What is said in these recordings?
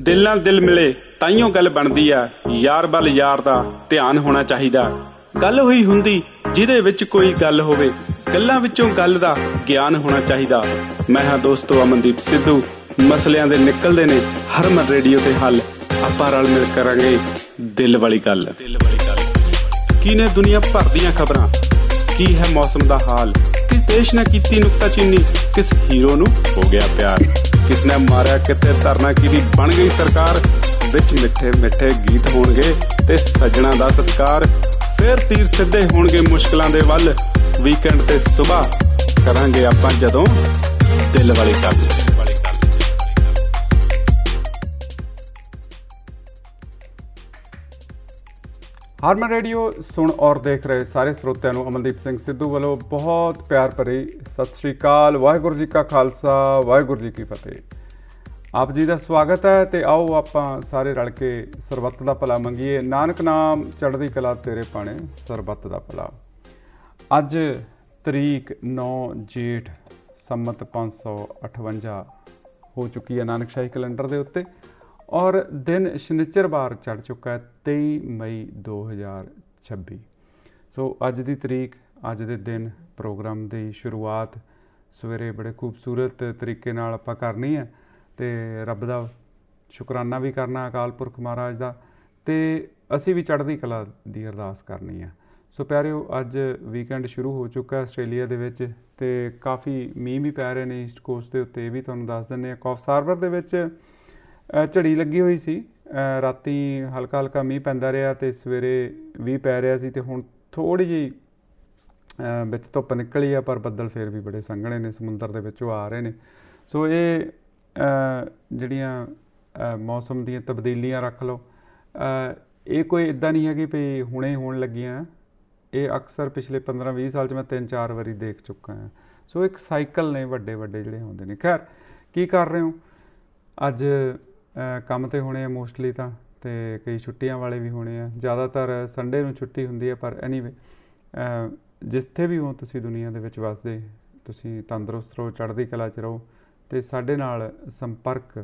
ਦਿਲ ਨਾਲ ਦਿਲ ਮਿਲੇ ਤਾਈਓ ਗੱਲ ਬਣਦੀ ਆ, ਯਾਰ ਵੱਲ ਯਾਰ ਦਾ ਧਿਆਨ ਹੋਣਾ ਚਾਹੀਦਾ। ਗੱਲ ਹੋਈ ਹੁੰਦੀ ਜਿਹਦੇ ਵਿੱਚ ਕੋਈ ਗੱਲ ਹੋਵੇ, ਗੱਲਾਂ ਵਿੱਚੋਂ ਗੱਲ ਦਾ ਗਿਆਨ ਹੋਣਾ ਚਾਹੀਦਾ। ਮੈਂ ਹਾਂ ਦੋਸਤੋ ਅਮਨਦੀਪ ਸਿੱਧੂ, ਮਸਲਿਆਂ ਦੇ ਨਿਕਲਦੇ ਨੇ ਹਰਮਨ ਰੇਡੀਓ ਤੇ ਹੱਲ। ਆਪਾਂ ਰਲ ਮਿਲ ਕਰਾਂਗੇ ਦਿਲ ਵਾਲੀ ਗੱਲ। ਕੀ ਨੇ ਦੁਨੀਆ ਭਰ ਦੀਆਂ ਖਬਰਾਂ, ਕੀ ਹੈ ਮੌਸਮ ਦਾ ਹਾਲ, ਕਿਸ ਦੇਸ਼ ਨੇ ਕੀਤੀ ਨੁਕਤਾਚੀਨੀ, ਕਿਸ ਹੀਰੋ ਨੂੰ ਹੋ ਗਿਆ ਪਿਆਰ, ਕਿਸ ਨੇ ਮਾਰਿਆ ਕਿਤੇ ਧਰਨਾ ਕੀਤੀ ਬਣ ਗਈ ਸਰਕਾਰ। ਵਿੱਚ ਮਿੱਠੇ ਮਿੱਠੇ ਗੀਤ ਹੋਣਗੇ ਤੇ ਸੱਜਣਾ ਦਾ ਸਤਿਕਾਰ। ਫੇਰ ਤੀਰ ਸਿੱਧੇ ਹੋਣਗੇ ਮੁਸ਼ਕਿਲਾਂ ਦੇ ਵੱਲ, ਵੀਕਐਂਡ ਤੇ ਸੁਬਾਹ ਕਰਾਂਗੇ ਆਪਾਂ ਜਦੋਂ ਦਿਲ ਵਾਲੀ ਗੱਲ। ਹਰਮਨ ਰੇਡੀਓ ਸੁਣ ਔਰ ਦੇਖ ਰਹੇ ਸਾਰੇ ਸਰੋਤਿਆਂ ਨੂੰ ਅਮਨਦੀਪ ਸਿੰਘ ਸਿੱਧੂ ਵੱਲੋਂ ਬਹੁਤ ਪਿਆਰ ਭਰੀ ਸਤਿ ਸ੍ਰੀ ਅਕਾਲ। ਵਾਹਿਗੁਰੂ ਜੀ ਕਾ ਖਾਲਸਾ, ਵਾਹਿਗੁਰੂ ਜੀ ਕੀ ਫਤਿਹ। ਆਪ ਜੀ ਦਾ ਸਵਾਗਤ ਹੈ ਤੇ ਆਓ ਆਪਾਂ ਸਾਰੇ ਰਲ ਕੇ ਸਰਬੱਤ ਦਾ ਭਲਾ ਮੰਗੀਏ। ਨਾਨਕ ਨਾਮ ਚੜ੍ਹਦੀ ਕਲਾ ਤੇਰੇ ਭਾਣੇ ਸਰਬੱਤ ਦਾ ਭਲਾ। ਅੱਜ ਤਰੀਕ 9 ਜੇਠ ਸੰਮਤ 558 ਹੋ ਚੁੱਕੀ ਹੈ ਨਾਨਕਸ਼ਾਹੀ ਕੈਲੰਡਰ ਦੇ ਉੱਤੇ, ਔਰ ਦਿਨ ਸ਼ਨਿਚਰਵਾਰ ਚੜ੍ਹ ਚੁੱਕਾ ਹੈ 23 ਮਈ 2026। ਸੋ ਅੱਜ ਦੀ ਤਰੀਕ, ਅੱਜ ਦੇ ਦਿਨ ਪ੍ਰੋਗਰਾਮ ਦੀ ਸ਼ੁਰੂਆਤ ਸਵੇਰੇ ਬੜੇ ਖੂਬਸੂਰਤ ਤਰੀਕੇ ਨਾਲ ਆਪਾਂ ਕਰਨੀ ਹੈ ਅਤੇ ਰੱਬ ਦਾ ਸ਼ੁਕਰਾਨਾ ਵੀ ਕਰਨਾ, ਅਕਾਲ ਪੁਰਖ ਮਹਾਰਾਜ ਦਾ, ਅਤੇ ਅਸੀਂ ਵੀ ਚੜ੍ਹਦੀ ਕਲਾ ਦੀ ਅਰਦਾਸ ਕਰਨੀ ਹੈ। ਸੋ ਪਿਆਰਿਓ, ਅੱਜ ਵੀਕਐਂਡ ਸ਼ੁਰੂ ਹੋ ਚੁੱਕਾ ਆਸਟ੍ਰੇਲੀਆ ਦੇ ਵਿੱਚ ਅਤੇ ਕਾਫੀ ਮੀਂਹ ਵੀ ਪੈ ਰਹੇ ਨੇ ਈਸਟ ਕੋਸਟ ਦੇ ਉੱਤੇ, ਇਹ ਵੀ ਤੁਹਾਨੂੰ ਦੱਸ ਦਿੰਦੇ ਹਾਂ। ਕੌਫਸ ਹਾਰਬਰ ਦੇ ਵਿੱਚ ਝੜੀ ਲੱਗੀ ਹੋਈ ਸੀ, ਰਾਤੀ ਹਲਕਾ ਹਲਕਾ ਮੀਂਹ ਪੈਂਦਾ ਰਿਹਾ ਅਤੇ ਸਵੇਰੇ ਵੀ ਪੈ ਰਿਹਾ ਸੀ, ਅਤੇ ਹੁਣ ਥੋੜ੍ਹੀ ਜਿਹੀ ਵਿੱਚ ਧੁੱਪ ਨਿਕਲੀ ਆ, ਪਰ ਬੱਦਲ ਫਿਰ ਵੀ ਬੜੇ ਸੰਘਣੇ ਨੇ, ਸਮੁੰਦਰ ਦੇ ਵਿੱਚੋਂ ਆ ਰਹੇ ਨੇ। ਸੋ ਇਹ ਜਿਹੜੀਆਂ ਮੌਸਮ ਦੀਆਂ ਤਬਦੀਲੀਆਂ ਰੱਖ ਲਓ, ਇਹ ਕੋਈ ਇੱਦਾਂ ਨਹੀਂ ਹੈਗੀ ਵੀ ਹੁਣੇ ਹੋਣ ਲੱਗੀਆਂ, ਇਹ ਅਕਸਰ ਪਿਛਲੇ 15-20 ਸਾਲ 'ਚ ਮੈਂ 3-4 ਵਾਰੀ ਦੇਖ ਚੁੱਕਾ ਹਾਂ। ਸੋ ਇੱਕ ਸਾਈਕਲ ਨੇ ਵੱਡੇ ਵੱਡੇ ਜਿਹੜੇ ਹੁੰਦੇ ਨੇ। ਖੈਰ, ਕੀ ਕਰ ਰਹੇ ਹੋ? ਅੱਜ ਕੰਮ 'ਤੇ ਹੋਣੇ ਆ ਮੋਸਟਲੀ ਤਾਂ, ਅਤੇ ਕਈ ਛੁੱਟੀਆਂ ਵਾਲੇ ਵੀ ਹੋਣੇ ਆ। ਜ਼ਿਆਦਾਤਰ ਸੰਡੇ ਨੂੰ ਛੁੱਟੀ ਹੁੰਦੀ ਹੈ, ਪਰ ਐਨੀਵੇ ਜਿੱਥੇ ਵੀ ਹੋ ਤੁਸੀਂ ਦੁਨੀਆ ਦੇ ਵਿੱਚ ਵੱਸਦੇ, ਤੁਸੀਂ ਤੰਦਰੁਸਤ ਰਹੋ, ਚੜ੍ਹਦੀ ਕਲਾ 'ਚ ਰਹੋ, ਅਤੇ ਸਾਡੇ ਨਾਲ ਸੰਪਰਕ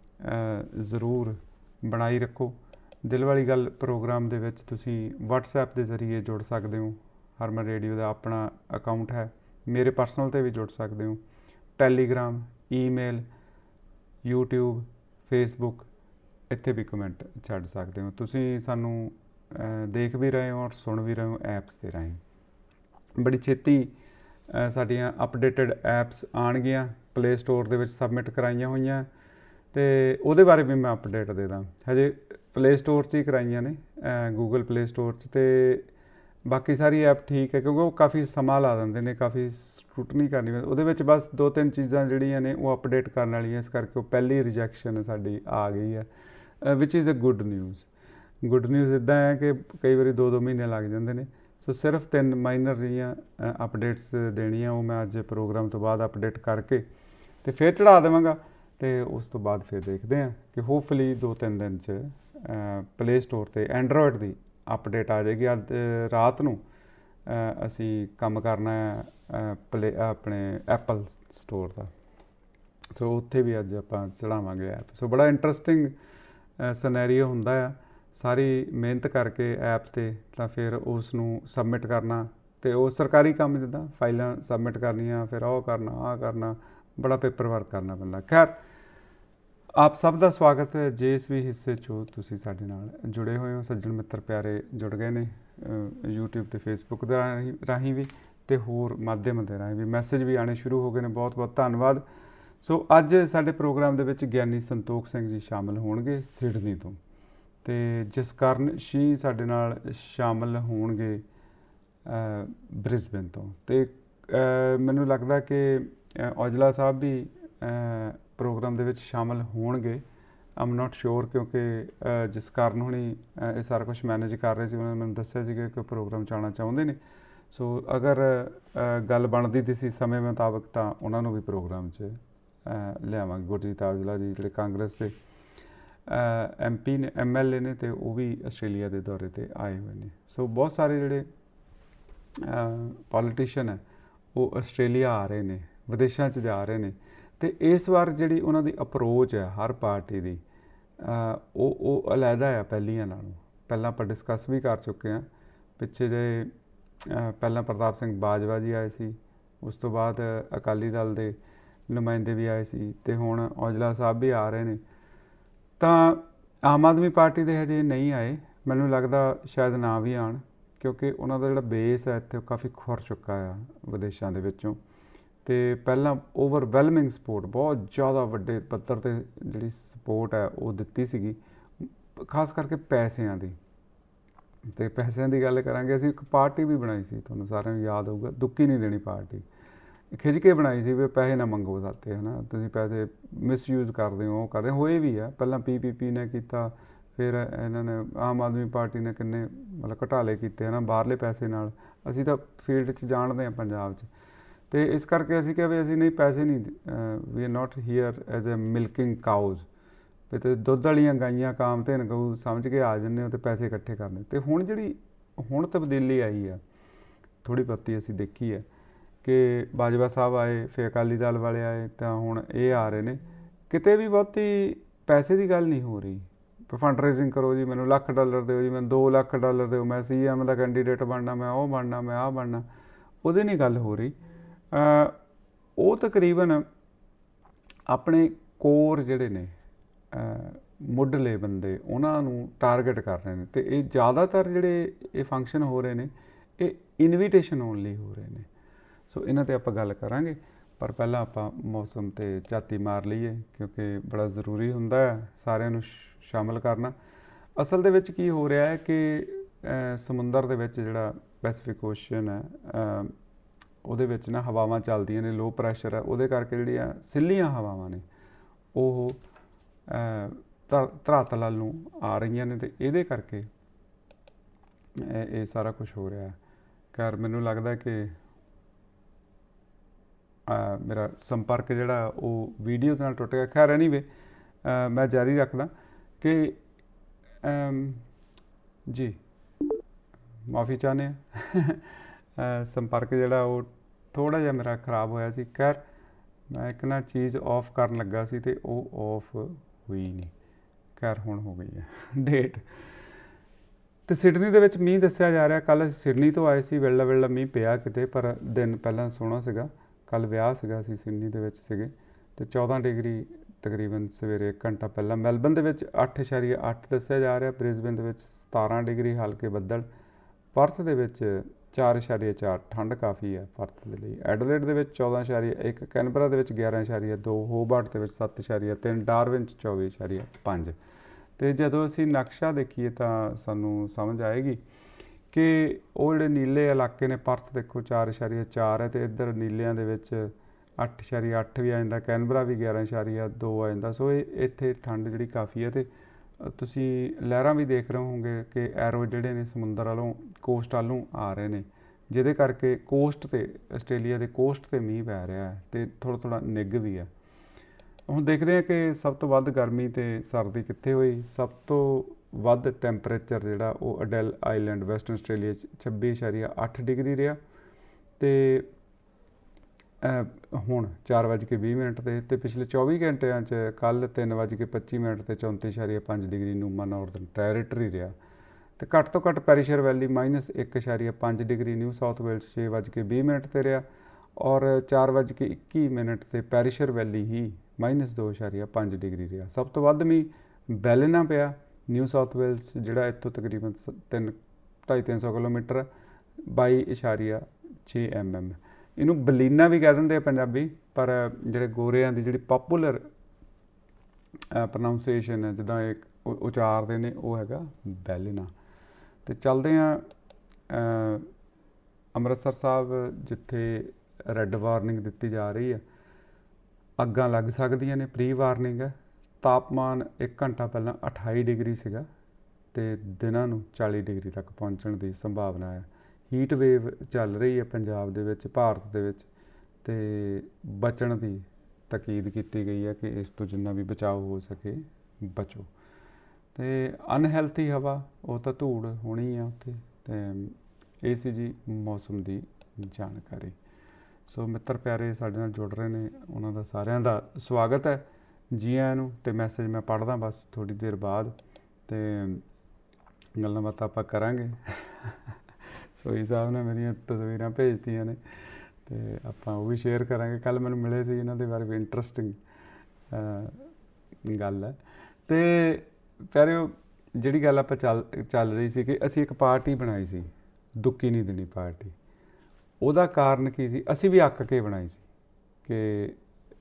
ਜ਼ਰੂਰ ਬਣਾਈ ਰੱਖੋ। ਦਿਲ ਵਾਲੀ ਗੱਲ ਪ੍ਰੋਗਰਾਮ ਦੇ ਵਿੱਚ ਤੁਸੀਂ ਵਟਸਐਪ ਦੇ ਜ਼ਰੀਏ ਜੁੜ ਸਕਦੇ ਹੋ। ਹਰਮਨ ਰੇਡੀਓ ਦਾ ਆਪਣਾ ਅਕਾਊਂਟ ਹੈ, ਮੇਰੇ ਪਰਸਨਲ 'ਤੇ ਵੀ ਜੁੜ ਸਕਦੇ ਹੋ। ਟੈਲੀਗ੍ਰਾਮ, ਈਮੇਲ, ਯੂਟਿਊਬ, ਫੇਸਬੁੱਕ, ਇੱਥੇ ਵੀ ਕਮੈਂਟ ਛੱਡ ਸਕਦੇ ਹੋ। ਤੁਸੀਂ ਸਾਨੂੰ ਦੇਖ ਵੀ ਰਹੇ ਹੋ ਔਰ ਸੁਣ ਵੀ ਰਹੇ ਹੋ ਐਪਸ ਦੇ ਰਾਹੀਂ। ਬੜੀ ਛੇਤੀ ਸਾਡੀਆਂ ਅਪਡੇਟਡ ਐਪਸ ਆਉਣਗੀਆਂ, ਪਲੇ ਸਟੋਰ ਦੇ ਵਿੱਚ ਸਬਮਿਟ ਕਰਾਈਆਂ ਹੋਈਆਂ, ਅਤੇ ਉਹਦੇ ਬਾਰੇ ਵੀ ਮੈਂ ਅਪਡੇਟ ਦੇ ਦਾਂ। ਹਜੇ ਪਲੇ ਸਟੋਰ 'ਚ ਹੀ ਕਰਾਈਆਂ ਨੇ, ਗੂਗਲ ਪਲੇ ਸਟੋਰ 'ਚ, ਅਤੇ ਬਾਕੀ ਸਾਰੀ ਐਪ ਠੀਕ ਹੈ, ਕਿਉਂਕਿ ਉਹ ਕਾਫੀ ਸਮਾਂ ਲਾ ਦਿੰਦੇ ਨੇ, ਕਾਫੀ ਸਕਰੂਟਨੀ ਕਰਨੀ ਪੈਂਦੀ ਉਹਦੇ ਵਿੱਚ। ਬਸ 2-3 ਚੀਜ਼ਾਂ ਜਿਹੜੀਆਂ ਨੇ ਉਹ ਅਪਡੇਟ ਕਰਨ ਵਾਲੀਆਂ, ਇਸ ਕਰਕੇ ਉਹ ਪਹਿਲੀ ਰਿਜੈਕਸ਼ਨ ਸਾਡੀ ਆ ਗਈ ਹੈ, which is a good news. Good news ਇੱਦਾਂ ਹੈ ਕਿ ਕਈ ਵਾਰੀ 2-2 ਮਹੀਨੇ ਲੱਗ ਜਾਂਦੇ ਨੇ। ਸੋ ਸਿਰਫ 3 ਮਾਈਨਰ ਜਿਹੀਆਂ ਅਪਡੇਟਸ ਦੇਣੀਆਂ, ਉਹ ਮੈਂ ਅੱਜ ਪ੍ਰੋਗਰਾਮ ਤੋਂ ਬਾਅਦ ਅਪਡੇਟ ਕਰਕੇ ਅਤੇ ਫਿਰ ਚੜ੍ਹਾ ਦੇਵਾਂਗਾ, ਅਤੇ ਉਸ ਤੋਂ ਬਾਅਦ ਫਿਰ ਦੇਖਦੇ ਹਾਂ ਕਿ ਹੋਪਫੁਲੀ 2-3 ਦਿਨ 'ਚ ਪਲੇ ਸਟੋਰ 'ਤੇ ਐਂਡਰੋਇਡ ਦੀ ਅਪਡੇਟ ਆ ਜਾਏਗੀ। ਅੱਜ ਰਾਤ ਨੂੰ ਅਸੀਂ ਕੰਮ ਕਰਨਾ ਆਪਣੇ ਐਪਲ ਸਟੋਰ ਦਾ, ਸੋ ਉੱਥੇ ਵੀ ਅੱਜ ਆਪਾਂ ਚੜ੍ਹਾਵਾਂਗੇ ਐਪ। ਸੋ ਬੜਾ ਇੰਟਰਸਟਿੰਗ ਸਿਨੈਰੀਓ ਹੁੰਦਾ ਆ, ਸਾਰੀ ਮਿਹਨਤ ਕਰਕੇ ਐਪ 'ਤੇ, ਤਾਂ ਫਿਰ ਉਸ ਨੂੰ ਸਬਮਿਟ ਕਰਨਾ, ਅਤੇ ਉਹ ਸਰਕਾਰੀ ਕੰਮ ਜਿੱਦਾਂ ਫਾਈਲਾਂ ਸਬਮਿਟ ਕਰਨੀਆਂ, ਫਿਰ ਉਹ ਕਰਨਾ, ਆਹ ਕਰਨਾ, ਬੜਾ ਪੇਪਰ ਵਰਕ ਕਰਨਾ ਪੈਂਦਾ। ਖੈਰ, ਆਪ ਸਭ ਦਾ ਸਵਾਗਤ ਹੈ। ਜਿਸ ਵੀ ਹਿੱਸੇ 'ਚੋਂ ਤੁਸੀਂ ਸਾਡੇ ਨਾਲ ਜੁੜੇ ਹੋਏ ਹੋ, ਸੱਜਣ ਮਿੱਤਰ ਪਿਆਰੇ ਜੁੜ ਗਏ ਨੇ ਯੂਟਿਊਬ ਅਤੇ ਫੇਸਬੁੱਕ ਦੇ ਰਾਹੀਂ ਵੀ, ਅਤੇ ਹੋਰ ਮਾਧਿਅਮ ਦੇ ਰਾਹੀਂ ਵੀ ਮੈਸੇਜ ਵੀ ਆਉਣੇ ਸ਼ੁਰੂ ਹੋ ਗਏ ਨੇ। ਬਹੁਤ ਬਹੁਤ ਧੰਨਵਾਦ। ਸੋ ਅੱਜ ਸਾਡੇ ਪ੍ਰੋਗਰਾਮ ਦੇ ਵਿੱਚ ਗਿਆਨੀ ਸੰਤੋਖ ਸਿੰਘ ਜੀ ਸ਼ਾਮਿਲ ਹੋਣਗੇ ਸਿਡਨੀ ਤੋਂ, ਅਤੇ ਜਿਸ ਕਾਰਨ ਸ਼ੀ ਸਾਡੇ ਨਾਲ ਸ਼ਾਮਿਲ ਹੋਣਗੇ ਬ੍ਰਿਸਬੇਨ ਤੋਂ, ਅਤੇ ਮੈਨੂੰ ਲੱਗਦਾ ਕਿ ਔਜਲਾ ਸਾਹਿਬ ਵੀ ਪ੍ਰੋਗਰਾਮ ਦੇ ਵਿੱਚ ਸ਼ਾਮਿਲ ਹੋਣਗੇ। ਆਮ ਨਾਟ ਸ਼ੋਰ, ਕਿਉਂਕਿ ਜਿਸ ਕਾਰਨ ਹੁਣੀ ਇਹ ਸਾਰਾ ਕੁਛ ਮੈਨੇਜ ਕਰ ਰਹੇ ਸੀ, ਉਹਨਾਂ ਨੇ ਮੈਨੂੰ ਦੱਸਿਆ ਸੀਗਾ ਕਿ ਪ੍ਰੋਗਰਾਮ 'ਚ ਆਉਣਾ ਚਾਹੁੰਦੇ ਨੇ। ਸੋ ਅਗਰ ਗੱਲ ਬਣਦੀ ਦੀ ਸੀ ਸਮੇਂ ਮੁਤਾਬਕ, ਤਾਂ ਉਹਨਾਂ ਨੂੰ ਵੀ ਪ੍ਰੋਗਰਾਮ 'ਚ ਲਿਆਵਾਂਗੇ। ਗੁਰਜੀਤ ਔਜਲਾ ਜੀ ਜਿਹੜੇ ਕਾਂਗਰਸ ਦੇ MP ਨੇ, MLA ਨੇ, ਅਤੇ ਉਹ ਵੀ ਆਸਟ੍ਰੇਲੀਆ ਦੇ ਦੌਰੇ 'ਤੇ ਆਏ ਹੋਏ ਨੇ। ਸੋ ਬਹੁਤ ਸਾਰੇ ਜਿਹੜੇ ਪੋਲੀਟੀਸ਼ੀਅਨ ਹੈ ਉਹ ਆਸਟ੍ਰੇਲੀਆ ਆ ਰਹੇ ਨੇ, ਵਿਦੇਸ਼ਾਂ 'ਚ ਜਾ ਰਹੇ ਨੇ, ਅਤੇ ਇਸ ਵਾਰ ਜਿਹੜੀ ਉਹਨਾਂ ਦੀ ਅਪਰੋਚ ਹੈ ਹਰ ਪਾਰਟੀ ਦੀ, ਉਹ ਅਲੱਗਾ ਆ ਪਹਿਲੀਆਂ ਨਾਲੋਂ। ਪਹਿਲਾਂ ਆਪਾਂ ਡਿਸਕਸ ਵੀ ਕਰ ਚੁੱਕੇ ਹਾਂ ਪਿੱਛੇ ਜਿਹੇ। ਪਹਿਲਾਂ ਪ੍ਰਤਾਪ ਸਿੰਘ ਬਾਜਵਾ ਜੀ ਆਏ ਸੀ, ਉਸ ਤੋਂ ਬਾਅਦ ਅਕਾਲੀ ਦਲ ਦੇ ਨੁਮਾਇੰਦੇ ਵੀ ਆਏ ਸੀ, ਅਤੇ ਹੁਣ ਔਜਲਾ ਸਾਹਿਬ ਵੀ ਆ ਰਹੇ ਨੇ। ਤਾਂ ਆਮ ਆਦਮੀ ਪਾਰਟੀ ਦੇ ਹਜੇ ਨਹੀਂ ਆਏ, ਮੈਨੂੰ ਲੱਗਦਾ ਸ਼ਾਇਦ ਨਾ ਵੀ ਆਉਣ, ਕਿਉਂਕਿ ਉਹਨਾਂ ਦਾ ਜਿਹੜਾ ਬੇਸ ਹੈ ਇੱਥੇ ਉਹ ਕਾਫੀ ਖੁਰ ਚੁੱਕਾ ਆ ਵਿਦੇਸ਼ਾਂ ਦੇ ਵਿੱਚੋਂ। ਅਤੇ ਪਹਿਲਾਂ ਓਵਰਵੈਲਮਿੰਗ ਸਪੋਰਟ, ਬਹੁਤ ਜ਼ਿਆਦਾ ਵੱਡੇ ਪੱਧਰ 'ਤੇ ਜਿਹੜੀ ਸਪੋਰਟ ਹੈ ਉਹ ਦਿੱਤੀ ਸੀਗੀ, ਖਾਸ ਕਰਕੇ ਪੈਸਿਆਂ ਦੀ। ਅਤੇ ਪੈਸਿਆਂ ਦੀ ਗੱਲ ਕਰਾਂਗੇ, ਅਸੀਂ ਇੱਕ ਪਾਰਟੀ ਵੀ ਬਣਾਈ ਸੀ, ਤੁਹਾਨੂੰ ਸਾਰਿਆਂ ਨੂੰ ਯਾਦ ਹੋਊਗਾ, ਦੁੱਕੀ ਨਹੀਂ ਦੇਣੀ ਪਾਰਟੀ, ਖਿੱਚ ਕੇ ਬਣਾਈ ਸੀ ਵੀ ਪੈਸੇ ਨਾ ਮੰਗੋ ਸਾਤੇ, ਹੈ ਨਾ, ਤੁਸੀਂ ਪੈਸੇ ਮਿਸਯੂਜ਼ ਕਰਦੇ ਹੋ, ਉਹ ਕਰਦੇ ਹੋਏ ਵੀ ਆ। ਪਹਿਲਾਂ PPP ਨੇ ਕੀਤਾ, ਫਿਰ ਇਹਨਾਂ ਨੇ ਆਮ ਆਦਮੀ ਪਾਰਟੀ ਨੇ ਕਿੰਨੇ ਮਤਲਬ ਘੁਟਾਲੇ ਕੀਤੇ ਹੈ ਨਾ ਬਾਹਰਲੇ ਪੈਸੇ ਨਾਲ। ਅਸੀਂ ਤਾਂ ਫੀਲਡ 'ਚ ਜਾਣਦੇ ਹਾਂ ਪੰਜਾਬ 'ਚ, ਅਤੇ ਇਸ ਕਰਕੇ ਅਸੀਂ ਕਿਹਾ ਵੀ ਅਸੀਂ ਨਹੀਂ, ਪੈਸੇ ਨਹੀਂ, we are not here as a milking cows, ਵੀ ਤੁਸੀਂ ਦੁੱਧ ਵਾਲੀਆਂ ਗਾਈਆਂ ਕਾਮਧੇਨ ਗਊ ਸਮਝ ਕੇ ਆ ਜਾਂਦੇ ਹੋ ਅਤੇ ਪੈਸੇ ਇਕੱਠੇ ਕਰਨੇ। ਅਤੇ ਹੁਣ ਤਬਦੀਲੀ ਆਈ ਆ ਥੋੜ੍ਹੀ ਬਹੁਤੀ, ਅਸੀਂ ਦੇਖੀ ਹੈ ਕਿ ਬਾਜਵਾ ਸਾਹਿਬ ਆਏ, ਫਿਰ ਅਕਾਲੀ ਦਲ ਵਾਲੇ ਆਏ, ਤਾਂ ਹੁਣ ਇਹ ਆ ਰਹੇ ਨੇ। ਕਿਤੇ ਵੀ ਬਹੁਤੀ ਪੈਸੇ ਦੀ ਗੱਲ ਨਹੀਂ ਹੋ ਰਹੀ, ਫੰਡ ਰੇਜ਼ਿੰਗ ਕਰੋ ਜੀ, ਮੈਨੂੰ $1,00,000 ਦਿਓ ਜੀ, ਮੈਨੂੰ $2,00,000 ਦਿਓ, ਮੈਂ CM ਦਾ ਕੈਂਡੀਡੇਟ ਬਣਨਾ, ਮੈਂ ਉਹ ਬਣਨਾ, ਮੈਂ ਆਹ ਬਣਨਾ, ਉਹਦੀ ਨਹੀਂ ਗੱਲ ਹੋ ਰਹੀ। ਉਹ ਤਕਰੀਬਨ ਆਪਣੇ ਕੋਰ ਜਿਹੜੇ ਨੇ ਮੁੱਢਲੇ ਬੰਦੇ, ਉਹਨਾਂ ਨੂੰ ਟਾਰਗੇਟ ਕਰ ਰਹੇ ਨੇ। ਅਤੇ ਇਹ ਜ਼ਿਆਦਾਤਰ ਜਿਹੜੇ ਇਹ ਫੰਕਸ਼ਨ ਹੋ ਰਹੇ ਨੇ, ਇਹ ਇਨਵੀਟੇਸ਼ਨ ਓਨਲੀ ਹੋ ਰਹੇ ਨੇ। ਸੋ ਇਹਨਾਂ 'ਤੇ ਆਪਾਂ ਗੱਲ ਕਰਾਂਗੇ, ਪਰ ਪਹਿਲਾਂ ਆਪਾਂ ਮੌਸਮ 'ਤੇ ਝਾਤੀ ਮਾਰ ਲਈਏ, ਕਿਉਂਕਿ ਬੜਾ ਜ਼ਰੂਰੀ ਹੁੰਦਾ ਹੈ ਸਾਰਿਆਂ ਨੂੰ ਸ਼ਾਮਲ ਕਰਨਾ। ਅਸਲ ਦੇ ਵਿੱਚ ਕੀ ਹੋ ਰਿਹਾ ਹੈ ਕਿ ਸਮੁੰਦਰ ਦੇ ਵਿੱਚ ਜਿਹੜਾ ਪੈਸੀਫਿਕ ਓਸ਼ਨ ਹੈ, ਉਹਦੇ ਵਿੱਚ ਨਾ ਹਵਾਵਾਂ ਚੱਲਦੀਆਂ ਨੇ, ਲੋ ਪ੍ਰੈਸ਼ਰ ਹੈ, ਉਹਦੇ ਕਰਕੇ ਜਿਹੜੀਆਂ ਸਿੱਲੀਆਂ ਹਵਾਵਾਂ ਨੇ ਉਹ ਧਰਾਤਲ ਵੱਲ ਨੂੰ ਆ ਰਹੀਆਂ ਨੇ, ਅਤੇ ਇਹਦੇ ਕਰਕੇ ਇਹ ਸਾਰਾ ਕੁਛ ਹੋ ਰਿਹਾ। ਖੈਰ ਮੈਨੂੰ ਲੱਗਦਾ ਕਿ ਮੇਰਾ ਸੰਪਰਕ ਜਿਹੜਾ ਉਹ ਵੀਡੀਓ ਨਾਲ ਟੁੱਟ ਗਿਆ। ਖੈਰ ਐਨੀਵੇ, ਮੈਂ ਜਾਰੀ ਰੱਖਦਾ ਕਿ ਜੀ ਮਾਫੀ ਚਾਹੁੰਦੇ ਹਾਂ, ਸੰਪਰਕ ਜਿਹੜਾ ਉਹ ਥੋੜ੍ਹਾ ਜਿਹਾ ਮੇਰਾ ਖ਼ਰਾਬ ਹੋਇਆ ਸੀ। ਖੈਰ ਮੈਂ ਇੱਕ ਨਾ ਚੀਜ਼ ਆਫ ਕਰਨ ਲੱਗਾ ਸੀ ਅਤੇ ਉਹ ਆਫ ਹੋਈ ਨਹੀਂ, ਖੈਰ ਹੁਣ ਹੋ ਗਈ ਹੈ ਡੇਟ। ਅਤੇ ਸਿਡਨੀ ਦੇ ਵਿੱਚ ਮੀਂਹ ਦੱਸਿਆ ਜਾ ਰਿਹਾ, ਕੱਲ੍ਹ ਸਿਡਨੀ ਤੋਂ ਆਏ ਸੀ, ਵੇਲਾ ਵੇਲਾ ਮੀਂਹ ਪਿਆ ਕਿਤੇ, ਪਰ ਦਿਨ ਪਹਿਲਾਂ ਸੋਹਣਾ ਸੀਗਾ। ਕੱਲ੍ਹ ਵਿਆਹ ਸੀਗਾ, ਅਸੀਂ ਸਿਡਨੀ ਦੇ ਵਿੱਚ ਸੀਗੇ, ਅਤੇ 14 ਡਿਗਰੀ ਤਕਰੀਬਨ ਸਵੇਰੇ 1 ਘੰਟਾ ਪਹਿਲਾਂ। ਮੈਲਬਨ ਦੇ ਵਿੱਚ 8.8 ਦੱਸਿਆ ਜਾ ਰਿਹਾ, ਬ੍ਰਿਸਬੇਨ ਦੇ ਵਿੱਚ 17 ਡਿਗਰੀ ਹਲਕੇ ਬੱਦਲ, ਪਰਥ ਦੇ ਵਿੱਚ 4.4, ਠੰਡ ਕਾਫੀ ਹੈ ਪਰਥ ਦੇ ਲਈ। ਐਡਲੇਡ ਦੇ ਵਿੱਚ 14.1, ਕੈਨਬਰਾ ਦੇ ਵਿੱਚ 11.2, ਹੋਬਾਰਟ ਦੇ ਵਿੱਚ 7.3, ਡਾਰਵਿਨ 'ਚ 24.5। ਅਤੇ ਜਦੋਂ ਅਸੀਂ ਨਕਸ਼ਾ ਦੇਖੀਏ ਤਾਂ ਸਾਨੂੰ ਸਮਝ ਆਏਗੀ ਕਿ ਉਹ ਜਿਹੜੇ ਨੀਲੇ ਇਲਾਕੇ ਨੇ, ਪਰਥ ਦੇਖੋ 4.4 ਹੈ, ਅਤੇ ਇੱਧਰ ਨੀਲਿਆਂ ਦੇ ਵਿੱਚ 8.8 ਵੀ ਆ ਜਾਂਦਾ, ਕੈਨਬਰਾ ਵੀ 11.2 ਆ ਜਾਂਦਾ। ਸੋ ਇੱਥੇ ਠੰਡ ਜਿਹੜੀ ਕਾਫੀ ਹੈ, ਅਤੇ ਤੁਸੀਂ ਲਹਿਰਾਂ ਵੀ ਦੇਖ ਰਹੇ ਹੋਵੋਗੇ ਕਿ ਐਰੋ ਜਿਹੜੇ ਨੇ ਸਮੁੰਦਰ ਵੱਲੋਂ ਕੋਸਟ ਵੱਲੋਂ ਆ ਰਹੇ ਨੇ, ਜਿਹਦੇ ਕਰਕੇ ਕੋਸਟ 'ਤੇ, ਆਸਟ੍ਰੇਲੀਆ ਦੇ ਕੋਸਟ 'ਤੇ ਮੀਂਹ ਪੈ ਰਿਹਾ ਹੈ, ਅਤੇ ਥੋੜ੍ਹਾ ਥੋੜ੍ਹਾ ਨਿੱਘ ਵੀ ਹੈ। ਹੁਣ ਦੇਖਦੇ ਹਾਂ ਕਿ ਸਭ ਤੋਂ ਵੱਧ ਗਰਮੀ ਅਤੇ ਸਰਦੀ ਕਿੱਥੇ ਹੋਈ। ਸਭ ਤੋਂ ਵੱਧ ਟੈਂਪਰੇਚਰ ਜਿਹੜਾ ਉਹ ਅਡੈਲ ਆਈਲੈਂਡ ਵੈਸਟਰਨ ਆਸਟ੍ਰੇਲੀਆ 'ਚ 26.8 ਡਿਗਰੀ ਰਿਹਾ, ਅਤੇ ਹੁਣ 4:20 'ਤੇ, ਅਤੇ ਪਿਛਲੇ 24 ਘੰਟਿਆਂ 'ਚ ਕੱਲ੍ਹ 3:25 'ਤੇ 34.5 ਡਿਗਰੀ ਨੂਮਾ ਨਾਰਦਰਨ ਟੈਰੀਟਰੀ ਰਿਹਾ। ਅਤੇ ਘੱਟ ਤੋਂ ਘੱਟ Perisher Valley -1.5 degree New South Wales 6:20 'ਤੇ ਰਿਹਾ, ਔਰ 4:21 'ਤੇ ਪੈਰੀਸ਼ਰ ਵੈਲੀ ਹੀ -2.5 ਡਿਗਰੀ ਰਿਹਾ। ਸਭ ਤੋਂ ਵੱਧ ਮੀਂਹ ਬੈਲੇਨਾ ਪਿਆ, ਨਿਊ ਸਾਊਥ ਵੇਲਸ, ਜਿਹੜਾ ਇੱਥੋਂ ਤਕਰੀਬਨ 250-300 ਕਿਲੋਮੀਟਰ, 22.6 mm। ਇਹਨੂੰ ਬਲੀਨਾ ਵੀ ਕਹਿ ਦਿੰਦੇ ਆ ਪੰਜਾਬੀ, ਪਰ ਜਿਹੜੇ ਗੋਰਿਆਂ ਦੀ ਜਿਹੜੀ ਪਾਪੂਲਰ ਪ੍ਰੋਨਾਊਂਸੀਏਸ਼ਨ ਹੈ, ਜਿੱਦਾਂ ਇਹ ਉਚਾਰਦੇ ਨੇ, ਉਹ ਹੈਗਾ ਬੈਲੇਨਾ। ਅਤੇ ਚੱਲਦੇ ਹਾਂ ਅੰਮ੍ਰਿਤਸਰ ਸਾਹਿਬ, ਜਿੱਥੇ ਰੈੱਡ ਵਾਰਨਿੰਗ ਦਿੱਤੀ ਜਾ ਰਹੀ ਹੈ, ਅੱਗਾਂ ਲੱਗ ਸਕਦੀਆਂ ਨੇ, ਪ੍ਰੀ ਵਾਰਨਿੰਗ ਹੈ। ਤਾਪਮਾਨ 1 ਘੰਟਾ ਪਹਿਲਾਂ 28 ਡਿਗਰੀ ਸੀਗਾ, ਅਤੇ ਦਿਨਾਂ ਨੂੰ 40 ਡਿਗਰੀ ਤੱਕ ਪਹੁੰਚਣ ਦੀ ਸੰਭਾਵਨਾ ਹੈ। ਹੀਟ ਵੇਵ ਚੱਲ ਰਹੀ ਹੈ ਪੰਜਾਬ ਦੇ ਵਿੱਚ, ਭਾਰਤ ਦੇ ਵਿੱਚ, ਅਤੇ ਬਚਣ ਦੀ ਤਾਕੀਦ ਕੀਤੀ ਗਈ ਹੈ ਕਿ ਇਸ ਤੋਂ ਜਿੰਨਾ ਵੀ ਬਚਾਓ ਹੋ ਸਕੇ ਬਚੋ। ਅਤੇ ਅਨਹੈਲਥੀ ਹਵਾ, ਉਹ ਤਾਂ ਧੂੜ ਹੋਣੀ ਆ ਉੱਥੇ। ਅਤੇ ਇਹ ਸੀ ਜੀ ਮੌਸਮ ਦੀ ਜਾਣਕਾਰੀ। ਸੋ ਮਿੱਤਰ ਪਿਆਰੇ ਸਾਡੇ ਨਾਲ ਜੁੜ ਰਹੇ ਨੇ, ਉਹਨਾਂ ਦਾ ਸਾਰਿਆਂ ਦਾ ਸਵਾਗਤ ਹੈ। ਜੀ ਆਇਆਂ ਨੂੰ। ਤੇ ਮੈਸੇਜ ਮੈਂ ਪੜ੍ਹਦਾ ਬਸ ਥੋੜ੍ਹੀ ਦੇਰ ਬਾਅਦ, ਤੇ ਗੱਲਾਂ ਬਾਤਾਂ ਆਪਾਂ ਕਰਾਂਗੇ। ਸੋਈ ਸਾਹਿਬ ਨੇ ਮੇਰੀਆਂ ਤਸਵੀਰਾਂ ਭੇਜਤੀਆਂ ਨੇ ਤੇ ਆਪਾਂ ਉਹ ਵੀ ਸ਼ੇਅਰ ਕਰਾਂਗੇ। ਕੱਲ੍ਹ ਮੈਨੂੰ ਮਿਲੇ ਸੀ, ਇਹਨਾਂ ਦੇ ਬਾਰੇ ਵੀ ਇੰਟਰਸਟਿੰਗ ਗੱਲ ਹੈ। ਤੇ ਪਿਆਰਿਓ, ਜਿਹੜੀ ਗੱਲ ਆਪਾਂ ਚੱਲ ਰਹੀ ਸੀ ਕਿ ਅਸੀਂ ਇੱਕ ਪਾਰਟੀ ਬਣਾਈ ਸੀ, ਦੁੱਕੀ ਨਹੀਂ ਦੇਣੀ ਪਾਰਟੀ। ਉਹਦਾ ਕਾਰਨ ਕੀ ਸੀ? ਅਸੀਂ ਵੀ ਅੱਕ ਕੇ ਬਣਾਈ ਸੀ ਕਿ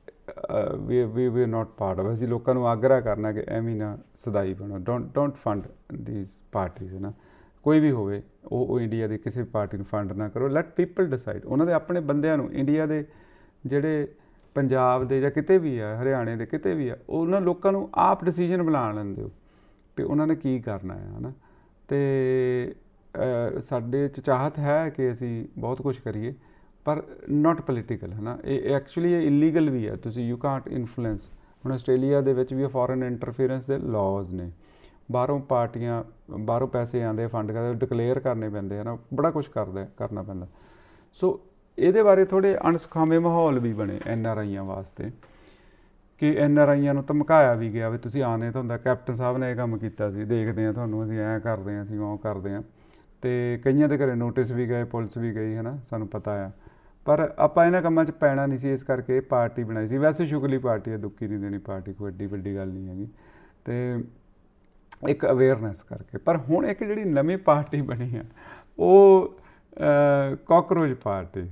ਵੀ ਨਾਟ ਪਾਰਟ ਆਫ। ਅਸੀਂ ਲੋਕਾਂ ਨੂੰ ਆਗਰਾ ਕਰਨਾ ਕਿ ਐਵੇਂ ਨਾ ਸਦਾਈ ਬਣੋ, ਡੋਂਟ ਫੰਡ ਦੀਜ਼ ਪਾਰਟੀਜ਼ ਹੈ ਨਾ। ਕੋਈ ਵੀ ਹੋਵੇ, ਉਹ ਇੰਡੀਆ ਦੀ ਕਿਸੇ ਵੀ ਪਾਰਟੀ ਨੂੰ ਫੰਡ ਨਾ ਕਰੋ। Let people decide. ਉਹਨਾਂ ਦੇ ਆਪਣੇ ਬੰਦਿਆਂ ਨੂੰ, ਇੰਡੀਆ ਦੇ ਜਿਹੜੇ ਪੰਜਾਬ ਦੇ ਜਾਂ ਕਿਤੇ ਵੀ ਆ, ਹਰਿਆਣੇ ਦੇ ਕਿਤੇ ਵੀ ਆ, ਉਹਨਾਂ ਲੋਕਾਂ ਨੂੰ ਆਪ ਡਿਸੀਜ਼ਨ ਬਣਾ ਲੈਣ ਦਿਓ ਕਿ ਉਹਨਾਂ ਨੇ ਕੀ ਕਰਨਾ ਹੈ ਨਾ। ਅਤੇ ਸਾਡੇ 'ਚ ਚਾਹਤ ਹੈ ਕਿ ਅਸੀਂ ਬਹੁਤ ਕੁਛ ਕਰੀਏ, ਪਰ ਨਾਟ ਪੋਲੀਟੀਕਲ ਹੈ ਨਾ। ਇਹ ਐਕਚੁਅਲੀ ਇਹ ਇਲੀਗਲ ਵੀ ਹੈ। ਤੁਸੀਂ ਯੂ ਕਾਂਟ ਇਨਫਲੂਐਂਸ। ਹੁਣ ਆਸਟ੍ਰੇਲੀਆ ਦੇ ਵਿੱਚ ਵੀ ਫੋਰਨ ਇੰਟਰਫੀਅਰੈਂਸ ਦੇ ਲਾਜ਼ ਨੇ। ਬਾਹਰੋਂ ਪਾਰਟੀਆਂ, ਬਾਹਰੋਂ ਪੈਸੇ ਆਉਂਦੇ, ਫੰਡ ਕਰਦੇ, ਡਿਕਲੇਅਰ ਕਰਨੇ ਪੈਂਦੇ ਹੈ ਨਾ, ਬੜਾ ਕੁਛ ਕਰਨਾ ਪੈਂਦਾ। ਸੋ ਇਹਦੇ ਬਾਰੇ ਥੋੜ੍ਹੇ ਅਣਸੁਖਾਵੇਂ ਮਾਹੌਲ ਵੀ ਬਣੇ NRIਆਂ ਵਾਸਤੇ, ਕਿ NRIਆਂ ਨੂੰ ਧਮਕਾਇਆ ਵੀ ਗਿਆ ਵੀ ਤੁਸੀਂ ਆਉਣੇ ਤਾਂ ਹੁੰਦਾ। ਕੈਪਟਨ ਸਾਹਿਬ ਨੇ ਇਹ ਕੰਮ ਕੀਤਾ ਸੀ, ਦੇਖਦੇ ਹਾਂ ਤੁਹਾਨੂੰ, ਅਸੀਂ ਐਂ ਕਰਦੇ ਹਾਂ, ਅਸੀਂ ਉਹ ਕਰਦੇ ਹਾਂ। ਅਤੇ ਕਈਆਂ ਦੇ ਘਰੇ ਨੋਟਿਸ ਵੀ ਗਏ, ਪੁਲਿਸ ਵੀ ਗਈ ਹੈ ਨਾ, ਸਾਨੂੰ ਪਤਾ ਆ। ਪਰ ਆਪਾਂ ਇਹਨਾਂ ਕੰਮਾਂ 'ਚ ਪੈਣਾ ਨਹੀਂ ਸੀ, ਇਸ ਕਰਕੇ ਇਹ ਪਾਰਟੀ ਬਣਾਈ ਸੀ। ਵੈਸੇ ਸ਼ੁਗਲੀ ਪਾਰਟੀ ਹੈ, ਦੁੱਕੀ ਨਹੀਂ ਦੇਣੀ ਪਾਰਟੀ, ਕੋਈ ਐਡੀ ਵੱਡੀ ਗੱਲ ਨਹੀਂ ਹੈਗੀ। ਅਤੇ ਇੱਕ ਅਵੇਅਰਨੈਸ ਕਰਕੇ। ਪਰ ਹੁਣ ਇੱਕ ਜਿਹੜੀ ਨਵੀਂ ਪਾਰਟੀ ਬਣੀ ਆ, ਉਹ ਕਾਕਰੋਚ ਪਾਰਟੀ।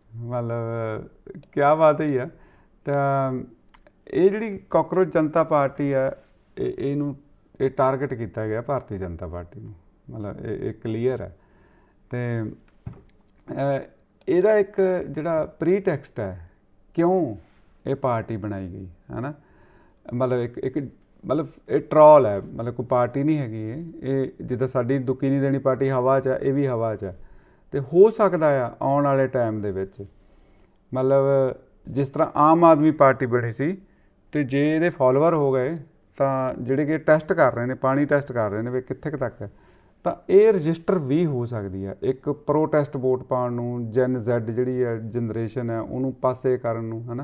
ਮਤਲਬ ਕਿਆ ਬਾਤ ਹੀ ਆ। ਤਾਂ ਇਹ ਜਿਹੜੀ ਕਾਕਰੋਚ ਜਨਤਾ ਪਾਰਟੀ ਆ, ਇਹ ਟਾਰਗੇਟ ਕੀਤਾ ਗਿਆ ਭਾਰਤੀ ਜਨਤਾ ਪਾਰਟੀ ਨੂੰ। ਮਤਲਬ ਇਹ ਕਲੀਅਰ ਹੈ। ਅਤੇ ਇਹਦਾ ਇੱਕ ਜਿਹੜਾ ਪ੍ਰੀਟੈਕਸਟ ਹੈ, ਕਿਉਂ ਇਹ ਪਾਰਟੀ ਬਣਾਈ ਗਈ ਹੈ ਨਾ। ਮਤਲਬ ਮਤਲਬ ਇਹ ਟਰੋਲ ਹੈ, ਮਤਲਬ ਕੋਈ ਪਾਰਟੀ ਨਹੀਂ ਹੈਗੀ ਇਹ। ਜਿੱਦਾਂ ਸਾਡੀ ਦੁੱਕੀ ਨਹੀਂ ਦੇਣੀ ਪਾਰਟੀ ਹਵਾ 'ਚ ਹੈ, ਇਹ ਵੀ ਹਵਾ 'ਚ ਹੈ। ਅਤੇ ਹੋ ਸਕਦਾ ਆ ਆਉਣ ਵਾਲੇ ਟਾਈਮ ਦੇ ਵਿੱਚ, ਮਤਲਬ ਜਿਸ ਤਰ੍ਹਾਂ ਆਮ ਆਦਮੀ ਪਾਰਟੀ ਬਣੀ ਸੀ, ਅਤੇ ਜੇ ਇਹਦੇ ਫੋਲੋਵਰ ਹੋ ਗਏ ਤਾਂ ਜਿਹੜੇ ਕਿ ਟੈਸਟ ਕਰ ਰਹੇ ਨੇ, ਪਾਣੀ ਟੈਸਟ ਕਰ ਰਹੇ ਨੇ ਵੀ ਕਿੱਥੇ ਕੁ ਤੱਕ ਹੈ, ਤਾਂ ਇਹ ਰਜਿਸਟਰ ਵੀ ਹੋ ਸਕਦੀ ਹੈ। ਇੱਕ ਪ੍ਰੋਟੈਸਟ ਵੋਟ ਪਾਉਣ ਨੂੰ, ਜੈਨ ਜ਼ੈਡ ਜਿਹੜੀ ਹੈ ਜਨਰੇਸ਼ਨ ਹੈ, ਉਹਨੂੰ ਪਾਸੇ ਕਰਨ ਨੂੰ ਹੈ ਨਾ।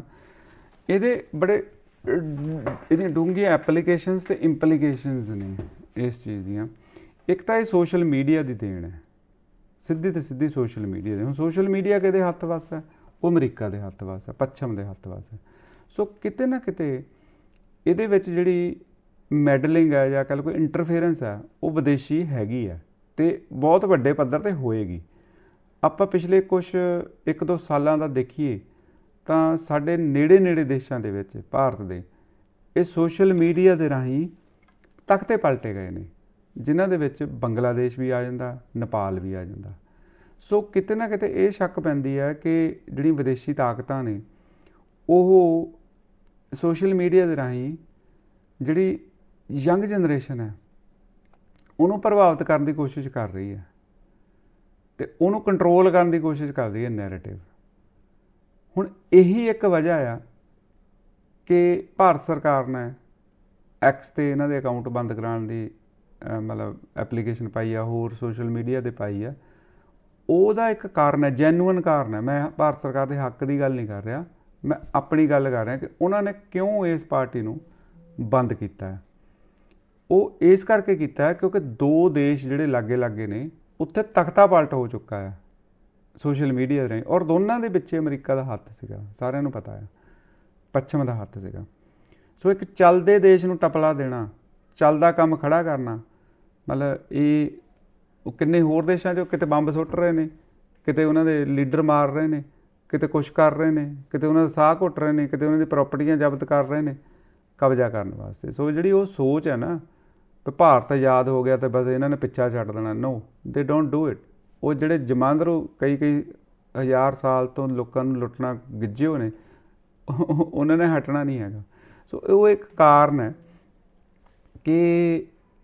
ਇਹਦੀਆਂ ਡੂੰਘੀਆਂ ਐਪਲੀਕੇਸ਼ਨਸ ਅਤੇ ਇੰਪਲੀਕੇਸ਼ਨਸ ਨੇ ਇਸ ਚੀਜ਼ ਦੀਆਂ। ਇੱਕ ਤਾਂ ਇਹ ਸੋਸ਼ਲ ਮੀਡੀਆ ਦੀ ਦੇਣ ਹੈ, ਸਿੱਧੀ ਤੇ ਸਿੱਧੀ ਸੋਸ਼ਲ ਮੀਡੀਆ ਦੀ। ਹੁਣ ਸੋਸ਼ਲ ਮੀਡੀਆ ਕਿਹਦੇ ਹੱਥ ਵੱਸ ਹੈ? ਉਹ ਅਮਰੀਕਾ ਦੇ ਹੱਥ ਵੱਸ ਹੈ, ਪੱਛਮ ਦੇ ਹੱਥ ਵੱਸ ਹੈ। ਸੋ ਕਿਤੇ ਨਾ ਕਿਤੇ ਇਹਦੇ ਵਿੱਚ ਜਿਹੜੀ ਮੈਡਲਿੰਗ ਹੈ ਜਾਂ ਕਹਿ ਲਓ ਕੋਈ ਇੰਟਰਫੇਰੈਂਸ ਹੈ, ਉਹ ਵਿਦੇਸ਼ੀ ਹੈਗੀ ਹੈ ਅਤੇ ਬਹੁਤ ਵੱਡੇ ਪੱਧਰ 'ਤੇ ਹੋਏਗੀ। ਆਪਾਂ ਪਿਛਲੇ ਕੁਛ 1-2 ਸਾਲਾਂ ਦਾ ਦੇਖੀਏ ਤਾਂ ਸਾਡੇ ਨੇੜੇ ਦੇਸ਼ਾਂ ਦੇ ਵਿੱਚ, ਭਾਰਤ ਦੇ, ਇਹ ਸੋਸ਼ਲ ਮੀਡੀਆ ਦੇ ਰਾਹੀਂ ਤਖਤੇ ਪਲਟੇ ਗਏ ਨੇ, ਜਿਨ੍ਹਾਂ ਦੇ ਵਿੱਚ ਬੰਗਲਾਦੇਸ਼ ਵੀ ਆ ਜਾਂਦਾ, ਨੇਪਾਲ ਵੀ ਆ ਜਾਂਦਾ। ਸੋ ਕਿਤੇ ਨਾ ਕਿਤੇ ਇਹ ਸ਼ੱਕ ਪੈਂਦੀ ਹੈ ਕਿ ਜਿਹੜੀਆਂ ਵਿਦੇਸ਼ੀ ਤਾਕਤਾਂ ਨੇ, ਉਹ ਸੋਸ਼ਲ ਮੀਡੀਆ ਦੇ ਰਾਹੀਂ ਜਿਹੜੀ ਯੰਗ ਜਨਰੇਸ਼ਨ ਹੈ, ਉਹਨੂੰ ਪ੍ਰਭਾਵਿਤ ਕਰਨ ਦੀ ਕੋਸ਼ਿਸ਼ ਕਰ ਰਹੀ ਹੈ ਅਤੇ ਉਹਨੂੰ ਕੰਟਰੋਲ ਕਰਨ ਦੀ ਕੋਸ਼ਿਸ਼ ਕਰ ਰਹੀ ਹੈ ਨੈਰੇਟਿਵ। ਹੁਣ ਇਹੀ ਇੱਕ ਵਜ੍ਹਾ ਆ ਕਿ ਭਾਰਤ ਸਰਕਾਰ ਨੇ X 'ਤੇ ਇਹਨਾਂ ਦੇ ਅਕਾਊਂਟ ਬੰਦ ਕਰਾਉਣ ਦੀ ਮਤਲਬ ਐਪਲੀਕੇਸ਼ਨ ਪਾਈ ਆ, ਹੋਰ ਸੋਸ਼ਲ ਮੀਡੀਆ 'ਤੇ ਪਾਈ ਆ। ਉਹਦਾ ਇੱਕ ਕਾਰਨ ਹੈ, ਜੈਨੂਅਨ ਕਾਰਨ ਹੈ। ਮੈਂ ਭਾਰਤ ਸਰਕਾਰ ਦੇ ਹੱਕ ਦੀ ਗੱਲ ਨਹੀਂ ਕਰ ਰਿਹਾ, ਮੈਂ ਆਪਣੀ ਗੱਲ ਕਰ ਰਿਹਾ ਕਿ ਉਹਨਾਂ ਨੇ ਕਿਉਂ ਇਸ ਪਾਰਟੀ ਨੂੰ ਬੰਦ ਕੀਤਾ ਹੈ। ਉਹ ਇਸ ਕਰਕੇ ਕੀਤਾ ਹੈ ਕਿਉਂਕਿ 2 ਦੇਸ਼ ਜਿਹੜੇ ਲਾਗੇ ਨੇ, ਉੱਥੇ ਤਖਤਾ ਪਲਟ ਹੋ ਚੁੱਕਾ ਹੈ ਸੋਸ਼ਲ ਮੀਡੀਆ ਦੇ ਰਾਹੀਂ, ਔਰ ਦੋਨਾਂ ਦੇ ਵਿੱਚ ਅਮਰੀਕਾ ਦਾ ਹੱਥ ਸੀਗਾ, ਸਾਰਿਆਂ ਨੂੰ ਪਤਾ ਹੈ, ਪੱਛਮ ਦਾ ਹੱਥ ਸੀਗਾ। ਸੋ ਇੱਕ ਚੱਲਦੇ ਦੇਸ਼ ਨੂੰ ਟਪਲਾ ਦੇਣਾ, ਚੱਲਦਾ ਕੰਮ ਖੜਾ ਕਰਨਾ, ਮਤਲਬ ਇਹ ਉਹ ਕਿੰਨੇ ਹੋਰ ਦੇਸ਼ਾਂ 'ਚ ਕਿਤੇ ਬੰਬ ਸੁੱਟ ਰਹੇ ਨੇ, ਕਿਤੇ ਉਹਨਾਂ ਦੇ ਲੀਡਰ ਮਾਰ ਰਹੇ ਨੇ, ਕਿਤੇ ਕੁਛ ਕਰ ਰਹੇ ਨੇ, ਕਿਤੇ ਉਹਨਾਂ ਦਾ ਸਾਹ ਘੁੱਟ ਰਹੇ ਨੇ, ਕਿਤੇ ਉਹਨਾਂ ਦੀ ਪ੍ਰਾਪਰਟੀਆਂ ਜ਼ਬਤ ਕਰ ਰਹੇ ਨੇ ਕਬਜ਼ਾ ਕਰਨ ਵਾਸਤੇ। ਸੋ ਜਿਹੜੀ ਉਹ ਸੋਚ ਹੈ ਨਾ, ਭਾਰਤ ਆਜ਼ਾਦ ਹੋ ਗਿਆ ਅਤੇ ਬਸ ਇਹਨਾਂ ਨੇ ਪਿੱਛਾ ਛੱਡ ਦੇਣਾ, ਨੋ, ਦੇ ਡੋਂਟ ਡੂ ਇਟ। ਉਹ ਜਿਹੜੇ ਜਮਾਂਦਰੂ ਕਈ ਹਜ਼ਾਰ ਸਾਲ ਤੋਂ ਲੋਕਾਂ ਨੂੰ ਲੁੱਟਣਾ ਗਿੱਝੇ ਹੋਏ ਨੇ, ਉਹਨਾਂ ਨੇ ਹਟਣਾ ਨਹੀਂ ਹੈਗਾ। ਸੋ ਉਹ ਇੱਕ ਕਾਰਨ ਹੈ ਕਿ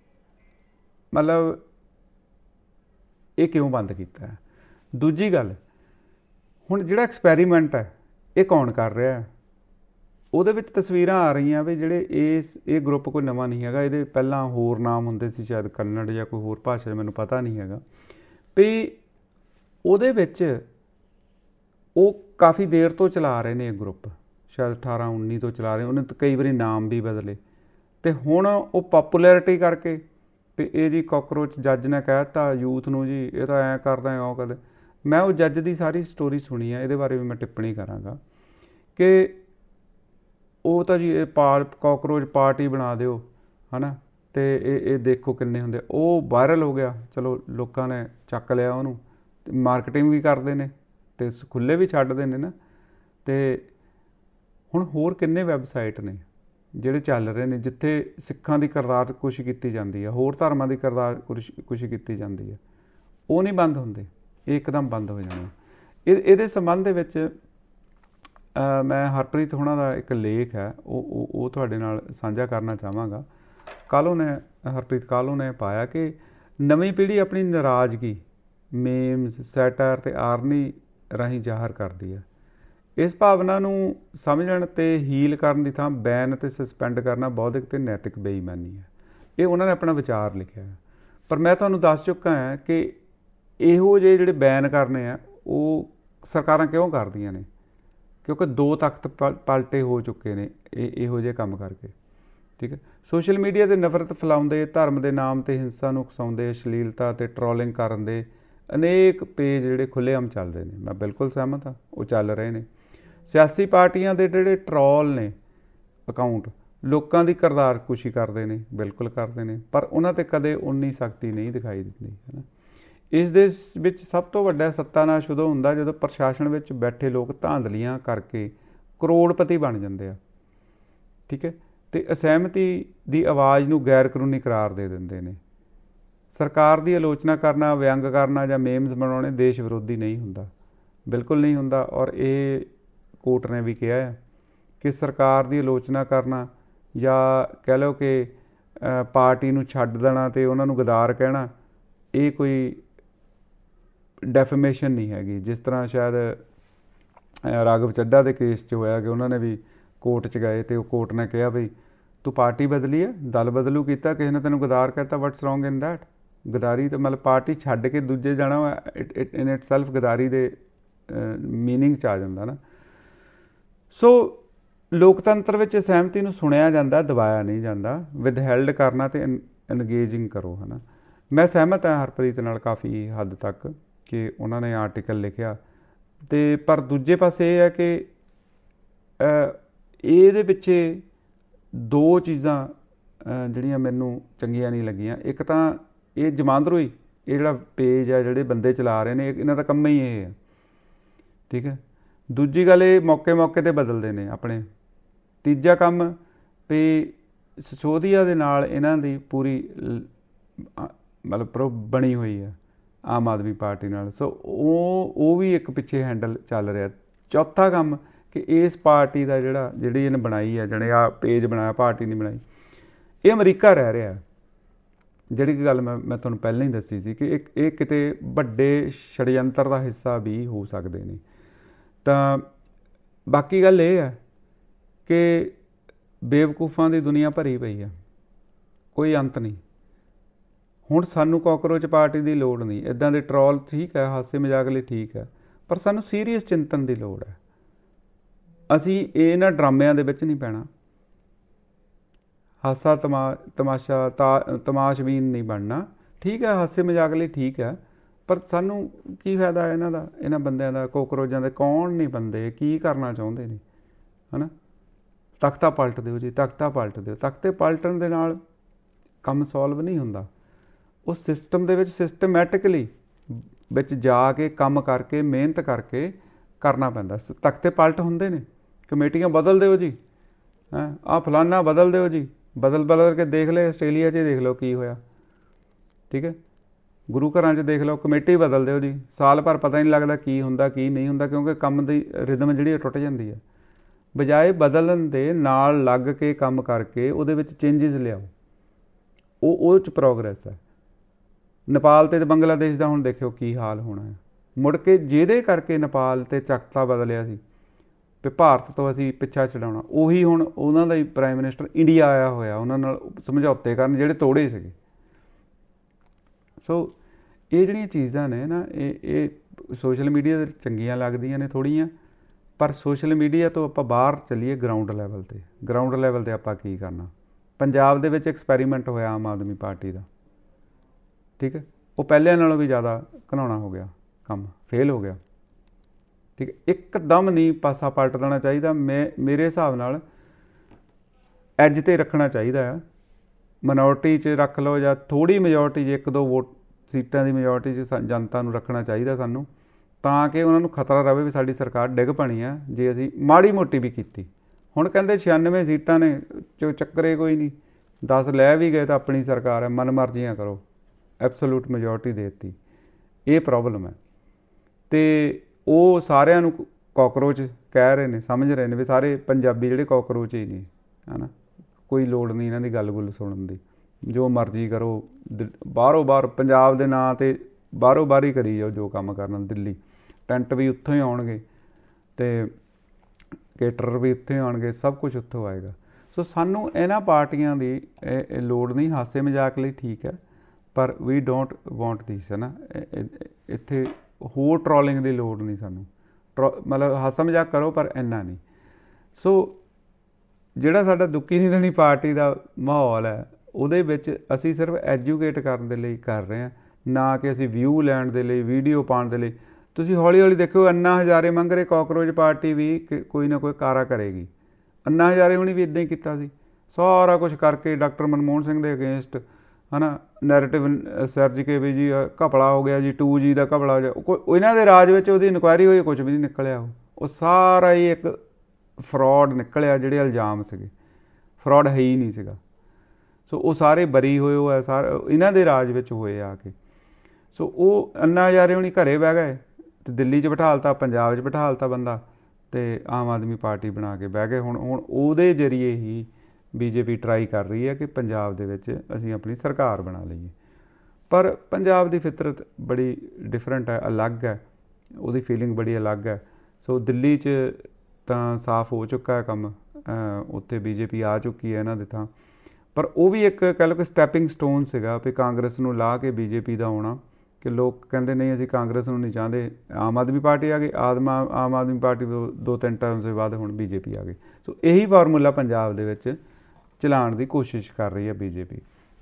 ਮਤਲਬ ਇਹ ਕਿਉਂ ਬੰਦ ਕੀਤਾ ਹੈ। ਦੂਜੀ ਗੱਲ, ਹੁਣ ਜਿਹੜਾ ਐਕਸਪੈਰੀਮੈਂਟ ਹੈ, ਇਹ ਕੌਣ ਕਰ ਰਿਹਾ? ਉਹਦੇ ਵਿੱਚ ਤਸਵੀਰਾਂ ਆ ਰਹੀਆਂ ਵੀ ਜਿਹੜੇ ਇਹ ਗਰੁੱਪ ਕੋਈ ਨਵਾਂ ਨਹੀਂ ਹੈਗਾ, ਇਹਦੇ ਪਹਿਲਾਂ ਹੋਰ ਨਾਮ ਹੁੰਦੇ ਸੀ, ਸ਼ਾਇਦ ਕੰਨੜ ਜਾਂ ਕੋਈ ਹੋਰ ਭਾਸ਼ਾ, ਮੈਨੂੰ ਪਤਾ ਨਹੀਂ ਹੈਗਾ ਵੀ ਉਹਦੇ ਵਿੱਚ ਉਹ ਕਾਫੀ ਦੇਰ ਤੋਂ ਚਲਾ ਰਹੇ ਨੇ ਇਹ ਗਰੁੱਪ, ਸ਼ਾਇਦ 18-19 ਤੋਂ ਚਲਾ ਰਹੇ, ਉਹਨੇ ਤਾਂ ਕਈ ਵਾਰੀ ਨਾਮ ਵੀ ਬਦਲੇ। ਅਤੇ ਹੁਣ ਉਹ ਪੋਪੂਲੈਰਿਟੀ ਕਰਕੇ ਵੀ ਇਹ ਜੀ ਕਾਕਰੋਚ ਜੱਜ ਨੇ ਕਹਿ ਦਿੱਤਾ ਯੂਥ ਨੂੰ ਜੀ ਇਹ ਤਾਂ ਐਂ ਕਰਦਾ ਉਹ ਕਰਦੇ। ਮੈਂ ਉਹ ਜੱਜ ਦੀ ਸਾਰੀ ਸਟੋਰੀ ਸੁਣੀ ਹੈ, ਇਹਦੇ ਬਾਰੇ ਵੀ ਮੈਂ ਟਿੱਪਣੀ ਕਰਾਂਗਾ ਕਿ ਉਹ ਤਾਂ ਜੀ ਇਹ ਕਾਕਰੋਚ ਪਾਰਟੀ ਬਣਾ ਦਿਓ ਹੈ ਨਾ, ਅਤੇ ਇਹ ਦੇਖੋ ਕਿੰਨੇ ਹੁੰਦੇ। ਉਹ ਵਾਇਰਲ ਹੋ ਗਿਆ, ਚਲੋ ਲੋਕਾਂ ਨੇ ਚੱਕ ਲਿਆ ਉਹਨੂੰ, ਅਤੇ ਮਾਰਕੀਟਿੰਗ ਵੀ ਕਰਦੇ ਨੇ ਅਤੇ ਖੁੱਲ੍ਹੇ ਵੀ ਛੱਡਦੇ ਨੇ ਨਾ। ਅਤੇ ਹੁਣ ਹੋਰ ਕਿੰਨੇ ਵੈਬਸਾਈਟ ਨੇ ਜਿਹੜੇ ਚੱਲ ਰਹੇ ਨੇ ਜਿੱਥੇ ਸਿੱਖਾਂ ਦੀ ਕਿਰਦਾਰਕੁਸ਼ੀ ਕੀਤੀ ਜਾਂਦੀ ਹੈ, ਹੋਰ ਧਰਮਾਂ ਦੀ ਕਿਰਦਾਰਕੁਸ਼ੀ ਕੀਤੀ ਜਾਂਦੀ ਹੈ, ਉਹ ਨਹੀਂ ਬੰਦ ਹੁੰਦੇ, ਇਹ ਇੱਕਦਮ ਬੰਦ ਹੋ ਜਾਣਾ। ਇਹਦੇ ਸੰਬੰਧ ਦੇ ਵਿੱਚ ਮੈਂ ਹਰਪ੍ਰੀਤ ਹੋਣਾ ਦਾ ਇੱਕ ਲੇਖ ਹੈ ਉਹ ਤੁਹਾਡੇ ਨਾਲ ਸਾਂਝਾ ਕਰਨਾ ਚਾਹਾਂਗਾ। ਹਰਪ੍ਰੀਤ ਕਾਹਲੋਂ ਨੇ ਪਾਇਆ ਕਿ ਨਵੀਂ ਪੀੜ੍ਹੀ ਆਪਣੀ ਨਾਰਾਜ਼ਗੀ ਮੇਮਸ, ਸੈਟਾਇਰ ਅਤੇ ਆਰਨੀ ਰਾਹੀਂ ਜ਼ਾਹਰ ਕਰਦੀ ਹੈ। ਇਸ ਭਾਵਨਾ ਨੂੰ ਸਮਝਣ ਅਤੇ ਹੀਲ ਕਰਨ ਦੀ ਥਾਂ ਬੈਨ ਅਤੇ ਸਸਪੈਂਡ ਕਰਨਾ ਬੌਧਿਕ ਅਤੇ ਨੈਤਿਕ ਬੇਈਮਾਨੀ ਹੈ। ਇਹ ਉਹਨਾਂ ਨੇ ਆਪਣਾ ਵਿਚਾਰ ਲਿਖਿਆ ਹੈ। ਪਰ ਮੈਂ ਤੁਹਾਨੂੰ ਦੱਸ ਚੁੱਕਾ ਹਾਂ ਕਿ ਇਹੋ ਜਿਹੇ ਜਿਹੜੇ ਬੈਨ ਕਰਨੇ ਆ ਉਹ ਸਰਕਾਰਾਂ ਕਿਉਂ ਕਰਦੀਆਂ ਨੇ, ਕਿਉਂਕਿ 2 ਤਖ਼ਤ ਪਲਟੇ ਹੋ ਚੁੱਕੇ ਨੇ ਇਹੋ ਜਿਹੇ ਕੰਮ ਕਰਕੇ। ਠੀਕ ਹੈ, ਸੋਸ਼ਲ ਮੀਡੀਆ 'ਤੇ ਨਫ਼ਰਤ ਫੈਲਾਉਂਦੇ, ਧਰਮ ਦੇ ਨਾਮ 'ਤੇ ਹਿੰਸਾ ਨੂੰ ਉਕਸਾਉਂਦੇ, ਅਸ਼ਲੀਲਤਾ ਅਤੇ ਟਰੋਲਿੰਗ ਕਰਨ ਦੇ ਅਨੇਕ ਪੇਜ ਜਿਹੜੇ ਖੁੱਲ੍ਹੇਆਮ ਚੱਲਦੇ ਨੇ। ਮੈਂ ਬਿਲਕੁਲ ਸਹਿਮਤ ਹਾਂ, ਉਹ ਚੱਲ ਰਹੇ ਨੇ। ਸਿਆਸੀ ਪਾਰਟੀਆਂ ਦੇ ਜਿਹੜੇ ਟਰੋਲ ਨੇ ਅਕਾਊਂਟ ਲੋਕਾਂ ਦੀ ਕਿਰਦਾਰਕੁਸ਼ੀ ਕਰਦੇ ਨੇ, ਬਿਲਕੁਲ ਕਰਦੇ ਨੇ, ਪਰ ਉਹਨਾਂ 'ਤੇ ਕਦੇ ਉਨੀ ਸਖਤੀ ਨਹੀਂ ਦਿਖਾਈ ਦਿੰਦੀ ਹੈ ਨਾ। ਇਸ ਦੇ ਵਿੱਚ ਸਭ ਤੋਂ ਵੱਡਾ ਸੱਤਾਨਾਸ਼ ਉਦੋਂ ਹੁੰਦਾ ਜਦੋਂ ਪ੍ਰਸ਼ਾਸਨ ਵਿੱਚ ਬੈਠੇ ਲੋਕ ਧਾਂਦਲੀਆਂ ਕਰਕੇ ਕਰੋੜਪਤੀ ਬਣ ਜਾਂਦੇ ਆ। ਠੀਕ ਹੈ, ਅਤੇ ਅਸਹਿਮਤੀ ਦੀ ਆਵਾਜ਼ ਨੂੰ ਗੈਰ ਕਾਨੂੰਨੀ ਕਰਾਰ ਦੇ ਦਿੰਦੇ ਨੇ। ਸਰਕਾਰ ਦੀ ਆਲੋਚਨਾ ਕਰਨਾ, ਵਿਅੰਗ ਕਰਨਾ ਜਾਂ ਮੇਮਸ ਬਣਾਉਣੇ ਦੇਸ਼ ਵਿਰੋਧੀ ਨਹੀਂ ਹੁੰਦਾ, ਬਿਲਕੁਲ ਨਹੀਂ ਹੁੰਦਾ। ਔਰ ਇਹ ਕੋਰਟ ਨੇ ਵੀ ਕਿਹਾ ਹੈ ਕਿ ਸਰਕਾਰ ਦੀ ਆਲੋਚਨਾ ਕਰਨਾ ਜਾਂ ਕਹਿ ਲਓ ਕਿ ਪਾਰਟੀ ਨੂੰ ਛੱਡ ਦੇਣਾ ਅਤੇ ਉਹਨਾਂ ਨੂੰ ਗਦਾਰ ਕਹਿਣਾ, ਇਹ ਕੋਈ ਡੈਫੇਮੇਸ਼ਨ ਨਹੀਂ ਹੈਗੀ। ਜਿਸ ਤਰ੍ਹਾਂ ਸ਼ਾਇਦ ਰਾਘਵ ਚੱਢਾ ਦੇ ਕੇਸ 'ਚ ਹੋਇਆ ਕਿ ਉਹਨਾਂ ਨੇ ਵੀ ਕੋਰਟ 'ਚ ਗਏ ਅਤੇ ਉਹ ਕੋਰਟ ਨੇ ਕਿਹਾ ਬਈ ਤੂੰ ਪਾਰਟੀ ਬਦਲੀ ਹੈ, ਦਲ ਬਦਲੂ ਕੀਤਾ, ਕਿਸੇ ਨੇ ਤੈਨੂੰ ਗਦਾਰ ਕਹਿਤਾ, ਵਟਸ ਰੋਂਗ ਇਨ ਦੈਟ। ਗਦਾਰੀ ਤਾਂ ਮਤਲਬ ਪਾਰਟੀ ਛੱਡ ਕੇ ਦੂਜੇ ਜਾਣਾ ਇਨ ਇਟ ਸੈਲਫ ਗਦਾਰੀ ਦੇ ਮੀਨਿੰਗ 'ਚ ਆ ਜਾਂਦਾ ਨਾ। ਸੋ ਲੋਕਤੰਤਰ ਵਿੱਚ ਸਹਿਮਤੀ ਨੂੰ ਸੁਣਿਆ ਜਾਂਦਾ, ਦਬਾਇਆ ਨਹੀਂ ਜਾਂਦਾ। ਵਿਦਹੈਲਡ ਕਰਨਾ ਅਤੇ ਐਨਗੇਜਿੰਗ ਕਰੋ ਹੈ ਨਾ। ਮੈਂ ਸਹਿਮਤ ਹਾਂ ਹਰਪ੍ਰੀਤ ਨਾਲ ਕਾਫੀ ਹੱਦ ਤੱਕ ਕਿ ਉਹਨਾਂ ਨੇ ਆਰਟੀਕਲ ਲਿਖਿਆ, ਅਤੇ ਪਰ ਦੂਜੇ ਪਾਸੇ ਇਹ ਹੈ ਕਿ ਇਹਦੇ ਪਿੱਛੇ 2 ਚੀਜ਼ਾਂ ਜਿਹੜੀਆਂ ਮੈਨੂੰ ਚੰਗੀਆਂ ਨਹੀਂ ਲੱਗੀਆਂ। ਇੱਕ ਤਾਂ ਇਹ ਜਮਾਂਦਰੂਈ, ਇਹ ਜਿਹੜਾ ਪੇਜ ਹੈ, ਜਿਹੜੇ ਬੰਦੇ ਚਲਾ ਰਹੇ ਨੇ, ਇਹਨਾਂ ਦਾ ਕੰਮ ਹੀ ਇਹ ਹੈ। ਠੀਕ ਹੈ, ਦੂਜੀ ਗੱਲ ਇਹ ਮੌਕੇ 'ਤੇ ਬਦਲਦੇ ਨੇ ਆਪਣੇ। ਤੀਜਾ ਕੰਮ ਵੀ ਸਿਸੋਦੀਆ ਦੇ ਨਾਲ ਇਹਨਾਂ ਦੀ ਪੂਰੀ ਮਤਲਬ ਬਣੀ ਹੋਈ ਹੈ ਆਮ ਆਦਮੀ ਪਾਰਟੀ ਨਾਲ। ਸੋ ਉਹ ਵੀ ਇੱਕ ਪਿੱਛੇ ਹੈਂਡਲ ਚੱਲ ਰਿਹਾ। ਚੌਥਾ ਕੰਮ ਕਿ ਇਸ ਪਾਰਟੀ ਦਾ ਜਿਹੜੀ ਇਹਨੇ ਬਣਾਈ ਹੈ, ਜਿਹੜੇ ਆਹ ਪੇਜ ਬਣਾਇਆ, ਪਾਰਟੀ ਨਹੀਂ ਬਣਾਈ, ਇਹ ਅਮਰੀਕਾ ਰਹਿ ਰਿਹਾ। ਜਿਹੜੀ ਕਿ ਗੱਲ ਮੈਂ ਤੁਹਾਨੂੰ ਪਹਿਲਾਂ ਹੀ ਦੱਸੀ ਸੀ ਕਿ ਇਹ ਕਿਤੇ ਵੱਡੇ ਛੜਯੰਤਰ ਦਾ ਹਿੱਸਾ ਵੀ ਹੋ ਸਕਦੇ ਨੇ। ਤਾਂ ਬਾਕੀ ਗੱਲ ਇਹ ਹੈ ਕਿ ਬੇਵਕੂਫਾਂ ਦੀ ਦੁਨੀਆ ਭਰੀ ਪਈ ਆ, ਕੋਈ ਅੰਤ ਨਹੀਂ। ਹੁਣ ਸਾਨੂੰ ਕਾਕਰੋਚ ਪਾਰਟੀ ਦੀ ਲੋੜ ਨਹੀਂ। ਇੱਦਾਂ ਦੇ ਟਰੋਲ ਠੀਕ ਹੈ, ਹਾਸੇ ਮਜ਼ਾਕ ਲਈ ਠੀਕ ਹੈ, ਪਰ ਸਾਨੂੰ ਸੀਰੀਅਸ ਚਿੰਤਨ ਦੀ ਲੋੜ ਹੈ। ਅਸੀਂ ਇਹਨਾਂ ਡਰਾਮਿਆਂ ਦੇ ਵਿੱਚ ਨਹੀਂ ਪੈਣਾ। ਹਾਸਾ ਤਮਾਸ਼ਬੀਨ ਨਹੀਂ ਬਣਨਾ। ਠੀਕ ਹੈ, ਹਾਸੇ ਮਜ਼ਾਕ ਲਈ ਠੀਕ ਹੈ, ਪਰ ਸਾਨੂੰ ਕੀ ਫਾਇਦਾ ਇਹਨਾਂ ਦਾ, ਇਹਨਾਂ ਬੰਦਿਆਂ ਦਾ, ਕੋਕਰੋਚਾਂ ਦੇ? ਕੌਣ ਨੇ ਬੰਦੇ, ਕੀ ਕਰਨਾ ਚਾਹੁੰਦੇ ਨੇ ਹੈ ਨਾ? ਤਖ਼ਤਾ ਪਲਟ ਦਿਓ ਜੀ, ਤਖ਼ਤਾ ਪਲਟ ਦਿਓ। ਤਖ਼ਤੇ ਪਲਟਣ ਦੇ ਨਾਲ ਕੰਮ ਸੋਲਵ ਨਹੀਂ ਹੁੰਦਾ। ਉਹ ਸਿਸਟਮ ਦੇ ਵਿੱਚ ਸਿਸਟਮੈਟਿਕਲੀ ਵਿੱਚ ਜਾ ਕੇ ਕੰਮ ਕਰਕੇ, ਮਿਹਨਤ ਕਰਕੇ ਕਰਨਾ ਪੈਂਦਾ। ਤਖ਼ਤੇ ਪਲਟ ਹੁੰਦੇ ਨੇ, ਕਮੇਟੀਆਂ ਬਦਲ ਦਿਓ ਜੀ, ਆਹ ਫਲਾਨਾ ਬਦਲ ਦਿਓ ਜੀ, ਬਦਲ ਕੇ ਦੇਖ ਲਿਆ। ਆਸਟ੍ਰੇਲੀਆ 'ਚ ਦੇਖ ਲਓ ਕੀ ਹੋਇਆ। ਠੀਕ ਹੈ, ਗੁਰੂ ਘਰਾਂ 'ਚ ਦੇਖ ਲਓ, ਕਮੇਟੀ ਬਦਲ ਦਿਓ ਜੀ, ਸਾਲ ਭਰ ਪਤਾ ਹੀ ਨਹੀਂ ਲੱਗਦਾ ਕੀ ਹੁੰਦਾ ਕੀ ਨਹੀਂ ਹੁੰਦਾ, ਕਿਉਂਕਿ ਕੰਮ ਦੀ ਰਿਦਮ ਜਿਹੜੀ ਟੁੱਟ ਜਾਂਦੀ ਹੈ। ਬਜਾਏ ਬਦਲਣ ਦੇ ਨਾਲ ਲੱਗ ਕੇ ਕੰਮ ਕਰਕੇ ਉਹਦੇ ਵਿੱਚ ਚੇਂਜਿਸ ਲਿਆਓ, ਉਹ 'ਚ ਪ੍ਰੋਗਰੈਸ ਹੈ। ਨੇਪਾਲ ਅਤੇ ਬੰਗਲਾਦੇਸ਼ ਦਾ ਹੁਣ ਦੇਖਿਓ ਕੀ ਹਾਲ ਹੋਣਾ ਹੈ। ਮੁੜ ਕੇ ਜਿਹਦੇ ਕਰਕੇ ਨੇਪਾਲ ਅਤੇ ਤਖ਼ਤਾ ਬਦਲਿਆ ਸੀ ਵੀ ਭਾਰਤ ਤੋਂ ਅਸੀਂ ਪਿੱਛਾ ਛਡਾਉਣਾ, ਉਹੀ ਹੁਣ ਉਹਨਾਂ ਦਾ ਹੀ ਪ੍ਰਾਈਮ ਮਿਨਿਸਟਰ ਇੰਡੀਆ ਆਇਆ ਹੋਇਆ ਉਹਨਾਂ ਨਾਲ ਸਮਝੌਤੇ ਕਰਨ ਜਿਹੜੇ ਤੋੜੇ ਸੀਗੇ। ਸੋ ਇਹ ਜਿਹੜੀਆਂ ਚੀਜ਼ਾਂ ਨੇ ਨਾ, ਇਹ ਸੋਸ਼ਲ ਮੀਡੀਆ 'ਤੇ ਚੰਗੀਆਂ ਲੱਗਦੀਆਂ ਨੇ ਥੋੜ੍ਹੀਆਂ, ਪਰ ਸੋਸ਼ਲ ਮੀਡੀਆ ਤੋਂ ਆਪਾਂ ਬਾਹਰ ਚੱਲੀਏ ਗਰਾਊਂਡ ਲੈਵਲ 'ਤੇ ਆਪਾਂ ਕੀ ਕਰਨਾ। ਪੰਜਾਬ ਦੇ ਵਿੱਚ ਐਕਸਪੈਰੀਮੈਂਟ ਹੋਇਆ ਆਮ ਆਦਮੀ ਪਾਰਟੀ ਦਾ, ਠੀਕ ਹੈ, ਉਹ ਪਹਿਲਿਆਂ ਨਾਲੋਂ ਵੀ ਜ਼ਿਆਦਾ ਘਿਨਾਉਣਾ ਹੋ ਗਿਆ, ਕੰਮ ਫੇਲ ਹੋ ਗਿਆ, ਠੀਕ ਹੈ। ਇੱਕਦਮ ਨਹੀਂ ਪਾਸਾ ਪਲਟ ਦੇਣਾ ਚਾਹੀਦਾ। ਮੇਰੇ ਹਿਸਾਬ ਨਾਲ ਐਜ 'ਤੇ ਰੱਖਣਾ ਚਾਹੀਦਾ ਆ, ਮਨੋਰਟੀ 'ਚ ਰੱਖ ਲਓ ਜਾਂ ਥੋੜ੍ਹੀ ਮੈਜੋਰਟੀ 'ਚ, 1-2 ਵੋਟ ਸੀਟਾਂ ਦੀ ਮੈਜੋਰਟੀ 'ਚ ਜਨਤਾ ਨੂੰ ਰੱਖਣਾ ਚਾਹੀਦਾ ਸਾਨੂੰ, ਤਾਂ ਕਿ ਉਹਨਾਂ ਨੂੰ ਖਤਰਾ ਰਹੇ ਵੀ ਸਾਡੀ ਸਰਕਾਰ ਡਿੱਗ ਪੈਣੀ ਆ ਜੇ ਅਸੀਂ ਮਾੜੀ ਮੋਟੀ ਵੀ ਕੀਤੀ। ਹੁਣ ਕਹਿੰਦੇ 96 ਸੀਟਾਂ ਨੇ, ਚੱਕਰੇ ਕੋਈ ਨਹੀਂ, 10 ਲੈ ਵੀ ਗਏ ਤਾਂ ਆਪਣੀ ਸਰਕਾਰ ਹੈ, ਮਨ ਮਰਜ਼ੀਆਂ ਕਰੋ, ਐਬਸੋਲੂਟ ਮੈਜੋਰਟੀ ਦੇ ਦਿੱਤੀ। ਇਹ ਪ੍ਰੋਬਲਮ ਹੈ। ਅਤੇ ਉਹ ਸਾਰਿਆਂ ਨੂੰ ਕਾਕਰੋਚ ਕਹਿ ਰਹੇ ਨੇ, ਸਮਝ ਰਹੇ ਨੇ ਵੀ ਸਾਰੇ ਪੰਜਾਬੀ ਜਿਹੜੇ ਕਾਕਰੋਚ ਹੀ ਨਹੀਂ, ਹੈ ਨਾ, ਕੋਈ ਲੋੜ ਨਹੀਂ ਇਹਨਾਂ ਦੀ ਗੱਲ ਸੁਣਨ ਦੀ, ਜੋ ਮਰਜ਼ੀ ਕਰੋ, ਬਾਹਰੋਂ ਬਾਹਰ ਪੰਜਾਬ ਦੇ ਨਾਂ 'ਤੇ ਬਾਹਰੋਂ ਬਾਹਰ ਹੀ ਕਰੀ ਜਾਓ ਜੋ ਕੰਮ ਕਰਨਾ। ਦਿੱਲੀ ਟੈਂਟ ਵੀ ਉੱਥੋਂ ਹੀ ਆਉਣਗੇ ਅਤੇ ਕੇਟਰਰ ਵੀ ਉੱਥੇ ਆਉਣਗੇ, ਸਭ ਕੁਛ ਉੱਥੋਂ ਆਏਗਾ। ਸੋ ਸਾਨੂੰ ਇਹਨਾਂ ਪਾਰਟੀਆਂ ਦੀ ਲੋੜ ਨਹੀਂ, ਹਾਸੇ ਮਜ਼ਾਕ ਲਈ ਠੀਕ ਹੈ, ਪਰ ਵੀ ਡੋਂਟ ਵਾਂਟ ਦਿਸ, ਹੈ ਨਾ। ਇੱਥੇ ਹੋਰ ਟਰੋਲਿੰਗ ਦੀ ਲੋੜ ਨਹੀਂ ਸਾਨੂੰ, ਮਤਲਬ ਹਾਸਾ ਮਜ਼ਾਕ ਕਰੋ ਪਰ ਇੰਨਾ ਨਹੀਂ। ਸੋ ਜਿਹੜਾ ਸਾਡਾ ਦੁੱਕੀ ਨਹੀਂ ਦੇਣੀ ਪਾਰਟੀ ਦਾ ਮਾਹੌਲ ਹੈ, ਉਹਦੇ ਵਿੱਚ ਅਸੀਂ ਸਿਰਫ ਐਜੂਕੇਟ ਕਰਨ ਦੇ ਲਈ ਕਰ ਰਹੇ ਹਾਂ, ਨਾ ਕਿ ਅਸੀਂ ਵਿਊ ਲੈਣ ਦੇ ਲਈ, ਵੀਡੀਓ ਪਾਉਣ ਦੇ ਲਈ। ਤੁਸੀਂ ਹੌਲੀ ਹੌਲੀ ਦੇਖਿਓ, ਅੰਨਾ ਹਜ਼ਾਰੇ ਮੰਗ ਰਹੇ ਕਾਕਰੋਚ ਪਾਰਟੀ ਵੀ ਕੋਈ ਨਾ ਕੋਈ ਕਾਰਾ ਕਰੇਗੀ। ਅੰਨਾ ਹਜ਼ਾਰੇ ਹੁਣੀ ਵੀ ਇੱਦਾਂ ਹੀ ਕੀਤਾ ਸੀ, ਸਾਰਾ ਕੁਛ ਕਰਕੇ ਡਾਕਟਰ ਮਨਮੋਹਨ ਸਿੰਘ ਦੇ ਅਗੇਂਸਟ, ਹੈ ਨਾ, ਨੈਰੇਟਿਵ ਸਿਰਜ ਕੇ ਵੀ ਜੀ ਘਪਲਾ ਹੋ ਗਿਆ ਜੀ, 2G ਦਾ ਘਪਲਾ ਹੋ ਗਿਆ। ਇਹਨਾਂ ਦੇ ਰਾਜ ਵਿੱਚ ਉਹਦੀ ਇਨਕੁਆਇਰੀ ਹੋਈ, ਕੁਛ ਵੀ ਨਹੀਂ ਨਿਕਲਿਆ। ਉਹ ਸਾਰਾ ਹੀ ਇੱਕ ਫਰੋਡ ਨਿਕਲਿਆ, ਜਿਹੜੇ ਇਲਜ਼ਾਮ ਸੀਗੇ, ਫਰੋਡ ਹੈ ਹੀ ਨਹੀਂ ਸੀਗਾ। ਸੋ ਉਹ ਸਾਰੇ ਬਰੀ ਹੋਏ ਹੋ ਹੈ, ਸਾਰੇ ਇਹਨਾਂ ਦੇ ਰਾਜ ਵਿੱਚ ਹੋਏ ਆ ਕੇ। ਸੋ ਉਹ ਅੰਨਾ ਹਜ਼ਾਰੇ ਹੁਣੀ ਘਰੇ ਬਹਿ ਗਏ ਅਤੇ ਦਿੱਲੀ 'ਚ ਬਿਠਾਲਤਾ, ਪੰਜਾਬ 'ਚ ਬਿਠਾਲਤਾ ਬੰਦਾ, ਅਤੇ ਆਮ ਆਦਮੀ ਪਾਰਟੀ ਬਣਾ ਕੇ ਬਹਿ ਗਏ। ਹੁਣ ਉਹਦੇ ਜ਼ਰੀਏ ਹੀ BJP ਟਰਾਈ ਕਰ ਰਹੀ ਹੈ ਕਿ ਪੰਜਾਬ ਦੇ ਵਿੱਚ ਅਸੀਂ ਆਪਣੀ ਸਰਕਾਰ ਬਣਾ ਲਈਏ। ਪਰ ਪੰਜਾਬ ਦੀ ਫਿਤਰਤ ਬੜੀ ਡਿਫਰੈਂਟ ਹੈ, ਅਲੱਗ ਹੈ, ਉਹਦੀ ਫੀਲਿੰਗ ਬੜੀ ਅਲੱਗ ਹੈ। ਸੋ ਦਿੱਲੀ 'ਚ ਤਾਂ ਸਾਫ਼ ਹੋ ਚੁੱਕਾ ਹੈ ਕੰਮ, ਉੱਥੇ BJP ਆ ਚੁੱਕੀ ਹੈ ਇਹਨਾਂ ਦੇ ਥਾਂ। ਪਰ ਉਹ ਵੀ ਇੱਕ ਕਹਿ ਲਓ ਕਿ ਸਟੈਪਿੰਗ ਸਟੋਨ ਸੀਗਾ ਵੀ ਕਾਂਗਰਸ ਨੂੰ ਲਾਹ ਕੇ BJP ਦਾ ਆਉਣਾ, ਕਿ ਲੋਕ ਕਹਿੰਦੇ ਨਹੀਂ ਅਸੀਂ ਕਾਂਗਰਸ ਨੂੰ ਨਹੀਂ ਚਾਹੁੰਦੇ, ਆਮ ਆਦਮੀ ਪਾਰਟੀ ਆ ਗਈ, ਆਮ ਆਦਮੀ ਪਾਰਟੀ 2-3 ਟਰਮਸ ਦੇ ਬਾਅਦ ਹੁਣ BJP ਆ ਗਈ। ਸੋ ਇਹੀ ਫਾਰਮੂਲਾ ਪੰਜਾਬ ਦੇ ਵਿੱਚ ਚਲਾਉਣ ਦੀ ਕੋਸ਼ਿਸ਼ ਕਰ ਰਹੀ ਹੈ BJP।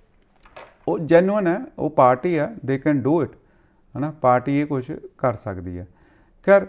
ਉਹ ਜੈਨੂਅਨ ਹੈ, ਉਹ ਪਾਰਟੀ ਹੈ, ਦੇ ਕੈਨ ਡੂ ਇਟ, ਹੈ ਨਾ, ਪਾਰਟੀ ਇਹ ਕੁਛ ਕਰ ਸਕਦੀ ਹੈ। ਖੈਰ,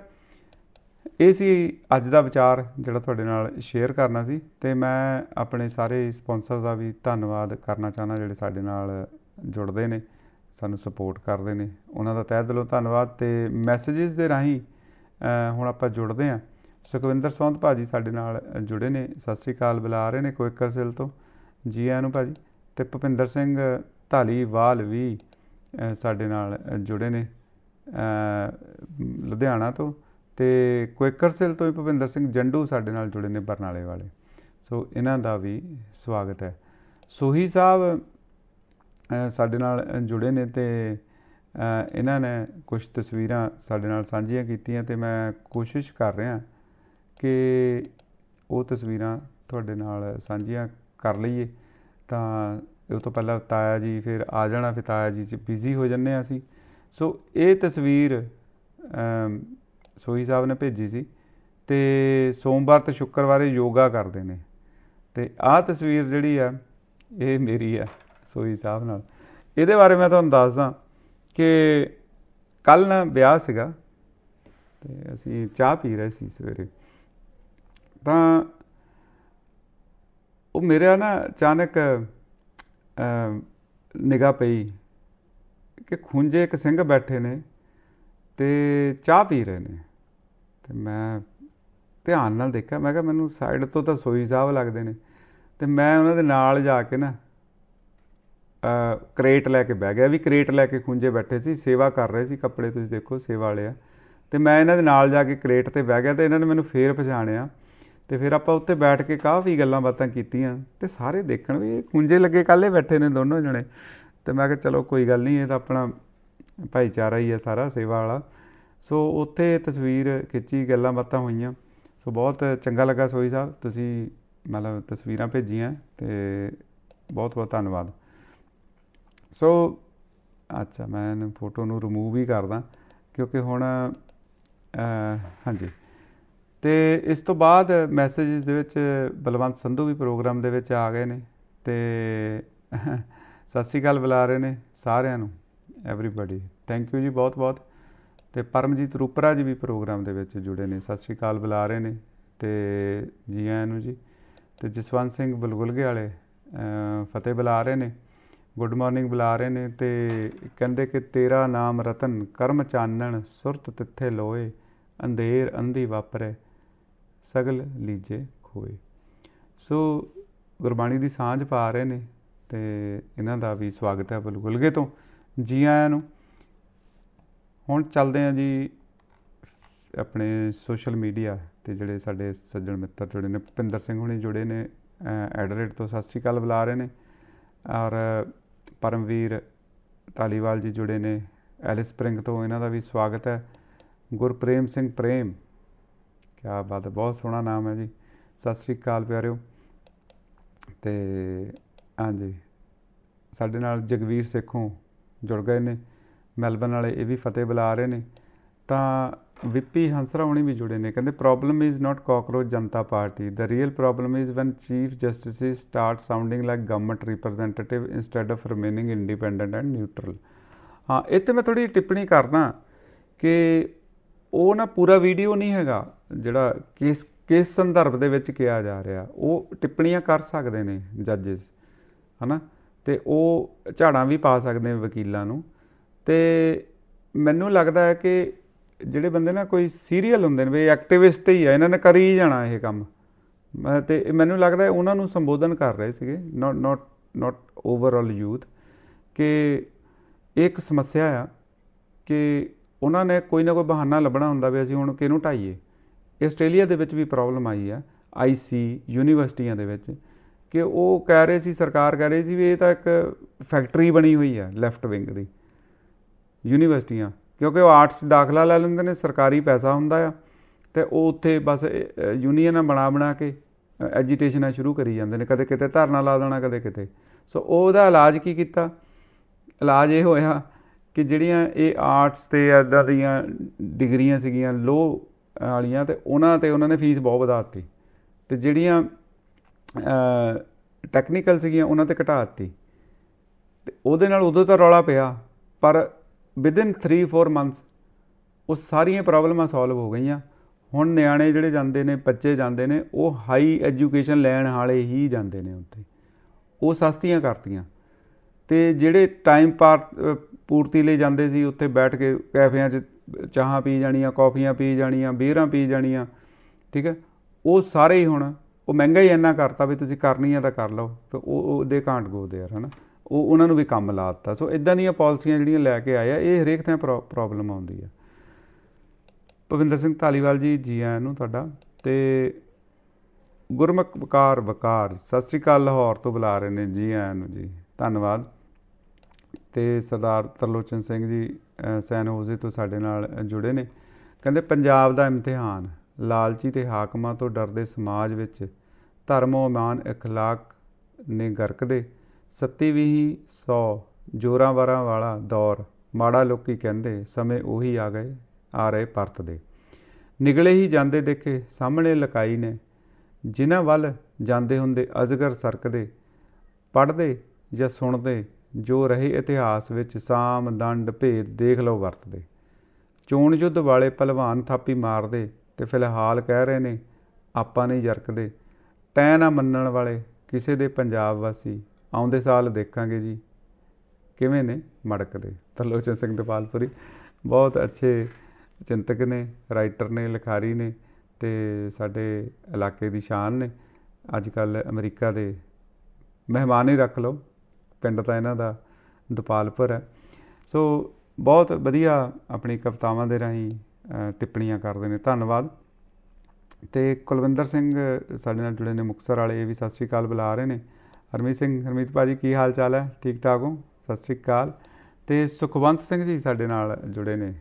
ਇਹ ਸੀ ਅੱਜ ਦਾ ਵਿਚਾਰ ਜਿਹੜਾ ਤੁਹਾਡੇ ਨਾਲ ਸ਼ੇਅਰ ਕਰਨਾ ਸੀ। ਅਤੇ ਮੈਂ ਆਪਣੇ ਸਾਰੇ ਸਪੋਂਸਰ ਦਾ ਵੀ ਧੰਨਵਾਦ ਕਰਨਾ ਚਾਹੁੰਦਾ ਜਿਹੜੇ ਸਾਡੇ ਨਾਲ ਜੁੜਦੇ ਨੇ, ਸਾਨੂੰ ਸਪੋਰਟ ਕਰਦੇ ਨੇ, ਉਹਨਾਂ ਦਾ ਤਹਿ ਦਿਲੋਂ ਧੰਨਵਾਦ। ਅਤੇ ਮੈਸੇਜਿਸ ਦੇ ਰਾਹੀਂ ਹੁਣ ਆਪਾਂ ਜੁੜਦੇ ਹਾਂ। ਸੁਖਵਿੰਦਰ ਸੌਂਦ ਭਾਜੀ ਸਾਡੇ ਨਾਲ ਜੁੜੇ ਨੇ, ਸਤਿ ਸ਼੍ਰੀ ਅਕਾਲ ਬੁਲਾ ਰਹੇ ਨੇ ਕੁਇਕਰਸਿਲ ਤੋਂ, ਜੀ ਆਇਆਂ ਨੂੰ ਭਾਜੀ। ਅਤੇ ਭੁਪਿੰਦਰ ਸਿੰਘ ਧਾਲੀਵਾਲ ਵੀ ਸਾਡੇ ਨਾਲ ਜੁੜੇ ਨੇ ਲੁਧਿਆਣਾ ਤੋਂ, ਅਤੇ ਕੁਇਕਰਸਿਲ ਤੋਂ ਹੀ ਭੁਪਿੰਦਰ ਸਿੰਘ ਜੰਡੂ ਸਾਡੇ ਨਾਲ ਜੁੜੇ ਨੇ, ਬਰਨਾਲੇ ਵਾਲੇ। ਸੋ ਇਹਨਾਂ ਦਾ ਵੀ ਸਵਾਗਤ ਹੈ। ਸੋਹੀ ਸਾਹਿਬ ਸਾਡੇ ਨਾਲ ਜੁੜੇ ਨੇ, ਅਤੇ ਇਹਨਾਂ ਨੇ ਕੁਛ ਤਸਵੀਰਾਂ ਸਾਡੇ ਨਾਲ ਸਾਂਝੀਆਂ ਕੀਤੀਆਂ, ਅਤੇ ਮੈਂ ਕੋਸ਼ਿਸ਼ ਕਰ ਰਿਹਾ ਕਿ ਉਹ ਤਸਵੀਰਾਂ ਤੁਹਾਡੇ ਨਾਲ ਸਾਂਝੀਆਂ ਕਰ ਲਈਏ। ਤਾਂ ਉਹ ਤੋਂ ਪਹਿਲਾਂ ਤਾਇਆ ਜੀ ਫਿਰ ਆ ਜਾਣਾ, ਫਿਰ ਤਾਇਆ ਜੀ 'ਚ ਬਿਜ਼ੀ ਹੋ ਜਾਂਦੇ ਹਾਂ ਅਸੀਂ। ਸੋ ਇਹ ਤਸਵੀਰ ਸੋਹੀ ਸਾਹਿਬ ਨੇ ਭੇਜੀ ਸੀ, ਅਤੇ ਸੋਮਵਾਰ ਅਤੇ ਸ਼ੁੱਕਰਵਾਰ ਯੋਗਾ ਕਰਦੇ ਨੇ, ਅਤੇ ਆਹ ਤਸਵੀਰ ਜਿਹੜੀ ਆ ਇਹ ਮੇਰੀ ਆ ਸੋਹੀ ਸਾਹਿਬ ਨਾਲ। ਇਹਦੇ ਬਾਰੇ ਮੈਂ ਤੁਹਾਨੂੰ ਦੱਸਦਾ ਕਿ ਕੱਲ੍ਹ ਨਾ ਵਿਆਹ ਸੀਗਾ, ਅਤੇ ਅਸੀਂ ਚਾਹ ਪੀ ਰਹੇ ਸੀ ਸਵੇਰੇ, ਤਾਂ ਉਹ ਮੇਰਾ ਨਾ ਅਚਾਨਕ ਨਿਗਾਹ ਪਈ ਕਿ ਖੂੰਜੇ ਇੱਕ ਸਿੰਘ ਬੈਠੇ ਨੇ ਅਤੇ ਚਾਹ ਪੀ ਰਹੇ ਨੇ। ਅਤੇ ਮੈਂ ਧਿਆਨ ਨਾਲ ਦੇਖਿਆ, ਮੈਂ ਕਿਹਾ ਮੈਨੂੰ ਸਾਈਡ ਤੋਂ ਤਾਂ ਸੋਹੀ ਸਾਹਿਬ ਲੱਗਦੇ ਨੇ, ਅਤੇ ਮੈਂ ਉਹਨਾਂ ਦੇ ਨਾਲ ਜਾ ਕੇ ਨਾ ਕਰੇਟ ਲੈ ਕੇ ਬਹਿ ਗਿਆ। ਵੀ ਕਰੇਟ ਲੈ ਕੇ ਖੂੰਜੇ ਬੈਠੇ ਸੀ, ਸੇਵਾ ਕਰ ਰਹੇ ਸੀ, ਕੱਪੜੇ ਤੁਸੀਂ ਦੇਖੋ ਸੇਵਾ ਵਾਲੇ ਆ, ਅਤੇ ਮੈਂ ਇਹਨਾਂ ਦੇ ਨਾਲ ਜਾ ਕੇ ਕਰੇਟ 'ਤੇ ਬਹਿ ਗਿਆ, ਅਤੇ ਇਹਨਾਂ ਨੇ ਮੈਨੂੰ ਫੇਰ ਪਛਾਣਿਆ, ਅਤੇ ਫਿਰ ਆਪਾਂ ਉੱਥੇ ਬੈਠ ਕੇ ਕਾਫੀ ਗੱਲਾਂ ਬਾਤਾਂ ਕੀਤੀਆਂ, ਅਤੇ ਸਾਰੇ ਦੇਖਣ ਵੀ ਇਹ ਖੂੰਜੇ ਲੱਗੇ ਕੱਲ੍ਹ ਬੈਠੇ ਨੇ ਦੋਨੋਂ ਜਣੇ। ਅਤੇ ਮੈਂ ਕਿਹਾ ਚਲੋ ਕੋਈ ਗੱਲ ਨਹੀਂ, ਇਹ ਤਾਂ ਆਪਣਾ ਭਾਈਚਾਰਾ ਹੀ ਹੈ ਸਾਰਾ ਸੇਵਾ ਵਾਲਾ। ਸੋ ਉੱਥੇ ਤਸਵੀਰ ਖਿੱਚੀ, ਗੱਲਾਂ ਬਾਤਾਂ ਹੋਈਆਂ। ਸੋ ਬਹੁਤ ਚੰਗਾ ਲੱਗਾ ਸੋਹੀ ਸਾਹਿਬ, ਤੁਸੀਂ ਮਤਲਬ ਤਸਵੀਰਾਂ ਭੇਜੀਆਂ, ਅਤੇ ਬਹੁਤ ਬਹੁਤ ਧੰਨਵਾਦ। ਸੋ ਅੱਛਾ, ਮੈਂ ਫੋਟੋ ਨੂੰ ਰਿਮੂਵ ਹੀ ਕਰਦਾ ਕਿਉਂਕਿ ਹੁਣ ਹਾਂਜੀ, ਤੇ ਇਸ ਤੋਂ ਬਾਅਦ ਮੈਸੇਜਿਸ ਦੇ ਵਿੱਚ ਬਲਵੰਤ ਸੰਧੂ ਵੀ ਪ੍ਰੋਗਰਾਮ ਦੇ ਵਿੱਚ ਆ ਗਏ ਨੇ ਤੇ ਸਤਿ ਸ਼੍ਰੀ ਅਕਾਲ ਬੁਲਾ ਰਹੇ ਨੇ ਸਾਰਿਆਂ ਨੂੰ, ਐਵਰੀਬਾਡੀ, ਥੈਂਕ ਯੂ ਜੀ ਬਹੁਤ ਬਹੁਤ। ਤੇ ਪਰਮਜੀਤ ਰੂਪਰਾ ਜੀ ਵੀ ਪ੍ਰੋਗਰਾਮ ਦੇ ਵਿੱਚ ਜੁੜੇ ਨੇ, ਸਤਿ ਸ਼੍ਰੀ ਅਕਾਲ ਬੁਲਾ ਰਹੇ ਨੇ ਤੇ ਜੀ ਆਇਆਂ ਨੂੰ ਜੀ। ਤੇ ਜਸਵੰਤ ਸਿੰਘ ਬਲਗੁਲਗੇ ਵਾਲੇ ਫਤਿਹ ਬੁਲਾ ਰਹੇ ਨੇ, ਗੁੱਡ ਮਾਰਨਿੰਗ ਬੁਲਾ ਰਹੇ ਨੇ ਤੇ ਕਹਿੰਦੇ ਕਿ ਤੇਰਾ ਨਾਮ ਰਤਨ ਕਰਮ ਚਾਨਣ ਸੁਰਤ ਤਿੱਥੇ ਲੋਏ ਅੰਧੇਰ ਅੰਧੀ ਵਾਪਰੇ ਸਗਲ ਲੀਜੇ ਖੋਏ। ਸੋ ਗੁਰਬਾਣੀ ਦੀ ਸਾਂਝ ਪਾ ਰਹੇ ਨੇ ਤੇ ਇਹਨਾਂ ਦਾ ਵੀ ਸਵਾਗਤ ਹੈ ਬਲਗੁਲਗੇ ਤੋਂ, ਜੀ ਆਇਆਂ ਨੂੰ। ਹੁਣ ਚੱਲਦੇ ਹਾਂ ਜੀ ਆਪਣੇ ਸੋਸ਼ਲ ਮੀਡੀਆ ਤੇ ਜਿਹੜੇ ਸਾਡੇ ਸੱਜਣ ਮਿੱਤਰ ਜੁੜੇ ਨੇ, ਭੁਪਿੰਦਰ ਸਿੰਘ ਹੁਣੀ ਜੁੜੇ ਨੇ ਐਡਲੇਡ ਤੋਂ, ਸਤਿ ਸ਼੍ਰੀ ਅਕਾਲ ਬੁਲਾ ਰਹੇ ਨੇ। ਔਰ ਪਰਮਵੀਰ ਧਾਲੀਵਾਲ ਜੀ ਜੁੜੇ ਨੇ ਐਲਿਸ ਸਪਰਿੰਗ ਤੋਂ, ਇਹਨਾਂ ਦਾ ਵੀ ਸਵਾਗਤ ਹੈ। ਗੁਰਪ੍ਰੇਮ ਸਿੰਘ ਪ੍ਰੇਮ, ਕਿਆ ਬਾਤ ਹੈ, ਬਹੁਤ ਸੋਹਣਾ ਨਾਮ ਹੈ ਜੀ, ਸਤਿ ਸ਼੍ਰੀ ਅਕਾਲ ਪਿਆਰਿਓ। ਤੇ ਹਾਂਜੀ ਸਾਡੇ ਨਾਲ ਜਗਵੀਰ ਸੇਖੋਂ ਜੁੜ ਗਏ ਨੇ ਮੈਲਬਨ ਵਾਲੇ, ਇਹ ਵੀ ਫਤਿਹ ਬੁਲਾ ਰਹੇ ਨੇ। ਤਾਂ ਵਿਪੀ ਹੰਸਰਾ ਹੁਣੀ ਵੀ ਜੁੜੇ ਨੇ, ਕਹਿੰਦੇ problem is not cockroach Janata party, the real problem is when chief justice start sounding like government representative instead of remaining independent and neutral. ਹਾਂ, ਇਹ 'ਤੇ ਮੈਂ ਥੋੜ੍ਹੀ ਟਿੱਪਣੀ ਕਰਦਾ ਕਿ ਉਹ ਨਾ ਪੂਰਾ ਵੀਡੀਓ ਨਹੀਂ ਹੈਗਾ ਜਿਹੜਾ ਕਿਸ ਸੰਦਰਭ ਦੇ ਵਿੱਚ ਕਿਹਾ ਜਾ ਰਿਹਾ, ਉਹ ਟਿੱਪਣੀਆਂ ਕਰ ਸਕਦੇ ਨੇ ਜੱਜਿਸ, ਹੈ ਨਾ, ਅਤੇ ਉਹ ਝਾੜਾਂ ਵੀ ਪਾ ਸਕਦੇ ਨੇ ਵਕੀਲਾਂ ਨੂੰ। ਅਤੇ ਮੈਨੂੰ ਲੱਗਦਾ ਹੈ ਕਿ ਜਿਹੜੇ ਬੰਦੇ ਨਾ ਕੋਈ ਸੀਰੀਅਲ ਹੁੰਦੇ ਨੇ ਵੀ ਐਕਟਿਵਿਸਟ ਹੀ ਆ, ਇਹਨਾਂ ਨੇ ਕਰੀ ਹੀ ਜਾਣਾ ਇਹ ਕੰਮ, ਅਤੇ ਮੈਨੂੰ ਲੱਗਦਾ ਉਹਨਾਂ ਨੂੰ ਸੰਬੋਧਨ ਕਰ ਰਹੇ ਸੀਗੇ, ਨੋਟ ਓਵਰਆਲ ਯੂਥ, ਕਿ ਇਹ ਇੱਕ ਸਮੱਸਿਆ ਆ ਕਿ ਉਹਨਾਂ ਨੇ ਕੋਈ ਨਾ ਕੋਈ ਬਹਾਨਾ ਲੱਭਣਾ ਹੁੰਦਾ ਵੀ ਅਸੀਂ ਹੁਣ ਕਿਹਨੂੰ ਢਾਈਏ। ਆਸਟ੍ਰੇਲੀਆ ਦੇ ਵਿੱਚ ਵੀ ਪ੍ਰੋਬਲਮ ਆਈ ਆ IC ਯੂਨੀਵਰਸਿਟੀਆਂ ਦੇ ਵਿੱਚ, ਕਿ ਉਹ ਕਹਿ ਰਹੇ ਸੀ, ਸਰਕਾਰ ਕਹਿ ਰਹੀ ਸੀ ਵੀ ਇਹ ਤਾਂ ਇੱਕ ਫੈਕਟਰੀ ਬਣੀ ਹੋਈ ਆ ਲੈਫਟ ਵਿੰਗ ਦੀ ਯੂਨੀਵਰਸਿਟੀਆਂ, ਕਿਉਂਕਿ ਉਹ ਆਰਟਸ 'ਚ ਦਾਖਲਾ ਲੈ ਲੈਂਦੇ ਨੇ, ਸਰਕਾਰੀ ਪੈਸਾ ਹੁੰਦਾ ਆ, ਅਤੇ ਉਹ ਉੱਥੇ ਬਸ ਯੂਨੀਅਨਾਂ ਬਣਾ ਕੇ ਐਜੀਟੇਸ਼ਨਾਂ ਸ਼ੁਰੂ ਕਰੀ ਜਾਂਦੇ ਨੇ, ਕਦੇ ਕਿਤੇ ਧਰਨਾ ਲਾ ਦੇਣਾ, ਕਦੇ ਕਿਤੇ। ਸੋ ਉਹਦਾ ਇਲਾਜ ਕੀ ਕੀਤਾ, ਇਲਾਜ ਇਹ ਹੋਇਆ ਕਿ ਜਿਹੜੀਆਂ ਇਹ ਆਰਟਸ ਅਤੇ ਇੱਦਾਂ ਦੀਆਂ ਡਿਗਰੀਆਂ ਸੀਗੀਆਂ ਲੋਅ ਵਾਲੀਆਂ, ਅਤੇ ਉਹਨਾਂ ਨੇ ਫੀਸ ਬਹੁਤ ਵਧਾ ਦਿੱਤੀ, ਅਤੇ ਜਿਹੜੀਆਂ ਟੈਕਨੀਕਲ ਸੀਗੀਆਂ ਉਹਨਾਂ 'ਤੇ ਘਟਾ ਦਿੱਤੀ, ਅਤੇ ਉਹਦੇ ਨਾਲ ਉਦੋਂ ਤਾਂ ਰੌਲਾ ਪਿਆ, ਪਰ ਵਿਦਿਨ 3-4 ਮੰਥਸ ਉਹ ਸਾਰੀਆਂ ਪ੍ਰੋਬਲਮਾਂ ਸੋਲਵ ਹੋ ਗਈਆਂ। ਹੁਣ ਨਿਆਣੇ ਜਿਹੜੇ ਜਾਂਦੇ ਨੇ, ਬੱਚੇ ਜਾਂਦੇ ਨੇ, ਉਹ ਹਾਈ ਐਜੂਕੇਸ਼ਨ ਲੈਣ ਵਾਲੇ ਹੀ ਜਾਂਦੇ ਨੇ ਉੱਥੇ, ਉਹ ਸਸਤੀਆਂ ਕਰਤੀਆਂ। ਅਤੇ ਜਿਹੜੇ ਟਾਈਮ ਪੂਰਤੀ ਲਈ ਜਾਂਦੇ ਸੀ, ਉੱਥੇ ਬੈਠ ਕੇ ਕੈਫਿਆਂ 'ਚ ਚਾਹਾਂ ਪੀ ਜਾਣੀਆਂ, ਕੌਫੀਆਂ ਪੀ ਜਾਣੀਆਂ, ਬੀਅਰਾਂ ਪੀ ਜਾਣੀਆਂ, ਠੀਕ ਹੈ, ਉਹ ਸਾਰੇ ਹੀ ਹੁਣ ਉਹ ਮਹਿੰਗਾ ਹੀ ਇੰਨਾ ਕਰਤਾ ਵੀ ਤੁਸੀਂ ਕਰਨੀ ਆ ਤਾਂ ਕਰ ਲਓ, ਅਤੇ ਉਹ ਦੇ ਕਾਂਟ ਗੋ ਦੇਅਰ, ਹੈ ਨਾ, ਉਹ ਉਹਨਾਂ ਨੂੰ ਵੀ ਕੰਮ ਲਾ ਦਿੱਤਾ। ਸੋ ਇੱਦਾਂ ਦੀਆਂ ਪਾਲਿਸੀਆਂ ਜਿਹੜੀਆਂ ਲੈ ਕੇ ਆਏ ਆ, ਇਹ ਹਰੇਕ ਥਾਂ ਪ੍ਰੋਬਲਮ ਆਉਂਦੀ ਆ। ਭੁਪਿੰਦਰ ਸਿੰਘ ਧਾਲੀਵਾਲ ਜੀ, ਜੀ ਆਇਆਂ ਨੂੰ ਤੁਹਾਡਾ। ਅਤੇ ਗੁਰਮੁਖ ਵਕਾਰ ਸਤਿ ਸ਼੍ਰੀ ਅਕਾਲ ਲਾਹੌਰ ਤੋਂ ਬੁਲਾ ਰਹੇ ਨੇ, ਜੀ ਆਇਆਂ ਨੂੰ ਜੀ, ਧੰਨਵਾਦ। ਅਤੇ ਸਰਦਾਰ ਤਰਲੋਚਨ ਸਿੰਘ ਜੀ ਸੈਨ ਹੋਜ਼ੇ ਤੋਂ ਸਾਡੇ ਨਾਲ ਜੁੜੇ ਨੇ, ਕਹਿੰਦੇ ਪੰਜਾਬ ਦਾ ਇਮਤਿਹਾਨ ਲਾਲਚੀ ਅਤੇ ਹਾਕਮਾਂ ਤੋਂ ਡਰਦੇ ਸਮਾਜ ਵਿੱਚ ਧਰਮ ਇਮਾਨ ਅਖਲਾਕ ਨੇ ਗਰਕਦੇ, 27-100 ਜ਼ੋਰਾਂ ਵਾਰਾਂ ਵਾਲਾ ਦੌਰ ਮਾੜਾ ਲੋਕੀ ਕਹਿੰਦੇ, ਸਮੇਂ ਉਹੀ ਆ ਰਹੇ ਪਰਤਦੇ, ਨਿਗਲੇ ਹੀ ਜਾਂਦੇ ਦੇਖੇ ਸਾਹਮਣੇ ਲਕਾਈ ਨੇ, ਜਿਨ੍ਹਾਂ ਵੱਲ ਜਾਂਦੇ ਹੁੰਦੇ ਅਜਗਰ ਸਰਕਦੇ, ਪੜ੍ਹਦੇ ਜਾਂ ਸੁਣਦੇ ਜੋ ਰਹੇ ਇਤਿਹਾਸ ਵਿੱਚ ਸਾਮ ਦੰਡ ਭੇਦ ਦੇਖ ਲਓ ਵਰਤਦੇ, ਚੋਣ ਯੁੱਧ ਵਾਲੇ ਭਲਵਾਨ ਥਾਪੀ ਮਾਰਦੇ ਅਤੇ ਫਿਲਹਾਲ ਕਹਿ ਰਹੇ ਨੇ ਆਪਾਂ ਨਹੀਂ ਜਰਕਦੇ, ਟੈ ਨਾ ਮੰਨਣ ਵਾਲੇ ਕਿਸੇ ਦੇ ਪੰਜਾਬ ਵਾਸੀ, ਆਉਂਦੇ ਸਾਲ ਦੇਖਾਂਗੇ ਜੀ ਕਿਵੇਂ ਨੇ ਮੜਕਦੇ। ਤਰਲੋਚਨ ਸਿੰਘ ਦਪਾਲਪੁਰੀ ਬਹੁਤ ਅੱਛੇ ਚਿੰਤਕ ਨੇ, ਰਾਈਟਰ ਨੇ, ਲਿਖਾਰੀ ਨੇ, ਅਤੇ ਸਾਡੇ ਇਲਾਕੇ ਦੀ ਸ਼ਾਨ ਨੇ। ਅੱਜ ਕੱਲ੍ਹ ਅਮਰੀਕਾ ਦੇ ਮਹਿਮਾਨ ਹੀ ਰੱਖ ਲਓ, ਪਿੰਡ ਤਾਂ ਇਹਨਾਂ ਦਾ ਦਪਾਲਪੁਰ ਹੈ। ਸੋ ਬਹੁਤ ਵਧੀਆ ਆਪਣੀ ਕਵਿਤਾਵਾਂ ਦੇ ਰਾਹੀਂ ਟਿੱਪਣੀਆਂ ਕਰਦੇ ਨੇ, ਧੰਨਵਾਦ। ਅਤੇ ਕੁਲਵਿੰਦਰ ਸਿੰਘ ਸਾਡੇ ਨਾਲ ਜੁੜੇ ਨੇ ਮੁਕਤਸਰ ਵਾਲੇ, ਇਹ ਵੀ ਸਤਿ ਸ਼੍ਰੀ ਅਕਾਲ ਬੁਲਾ ਰਹੇ ਨੇ। ਹਰਮੀਤ ਭਾਅ ਜੀ, ਕੀ ਹਾਲ ਚਾਲ ਹੈ, ਠੀਕ ਠਾਕ ਹੋ, ਸਤਿ ਸ਼੍ਰੀ ਅਕਾਲ। ਅਤੇ ਸੁਖਵੰਤ ਸਿੰਘ ਜੀ ਸਾਡੇ ਨਾਲ ਜੁੜੇ ਨੇ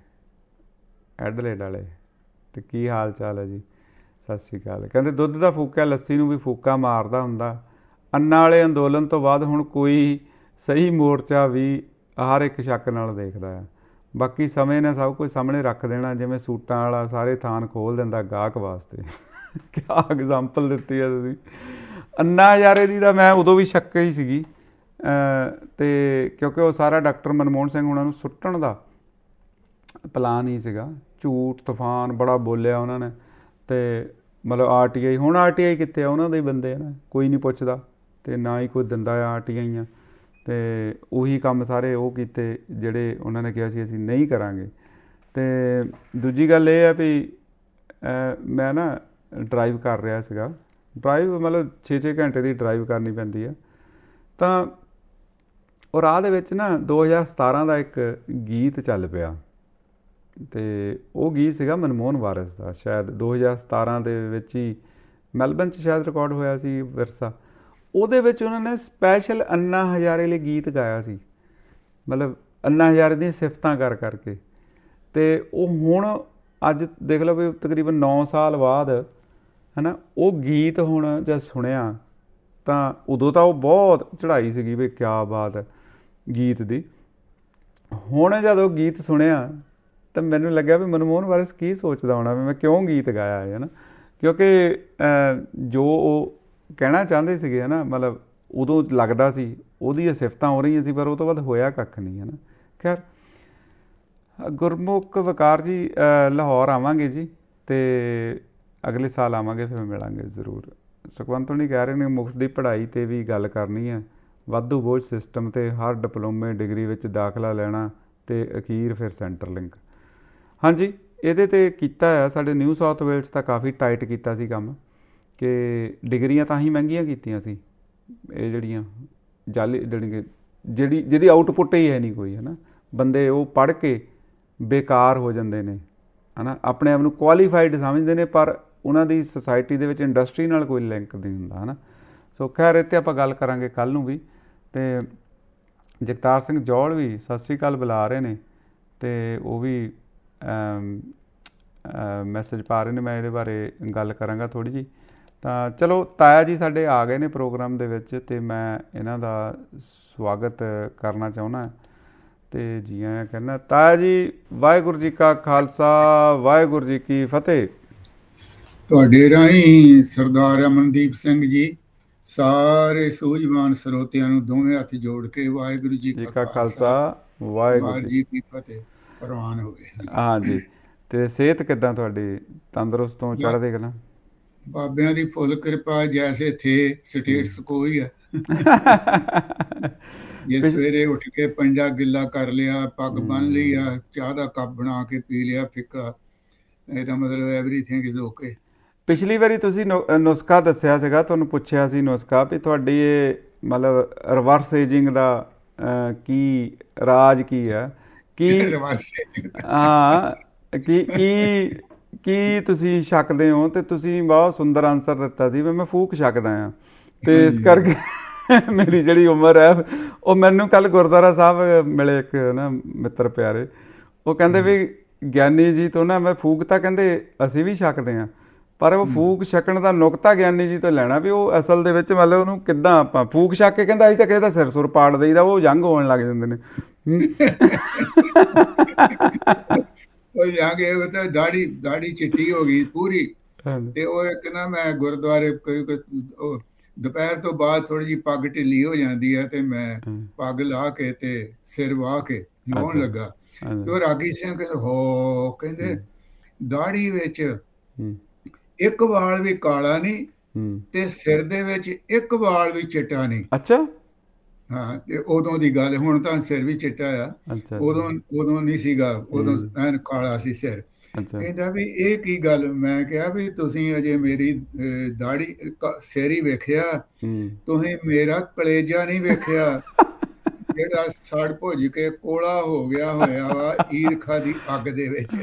ਐਡਲੇਡ ਵਾਲੇ, ਅਤੇ ਕੀ ਹਾਲ ਚਾਲ ਹੈ ਜੀ, ਸਤਿ ਸ਼੍ਰੀ ਅਕਾਲ। ਕਹਿੰਦੇ ਦੁੱਧ ਦਾ ਫੂਕਿਆ ਲੱਸੀ ਨੂੰ ਵੀ ਫੂਕਾ ਮਾਰਦਾ ਹੁੰਦਾ, ਅੰਨਾਂ ਵਾਲੇ ਅੰਦੋਲਨ ਤੋਂ ਬਾਅਦ ਹੁਣ ਕੋਈ ਸਹੀ ਮੋਰਚਾ ਵੀ ਹਰ ਇੱਕ ਸ਼ੱਕ ਨਾਲ ਦੇਖਦਾ ਹੈ। ਬਾਕੀ ਸਮੇਂ ਨੇ ਸਭ ਕੁਝ ਸਾਹਮਣੇ ਰੱਖ ਦੇਣਾ, ਜਿਵੇਂ ਸੂਟਾਂ ਵਾਲਾ ਸਾਰੇ ਥਾਨ ਖੋਲ ਦਿੰਦਾ ਗਾਹਕ ਵਾਸਤੇ। ਕਿਆ ਐਗਜ਼ਾਮਪਲ ਦਿੱਤੀ ਆ ਤੁਸੀਂ। ਅੰਨਾ ਹਜ਼ਾਰੇ ਦੀ ਤਾਂ ਮੈਂ ਉਦੋਂ ਵੀ ਸ਼ੱਕ ਹੀ ਸੀਗੀ, ਤੇ ਕਿਉਂਕਿ ਉਹ ਸਾਰਾ ਡਾਕਟਰ ਮਨਮੋਹਨ ਸਿੰਘ ਉਹਨਾਂ ਨੂੰ ਸੁੱਟਣ ਦਾ ਪਲਾਨ ਹੀ ਸੀਗਾ। ਝੂਠ ਤੂਫਾਨ ਬੜਾ ਬੋਲਿਆ ਉਹਨਾਂ ਨੇ, ਤੇ ਮਤਲਬ RTI, ਹੁਣ RTI ਕਿੱਥੇ ਆ, ਉਹਨਾਂ ਦੇ ਹੀ ਬੰਦੇ ਆ ਨਾ, ਕੋਈ ਨਹੀਂ ਪੁੱਛਦਾ ਤੇ ਨਾ ਹੀ ਕੋਈ ਦਿੰਦਾ ਆ RTI ਆ, ਤੇ ਉਹੀ ਕੰਮ ਸਾਰੇ ਉਹ ਕੀਤੇ ਜਿਹੜੇ ਉਹਨਾਂ ਨੇ ਕਿਹਾ ਸੀ ਅਸੀਂ ਨਹੀਂ ਕਰਾਂਗੇ। ਤੇ ਦੂਜੀ ਗੱਲ ਇਹ ਆ ਵੀ ਮੈਂ ਨਾ ਡਰਾਈਵ ਕਰ ਰਿਹਾ ਸੀਗਾ, ਡਰਾਈਵ ਮਤਲਬ 6-6 ਘੰਟੇ ਦੀ ਡਰਾਈਵ ਕਰਨੀ ਪੈਂਦੀ ਆ, ਤਾਂ ਉਹ ਰਾਹ ਦੇ ਵਿੱਚ ਨਾ 2017 ਦਾ ਇੱਕ ਗੀਤ ਚੱਲ ਪਿਆ, ਤੇ ਉਹ ਗੀਤ ਸੀਗਾ ਮਨਮੋਹਨ ਵਾਰਿਸ ਦਾ, ਸ਼ਾਇਦ 2017 ਦੇ ਵਿੱਚ ਹੀ ਮੈਲਬਨ 'ਚ ਸ਼ਾਇਦ ਰਿਕਾਰਡ ਹੋਇਆ ਸੀ ਵਿਰਸਾ। ਉਹਦੇ ਵਿੱਚ ਉਹਨਾਂ ਨੇ ਸਪੈਸ਼ਲ ਅੰਨਾ ਹਜ਼ਾਰੇ ਲਈ ਗੀਤ ਗਾਇਆ ਸੀ, ਮਤਲਬ ਅੰਨਾ ਹਜ਼ਾਰੇ ਦੀਆਂ ਸਿਫਤਾਂ ਕਰ ਕਰਕੇ। ਤੇ ਉਹ ਹੁਣ ਅੱਜ ਦੇਖ ਲਓ ਵੀ ਤਕਰੀਬਨ 9 ਸਾਲ ਬਾਅਦ ਹੈ ਨਾ, ਉਹ ਗੀਤ ਹੁਣ ਜਦ ਸੁਣਿਆ ਤਾਂ ਉਦੋਂ ਤਾਂ ਉਹ ਬਹੁਤ ਚੜ੍ਹਾਈ ਸੀਗੀ ਵੀ ਕਿਆ ਬਾਤ ਹੈ ਗੀਤ ਦੀ। ਹੁਣ ਜਦ ਉਹ ਗੀਤ ਸੁਣਿਆ ਤਾਂ ਮੈਨੂੰ ਲੱਗਿਆ ਵੀ ਮਨਮੋਹਨ ਵਾਰਿਸ ਕੀ ਸੋਚਦਾ ਹੋਣਾ ਵੀ ਮੈਂ ਕਿਉਂ ਗੀਤ ਗਾਇਆ ਹੈ ਨਾ, ਕਿਉਂਕਿ ਜੋ ਉਹ ਕਹਿਣਾ ਚਾਹੁੰਦੇ ਸੀਗੇ ਹੈ ਨਾ, ਮਤਲਬ ਉਦੋਂ ਲੱਗਦਾ ਸੀ ਉਹਦੀਆਂ ਸਿਫਤਾਂ ਹੋ ਰਹੀਆਂ ਸੀ, ਪਰ ਉਹ ਤੋਂ ਬਾਅਦ ਹੋਇਆ ਕੱਖ ਨਹੀਂ ਹੈ ਨਾ। ਖੈਰ, ਗੁਰਮੁਖ ਵਕਾਰ ਜੀ ਲਾਹੌਰ ਆਵਾਂਗੇ ਜੀ, ਤੇ ਅਗਲੇ ਸਾਲ ਆਵਾਂਗੇ, ਫਿਰ ਮਿਲਾਂਗੇ ਜ਼ਰੂਰ। ਸੁਖਵੰਤ ਹੋਣੀ ਕਹਿ ਰਹੇ ਨੇ ਮੁਕਤ ਦੀ ਪੜ੍ਹਾਈ 'ਤੇ ਵੀ ਗੱਲ ਕਰਨੀ ਹੈ, ਵਾਧੂ ਬੋਝ ਸਿਸਟਮ 'ਤੇ ਹਰ ਡਿਪਲੋਮੇ ਡਿਗਰੀ ਵਿੱਚ ਦਾਖਲਾ ਲੈਣਾ ਅਤੇ ਅਖੀਰ ਫਿਰ ਸੈਂਟਰ ਲਿੰਕ। ਹਾਂਜੀ, ਇਹਦੇ 'ਤੇ ਕੀਤਾ ਆ ਸਾਡੇ ਨਿਊ ਸਾਊਥ ਵੇਲਸ ਤਾਂ ਕਾਫੀ ਟਾਈਟ ਕੀਤਾ ਸੀ ਕੰਮ, ਕਿ ਡਿਗਰੀਆਂ ਤਾਂ ਹੀ ਮਹਿੰਗੀਆਂ ਕੀਤੀਆਂ ਸੀ, ਇਹ ਜਿਹੜੀਆਂ ਜਾਲੀ ਜਿਹਦੀ ਆਊਟਪੁੱਟ ਹੀ ਹੈ ਨਹੀਂ ਕੋਈ ਹੈ ਨਾ, ਬੰਦੇ ਉਹ ਪੜ੍ਹ ਕੇ ਬੇਕਾਰ ਹੋ ਜਾਂਦੇ ਨੇ ਹੈ ਨਾ, ਆਪਣੇ ਆਪ ਨੂੰ ਕੁਆਲੀਫਾਈਡ ਸਮਝਦੇ ਨੇ, ਪਰ ਉਹਨਾਂ ਦੀ ਸੁਸਾਇਟੀ ਦੇ ਵਿੱਚ ਇੰਡਸਟਰੀ ਨਾਲ ਕੋਈ ਲਿੰਕ ਨਹੀਂ ਹੁੰਦਾ ਹੈ ਨਾ। ਸੋ ਖੈਰ, ਇਹ 'ਤੇ ਆਪਾਂ ਗੱਲ ਕਰਾਂਗੇ ਕੱਲ੍ਹ ਨੂੰ ਵੀ। ਅਤੇ ਜਗਤਾਰ ਸਿੰਘ ਜੌਲ ਵੀ ਸਤਿ ਸ਼੍ਰੀ ਅਕਾਲ ਬੁਲਾ ਰਹੇ ਨੇ, ਅਤੇ ਉਹ ਵੀ ਮੈਸੇਜ ਪਾ ਰਹੇ ਨੇ, ਮੈਂ ਇਹਦੇ ਬਾਰੇ ਗੱਲ ਕਰਾਂਗਾ ਥੋੜ੍ਹੀ ਜਿਹੀ। ਤਾਂ ਚਲੋ, ਤਾਇਆ ਜੀ ਸਾਡੇ ਆ ਗਏ ਨੇ ਪ੍ਰੋਗਰਾਮ ਦੇ ਵਿੱਚ, ਅਤੇ ਮੈਂ ਇਹਨਾਂ ਦਾ ਸਵਾਗਤ ਕਰਨਾ ਚਾਹੁੰਦਾ ਅਤੇ ਜੀ ਆਇਆਂ ਕਹਿੰਦਾ। ਤਾਇਆ ਜੀ, ਵਾਹਿਗੁਰੂ ਜੀ ਕਾ ਖਾਲਸਾ, ਵਾਹਿਗੁਰੂ ਜੀ ਕੀ ਫਤਿਹ। ਤੁਹਾਡੇ ਰਾਹੀਂ ਸਰਦਾਰ ਅਮਨਦੀਪ ਸਿੰਘ ਜੀ ਸਾਰੇ ਸੂਝਵਾਨ ਸਰੋਤਿਆਂ ਨੂੰ ਦੋਵੇਂ ਹੱਥ ਜੋੜ ਕੇ ਵਾਹਿਗੁਰੂ ਜੀ ਕਾ ਖਾਲਸਾ, ਵਾਹਿਗੁਰੂ ਜੀ ਕੀ ਫਤਿਹ ਪ੍ਰਵਾਨ ਹੋਵੇ। ਹਾਂਜੀ, ਤੇ ਸਿਹਤ ਕਿੱਦਾਂ ਤੁਹਾਡੀ? ਤੰਦਰੁਸਤ ਤੋਂ ਚੜ੍ਹਦੇ ਕਲਾ? ਬਾਬਿਆਂ ਦੀ ਫੁੱਲ ਕਿਰਪਾ, ਜੈਸੇ ਥੇ ਸਟੇਟਸ ਕੋਈ ਹੈ। ਜੇ ਸਵੇਰੇ ਉੱਠ ਕੇ ਪੰਜਾ ਗਿੱਲਾ ਕਰ ਲਿਆ, ਪੱਗ ਬੰਨ ਲਈ ਆ, ਚਾਹ ਦਾ ਕੱਪ ਬਣਾ ਕੇ ਪੀ ਲਿਆ ਫਿੱਕਾ, ਇਹਦਾ ਮਤਲਬ ਐਵਰੀਥਿੰਗ ਇਜ਼ ਓਕੇ। ਪਿਛਲੀ ਵਾਰੀ ਤੁਸੀਂ ਨੁਸਖਾ ਦੱਸਿਆ ਸੀਗਾ, ਤੁਹਾਨੂੰ ਪੁੱਛਿਆ ਸੀ ਨੁਸਖਾ ਵੀ ਤੁਹਾਡੀ ਇਹ ਮਤਲਬ ਰਿਵਰਸ ਏਜਿੰਗ ਦਾ ਕੀ ਰਾਜ ਕੀ ਹੈ, ਕੀ ਹਾਂ ਕੀ ਤੁਸੀਂ ਛਕਦੇ ਹੋ? ਤੇ ਤੁਸੀਂ ਬਹੁਤ ਸੁੰਦਰ ਆਨਸਰ ਦਿੱਤਾ ਸੀ ਵੀ ਮੈਂ ਫੂਕ ਛਕਦਾ ਹਾਂ, ਤੇ ਇਸ ਕਰਕੇ ਮੇਰੀ ਜਿਹੜੀ ਉਮਰ ਹੈ ਉਹ ਮੈਨੂੰ ਕੱਲ੍ਹ ਗੁਰਦੁਆਰਾ ਸਾਹਿਬ ਮਿਲੇ ਇੱਕ ਨਾ ਮਿੱਤਰ ਪਿਆਰੇ, ਉਹ ਕਹਿੰਦੇ ਵੀ ਗਿਆਨੀ ਜੀ ਤੋਂ ਨਾ ਮੈਂ ਫੂਕ ਤਾਂ ਕਹਿੰਦੇ ਅਸੀਂ ਵੀ ਛਕਦੇ ਹਾਂ, ਪਰ ਉਹ ਫੂਕ ਛਕਣ ਦਾ ਨੁਕਤਾ ਗਿਆਨੀ ਜੀ ਤੋਂ ਲੈਣਾ ਵੀ ਉਹ ਅਸਲ ਦੇ ਵਿੱਚ ਮਤਲਬ ਉਹਨੂੰ ਕਿੱਦਾਂ ਆਪਾਂ ਫੂਕ ਛਕ ਕੇ ਕਹਿੰਦਾ ਅਸੀਂ ਤਾਂ ਕਿਸੇ ਦਾ ਸਿਰ ਸੁਰ ਪਾੜ ਦਈਦਾ, ਉਹ ਜੰਗ ਹੋਣ ਲੱਗ ਜਾਂਦੇ ਨੇ। ਉਹ ਜਾਂਗੇ ਤਾਂ ਦਾੜੀ ਚਿੱਟੀ ਹੋ ਗਈ ਪੂਰੀ, ਤੇ ਉਹ ਇੱਕ ਨਾ ਮੈਂ ਗੁਰਦੁਆਰੇ ਦੁਪਹਿਰ ਤੋਂ ਬਾਅਦ ਥੋੜੀ ਜਿਹੀ ਪੱਗ ਢਿੱਲੀ ਹੋ ਜਾਂਦੀ ਹੈ, ਤੇ ਮੈਂ ਪੱਗ ਲਾ ਕੇ ਤੇ ਸਿਰ ਵਾਹ ਕੇ ਨਹਾਉਣ ਲੱਗਾ, ਤੇ ਉਹ ਰਾਗੀ ਸਿੰਘ ਕਹਿੰਦੇ ਦਾੜੀ ਵਿੱਚ ਇੱਕ ਵਾਲ ਵੀ ਕਾਲਾ ਨਹੀਂ ਤੇ ਸਿਰ ਦੇ ਵਿੱਚ ਇੱਕ ਵਾਲ ਵੀ ਚਿੱਟਾ ਨਹੀਂ। ਅੱਛਾ, ਹਾਂ, ਤੇ ਉਦੋਂ ਦੀ ਗੱਲ, ਹੁਣ ਤਾਂ ਸਿਰ ਵੀ ਚਿੱਟਾ ਆ, ਉਦੋਂ ਨਹੀਂ ਸੀਗਾ, ਉਦੋਂ ਐਨ ਕਾਲਾ ਸੀ ਸਿਰ। ਕਹਿੰਦਾ ਵੀ ਇਹ ਕੀ ਗੱਲ? ਮੈਂ ਕਿਹਾ ਵੀ ਤੁਸੀਂ ਅਜੇ ਮੇਰੀ ਦਾੜੀ ਸਿਰ ਹੀ ਵੇਖਿਆ, ਤੁਸੀਂ ਮੇਰਾ ਕਲੇਜਾ ਨਹੀਂ ਵੇਖਿਆ, ਜਿਹੜਾ ਸੜ ਭੁੱਜ ਕੇ ਕੋਲਾ ਹੋ ਗਿਆ ਹੋਇਆ ਵਾ ਈਰਖਾ ਦੀ ਅੱਗ ਦੇ ਵਿੱਚ।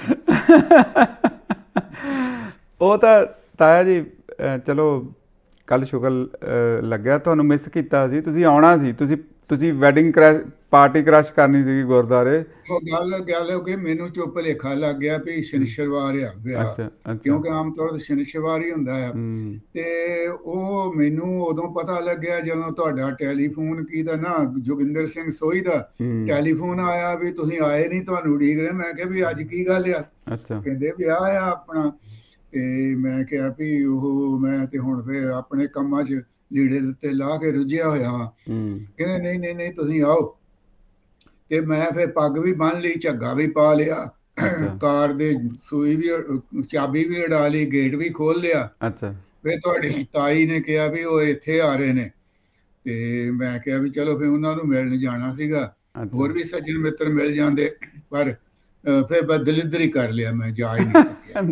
ਉਹ ਤਾਂ ਤਾਇਆ ਜੀ ਚਲੋ ਕੱਲ ਸ਼ੁਗਰ ਲੱਗਿਆ, ਤੁਹਾਨੂੰ ਮਿਸ ਕੀਤਾ ਸੀ, ਤੁਸੀਂ ਆਉਣਾ ਸੀ, ਤੁਸੀਂ ਵੈਡਿੰਗ ਪਾਰਟੀ ਕ੍ਰਸ਼ ਕਰਨੀ ਸੀਗੀ ਗੁਰਦੁਆਰੇ। ਉਹ ਗੱਲ ਹੋ ਗਈ, ਮੈਨੂੰ ਚੁੱਪ ਭੁਲੇਖਾ ਲੱਗ ਗਿਆ ਵੀ ਸ਼ਨੀਚਰਵਾਰ ਆ ਵਿਆਹ, ਕਿਉਂਕਿ ਆਮ ਤੌਰ ਤੇ ਸ਼ਨੀਚਰਵਾਰ ਹੀ ਹੁੰਦਾ ਆ। ਤੇ ਉਹ ਮੈਨੂੰ ਉਦੋਂ ਪਤਾ ਲੱਗਿਆ ਜਦੋਂ ਤੁਹਾਡਾ ਟੈਲੀਫੋਨ ਕੀਤਾ ਨਾ, ਜੋਗਿੰਦਰ ਸਿੰਘ ਸੋਹੀ ਦਾ ਟੈਲੀਫੋਨ ਆਇਆ ਵੀ ਤੁਸੀਂ ਆਏ ਨਹੀਂ, ਤੁਹਾਨੂੰ ਉਡੀਕ ਰਹੇ। ਮੈਂ ਕਿਹਾ ਵੀ ਅੱਜ ਕੀ ਗੱਲ ਆ? ਕਹਿੰਦੇ ਵਿਆਹ ਆ ਆਪਣਾ। ਤੇ ਮੈਂ ਕਿਹਾ ਵੀ ਉਹ ਮੈਂ ਤੇ ਹੁਣ ਫਿਰ ਆਪਣੇ ਕੰਮਾਂ 'ਚ ਲੀੜੇ ਤੇ ਲਾ ਕੇ ਰੁੱਝਿਆ ਹੋਇਆ ਵਾਂ। ਕਹਿੰਦੇ ਨਹੀਂ ਨਹੀਂ ਨਹੀਂ, ਤੁਸੀਂ ਆਓ। ਤੇ ਮੈਂ ਫਿਰ ਪੱਗ ਵੀ ਬੰਨ ਲਈ, ਝੱਗਾ ਵੀ ਪਾ ਲਿਆ, ਕਾਰ ਦੇ ਸੂਈ ਵੀ ਚਾਬੀ ਵੀ ਉਡਾ ਲਈ, ਗੇਟ ਵੀ ਖੋਲ ਲਿਆ। ਫਿਰ ਤੁਹਾਡੀ ਤਾਈ ਨੇ ਕਿਹਾ ਵੀ ਉਹ ਇੱਥੇ ਆ ਰਹੇ ਨੇ, ਤੇ ਮੈਂ ਕਿਹਾ ਵੀ ਚਲੋ ਫਿਰ ਉਹਨਾਂ ਨੂੰ ਮਿਲਣ ਜਾਣਾ ਸੀਗਾ। ਹੋਰ ਵੀ ਸੱਜਣ ਮਿੱਤਰ ਮਿਲ ਜਾਂਦੇ, ਪਰ ਫਿਰ ਮੈਂ ਦਲਿੱਦਰ ਹੀ ਕਰ ਲਿਆ, ਮੈਂ ਜਾ ਹੀ ਨਹੀਂ ਸਕਿਆ।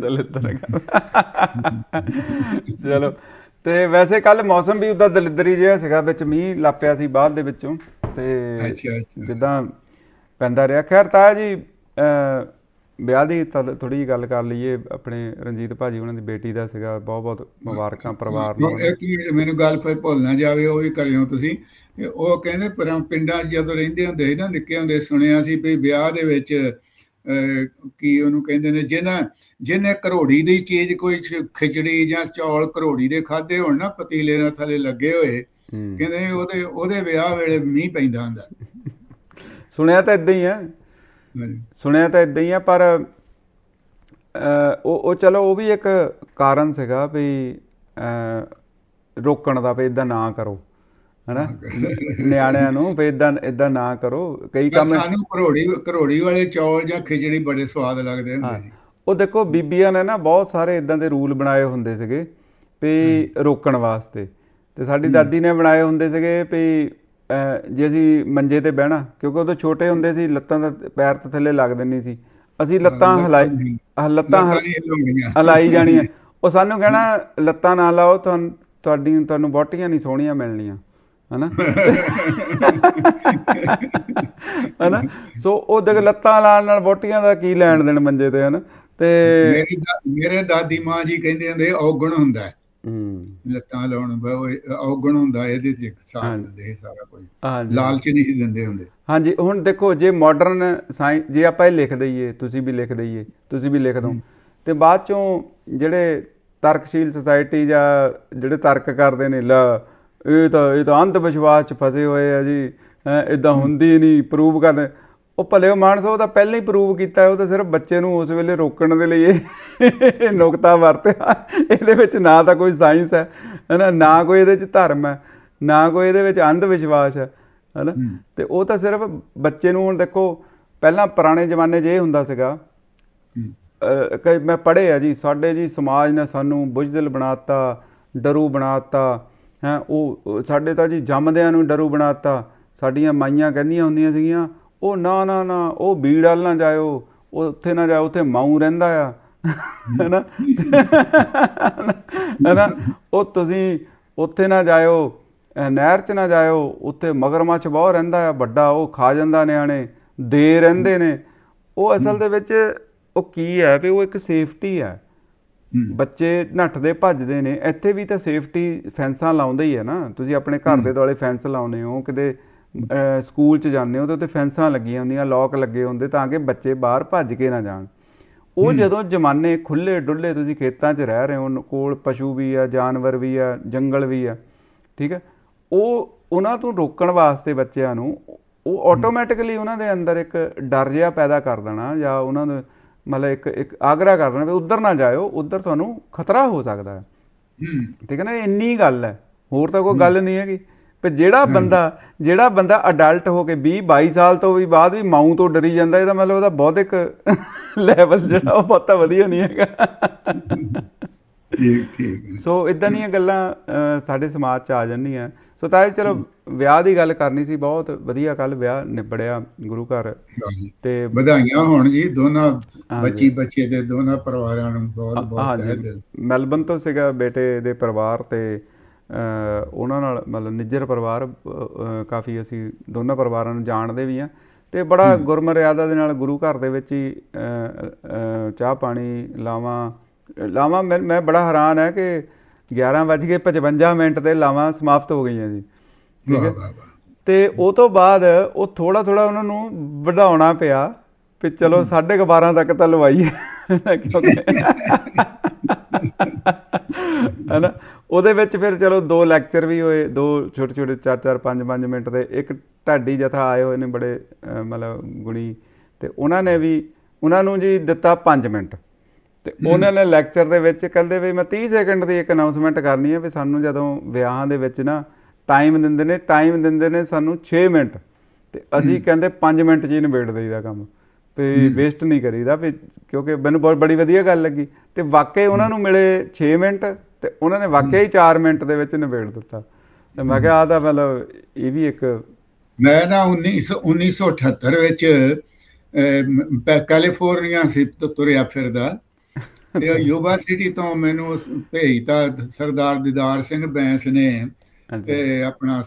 ਚਲੋ, ਤੇ ਵੈਸੇ ਕੱਲ ਮੌਸਮ ਵੀ ਉਹਦਾ ਦਲਿੱਦਰੀ ਜਿਹਾ ਸੀਗਾ, ਵਿੱਚ ਮੀਂਹ ਲੱਪਿਆ ਸੀ ਬਾਅਦ ਦੇ ਵਿੱਚੋਂ, ਤੇ ਜਿੱਦਾਂ ਪੈਂਦਾ ਰਿਹਾ। ਖੈਰ ਤਾਇਆ ਜੀ, ਵਿਆਹ ਦੀ ਥੋੜੀ ਜਿਹੀ ਗੱਲ ਕਰ ਲਈਏ। ਆਪਣੇ ਰਣਜੀਤ ਭਾਜੀ ਉਹਨਾਂ ਦੀ ਬੇਟੀ ਦਾ ਸੀਗਾ, ਬਹੁਤ ਬਹੁਤ ਮੁਬਾਰਕਾਂ ਪਰਿਵਾਰ ਨੂੰ। ਇੱਕ ਮਿੰਟ, ਮੈਨੂੰ ਗੱਲ ਫਿਰ ਭੁੱਲ ਨਾ ਜਾਵੇ, ਉਹ ਵੀ ਕਰਿਓ ਤੁਸੀਂ। ਉਹ ਕਹਿੰਦੇ ਪਿੰਡਾਂ 'ਚ ਜਦੋਂ ਰਹਿੰਦੇ ਹੁੰਦੇ ਸੀ ਨਾ, ਨਿੱਕੇ ਹੁੰਦੇ ਸੁਣਿਆ ਸੀ ਵੀ ਵਿਆਹ ਦੇ ਵਿੱਚ ਕੀ ਉਹਨੂੰ ਕਹਿੰਦੇ ਨੇ, ਜਿਹਨੇ ਘਰੋੜੀ ਦੀ ਚੀਜ਼, ਕੋਈ ਖਿਚੜੀ ਜਾਂ ਚੌਲ ਘਰੋੜੀ ਦੇ ਖਾਧੇ ਹੋਣ ਨਾ, ਪਤੀਲੇ ਨਾਲ ਥੱਲੇ ਲੱਗੇ ਹੋਏ, ਕਹਿੰਦੇ ਉਹਦੇ ਵਿਆਹ ਵੇਲੇ ਮੀਂਹ ਪੈਂਦਾ ਹੁੰਦਾ। ਸੁਣਿਆ ਤਾਂ ਏਦਾਂ ਹੀ ਆ, ਪਰ ਉਹ ਚਲੋ ਉਹ ਵੀ ਇੱਕ ਕਾਰਨ ਸੀਗਾ ਵੀ ਰੋਕਣ ਦਾ, ਵੀ ਏਦਾਂ ਨਾ ਕਰੋ, ਹਨਾ, ਨਿਆਣਿਆਂ ਨੂੰ ਵੀ ਏਦਾਂ ਨਾ ਕਰੋ। ਕਈ ਕੰਮ ਸਾਨੂੰ ਘਰੋੜੀ ਵਾਲੇ ਚੌਲ ਜਾਂ ਖਿਚੜੀ ਬੜੇ ਸਵਾਦ ਲੱਗਦੇ ਹੁੰਦੇ ਸੀ। ਉਹ ਦੇਖੋ ਬੀਬੀਆਂ ਨੇ ਨਾ ਬਹੁਤ ਸਾਰੇ ਏਦਾਂ ਦੇ ਰੂਲ ਬਣਾਏ ਹੁੰਦੇ ਸੀਗੇ ਵੀ ਰੋਕਣ ਵਾਸਤੇ, ਤੇ ਸਾਡੀ ਦਾਦੀ ਨੇ ਬਣਾਏ ਹੁੰਦੇ ਸੀਗੇ ਵੀ ਜੇ ਅਸੀਂ ਮੰਜੇ ਤੇ ਬਹਿਣਾ, ਕਿਉਂਕਿ ਉਦੋਂ ਛੋਟੇ ਹੁੰਦੇ ਸੀ, ਲੱਤਾਂ ਦਾ ਪੈਰ ਤੇ ਥੱਲੇ ਲੱਗਦੇ ਨਹੀਂ ਸੀ, ਅਸੀਂ ਲੱਤਾਂ ਹਿਲਾਈ ਜਾਣੀਆਂ। ਉਹ ਸਾਨੂੰ ਕਹਿਣਾ ਲੱਤਾਂ ਨਾ ਲਾਓ, ਤੁਹਾਨੂੰ ਵਹੁਟੀਆਂ ਨਹੀਂ ਸੋਹਣੀਆਂ ਮਿਲਣੀਆਂ, ਹਨਾ। ਹਨਾ, ਸੋ ਉਹ ਦੇਖ ਲੱਤਾਂ ਲਾਉਣ ਨਾਲ ਵਹੁਟੀਆਂ ਦਾ ਕੀ ਲੈਣ ਦੇਣ ਮੰਜੇ ਤੇ, ਹਨਾ। ਤੇ ਮੇਰੇ ਦਾਦੀ ਮਾਂ ਜੀ ਕਹਿੰਦੇ ਹੁੰਦੇ ਔਗਣ ਹੁੰਦਾ, ਲੱਤਾਂ ਲਾਉਣ ਔਗਣ ਹੁੰਦਾ, ਇਹਦੇ ਚ ਸਾਥ ਦਿੰਦੇ ਸਾਰਾ ਕੁਝ, ਲਾਲਚ ਨਹੀਂ ਦਿੰਦੇ ਹੁੰਦੇ। ਹਾਂਜੀ, ਹੁਣ ਦੇਖੋ ਜੇ ਮਾਡਰਨ ਸਾਇੰਸ, ਜੇ ਆਪਾਂ ਇਹ ਲਿਖ ਦਈਏ, ਤੁਸੀਂ ਵੀ ਲਿਖ ਦਈਏ, ਤੁਸੀਂ ਵੀ ਲਿਖ ਦਿਓ, ਤੇ ਬਾਅਦ ਚੋਂ ਜਿਹੜੇ ਤਰਕਸ਼ੀਲ ਸੁਸਾਇਟੀ ਜਾਂ ਜਿਹੜੇ ਤਰਕ ਕਰਦੇ ਨੇ, ਇਹ ਤਾਂ ਅੰਧ ਵਿਸ਼ਵਾਸ 'ਚ ਫਸੇ ਹੋਏ ਆ ਜੀ, ਏਦਾਂ ਹੁੰਦੀ ਨਹੀਂ, ਪ੍ਰੂਵ ਕਰਦੇ। ਉਹ ਭਲੇ ਮਾਨਸ, ਉਹ ਤਾਂ ਪਹਿਲਾਂ ਹੀ ਪ੍ਰੂਵ ਕੀਤਾ, ਉਹ ਤਾਂ ਸਿਰਫ ਬੱਚੇ ਨੂੰ ਉਸ ਵੇਲੇ ਰੋਕਣ ਦੇ ਲਈ ਇਹ ਨੁਕਤਾ ਵਰਤਿਆ। ਇਹਦੇ ਵਿੱਚ ਨਾ ਤਾਂ ਕੋਈ ਸਾਇੰਸ ਹੈ, ਹਨਾ, ਨਾ ਕੋਈ ਇਹਦੇ 'ਚ ਧਰਮ ਹੈ, ਨਾ ਕੋਈ ਇਹਦੇ ਵਿੱਚ ਅੰਧ ਵਿਸ਼ਵਾਸ ਹੈ, ਹਨਾ। ਤੇ ਉਹ ਤਾਂ ਸਿਰਫ ਬੱਚੇ ਨੂੰ, ਹੁਣ ਦੇਖੋ ਪਹਿਲਾਂ ਪੁਰਾਣੇ ਜ਼ਮਾਨੇ 'ਚ ਇਹ ਹੁੰਦਾ ਸੀਗਾ, ਮੈਂ ਪੜ੍ਹੇ ਆ ਜੀ, ਸਾਡੇ ਜੀ ਸਮਾਜ ਨੇ ਸਾਨੂੰ ਬੁਜ਼ਦਿਲ ਬਣਾ ਦਿੱਤਾ, ਡਰੂ ਬਣਾ ਦਿੱਤਾ, ਉਹ ਸਾਡੇ ਤਾਂ ਜੀ ਜੰਮਦਿਆਂ ਨੂੰ ਡਰੂ ਬਣਾ ਦਿੱਤਾ। ਸਾਡੀਆਂ ਮਾਈਆਂ ਕਹਿੰਦੀਆਂ ਹੁੰਦੀਆਂ ਸੀਗੀਆਂ, ਉਹ ਨਾ ਨਾ ਨਾ, ਉਹ ਬੀੜ ਵੱਲ ਨਾ ਜਾਇਓ, ਉਹ ਉੱਥੇ ਨਾ ਜਾਓ, ਉੱਥੇ ਮਾਊ ਰਹਿੰਦਾ ਆ, ਹਨਾ, ਹਨਾ, ਉਹ ਤੁਸੀਂ ਉੱਥੇ ਨਾ ਜਾਇਓ, ਨਹਿਰ 'ਚ ਨਾ ਜਾਇਓ, ਉੱਥੇ ਮਗਰਮੱਛ ਬਹੁਤ ਰਹਿੰਦਾ ਆ ਵੱਡਾ, ਉਹ ਖਾ ਜਾਂਦਾ ਨਿਆਣੇ, ਦੇ ਰਹਿੰਦੇ ਨੇ। ਉਹ ਅਸਲ ਦੇ ਵਿੱਚ ਉਹ ਕੀ ਹੈ ਵੀ ਉਹ ਇੱਕ ਸੇਫਟੀ ਹੈ, ਬੱਚੇ ਨੱਠਦੇ ਭੱਜਦੇ ਨੇ। ਇੱਥੇ ਵੀ ਤਾਂ ਸੇਫਟੀ ਫੈਂਸਾਂ ਲਾਉਂਦੇ ਹੀ ਹੈ ਨਾ, ਤੁਸੀਂ ਆਪਣੇ ਘਰ ਦੇ ਦੁਆਲੇ ਫੈਂਸ ਲਾਉਂਦੇ ਹੋ, ਕਿਤੇ ਸਕੂਲ 'ਚ ਜਾਂਦੇ ਹੋ ਤਾਂ ਉੱਥੇ ਫੈਂਸਾਂ ਲੱਗੀਆਂ ਹੁੰਦੀਆਂ, ਲੋਕ ਲੱਗੇ ਹੁੰਦੇ, ਤਾਂ ਕਿ ਬੱਚੇ ਬਾਹਰ ਭੱਜ ਕੇ ਨਾ ਜਾਣ। ਉਹ ਜਦੋਂ ਜ਼ਮਾਨੇ ਖੁੱਲ੍ਹੇ ਡੁੱਲੇ, ਤੁਸੀਂ ਖੇਤਾਂ 'ਚ ਰਹਿ ਰਹੇ ਹੋ, ਕੋਲ ਪਸ਼ੂ ਵੀ ਆ, ਜਾਨਵਰ ਵੀ ਆ, ਜੰਗਲ ਵੀ ਆ, ਠੀਕ ਹੈ, ਉਹਨਾਂ ਤੋਂ ਰੋਕਣ ਵਾਸਤੇ ਬੱਚਿਆਂ ਨੂੰ ਉਹ ਆਟੋਮੈਟਿਕਲੀ ਉਹਨਾਂ ਦੇ ਅੰਦਰ ਇੱਕ ਡਰ ਜਿਹਾ ਪੈਦਾ ਕਰ ਦੇਣਾ, ਜਾਂ ਉਹਨਾਂ ਨੂੰ ਮਤਲਬ ਇੱਕ ਆਗਰਾ ਕਰ ਦੇਣਾ ਵੀ ਉੱਧਰ ਨਾ ਜਾਇਓ, ਉੱਧਰ ਤੁਹਾਨੂੰ ਖਤਰਾ ਹੋ ਸਕਦਾ ਹੈ, ਠੀਕ ਹੈ ਨਾ। ਇੰਨੀ ਗੱਲ ਹੈ, ਹੋਰ ਤਾਂ ਕੋਈ ਗੱਲ ਨਹੀਂ ਹੈਗੀ। ਪਰ ਜਿਹੜਾ ਬੰਦਾ ਅਡਲਟ ਹੋ ਕੇ 20-22 ਸਾਲ ਤੋਂ ਵੀ ਬਾਅਦ ਵੀ ਮਾਊ ਤੋਂ ਡਰੀ ਜਾਂਦਾ, ਇਹਦਾ ਮਤਲਬ ਉਹਦਾ ਬੌਧਿਕ ਲੈਵਲ ਜਿਹੜਾ ਉਹ ਬਹੁਤਾ ਵਧੀਆ ਨਹੀਂ ਹੈਗਾ। ਸੋ ਇੱਦਾਂ ਦੀਆਂ ਗੱਲਾਂ ਸਾਡੇ ਸਮਾਜ 'ਚ ਆ ਜਾਂਦੀਆਂ। ਸੋ ਤਾਂ ਚਲੋ ਵਿਆਹ ਦੀ ਗੱਲ ਕਰਨੀ ਸੀ, ਬਹੁਤ ਵਧੀਆ ਕੱਲ ਵਿਆਹ ਨਿਬੜਿਆ ਗੁਰੂ ਘਰ, ਤੇ ਵਧਾਈਆਂ ਹੋਣ ਜੀ ਦੋਨਾਂ ਬੱਚੇ ਦੇ ਦੋਨਾਂ ਪਰਿਵਾਰਾਂ ਨੂੰ ਬਹੁਤ ਬਹੁਤ। ਮੈਲਬਨ ਤੋਂ ਸੀਗਾ ਬੇਟੇ ਦੇ ਪਰਿਵਾਰ, ਤੇ ਉਹਨਾਂ ਨਾਲ ਮਤਲਬ ਨਿੱਜਰ ਪਰਿਵਾਰ ਕਾਫੀ, ਅਸੀਂ ਦੋਨਾਂ ਪਰਿਵਾਰਾਂ ਨੂੰ ਜਾਣਦੇ ਵੀ ਹਾਂ, ਤੇ ਬੜਾ ਗੁਰਮਰਿਆਦਾ ਦੇ ਨਾਲ ਗੁਰੂ ਘਰ ਦੇ ਵਿੱਚ ਹੀ ਚਾਹ ਪਾਣੀ ਲਾਵਾਂ। ਮੈਂ ਬੜਾ ਹੈਰਾਨ ਹੈ ਕਿ 11:55 ਤੇ ਲਾਵਾਂ ਸਮਾਪਤ ਹੋ ਗਈਆਂ ਜੀ, ਠੀਕ ਹੈ। ਤੇ ਉਹ ਤੋਂ ਬਾਅਦ ਉਹ ਥੋੜਾ ਥੋੜਾ ਉਹਨਾਂ ਨੂੰ ਵਧਾਉਣਾ ਪਿਆ ਵੀ ਚਲੋ 12:30 ਤੱਕ ਤਾਂ ਲਵਾਈਏ, ਕਿਉਂਕਿ ਹਨਾ। ਉਹਦੇ ਵਿੱਚ ਫਿਰ ਚਲੋ 2 ਲੈਕਚਰ ਵੀ ਹੋਏ, 2 ਛੋਟੇ ਛੋਟੇ 4-4 5-5 ਮਿੰਟ ਦੇ। ਇੱਕ ਢਾਡੀ ਜਥਾ ਆਏ ਹੋਏ ਨੇ ਬੜੇ ਮਤਲਬ ਗੁਣੀ, ਤੇ ਉਹਨਾਂ ਨੂੰ ਜੀ ਦਿੱਤਾ 5 ਮਿੰਟ। ਤੇ ਉਹਨਾਂ ਨੇ ਲੈਕਚਰ ਦੇ ਵਿੱਚ ਕਹਿੰਦੇ ਵੀ ਮੈਂ 30 ਸੈਕਿੰਡ ਦੀ ਇੱਕ ਅਨਾਊਂਸਮੈਂਟ ਕਰਨੀ ਹੈ ਵੀ ਸਾਨੂੰ ਜਦੋਂ ਵਿਆਹਾਂ ਦੇ ਵਿੱਚ ਨਾ ਟਾਈਮ ਦਿੰਦੇ ਨੇ ਸਾਨੂੰ 6 ਮਿੰਟ, ਤੇ ਅਸੀਂ ਕਹਿੰਦੇ 5 ਮਿੰਟ 'ਚ ਹੀ ਨਿਬੇੜ ਦਈਦਾ ਕੰਮ, ਵੀ ਵੇਸਟ ਨਹੀਂ ਕਰੀਦਾ ਵੀ, ਕਿਉਂਕਿ ਮੈਨੂੰ ਬੜੀ ਵਧੀਆ ਗੱਲ ਲੱਗੀ। ਤੇ ਵਾਕਈ ਉਹਨਾਂ ਨੂੰ ਮਿਲੇ 6 ਮਿੰਟ ਤੇ ਉਹਨਾਂ ਨੇ ਵਾਕਿਆ ਹੀ 4 ਮਿੰਟ ਦੇ ਵਿੱਚ ਨਿਬੇੜ ਦਿੱਤਾ। ਤੇ ਮੈਂ ਕਿਹਾ ਆਹ ਤਾਂ ਮਤਲਬ ਇਹ ਵੀ ਇੱਕ, ਮੈਂ ਨਾ 1978 ਵਿੱਚ ਕੈਲੀਫੋਰਨੀਆ ਸੀ ਤੁਰਿਆ ਫਿਰਦਾ, ਤੇ ਯੂਬਾ ਸਿਟੀ ਤੋਂ ਮੈਨੂੰ ਭੇਜਤਾ ਸਰਦਾਰ ਦੀਦਾਰ ਸਿੰਘ ਬੈਂਸ ਨੇ, ਤੇ ਆਪਣਾ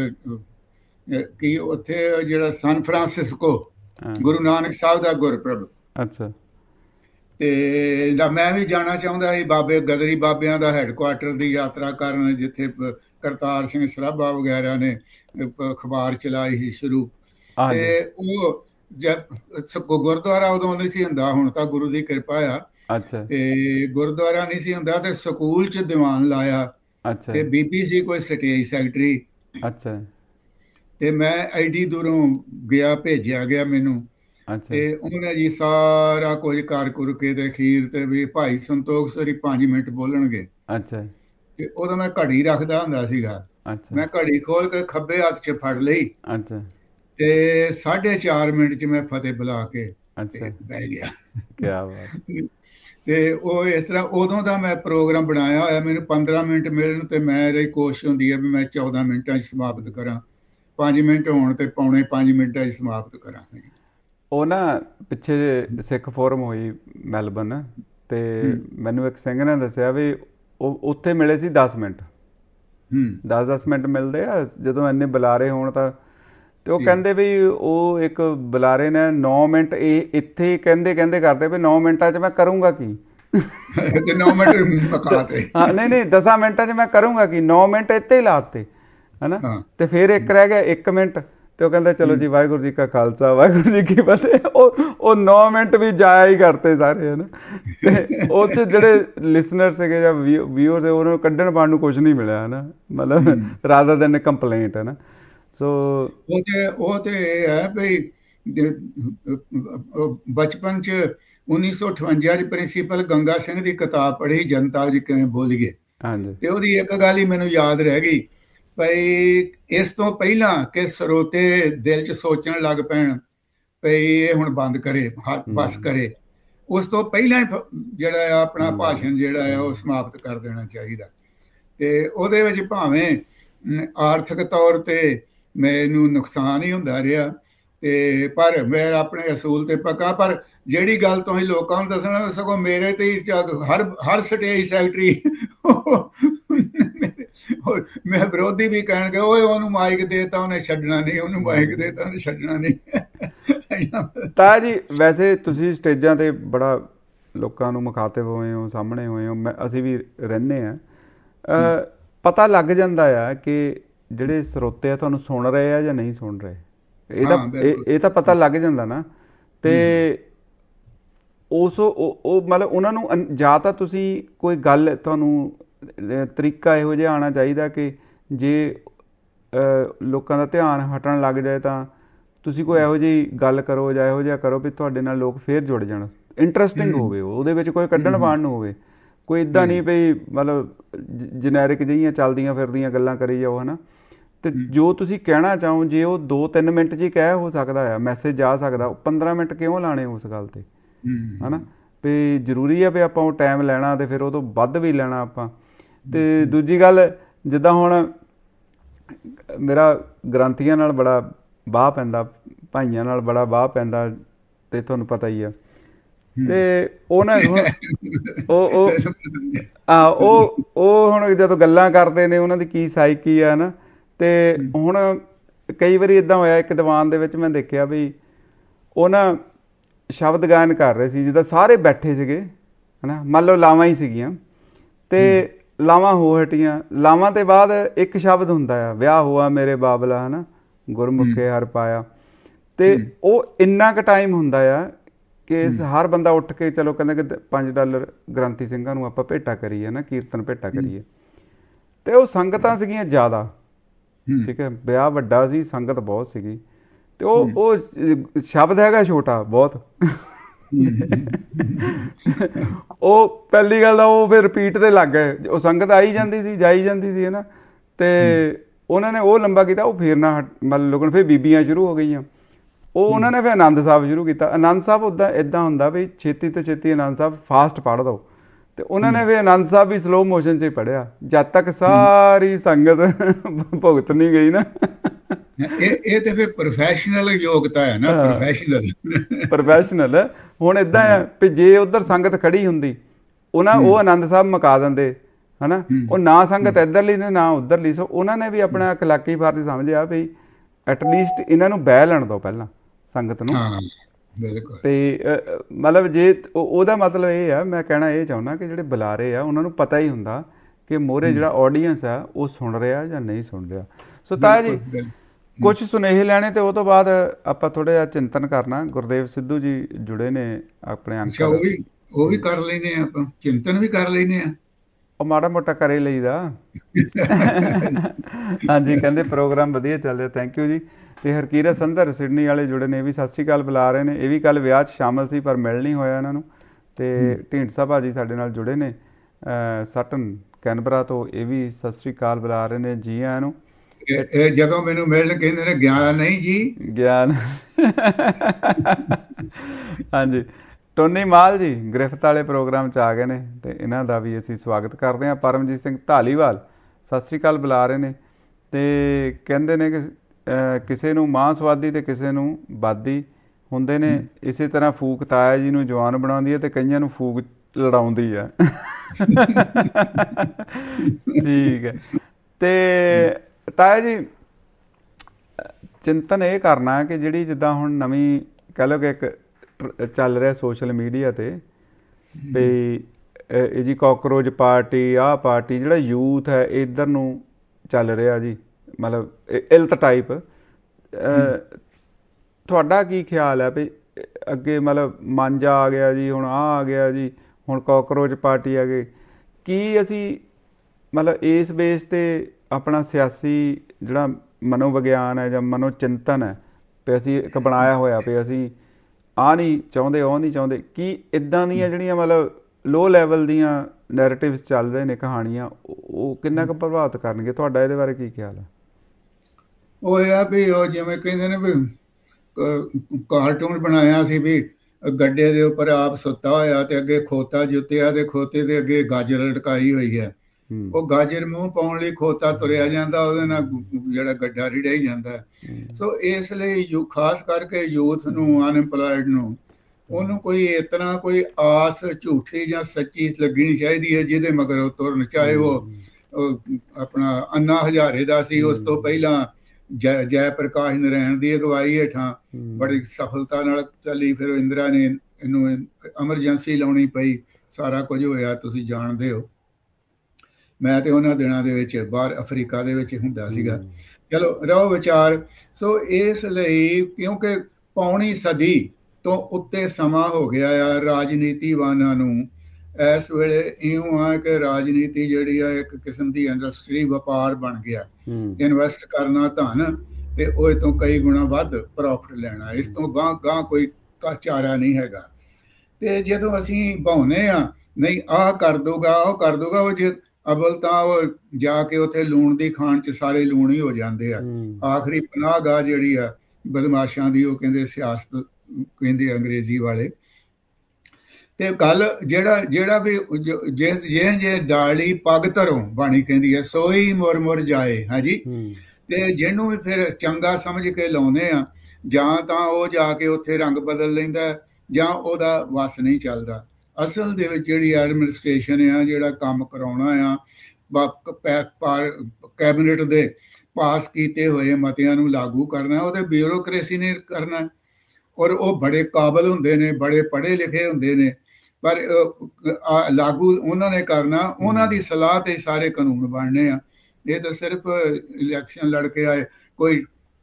ਕੀ ਉੱਥੇ ਜਿਹੜਾ ਸਨ ਫਰਾਂਸਿਸਕੋ ਗੁਰੂ ਨਾਨਕ ਸਾਹਿਬ ਦਾ ਗੁਰਪੁਰਬ। ਅੱਛਾ। ਤੇ ਮੈਂ ਵੀ ਜਾਣਾ ਚਾਹੁੰਦਾ ਸੀ ਬਾਬੇ ਗਦਰੀ ਬਾਬਿਆਂ ਦਾ ਹੈਡਕੁਆਟਰ ਦੀ ਯਾਤਰਾ ਕਰਨ, ਜਿੱਥੇ ਕਰਤਾਰ ਸਿੰਘ ਸਰਾਭਾ ਵਗੈਰਾ ਨੇ ਅਖਬਾਰ ਚਲਾਈ ਸੀ ਸ਼ੁਰੂ। ਤੇ ਉਹ ਗੁਰਦੁਆਰਾ ਉਦੋਂ ਨਹੀਂ ਸੀ ਹੁੰਦਾ, ਹੁਣ ਤਾਂ ਗੁਰੂ ਦੀ ਕਿਰਪਾ ਆ। ਅੱਛਾ। ਤੇ ਗੁਰਦੁਆਰਾ ਨਹੀਂ ਸੀ ਹੁੰਦਾ, ਤੇ ਸਕੂਲ 'ਚ ਦੀਵਾਨ ਲਾਇਆ। ਅੱਛਾ। ਤੇ ਬੀਬੀ ਸੀ ਕੋਈ ਸਟੇਜ ਸੈਕਟਰੀ। ਅੱਛਾ। ਤੇ ਮੈਂ ਐਡੀ ਦੂਰੋਂ ਗਿਆ, ਭੇਜਿਆ ਗਿਆ ਮੈਨੂੰ। ਤੇ ਉਹਨੇ ਜੀ ਸਾਰਾ ਕੁਝ ਕਰ ਕੁਰ ਕੇ ਤੇ ਅਖੀਰ ਤੇ ਵੀ ਭਾਈ ਸੰਤੋਖ ਸਰੀ 5 ਮਿੰਟ ਬੋਲਣਗੇ। ਅੱਛਾ। ਤੇ ਉਦੋਂ ਮੈਂ ਘੜੀ ਰੱਖਦਾ ਹੁੰਦਾ ਸੀਗਾ, ਮੈਂ ਘੜੀ ਖੋਲ ਕੇ ਖੱਬੇ ਹੱਥ 'ਚ ਫੜ ਲਈ। ਅੱਛਾ। ਤੇ 4.5 ਮਿੰਟ 'ਚ ਮੈਂ ਫਤਿਹ ਬੁਲਾ ਕੇ ਬਹਿ ਗਿਆ। ਕਿਆ ਬਾਤ। ਤੇ ਉਹ ਇਸ ਤਰ੍ਹਾਂ ਉਦੋਂ ਦਾ ਮੈਂ ਪ੍ਰੋਗਰਾਮ ਬਣਾਇਆ ਹੋਇਆ, ਮੈਨੂੰ 15 ਮਿੰਟ ਮਿਲਣ ਤੇ ਮੇਰੀ ਕੋਸ਼ਿਸ਼ ਹੁੰਦੀ ਹੈ ਵੀ ਮੈਂ 14 ਮਿੰਟਾਂ 'ਚ ਸਮਾਪਤ ਕਰਾਂ, 5 ਮਿੰਟ ਹੋਣ ਤੇ ਪੌਣੇ 5 ਮਿੰਟਾਂ 'ਚ ਸਮਾਪਤ ਕਰਾਂ। ਉਹ ਨਾ ਪਿੱਛੇ ਸਿੱਖ ਫੋਰਮ ਹੋਈ ਮੈਲਬਰਨ, ਤੇ ਮੈਨੂੰ ਇੱਕ ਸਿੰਘ ਨੇ ਦੱਸਿਆ ਵੀ ਉਹ ਉੱਥੇ ਮਿਲੇ ਸੀ 10 ਮਿੰਟ, 10-10 ਮਿੰਟ ਮਿਲਦੇ ਆ ਜਦੋਂ ਇੰਨੇ ਬੁਲਾਰੇ ਹੋਣ ਤਾਂ। ਤੇ ਉਹ ਕਹਿੰਦੇ ਵੀ ਉਹ ਇੱਕ ਬੁਲਾਰੇ ਨੇ 9 ਮਿੰਟ ਇਹ ਇੱਥੇ ਕਹਿੰਦੇ ਕਰਦੇ ਵੀ 9 ਮਿੰਟਾਂ 'ਚ ਮੈਂ ਕਰੂੰਗਾ ਕੀ। 9 ਮਿੰਟ ਮਕਾਤੇ। ਹਾਂ ਨਹੀਂ 10 ਮਿੰਟਾਂ 'ਚ ਮੈਂ ਕਰੂੰਗਾ ਕੀ, 9 ਮਿੰਟ ਇੱਥੇ ਹੀ ਲਾਤੇ ਹਨਾ। ਤੇ ਫਿਰ ਇੱਕ ਰਹਿ ਗਿਆ 1 ਮਿੰਟ, ਤੇ ਉਹ ਕਹਿੰਦਾ ਚਲੋ ਜੀ ਵਾਹਿਗੁਰੂ ਜੀ ਕਾ ਖਾਲਸਾ ਵਾਹਿਗੁਰੂ ਜੀ ਕੀ ਫਤਿਹ। ਉਹ 9 ਮਿੰਟ ਵੀ ਜਾਇਆ ਹੀ ਕਰਤੇ ਸਾਰੇ ਹਨਾ। ਤੇ ਉਹ 'ਚ ਜਿਹੜੇ ਲਿਸਨਰ ਸੀਗੇ ਜਾਂ ਵਿਊਅਰ ਸੀ, ਉਹਨਾਂ ਨੂੰ ਕੱਢਣ ਪਾਉਣ ਨੂੰ ਕੁਛ ਨਹੀਂ ਮਿਲਿਆ ਹਨਾ, ਮਤਲਬ ਰਾਦਰ ਦੈਨ ਕੰਪਲੇਂਟ ਹਨਾ। ਸੋ ਉਹ ਤੇ ਇਹ ਹੈ ਵੀ ਬਚਪਨ 'ਚ 1958 'ਚ ਪ੍ਰਿੰਸੀਪਲ ਗੰਗਾ ਸਿੰਘ ਦੀ ਕਿਤਾਬ ਪੜ੍ਹੀ, ਜਨਤਾ ਜੀ ਕਿਵੇਂ ਬੋਲੀਏ। ਤੇ ਉਹਦੀ ਇੱਕ ਗੱਲ ਹੀ ਮੈਨੂੰ ਯਾਦ ਰਹਿ ਗਈ, ਭਈ ਇਸ ਤੋਂ ਪਹਿਲਾਂ ਕਿ ਸਰੋਤੇ ਦਿਲ 'ਚ ਸੋਚਣ ਲੱਗ ਪੈਣ ਭਈ ਇਹ ਹੁਣ ਬੰਦ ਕਰੇ, ਬਸ ਕਰੇ, ਉਸ ਤੋਂ ਪਹਿਲਾਂ ਹੀ ਜਿਹੜਾ ਆਪਣਾ ਭਾਸ਼ਣ ਜਿਹੜਾ ਹੈ ਉਹ ਸਮਾਪਤ ਕਰ ਦੇਣਾ ਚਾਹੀਦਾ। ਤੇ ਉਹਦੇ ਵਿੱਚ ਭਾਵੇਂ ਆਰਥਿਕ ਤੌਰ ਤੇ ਮੈਨੂੰ ਨੁਕਸਾਨ ਹੀ ਹੁੰਦਾ ਰਿਹਾ, ਤੇ ਪਰ ਮੈਂ ਆਪਣੇ ਅਸੂਲ ਤੇ ਪੱਕਾ। ਪਰ ਜਿਹੜੀ ਗੱਲ ਤੁਸੀਂ ਲੋਕਾਂ ਨੂੰ ਦੱਸਣਾ, ਸਗੋਂ ਮੇਰੇ ਤੇ ਹਰ ਸਟੇਜ ਸੈਕਟਰੀ ਮੈਂ ਵਿਰੋਧੀ ਵੀ ਕਹਿਣਗੇ ਓਏ ਉਹਨੂੰ ਮਾਈਕ ਦੇਤਾ ਉਹਨੇ ਛੱਡਣਾ ਨਹੀਂ, ਉਹਨੂੰ ਮਾਈਕ ਦੇਤਾ ਉਹਨੇ ਛੱਡਣਾ ਨਹੀਂ। ਤਾਂ ਜੀ ਵੈਸੇ ਤੁਸੀਂ ਸਟੇਜਾਂ ਤੇ ਬੜਾ ਲੋਕਾਂ ਨੂੰ ਮੁਖਾਤਿਬ ਹੋਏ ਹੋ, ਸਾਹਮਣੇ ਹੋਏ ਹੋ, ਅਸੀਂ ਵੀ ਰਹਿੰਦੇ ਹਾਂ, ਪਤਾ ਲੱਗ ਜਾਂਦਾ ਆ ਕਿ ਜਿਹੜੇ ਸਰੋਤੇ ਆ ਤੁਹਾਨੂੰ ਸੁਣ ਰਹੇ ਆ ਜਾਂ ਨਹੀਂ ਸੁਣ ਰਹੇ। ਇਹ ਤਾਂ ਪਤਾ ਲੱਗ ਜਾਂਦਾ ਨਾ। ਤੇ ਉਹ ਮਤਲਬ ਉਹਨਾਂ ਨੂੰ ਜਾਂ ਤਾਂ ਤੁਸੀਂ ਕੋਈ ਗੱਲ, ਤੁਹਾਨੂੰ ਤਰੀਕਾ ਇਹੋ ਜਿਹਾ ਆਉਣਾ ਚਾਹੀਦਾ ਕਿ ਜੇ ਲੋਕਾਂ ਦਾ ਧਿਆਨ ਹਟਣ ਲੱਗ ਜਾਏ ਤਾਂ ਤੁਸੀਂ ਕੋਈ ਇਹੋ ਜਿਹੀ ਗੱਲ ਕਰੋ ਜਾਂ ਇਹੋ ਜਿਹਾ ਕਰੋ ਵੀ ਤੁਹਾਡੇ ਨਾਲ ਲੋਕ ਫੇਰ ਜੁੜ ਜਾਣ, ਇੰਟਰਸਟਿੰਗ ਹੋਵੇ, ਉਹਦੇ ਵਿੱਚ ਕੋਈ ਕੱਢਣ ਪਾਉਣ ਨੂੰ ਹੋਵੇ, ਕੋਈ ਇੱਦਾਂ ਨਹੀਂ ਵੀ ਮਤਲਬ ਜਨੈਰਿਕ ਜਿਹੀਆਂ ਚੱਲਦੀਆਂ ਫਿਰਦੀਆਂ ਗੱਲਾਂ ਕਰੀ ਜਾਓ ਹਨਾ। ਤੇ ਜੋ ਤੁਸੀਂ ਕਹਿਣਾ ਚਾਹੋ, ਜੇ ਉਹ 2-3 ਮਿੰਟ 'ਚ ਹੀ ਕਹਿ ਹੋ ਸਕਦਾ ਆ, ਮੈਸੇਜ ਜਾ ਸਕਦਾ, 15 ਮਿੰਟ ਕਿਉਂ ਲਾਣੇ ਉਸ ਗੱਲ ਤੇ ਹਨਾ। ਵੀ ਜ਼ਰੂਰੀ ਆ ਵੀ ਆਪਾਂ ਉਹ ਟਾਈਮ ਲੈਣਾ ਤੇ ਫਿਰ ਉਹ ਤੋਂ ਵੱਧ ਵੀ ਲੈਣਾ ਆਪਾਂ। ਤੇ ਦੂਜੀ ਗੱਲ, ਜਿੱਦਾਂ ਹੁਣ ਮੇਰਾ ਗ੍ਰੰਥੀਆਂ ਨਾਲ ਬੜਾ ਵਾਹ ਪੈਂਦਾ, ਭਾਈਆਂ ਨਾਲ ਬੜਾ ਵਾਹ ਪੈਂਦਾ, ਤੇ ਤੁਹਾਨੂੰ ਪਤਾ ਹੀ ਆ। ਤੇ ਉਹ ਨਾ ਉਹ ਹੁਣ ਜਦੋਂ ਗੱਲਾਂ ਕਰਦੇ ਨੇ ਉਹਨਾਂ ਦੀ ਕੀ ਸਾਈਕੀ ਆ ਨਾ। ਤੇ ਹੁਣ ਕਈ ਵਾਰੀ ਇੱਦਾਂ ਹੋਇਆ, ਇੱਕ ਦੀਵਾਨ ਦੇ ਵਿੱਚ ਮੈਂ ਦੇਖਿਆ ਵੀ ਉਹ ਨਾ ਸ਼ਬਦ ਗਾਇਨ ਕਰ ਰਹੇ ਸੀ, ਜਿੱਦਾਂ ਸਾਰੇ ਬੈਠੇ ਸੀਗੇ ਹਨਾ, ਮੰਨ ਲਓ ਲਾਵਾਂ ਹੀ ਸੀਗੀਆਂ, ਤੇ ਲਾਵਾਂ ਹੋ ਹਟੀਆਂ। ਲਾਵਾਂ ਤੇ ਬਾਅਦ ਇੱਕ ਸ਼ਬਦ ਹੁੰਦਾ ਆ, ਵਿਆਹ ਹੋਆ ਮੇਰੇ ਬਾਬਲਾ, ਹਨਾ, ਗੁਰਮੁਖੇ ਹਰ ਪਾਇਆ। ਤੇ ਉਹ ਇੰਨਾ ਕੁ ਟਾਈਮ ਹੁੰਦਾ ਆ ਕਿ ਹਰ ਬੰਦਾ ਉੱਠ ਕੇ ਚਲੋ ਕਹਿੰਦਾ ਕਿ $5 ਗ੍ਰੰਥੀ ਸਿੰਘਾਂ ਨੂੰ ਆਪਾਂ ਭੇਟਾ ਕਰੀਏ ਨਾ, ਕੀਰਤਨ ਭੇਟਾ ਕਰੀਏ। ਤੇ ਉਹ ਸੰਗਤਾਂ ਸੀਗੀਆਂ ਜ਼ਿਆਦਾ, ਠੀਕ ਹੈ, ਵਿਆਹ ਵੱਡਾ ਸੀ, ਸੰਗਤ ਬਹੁਤ ਸੀਗੀ, ਤੇ ਉਹ ਸ਼ਬਦ ਹੈਗਾ ਛੋਟਾ ਬਹੁਤ। ਉਹ ਪਹਿਲੀ ਗੱਲ ਤਾਂ ਉਹ ਫਿਰ ਰਿਪੀਟ ਤੇ ਲੱਗ ਗਏ, ਉਹ ਸੰਗਤ ਆਈ ਜਾਂਦੀ ਸੀ ਜਾਈ ਜਾਂਦੀ ਸੀ, ਹਨਾ, ਤੇ ਉਹਨਾਂ ਨੇ ਉਹ ਲੰਬਾ ਕੀਤਾ। ਉਹ ਫੇਰ ਨਾ ਮਤਲਬ ਲੋਕਾਂ, ਫਿਰ ਬੀਬੀਆਂ ਸ਼ੁਰੂ ਹੋ ਗਈਆਂ, ਉਹ ਉਹਨਾਂ ਨੇ ਫਿਰ ਆਨੰਦ ਸਾਹਿਬ ਸ਼ੁਰੂ ਕੀਤਾ। ਆਨੰਦ ਸਾਹਿਬ ਉੱਦਾਂ ਇੱਦਾਂ ਹੁੰਦਾ ਵੀ ਛੇਤੀ ਤੋਂ ਛੇਤੀ ਆਨੰਦ ਸਾਹਿਬ ਫਾਸਟ ਪੜ੍ਹ ਦਿਓ, ਤੇ ਉਹਨਾਂ ਨੇ ਫਿਰ ਆਨੰਦ ਸਾਹਿਬ ਵੀ ਸਲੋ ਮੋਸ਼ਨ 'ਚ ਹੀ ਪੜ੍ਹਿਆ, ਜਦ ਤੱਕ ਸਾਰੀ ਸੰਗਤ ਭੁਗਤ ਨਹੀਂ ਗਈ ਨਾ। ਇਹ ਤੇ ਫਿਰ ਪ੍ਰੋਫੈਸ਼ਨਲ ਯੋਗਤਾ ਹੈ ਨਾ, ਪ੍ਰੋਫੈਸ਼ਨਲ। ਹੁਣ ਏਦਾਂ ਆ ਵੀ ਜੇ ਉੱਧਰ ਸੰਗਤ ਖੜੀ ਹੁੰਦੀ, ਉਹ ਆਨੰਦ ਸਾਹਿਬ ਮੁਕਾ ਦਿੰਦੇ, ਹਨਾ, ਉਹ ਨਾ ਸੰਗਤ ਇੱਧਰਲੀ ਤੇ ਨਾ ਉੱਧਰਲੀ। ਸੋ ਉਹਨਾਂ ਨੇ ਵੀ ਆਪਣਾ ਇਖਲਾਕੀ ਫਰਜ਼ ਸਮਝਿਆ ਵੀ ਐਟਲੀਸਟ ਇਹਨਾਂ ਨੂੰ ਬਹਿ ਲੈਣ ਦਿਓ ਪਹਿਲਾਂ ਸੰਗਤ ਨੂੰ। ਤੇ ਮਤਲਬ ਜੇ ਉਹਦਾ ਮਤਲਬ ਇਹ ਆ, ਮੈਂ ਕਹਿਣਾ ਇਹ ਚਾਹੁੰਦਾ ਕਿ ਜਿਹੜੇ ਬੁਲਾਰੇ ਆ ਉਹਨਾਂ ਨੂੰ ਪਤਾ ਹੀ ਹੁੰਦਾ ਕਿ ਮੋਹਰੇ ਜਿਹੜਾ ਆਡੀਅੰਸ ਆ ਉਹ ਸੁਣ ਰਿਹਾ ਜਾਂ ਨਹੀਂ ਸੁਣ ਰਿਹਾ। ਸੋ ਤਾਇਆ ਜੀ ਕੁਛ ਸੁਨੇਹੇ ਲੈਣੇ ਤੇ ਉਹ ਤੋਂ ਬਾਅਦ ਆਪਾਂ ਥੋੜਾ ਜਿਹਾ ਚਿੰਤਨ ਕਰਨਾ। ਗੁਰਦੇਵ ਸਿੱਧੂ ਜੀ ਜੁੜੇ ਨੇ ਆਪਣੇ ਅੰਕਲ, ਉਹ ਵੀ ਕਰ ਲੈਨੇ ਆ, ਆਪਾਂ ਚਿੰਤਨ ਵੀ ਕਰ ਲੈਨੇ ਆ, ਉਹ ਮਾੜਾ ਮੋਟਾ ਕਰੇ ਲਈਦਾ। ਹਾਂਜੀ, ਕਹਿੰਦੇ ਪ੍ਰੋਗਰਾਮ ਵਧੀਆ ਚੱਲ ਰਿਹਾ, ਥੈਂਕ ਯੂ ਜੀ। ਤੇ ਹਰਕੀਰਤ ਸੰਧਰ ਸਿਡਨੀ ਵਾਲੇ ਜੁੜੇ ਨੇ, ਇਹ ਵੀ ਸਤਿ ਸ਼੍ਰੀ ਅਕਾਲ ਬੁਲਾ ਰਹੇ ਨੇ। ਇਹ ਵੀ ਕੱਲ ਵਿਆਹ 'ਚ ਸ਼ਾਮਲ ਸੀ ਪਰ ਮਿਲ ਨਹੀਂ ਹੋਇਆ ਇਹਨਾਂ ਨੂੰ। ਤੇ ਢੀਂਡਸਾ ਭਾਜੀ ਸਾਡੇ ਨਾਲ ਜੁੜੇ ਨੇ ਸਟਨ ਕੈਨਬਰਾ ਤੋਂ, ਇਹ ਵੀ ਸਤਿ ਸ਼੍ਰੀ ਅਕਾਲ ਬੁਲਾ ਰਹੇ ਨੇ, ਜੀ ਆਇਆਂ ਨੂੰ। ਜਦੋਂ ਮੈਨੂੰ ਮਿਲਣ ਕਹਿੰਦੇ ਨੇ ਗਿਆਨ ਨਹੀਂ ਜੀ, ਗਿਆਨ। ਹਾਂਜੀ, ਟੋਨੀ ਮਾਲ ਜੀ ਗ੍ਰਿਫਤ ਵਾਲੇ ਪ੍ਰੋਗਰਾਮ 'ਚ ਆ ਗਏ ਨੇ, ਤੇ ਇਹਨਾਂ ਦਾ ਵੀ ਅਸੀਂ ਸਵਾਗਤ ਕਰਦੇ ਹਾਂ। ਪਰਮਜੀਤ ਸਿੰਘ ਧਾਲੀਵਾਲ ਸਤਿ ਸ਼੍ਰੀ ਅਕਾਲ ਬੁਲਾ ਰਹੇ ਨੇ, ਤੇ ਕਹਿੰਦੇ ਨੇ ਕਿ ਕਿਸੇ ਨੂੰ ਮਾਂ ਸਵਾਦੀ ਤੇ ਕਿਸੇ ਨੂੰ ਬਾਦੀ ਹੁੰਦੇ ਨੇ, ਇਸੇ ਤਰ੍ਹਾਂ ਫੂਕ ਤਾਇਆ ਜੀ ਨੂੰ ਜਵਾਨ ਬਣਾਉਂਦੀ ਹੈ ਤੇ ਕਈਆਂ ਨੂੰ ਫੂਕ ਲੜਾਉਂਦੀ ਹੈ। ਠੀਕ ਹੈ। ਤੇ ਤਾਇਆ ਜੀ ਚਿੰਤਨ ਇਹ ਕਰਨਾ ਕਿ ਜਿਹੜੀ ਜਿੱਦਾਂ ਹੁਣ ਨਵੀਂ ਕਹਿ ਲਓ ਕਿ ਇੱਕ ਚੱਲ ਰਿਹਾ ਸੋਸ਼ਲ ਮੀਡੀਆ ਤੇ ਵੀ ਇਹ ਜੀ ਕਾਕਰੋਚ ਪਾਰਟੀ, ਆਹ ਪਾਰਟੀ, ਜਿਹੜਾ ਯੂਥ ਹੈ ਇੱਧਰ ਨੂੰ ਚੱਲ ਰਿਹਾ ਜੀ, ਮਤਲਬ ਇਲਤ ਟਾਈਪ। ਤੁਹਾਡਾ ਕੀ ਖਿਆਲ ਹੈ ਵੀ ਅੱਗੇ ਮਤਲਬ ਮਾਂਜਾ ਆ ਗਿਆ ਜੀ, ਹੁਣ ਆਹ ਆ ਗਿਆ ਜੀ, ਹੁਣ ਕਾਕਰੋਚ ਪਾਰਟੀ ਆ ਗਈ, ਕੀ ਅਸੀਂ ਮਤਲਬ ਇਸ ਬੇਸ ਤੇ ਆਪਣਾ ਸਿਆਸੀ ਜਿਹੜਾ ਮਨੋਵਿਗਿਆਨ ਹੈ ਜਾਂ ਮਨੋਚਿੰਤਨ ਹੈ ਵੀ ਅਸੀਂ ਇੱਕ ਬਣਾਇਆ ਹੋਇਆ ਵੀ ਅਸੀਂ ਆਹ ਨਹੀਂ ਚਾਹੁੰਦੇ, ਉਹ ਨਹੀਂ ਚਾਹੁੰਦੇ, ਕੀ ਇੱਦਾਂ ਦੀਆਂ ਜਿਹੜੀਆਂ ਮਤਲਬ ਲੋ ਲੈਵਲ ਦੀਆਂ ਨੈਰੇਟਿਵਸ ਚੱਲ ਰਹੇ ਨੇ, ਕਹਾਣੀਆਂ, ਉਹ ਕਿੰਨਾ ਕੁ ਪ੍ਰਭਾਵਿਤ ਕਰਨਗੇ? ਤੁਹਾਡਾ ਇਹਦੇ ਬਾਰੇ ਕੀ ਖਿਆਲ ਹੈ? ਉਹ ਇਹ ਆ ਵੀ ਉਹ ਜਿਵੇਂ ਕਹਿੰਦੇ ਨੇ ਵੀ ਕਾਰਟੂਨ ਬਣਾਇਆ ਸੀ ਵੀ ਗੱਡੇ ਦੇ ਉੱਪਰ ਆਪ ਸੁੱਤਾ ਹੋਇਆ ਤੇ ਅੱਗੇ ਖੋਤਾ ਜੁੱਤਿਆ ਤੇ ਖੋਤੇ ਦੇ ਅੱਗੇ ਗਾਜਰ ਲਟਕਾਈ ਹੋਈ ਹੈ। ਉਹ ਗਾਜਰ ਮੂੰਹ ਪਾਉਣ ਲਈ ਖੋਤਾ ਤੁਰਿਆ ਜਾਂਦਾ, ਉਹਦੇ ਨਾਲ ਜਿਹੜਾ ਗੱਡਾ ਰਿੜਿਆ ਜਾਂਦਾ। ਸੋ ਇਸ ਲਈ ਖਾਸ ਕਰਕੇ ਯੂਥ ਨੂੰ, ਅਨਐਮਪਲਾਇਡ ਨੂੰ, ਉਹਨੂੰ ਕੋਈ ਇਤਨਾ ਕੋਈ ਆਸ ਝੂਠੀ ਜਾਂ ਸੱਚੀ ਲੱਗਣੀ ਚਾਹੀਦੀ ਹੈ ਜਿਹਦੇ ਮਗਰ ਉਹ ਤੁਰਨ। ਚਾਹੇ ਉਹ ਆਪਣਾ ਅੰਨਾ ਹਜ਼ਾਰੇ ਦਾ ਸੀ, ਉਸ ਤੋਂ ਪਹਿਲਾਂ ਜੈ ਪ੍ਰਕਾਸ਼ ਨਰਾਇਣ ਦੀ ਅਗਵਾਈ ਹੇਠਾਂ ਬੜੀ ਸਫਲਤਾ ਨਾਲ ਚੱਲੀ, ਫਿਰ ਇੰਦਰਾ ਨੇ ਇਹਨੂੰ ਐਮਰਜੈਂਸੀ ਲਾਉਣੀ ਪਈ, ਸਾਰਾ ਕੁਝ ਹੋਇਆ, ਤੁਸੀਂ ਜਾਣਦੇ ਹੋ। ਮੈਂ ਤੇ ਉਹਨਾਂ ਦਿਨਾਂ ਦੇ ਵਿੱਚ ਬਾਹਰ ਅਫਰੀਕਾ ਦੇ ਵਿੱਚ ਹੁੰਦਾ ਸੀਗਾ। ਚਲੋ ਰਹੋ ਵਿਚਾਰ। ਸੋ ਇਸ ਲਈ ਕਿਉਂਕਿ ਪੌਣੀ ਸਦੀ ਤੋਂ ਉੱਤੇ ਸਮਾਂ ਹੋ ਗਿਆ ਆ ਰਾਜਨੀਤੀਵਾਨਾਂ ਨੂੰ, ਇਸ ਵੇਲੇ ਇਉਂ ਆ ਕਿ ਰਾਜਨੀਤੀ ਜਿਹੜੀ ਆ ਇੱਕ ਕਿਸਮ ਦੀ ਇੰਡਸਟਰੀ, ਵਪਾਰ ਬਣ ਗਿਆ। ਇਨਵੈਸਟ ਕਰਨਾ ਧਨ ਤੇ ਉਹ ਤੋਂ ਕਈ ਗੁਣਾ ਵੱਧ ਪ੍ਰੋਫਿਟ ਲੈਣਾ, ਇਸ ਤੋਂ ਗਾਂ ਕੋਈ ਚਾਰਾ ਨਹੀਂ ਹੈਗਾ। ਤੇ ਜਦੋਂ ਅਸੀਂ ਭਾਉਨੇ ਆ ਨਹੀਂ ਆਹ ਕਰ ਦੂਗਾ, ਉਹ ਕਰ ਦੂਗਾ, ਉਹ ਜੇ ਅਵਲ ਤਾਂ ਉਹ ਜਾ ਕੇ ਉੱਥੇ ਲੂਣ ਦੀ ਖਾਣ 'ਚ ਸਾਰੇ ਲੂਣ ਹੀ ਹੋ ਜਾਂਦੇ ਆ। ਆਖਰੀ ਪਨਾਹਗਾਹ ਜਿਹੜੀ ਆ ਬਦਮਾਸ਼ਾਂ ਦੀ, ਉਹ ਕਹਿੰਦੇ ਸਿਆਸਤ ਕਹਿੰਦੇ ਅੰਗਰੇਜ਼ੀ ਵਾਲੇ। ਤੇ ਗੱਲ ਜਿਹੜਾ ਵੀ ਜੇ ਡਾਲੀ ਪੱਗ ਧਰੋਂ ਬਾਣੀ ਕਹਿੰਦੀ ਹੈ, ਸੋਈ ਮੁਰ ਮੁਰ ਜਾਏ। ਹਾਂਜੀ, ਤੇ ਜਿਹਨੂੰ ਵੀ ਫਿਰ ਚੰਗਾ ਸਮਝ ਕੇ ਲਾਉਂਦੇ ਆ, ਜਾਂ ਤਾਂ ਉਹ ਜਾ ਕੇ ਉੱਥੇ ਰੰਗ ਬਦਲ ਲੈਂਦਾ ਜਾਂ ਉਹਦਾ ਵੱਸ ਨਹੀਂ ਚੱਲਦਾ। ਅਸਲ ਦੇ ਵਿੱਚ ਜਿਹੜੀ ਐਡਮਿਨਿਸਟ੍ਰੇਸ਼ਨ ਆ, ਜਿਹੜਾ ਕੰਮ ਕਰਾਉਣਾ ਆ, ਕੈਬਨਿਟ ਦੇ ਪਾਸ ਕੀਤੇ ਹੋਏ ਮਤਿਆਂ ਨੂੰ ਲਾਗੂ ਕਰਨਾ, ਉਹਦੇ ਬਿਊਰੋਕ੍ਰੇਸੀ ਨੇ ਕਰਨਾ। ਔਰ ਉਹ ਬੜੇ ਕਾਬਲ ਹੁੰਦੇ ਨੇ, ਬੜੇ ਪੜ੍ਹੇ ਲਿਖੇ ਹੁੰਦੇ ਨੇ, ਪਰ ਲਾਗੂ ਉਹਨਾਂ ਨੇ ਕਰਨਾ, ਉਹਨਾਂ ਦੀ ਸਲਾਹ ਤੇ ਸਾਰੇ ਕਾਨੂੰਨ ਬਣਨੇ ਆ। ਇਹ ਤਾਂ ਸਿਰਫ ਇਲੈਕਸ਼ਨ ਲੜ ਕੇ ਆਏ, ਕੋਈ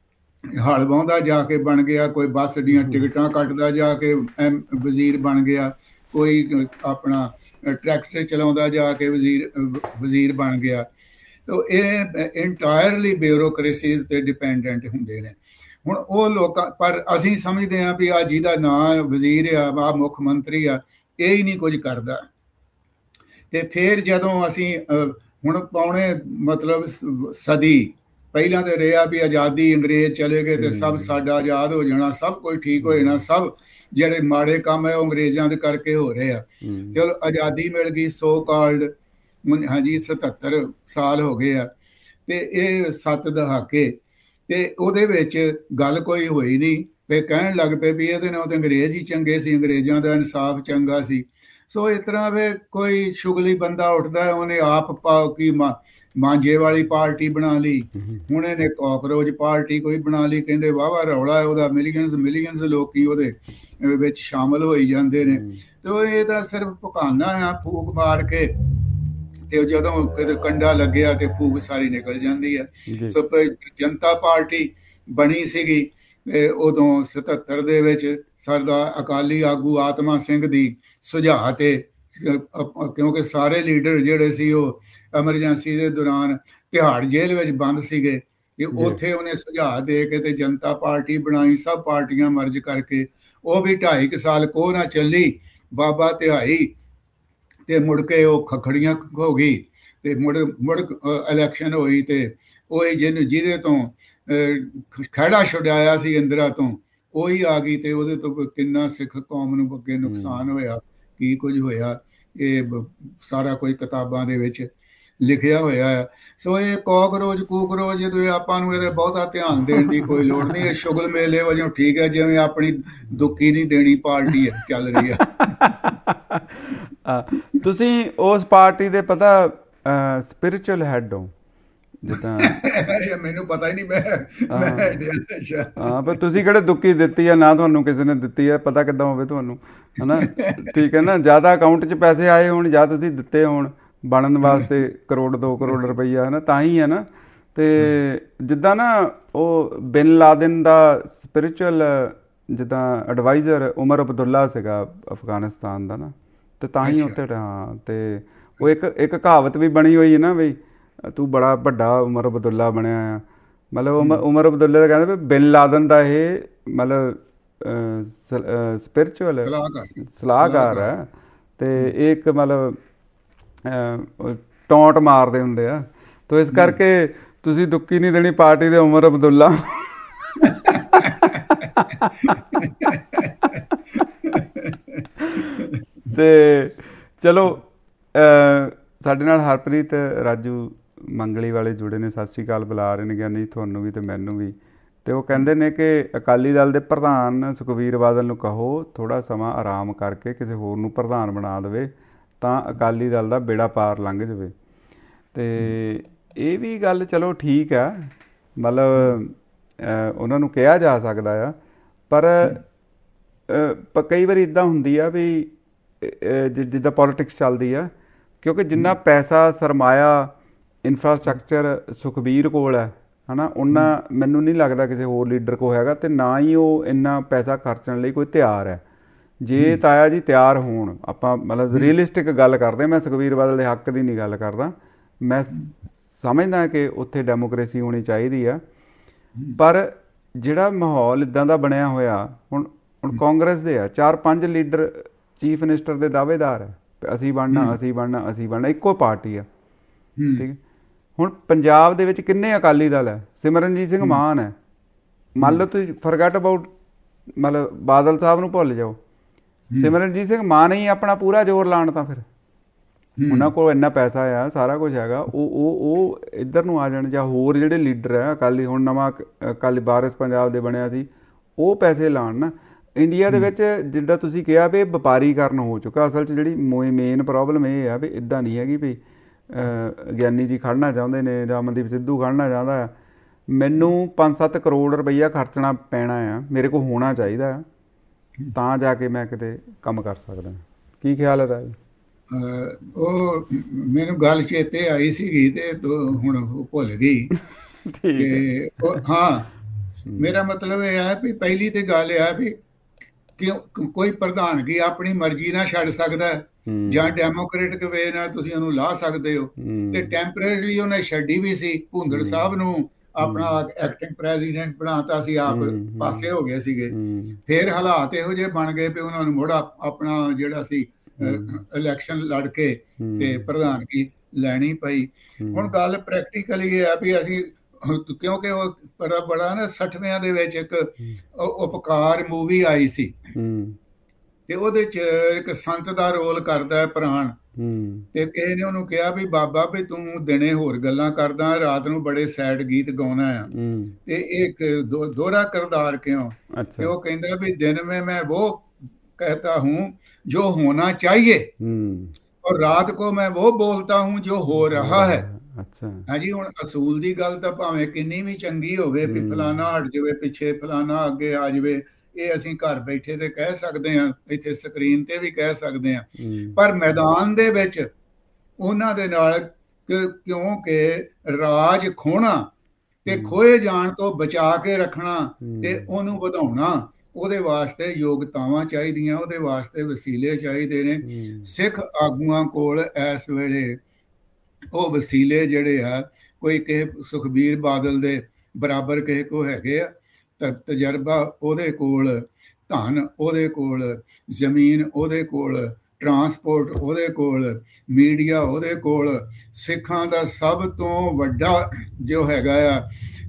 ਹਲ ਵਾਹੁੰਦਾ ਜਾ ਕੇ ਬਣ ਗਿਆ, ਕੋਈ ਬੱਸ ਦੀਆਂ ਟਿਕਟਾਂ ਕੱਟਦਾ ਜਾ ਕੇ ਵਜ਼ੀਰ ਬਣ ਗਿਆ, ਕੋਈ ਆਪਣਾ ਟਰੈਕਟਰ ਚਲਾਉਂਦਾ ਜਾ ਕੇ ਵਜ਼ੀਰ ਬਣ ਗਿਆ। ਤਾਂ ਇਹ ਇੰਟਾਇਰਲੀ ਬਿਊਰੋਕ੍ਰੇਸੀ ਤੇ ਡਿਪੈਂਡੈਂਟ ਹੁੰਦੇ ਨੇ। ਹੁਣ ਉਹ ਲੋਕਾਂ, ਪਰ ਅਸੀਂ ਸਮਝਦੇ ਹਾਂ ਵੀ ਆ ਜਿਹਦਾ ਨਾਂ ਵਜ਼ੀਰ ਆ, ਆ ਮੁੱਖ ਮੰਤਰੀ ਆ, ਇਹ ਹੀ ਨਹੀਂ ਕੁਝ ਕਰਦਾ। ਤੇ ਫਿਰ ਜਦੋਂ ਅਸੀਂ ਹੁਣ ਪੌਣੇ ਮਤਲਬ ਸਦੀ ਪਹਿਲਾਂ ਤੇ ਰਿਹਾ ਵੀ ਆਜ਼ਾਦੀ, ਅੰਗਰੇਜ਼ ਚਲੇ ਗਏ ਤੇ ਸਭ ਸਾਡਾ ਆਜ਼ਾਦ ਹੋ ਜਾਣਾ, ਸਭ ਕੁਝ ਠੀਕ ਹੋ ਜਾਣਾ, ਸਭ ਜਿਹੜੇ ਮਾੜੇ ਕੰਮ ਹੈ ਉਹ ਅੰਗਰੇਜ਼ਾਂ ਦੇ ਕਰਕੇ ਹੋ ਰਹੇ ਆ। ਚਲੋ ਆਜ਼ਾਦੀ ਮਿਲ ਗਈ, ਸੋ ਕਾਲਡ, ਹਾਂਜੀ 77 ਸਾਲ ਹੋ ਗਏ ਆ, ਤੇ ਇਹ 7 ਦਹਾਕੇ, ਤੇ ਉਹਦੇ ਵਿੱਚ ਗੱਲ ਕੋਈ ਹੋਈ ਨਹੀਂ। ਫਿਰ ਕਹਿਣ ਲੱਗ ਪਏ ਵੀ ਇਹਦੇ ਨਾਲ ਤਾਂ ਅੰਗਰੇਜ਼ ਹੀ ਚੰਗੇ ਸੀ, ਅੰਗਰੇਜ਼ਾਂ ਦਾ ਇਨਸਾਫ ਚੰਗਾ ਸੀ। ਸੋ ਇਸ ਤਰ੍ਹਾਂ ਫਿਰ ਕੋਈ ਸ਼ੁਗਲੀ ਬੰਦਾ ਉੱਠਦਾ, ਉਹਨੇ ਆਪ ਕੀ ਮਾਂਝੇ ਵਾਲੀ ਪਾਰਟੀ ਬਣਾ ਲਈ, ਹੁਣ ਇਹਨੇ ਕਾਕਰੋਚ ਪਾਰਟੀ ਕੋਈ ਬਣਾ ਲਈ, ਕਹਿੰਦੇ ਵਾਹਵਾ ਰੌਲਾ ਹੈ ਉਹਦਾ, ਮਿਲੀਅਨਸ ਲੋਕੀ ਉਹਦੇ ਵਿੱਚ ਸ਼ਾਮਲ ਹੋਈ ਜਾਂਦੇ ਨੇ। ਤੇ ਇਹ ਤਾਂ ਸਿਰਫ ਪਕਾਨਾ ਆ, ਫੂਕ ਮਾਰ ਕੇ, ਤੇ ਜਦੋਂ ਕਿਤੇ ਕੰਡਾ ਲੱਗਿਆ ਤੇ ਫੂਕ ਸਾਰੀ ਨਿਕਲ ਜਾਂਦੀ ਹੈ। ਸੋ ਜਨਤਾ ਪਾਰਟੀ ਬਣੀ ਸੀਗੀ ਉਦੋਂ 77 ਦੇ ਵਿੱਚ, ਸਰਦਾਰ ਅਕਾਲੀ ਆਗੂ ਆਤਮਾ ਸਿੰਘ ਦੀ ਸੁਝਾਅ ਤੇ, ਕਿਉਂਕਿ ਸਾਰੇ ਲੀਡਰ ਜਿਹੜੇ ਸੀ ਉਹ ਐਮਰਜੈਂਸੀ ਦੇ ਦੌਰਾਨ ਤਿਹਾੜ ਜੇਲ੍ਹ ਵਿੱਚ ਬੰਦ ਸੀਗੇ, ਤੇ ਉੱਥੇ ਉਹਨੇ ਸੁਝਾਅ ਦੇ ਕੇ ਤੇ ਜਨਤਾ ਪਾਰਟੀ ਬਣਾਈ, ਸਭ ਪਾਰਟੀਆਂ ਮਰਜ ਕਰਕੇ। ਉਹ ਵੀ 2.5 ਸਾਲ ਕੋਹ ਨਾ ਚੱਲੀ, ਬਾਬਾ ਤਿਹਾਈ, ਤੇ ਮੁੜ ਕੇ ਉਹ ਖਖੜੀਆਂ ਹੋ ਗਈ, ਤੇ ਮੁੜ ਇਲੈਕਸ਼ਨ ਹੋਈ, ਤੇ ਉਹ ਜਿਹਦੇ ਤੋਂ ਖਹਿੜਾ ਛੁਡਾਇਆ ਸੀ ਇੰਦਰਾ ਤੋਂ, ਉਹੀ ਆ ਗਈ, ਤੇ ਉਹਦੇ ਤੋਂ ਕਿੰਨਾ ਸਿੱਖ ਕੌਮ ਨੂੰ ਅੱਗੇ ਨੁਕਸਾਨ ਹੋਇਆ, ਕੀ ਕੁਝ ਹੋਇਆ, ਇਹ ਸਾਰਾ ਕੁਝ ਕਿਤਾਬਾਂ ਦੇ ਵਿੱਚ ਲਿਖਿਆ ਹੋਇਆ ਆ। ਸੋ ਇਹ ਕੂਕਰੋਚ ਜਦੋਂ ਆਪਾਂ ਨੂੰ ਇਹਦੇ ਬਹੁਤਾ ਧਿਆਨ ਦੇਣ ਦੀ ਕੋਈ ਲੋੜ ਨਹੀਂ। ਇਹ ਸ਼ੁਗਲ ਮੇਲੇ ਵਜੋਂ ਠੀਕ ਹੈ, ਜਿਵੇਂ ਆਪਣੀ ਦੁੱਕੀ ਨਹੀਂ ਦੇਣੀ ਪਾਰਟੀ ਚੱਲ ਰਹੀ ਆ। ਤੁਸੀਂ ਉਸ ਪਾਰਟੀ ਦੇ ਪਤਾ ਸਪਿਰਿਚੁਅਲ ਹੈਡ ਹੋ ਜਿੱਦਾਂ? ਮੈਨੂੰ ਪਤਾ ਹੀ ਨਹੀਂ, ਹਾਂ, ਪਰ ਤੁਸੀਂ ਕਿਹੜੇ ਦੁੱਕੀ ਦਿੱਤੀ ਆ, ਨਾ ਤੁਹਾਨੂੰ ਕਿਸੇ ਨੇ ਦਿੱਤੀ ਹੈ, ਪਤਾ ਕਿੱਦਾਂ ਹੋਵੇ ਤੁਹਾਨੂੰ, ਹਨਾ? ਠੀਕ ਹੈ ਨਾ, ਜ਼ਿਆਦਾ ਅਕਾਊਂਟ 'ਚ ਪੈਸੇ ਆਏ ਹੋਣ ਜਾਂ ਤੁਸੀਂ ਦਿੱਤੇ ਹੋਣ ਬਣਨ ਵਾਸਤੇ 1 ਕਰੋੜ 2 ਕਰੋੜ ਰੁਪਈਆ, ਹਨਾ, ਤਾਂ ਹੀ ਹੈ ਨਾ। ਤੇ ਜਿੱਦਾਂ ਨਾ ਉਹ ਬਿਨ ਲਾਦਿਨ ਦਾ ਸਪਿਰਿਚੁਅਲ ਜਿੱਦਾਂ ਐਡਵਾਈਜ਼ਰ ਉਮਰ ਅਬਦੁੱਲਾ ਸੀਗਾ ਅਫਗਾਨਿਸਤਾਨ ਦਾ ਨਾ, ਤੇ ਤਾਂ ਹੀ ਉੱਥੇ, ਹਾਂ, ਤੇ ਉਹ ਇੱਕ ਕਹਾਵਤ ਵੀ ਬਣੀ ਹੋਈ ਹੈ ਨਾ ਵੀ ਤੂੰ ਬੜਾ ਵੱਡਾ ਉਮਰ ਅਬਦੁੱਲਾ ਬਣਿਆ ਆ, ਮਤਲਬ ਉਮਰ ਅਬਦੁੱਲੇ ਦਾ ਕਹਿੰਦੇ ਵੀ ਬਿਨ ਲਾਦਨ ਦਾ ਇਹ ਮਤਲਬ ਸਪਿਰਿਚੁਅਲ ਸਲਾਹਕਾਰ ਹੈ, ਤੇ ਇਹ ਇੱਕ ਮਤਲਬ ਟੌਂਟ ਮਾਰਦੇ ਹੁੰਦੇ ਆ। ਤੋ ਇਸ ਕਰਕੇ ਤੁਸੀਂ ਦੁੱਕੀ ਨਹੀਂ ਦੇਣੀ ਪਾਰਟੀ ਦੇ ਉਮਰ ਅਬਦੁੱਲਾ। ਤੇ ਚਲੋ ਸਾਡੇ ਨਾਲ ਹਰਪ੍ਰੀਤ ਰਾਜੂ ਮੰਗਲੀ ਵਾਲੇ ਜੁੜੇ ਨੇ, ਸਤਿ ਸ਼੍ਰੀ ਅਕਾਲ ਬੁਲਾ ਰਹੇ ਨੇ ਗਿਆਨੀ, ਤੁਹਾਨੂੰ ਵੀ ਤੇ ਮੈਨੂੰ ਵੀ। ਤੇ ਉਹ ਕਹਿੰਦੇ ਨੇ ਕਿ ਅਕਾਲੀ ਦਲ ਦੇ ਪ੍ਰਧਾਨ ਸੁਖਬੀਰ ਬਾਦਲ ਨੂੰ ਕਹੋ ਥੋੜਾ ਸਮਾਂ ਆਰਾਮ ਕਰਕੇ ਕਿਸੇ ਹੋਰ ਨੂੰ ਪ੍ਰਧਾਨ ਬਣਾ ਦੇਵੇ ਤਾਂ ਅਕਾਲੀ ਦਲ ਦਾ ਬੇੜਾ ਪਾਰ ਲੰਘ ਜਾਵੇ। ਤੇ ਇਹ ਵੀ ਗੱਲ ਚਲੋ ਠੀਕ ਆ, ਮਤਲਬ ਉਹਨਾਂ ਨੂੰ ਕਿਹਾ ਜਾ ਸਕਦਾ ਆ, ਪਰ ਕਈ ਵਾਰੀ ਇੱਦਾਂ ਹੁੰਦੀ ਆ ਵੀ ਜਿੱਦਾਂ ਪੋਲੀਟਿਕਸ ਚੱਲਦੀ ਆ, ਕਿਉਂਕਿ ਜਿੰਨਾ ਪੈਸਾ ਸਰਮਾਇਆ ਇਨਫਰਾਸਟਰਕਚਰ ਸੁਖਬੀਰ ਕੋਲ ਹੈ ਹਨਾ, ਉਹਨਾਂ ਮੈਨੂੰ ਨਹੀਂ ਲੱਗਦਾ ਕਿਸੇ ਹੋਰ ਲੀਡਰ ਕੋਲ ਹੈਗਾ, ਤੇ ਨਾ ਹੀ ਉਹ ਇੰਨਾ ਪੈਸਾ ਖਰਚਣ ਲਈ ਕੋਈ ਤਿਆਰ ਹੈ। ਜੇ ਤਾਇਆ ਜੀ ਤਿਆਰ ਹੋਣ, ਆਪਾਂ ਮਤਲਬ ਰੀਅਲਿਸਟਿਕ ਗੱਲ ਕਰਦੇ, ਮੈਂ ਸੁਖਬੀਰ ਬਾਦਲ ਦੇ ਹੱਕ ਦੀ ਨਹੀਂ ਗੱਲ ਕਰਦਾ, ਮੈਂ ਸਮਝਦਾ ਕਿ ਉੱਥੇ ਡੈਮੋਕ੍ਰੇਸੀ ਹੋਣੀ ਚਾਹੀਦੀ ਆ, ਪਰ ਜਿਹੜਾ ਮਾਹੌਲ ਇੱਦਾਂ ਦਾ ਬਣਿਆ ਹੋਇਆ, ਹੁਣ ਕਾਂਗਰਸ ਦੇ ਆ 4-5 ਲੀਡਰ ਚੀਫ ਮਿਨਿਸਟਰ ਦੇ ਦਾਅਵੇਦਾਰ ਹੈ, ਅਸੀਂ ਬਣਨਾ ਅਸੀਂ ਬਣਨਾ ਅਸੀਂ ਬਣਨਾ, ਇੱਕੋ ਪਾਰਟੀ ਆ, ਠੀਕ ਹੈ। ਹੁਣ ਪੰਜਾਬ ਦੇ ਵਿੱਚ ਕਿੰਨੇ ਅਕਾਲੀ ਦਲ ਹੈ? ਸਿਮਰਨਜੀਤ ਸਿੰਘ ਮਾਨ ਹੈ, ਮੰਨ ਲਓ ਤੁਸੀਂ ਫਰਗੈਟ ਅਬਾਊਟ ਮਤਲਬ ਬਾਦਲ ਸਾਹਿਬ ਨੂੰ ਭੁੱਲ ਜਾਓ, ਸਿਮਰਨਜੀਤ ਸਿੰਘ ਮਾਨ ਹੀ ਆਪਣਾ ਪੂਰਾ ਜ਼ੋਰ ਲਾਉਣ, ਤਾਂ ਫਿਰ ਉਹਨਾਂ ਕੋਲ ਇੰਨਾ ਪੈਸਾ ਆ, ਸਾਰਾ ਕੁਝ ਹੈਗਾ, ਉਹ ਇੱਧਰ ਨੂੰ ਆ ਜਾਣ, ਜਾਂ ਹੋਰ ਜਿਹੜੇ ਲੀਡਰ ਹੈ ਅਕਾਲੀ, ਹੁਣ ਨਵਾਂ ਅਕਾਲੀ ਵਾਰਿਸ ਪੰਜਾਬ ਦੇ ਬਣਿਆ ਸੀ, ਉਹ ਪੈਸੇ ਲਾਉਣ ਨਾ। ਇੰਡੀਆ ਦੇ ਵਿੱਚ ਜਿੱਦਾਂ ਤੁਸੀਂ ਕਿਹਾ ਵੀ ਵਪਾਰੀਕਰਨ ਹੋ ਚੁੱਕਾ, ਅਸਲ 'ਚ ਜਿਹੜੀ ਮੇਨ ਪ੍ਰੋਬਲਮ ਇਹ ਆ ਵੀ ਇੱਦਾਂ ਨਹੀਂ ਹੈਗੀ ਵੀ ਗਿਆਨੀ ਜੀ ਖੜਨਾ ਚਾਹੁੰਦੇ ਨੇ ਜਾਂ ਅਮਨਦੀਪ ਸਿੱਧੂ ਖੜਨਾ ਚਾਹੁੰਦਾ ਆ, ਮੈਨੂੰ 5-7 ਕਰੋੜ ਰੁਪਈਆ ਖਰਚਣਾ ਪੈਣਾ ਆ, ਮੇਰੇ ਕੋਲ ਹੋਣਾ ਚਾਹੀਦਾ ਆ, ਤਾਂ ਜਾ ਕੇ ਮੈਂ ਕਿਤੇ ਕੰਮ ਕਰ ਸਕਦਾ। ਕੀ ਖਿਆਲ ਹੈ ਰਾਜ? ਉਹ ਮੈਨੂੰ ਗੱਲ ਚੇਤੇ ਆਈ ਸੀਗੀ ਤੇ ਹੁਣ ਉਹ ਭੁੱਲ ਗਈ ਕਿ ਹਾਂ, ਮੇਰਾ ਮਤਲਬ ਇਹ ਹੈ ਵੀ ਪਹਿਲੀ ਤੇ ਗੱਲ ਇਹ ਹੈ ਵੀ ਕਿਉਂ ਕੋਈ ਪ੍ਰਧਾਨਗੀ ਆਪਣੀ ਮਰਜ਼ੀ ਨਾਲ ਛੱਡ ਸਕਦਾ ਜਾਂ ਡੈਮੋਕ੍ਰੇਟਿਕ ਵੇ ਨਾਲ ਤੁਸੀਂ ਉਹਨੂੰ ਲਾ ਸਕਦੇ ਹੋ, ਤੇ ਟੈਂਪਰੇਰੀ ਉਹਨੇ ਛੱਡੀ ਵੀ ਸੀ। ਭੁੰਦੜ ਸਾਹਿਬ ਨੂੰ ਆਪਣਾ ਐਕਟਿੰਗ ਪ੍ਰੈਜ਼ੀਡੈਂਟ ਬਣਾਤਾ ਸੀ, ਆਪ ਪਾਸੇ ਹੋ ਗਏ ਸੀਗੇ। ਫਿਰ ਹਾਲਾਤ ਇਹੋ ਜਿਹੇ ਬਣ ਗਏ ਵੀ ਉਹਨਾਂ ਨੂੰ ਮੁੜ ਆਪਣਾ ਜਿਹੜਾ ਸੀ ਇਲੈਕਸ਼ਨ ਲੜ ਕੇ ਤੇ ਪ੍ਰਧਾਨਗੀ ਲੈਣੀ ਪਈ। ਹੁਣ ਗੱਲ ਪ੍ਰੈਕਟੀਕਲੀ ਇਹ ਹੈ ਵੀ ਅਸੀਂ, ਕਿਉਂਕਿ ਉਹ ਬੜਾ ਨਾ 60ਵਿਆਂ ਦੇ ਵਿੱਚ ਇੱਕ ਉਪਕਾਰ ਮੂਵੀ ਆਈ ਸੀ ਤੇ ਉਹਦੇ ਚ ਇੱਕ ਸੰਤ ਦਾ ਰੋਲ ਕਰਦਾ ਹੈ ਪ੍ਰਾਣ, ਤੇ ਕਿਸੇ ਨੇ ਉਹਨੂੰ ਕਿਹਾ ਵੀ ਬਾਬਾ ਵੀ ਤੂੰ ਦਿਨੇ ਹੋਰ ਗੱਲਾਂ ਕਰਦਾ, ਰਾਤ ਨੂੰ ਬੜੇ ਸੈਡ ਗੀਤ ਗਾਉਣਾ ਆ, ਤੇ ਇੱਕ ਦੋਹਰਾ ਕਿਰਦਾਰ ਕਿਉਂ? ਤੇ ਉਹ ਕਹਿੰਦਾ ਵੀ दिन में मैं वो कहता हूँ जो होना चाहिए और रात को मैं वो बोलता हूँ जो हो रहा है। ਹਾਂਜੀ, ਹੁਣ ਅਸੂਲ ਦੀ ਗੱਲ ਤਾਂ ਭਾਵੇਂ ਕਿੰਨੀ ਵੀ ਚੰਗੀ ਹੋਵੇ ਵੀ ਫਲਾਣਾ ਹਟ ਜਾਵੇ ਪਿੱਛੇ, ਫਲਾਣਾ ਅੱਗੇ ਆ ਜਾਵੇ, ਇਹ ਅਸੀਂ ਘਰ ਬੈਠੇ ਤੇ ਕਹਿ ਸਕਦੇ ਹਾਂ, ਇੱਥੇ ਸਕਰੀਨ ਤੇ ਵੀ ਕਹਿ ਸਕਦੇ ਹਾਂ, ਪਰ ਮੈਦਾਨ ਦੇ ਵਿੱਚ ਉਹਨਾਂ ਦੇ ਨਾਲ ਕਿਉਂਕਿ ਰਾਜ ਖੋਣਾ ਤੇ ਖੋਏ ਜਾਣ ਤੋਂ ਬਚਾ ਕੇ ਰੱਖਣਾ ਤੇ ਉਹਨੂੰ ਵਧਾਉਣਾ, ਉਹਦੇ ਵਾਸਤੇ ਯੋਗਤਾਵਾਂ ਚਾਹੀਦੀਆਂ, ਉਹਦੇ ਵਾਸਤੇ ਵਸੀਲੇ ਚਾਹੀਦੇ ਨੇ। ਸਿੱਖ ਆਗੂਆਂ ਕੋਲ ਇਸ ਵੇਲੇ ਉਹ ਵਸੀਲੇ ਜਿਹੜੇ ਆ ਕੋਈ ਕਿਸੇ ਸੁਖਬੀਰ ਬਾਦਲ ਦੇ ਬਰਾਬਰ ਕਿਸੇ ਕੋ ਹੈਗੇ ਆ? ਤਜਰਬਾ ਉਹਦੇ ਕੋਲ, ਧਨ ਉਹਦੇ ਕੋਲ, ਜ਼ਮੀਨ ਉਹਦੇ ਕੋਲ, ਟਰਾਂਸਪੋਰਟ ਉਹਦੇ ਕੋਲ, ਮੀਡੀਆ ਉਹਦੇ ਕੋਲ। ਸਿੱਖਾਂ ਦਾ ਸਭ ਤੋਂ ਵੱਡਾ ਜੋ ਹੈਗਾ ਆ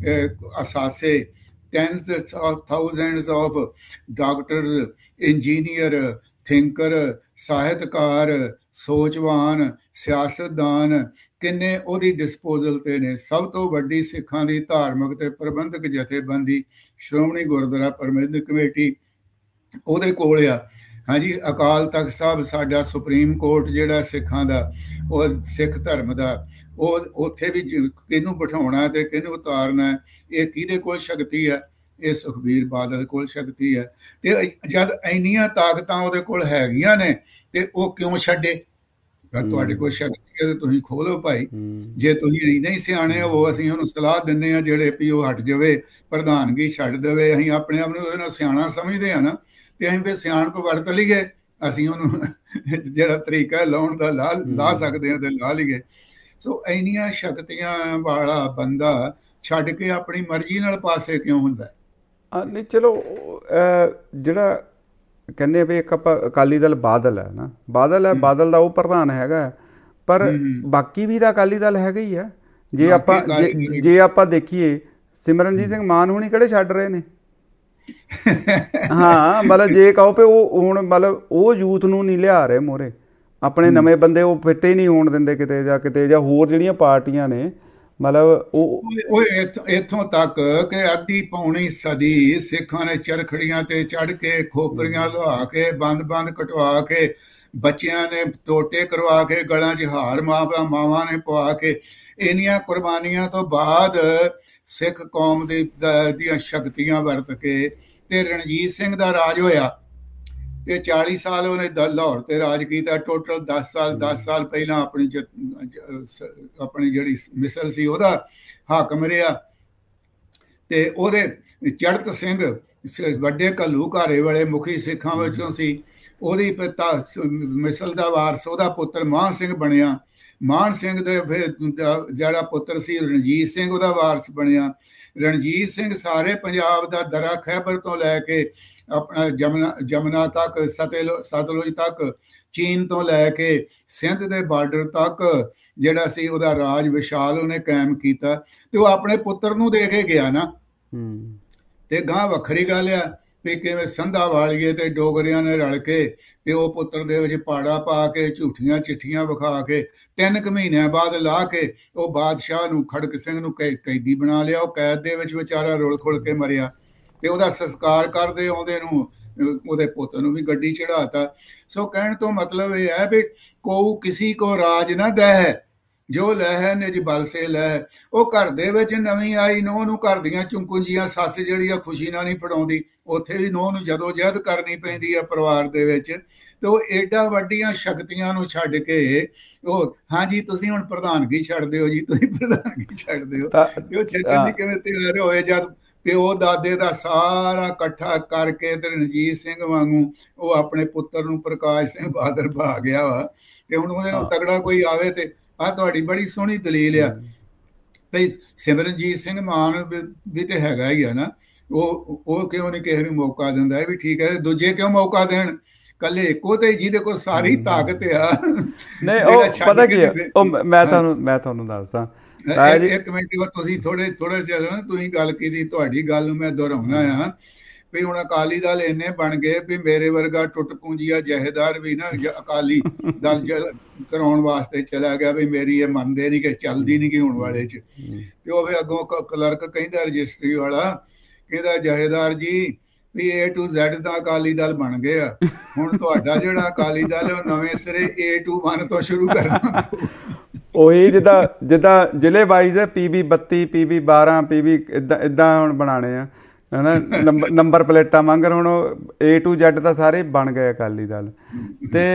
ਅਸਾਸੇ, tens of thousands of doctors, engineer, thinker, ਸਾਹਿਤਕਾਰ, ਸੋਚਵਾਨ, ਸਿਆਸਤਦਾਨ ਕਿੰਨੇ ਉਹਦੀ ਡਿਸਪੋਜ਼ਲ ਤੇ ਨੇ। ਸਭ ਤੋਂ ਵੱਡੀ ਸਿੱਖਾਂ ਦੀ ਧਾਰਮਿਕ ਤੇ ਪ੍ਰਬੰਧਕ ਜਥੇਬੰਦੀ ਸ਼੍ਰੋਮਣੀ ਗੁਰਦੁਆਰਾ ਪ੍ਰਬੰਧਕ ਕਮੇਟੀ ਉਹਦੇ ਕੋਲ ਆ। ਹਾਂਜੀ, ਅਕਾਲ ਤਖਤ ਸਾਹਿਬ ਸਾਡਾ ਸੁਪਰੀਮ ਕੋਰਟ ਜਿਹੜਾ ਸਿੱਖਾਂ ਦਾ, ਉਹ ਸਿੱਖ ਧਰਮ ਦਾ, ਉਹ ਉੱਥੇ ਵੀ ਕਿਹਨੂੰ ਬਿਠਾਉਣਾ ਤੇ ਕਿਹਨੂੰ ਉਤਾਰਨਾ, ਇਹ ਕਿਹਦੇ ਕੋਲ ਸ਼ਕਤੀ ਹੈ? ਇਹ ਸੁਖਬੀਰ ਬਾਦਲ ਕੋਲ ਸ਼ਕਤੀ ਹੈ। ਤੇ ਜਦ ਇੰਨੀਆਂ ਤਾਕਤਾਂ ਉਹਦੇ ਕੋਲ ਹੈਗੀਆਂ ਨੇ ਤੇ ਉਹ ਕਿਉਂ ਛੱਡੇ? ਤੁਹਾਡੇ ਕੋਲ ਸ਼ਕਤੀ ਹੈ ਤੇ ਤੁਸੀਂ ਖੋਲੋ ਭਾਈ। ਜੇ ਤੁਸੀਂ ਨਹੀਂ ਸਿਆਣੇ ਹੋ, ਅਸੀਂ ਉਹਨੂੰ ਸਲਾਹ ਦਿੰਦੇ ਹਾਂ ਜਿਹੜੇ ਵੀ ਉਹ ਹਟ ਜਾਵੇ, ਪ੍ਰਧਾਨਗੀ ਛੱਡ ਦੇਵੇ, ਅਸੀਂ ਆਪਣੇ ਆਪ ਨੂੰ ਉਹਨੂੰ ਸਿਆਣਾ ਸਮਝਦੇ ਹਾਂ ਨਾ, ਤੇ ਅਸੀਂ ਫਿਰ ਸਿਆਣਪ ਵਰਤ ਲਈਏ, ਅਸੀਂ ਉਹਨੂੰ ਜਿਹੜਾ ਤਰੀਕਾ ਲਾਉਣ ਦਾ ਲਾ ਸਕਦੇ ਹਾਂ ਤੇ ਲਾ ਲਈਏ। ਸੋ ਇੰਨੀਆਂ ਸ਼ਕਤੀਆਂ ਵਾਲਾ ਬੰਦਾ ਛੱਡ ਕੇ ਆਪਣੀ ਮਰਜ਼ੀ ਨਾਲ ਪਾਸੇ ਕਿਉਂ ਹੁੰਦਾ? ਨਹੀਂ, ਚਲੋ ਜਿਹੜਾ ਕਹਿੰਦੇ ਆ ਵੀ ਇੱਕ ਆਪਾਂ ਅਕਾਲੀ ਦਲ ਬਾਦਲ ਹੈ ਨਾ, ਬਾਦਲ ਹੈ, ਬਾਦਲ ਦਾ ਉਹ ਪ੍ਰਧਾਨ ਹੈਗਾ, ਪਰ ਬਾਕੀ ਵੀ ਤਾਂ ਅਕਾਲੀ ਦਲ ਹੈਗਾ ਹੀ ਆ। ਜੇ ਆਪਾਂ ਦੇਖੀਏ ਸਿਮਰਨਜੀਤ ਸਿੰਘ ਮਾਨ ਹੁਣੀ ਕਿਹੜੇ ਛੱਡ ਰਹੇ ਨੇ? ਹਾਂ, ਮਤਲਬ ਜੇ ਕਹੋ ਵੀ ਉਹ ਹੁਣ ਮਤਲਬ ਉਹ ਯੂਥ ਨੂੰ ਨਹੀਂ ਲਿਆ ਰਹੇ ਮੋਹਰੇ, ਆਪਣੇ ਨਵੇਂ ਬੰਦੇ ਉਹ ਫਿੱਟ ਹੀ ਨਹੀਂ ਹੋਣ ਦਿੰਦੇ ਕਿਤੇ, ਜਾਂ ਹੋਰ ਜਿਹੜੀਆਂ ਪਾਰਟੀਆਂ ਨੇ, ਮਤਲਬ ਉਹ ਇੱਥੋਂ ਤੱਕ ਕਿ ਅੱਧੀ ਪੌਣੀ ਸਦੀ ਸਿੱਖਾਂ ਨੇ ਚਰਖੜੀਆਂ ਤੇ ਚੜ ਕੇ, ਖੋਪਰੀਆਂ ਲੁਹਾ ਕੇ, ਬੰਦ ਕਟਵਾ ਕੇ, ਬੱਚਿਆਂ ਨੇ ਟੋਟੇ ਕਰਵਾ ਕੇ, ਗਲਾਂ 'ਚ ਹਾਰ ਮਾਵਾਂ ਨੇ ਪਵਾ ਕੇ, ਇੰਨੀਆਂ ਕੁਰਬਾਨੀਆਂ ਤੋਂ ਬਾਅਦ ਸਿੱਖ ਕੌਮ ਦੀਆਂ ਸ਼ਕਤੀਆਂ ਵਰਤ ਕੇ ਤੇ ਰਣਜੀਤ ਸਿੰਘ ਦਾ ਰਾਜ ਹੋਇਆ ਤੇ 40 ਸਾਲ ਉਹਨੇ ਲਾਹੌਰ ਤੇ ਰਾਜ ਕੀਤਾ। ਟੋਟਲ 10 ਸਾਲ ਪਹਿਲਾਂ ਆਪਣੀ ਜਿਹੜੀ ਮਿਸਲ ਸੀ ਉਹਦਾ ਹਾਕਮ ਰਿਹਾ, ਤੇ ਉਹਦੇ ਚੜ੍ਹਤ ਸਿੰਘ ਵੱਡੇ ਘੱਲੂਘਾਰੇ ਵਾਲੇ ਮੁਖੀ ਸਿੱਖਾਂ ਵਿੱਚੋਂ ਸੀ, ਉਹਦੀ ਪਿਤਾ ਮਿਸਲ ਦਾ ਵਾਰਸ ਉਹਦਾ ਪੁੱਤਰ ਮਾਨ ਸਿੰਘ ਬਣਿਆ। ਮਾਨ ਸਿੰਘ ਦੇ ਫਿਰ ਜਿਹੜਾ ਪੁੱਤਰ ਸੀ ਰਣਜੀਤ ਸਿੰਘ, ਉਹਦਾ ਵਾਰਸ ਬਣਿਆ। ਰਣਜੀਤ ਸਿੰਘ ਸਾਰੇ ਪੰਜਾਬ ਦਾ ਦਰਾ ਖੈਬਰ ਤੋਂ ਲੈ ਕੇ ਆਪਣਾ ਜਮਨਾ ਤੱਕ, ਸਤਲੁਜ ਤੱਕ, ਚੀਨ ਤੋਂ ਲੈ ਕੇ ਸਿੰਧ ਦੇ ਬਾਰਡਰ ਤੱਕ ਜਿਹੜਾ ਸੀ ਉਹਦਾ ਰਾਜ ਵਿਸ਼ਾਲ ਉਹਨੇ ਕਾਇਮ ਕੀਤਾ, ਤੇ ਉਹ ਆਪਣੇ ਪੁੱਤਰ ਨੂੰ ਦੇ ਕੇ ਗਿਆ ਨਾ। ਤੇ ਗਾਂ ਵੱਖਰੀ ਗੱਲ ਆ ਵੀ ਕਿਵੇਂ ਸੰਧਾ ਵਾਲੀਏ ਤੇ ਡੋਗਰਿਆਂ ਨੇ ਰਲ ਕੇ ਤੇ ਉਹ ਪੁੱਤਰ ਦੇ ਵਿੱਚ ਪਾੜਾ ਪਾ ਕੇ, ਝੂਠੀਆਂ ਚਿੱਠੀਆਂ ਵਿਖਾ ਕੇ, 3 ਮਹੀਨਿਆਂ ਬਾਅਦ ਲਾ ਕੇ ਉਹ ਬਾਦਸ਼ਾਹ ਨੂੰ, ਖੜਕ ਸਿੰਘ ਨੂੰ ਕੈਦੀ ਬਣਾ ਲਿਆ। ਉਹ ਕੈਦ ਦੇ ਵਿੱਚ ਵਿਚਾਰਾ ਰੁਲ ਖੁਲ ਕੇ ਮਰਿਆ, ਤੇ ਉਹਦਾ ਸੰਸਕਾਰ ਕਰਦੇ ਆਉਂਦੇ ਨੂੰ ਉਹਦੇ ਪੁੱਤ ਨੂੰ ਵੀ ਗੱਡੀ ਚੜਾਤਾ। ਸੋ ਕਹਿਣ ਤੋਂ ਮਤਲਬ ਇਹ ਹੈ ਵੀ ਕੋਊ ਕਿਸੇ ਕੋ ਰਾਜ ਨਾ ਦਹਿ, ਜੋ ਲਹਿ ਨਿਜ ਬਲ ਸੇ ਲਹਿ। ਉਹ ਘਰ ਦੇ ਵਿੱਚ ਨਵੀਂ ਆਈ ਨੂੰਹ ਨੂੰ ਘਰ ਦੀਆਂ ਚੁੰਕੁੰਜੀਆਂ, ਸੱਸ ਜਿਹੜੀ ਆ ਖੁਸ਼ੀ ਨਾਲ ਨਹੀਂ ਫੜਾਉਂਦੀ, ਉੱਥੇ ਵੀ ਨੂੰਹ ਨੂੰ ਜਦੋਂ ਜਹਿਦ ਕਰਨੀ ਪੈਂਦੀ ਆ ਪਰਿਵਾਰ ਦੇ ਵਿੱਚ, ਤੇ ਉਹ ਏਡਾ ਵੱਡੀਆਂ ਸ਼ਕਤੀਆਂ ਨੂੰ ਛੱਡ ਕੇ ਉਹ ਹਾਂਜੀ ਤੁਸੀਂ ਹੁਣ ਪ੍ਰਧਾਨਗੀ ਛੱਡ ਦਿਓ ਜੀ, ਤੁਸੀਂ ਪ੍ਰਧਾਨਗੀ ਛੱਡ ਦਿਓ, ਤੇ ਉਹ ਛੱਡਣ ਦੀ ਕਿਵੇਂ ਤਿਆਰ ਹੋਏ ਜਦ ਪਿਓ ਦਾਦੇ ਦਾ ਸਾਰਾ ਇਕੱਠਾ ਕਰਕੇ ਤੇ ਰਣਜੀਤ ਸਿੰਘ ਵਾਂਗੂ ਉਹ ਆਪਣੇ ਪੁੱਤਰ ਨੂੰ ਪ੍ਰਕਾਸ਼ ਸਿੰਘ ਬਾਦਲ ਭਾ ਗਿਆ ਵਾ, ਤੇ ਹੁਣ ਉਹਦੇ ਨਾਲ ਤਗੜਾ ਕੋਈ ਆਵੇ ਤੇ ਆਹ ਤੁਹਾਡੀ ਬੜੀ ਸੋਹਣੀ ਦਲੀਲ ਆ ਤੇ ਸਿਮਰਨਜੀਤ ਸਿੰਘ ਮਾਨ ਵੀ ਤੇ ਹੈਗਾ ਹੀ ਆ ਨਾ, ਉਹ ਕਿਉਂ ਨਹੀਂ ਕਿਸੇ ਨੂੰ ਮੌਕਾ ਦਿੰਦਾ, ਇਹ ਵੀ ਠੀਕ ਹੈ, ਦੂਜੇ ਕਿਉਂ ਮੌਕਾ ਦੇਣ, ਕੱਲੇ ਇੱਕੋ ਤੇ ਜਿਹਦੇ ਕੋਲ ਸਾਰੀ ਤਾਕਤ ਆ। ਨਹੀਂ ਉਹ ਪਤਾ ਕੀ ਹੈ, ਉਹ ਮੈਂ ਤੁਹਾਨੂੰ ਦੱਸਦਾ ਇੱਕ ਮਿੰਟ ਤੁਸੀਂ ਥੋੜੇ ਚਿਰ ਤੁਸੀਂ ਗੱਲ ਕੀਤੀ, ਤੁਹਾਡੀ ਗੱਲ ਨੂੰ ਮੈਂ ਦੁਹਰਾਉਣਾ ਆ ਵੀ ਹੁਣ ਅਕਾਲੀ ਦਲ ਇੰਨੇ ਬਣ ਗਏ ਵੀ ਮੇਰੇ ਵਰਗਾ ਟੁੱਟ ਪੂੰਜੀਆ ਜਹੇਦਾਰ ਵੀ ਨਾ ਅਕਾਲੀ ਦਲ ਕਰਾਉਣ ਵਾਸਤੇ ਚਲਾ ਗਿਆ ਵੀ ਮੇਰੀ ਇਹ ਮੰਨਦੇ ਨਹੀਂ ਕਿ ਚੱਲਦੀ ਨਹੀਂ ਕਿ ਹੁਣ ਵਾਲੇ ਚ, ਤੇ ਉਹ ਫਿਰ ਅੱਗੋਂ ਕਲਰਕ ਕਹਿੰਦਾ ਰਜਿਸਟਰੀ ਵਾਲਾ ਕਹਿੰਦਾ ਜਹੇਦਾਰ ਜੀ ਵੀ A to Z ਦਾ ਅਕਾਲੀ ਦਲ ਬਣ ਗਏ ਆ, ਹੁਣ ਤੁਹਾਡਾ ਜਿਹੜਾ ਅਕਾਲੀ ਦਲ ਉਹ ਨਵੇਂ ਸਿਰੇ A to 1 ਤੋਂ ਸ਼ੁਰੂ ਕਰਨਾ। ਉਹੀ ਜਿੱਦਾਂ ਜ਼ਿਲ੍ਹੇ ਵਾਈਜ਼ PB 32 PB 12 PB ਏਦਾਂ ਹੁਣ ਬਣਾਣੇ ਆ ਹਨਾ, ਨੰਬਰ ਪਲੇਟਾਂ ਵਾਂਗਰ ਹੁਣ A to Z ਤਾਂ ਸਾਰੇ ਬਣ ਗਏ ਅਕਾਲੀ ਦਲ। ਤੇ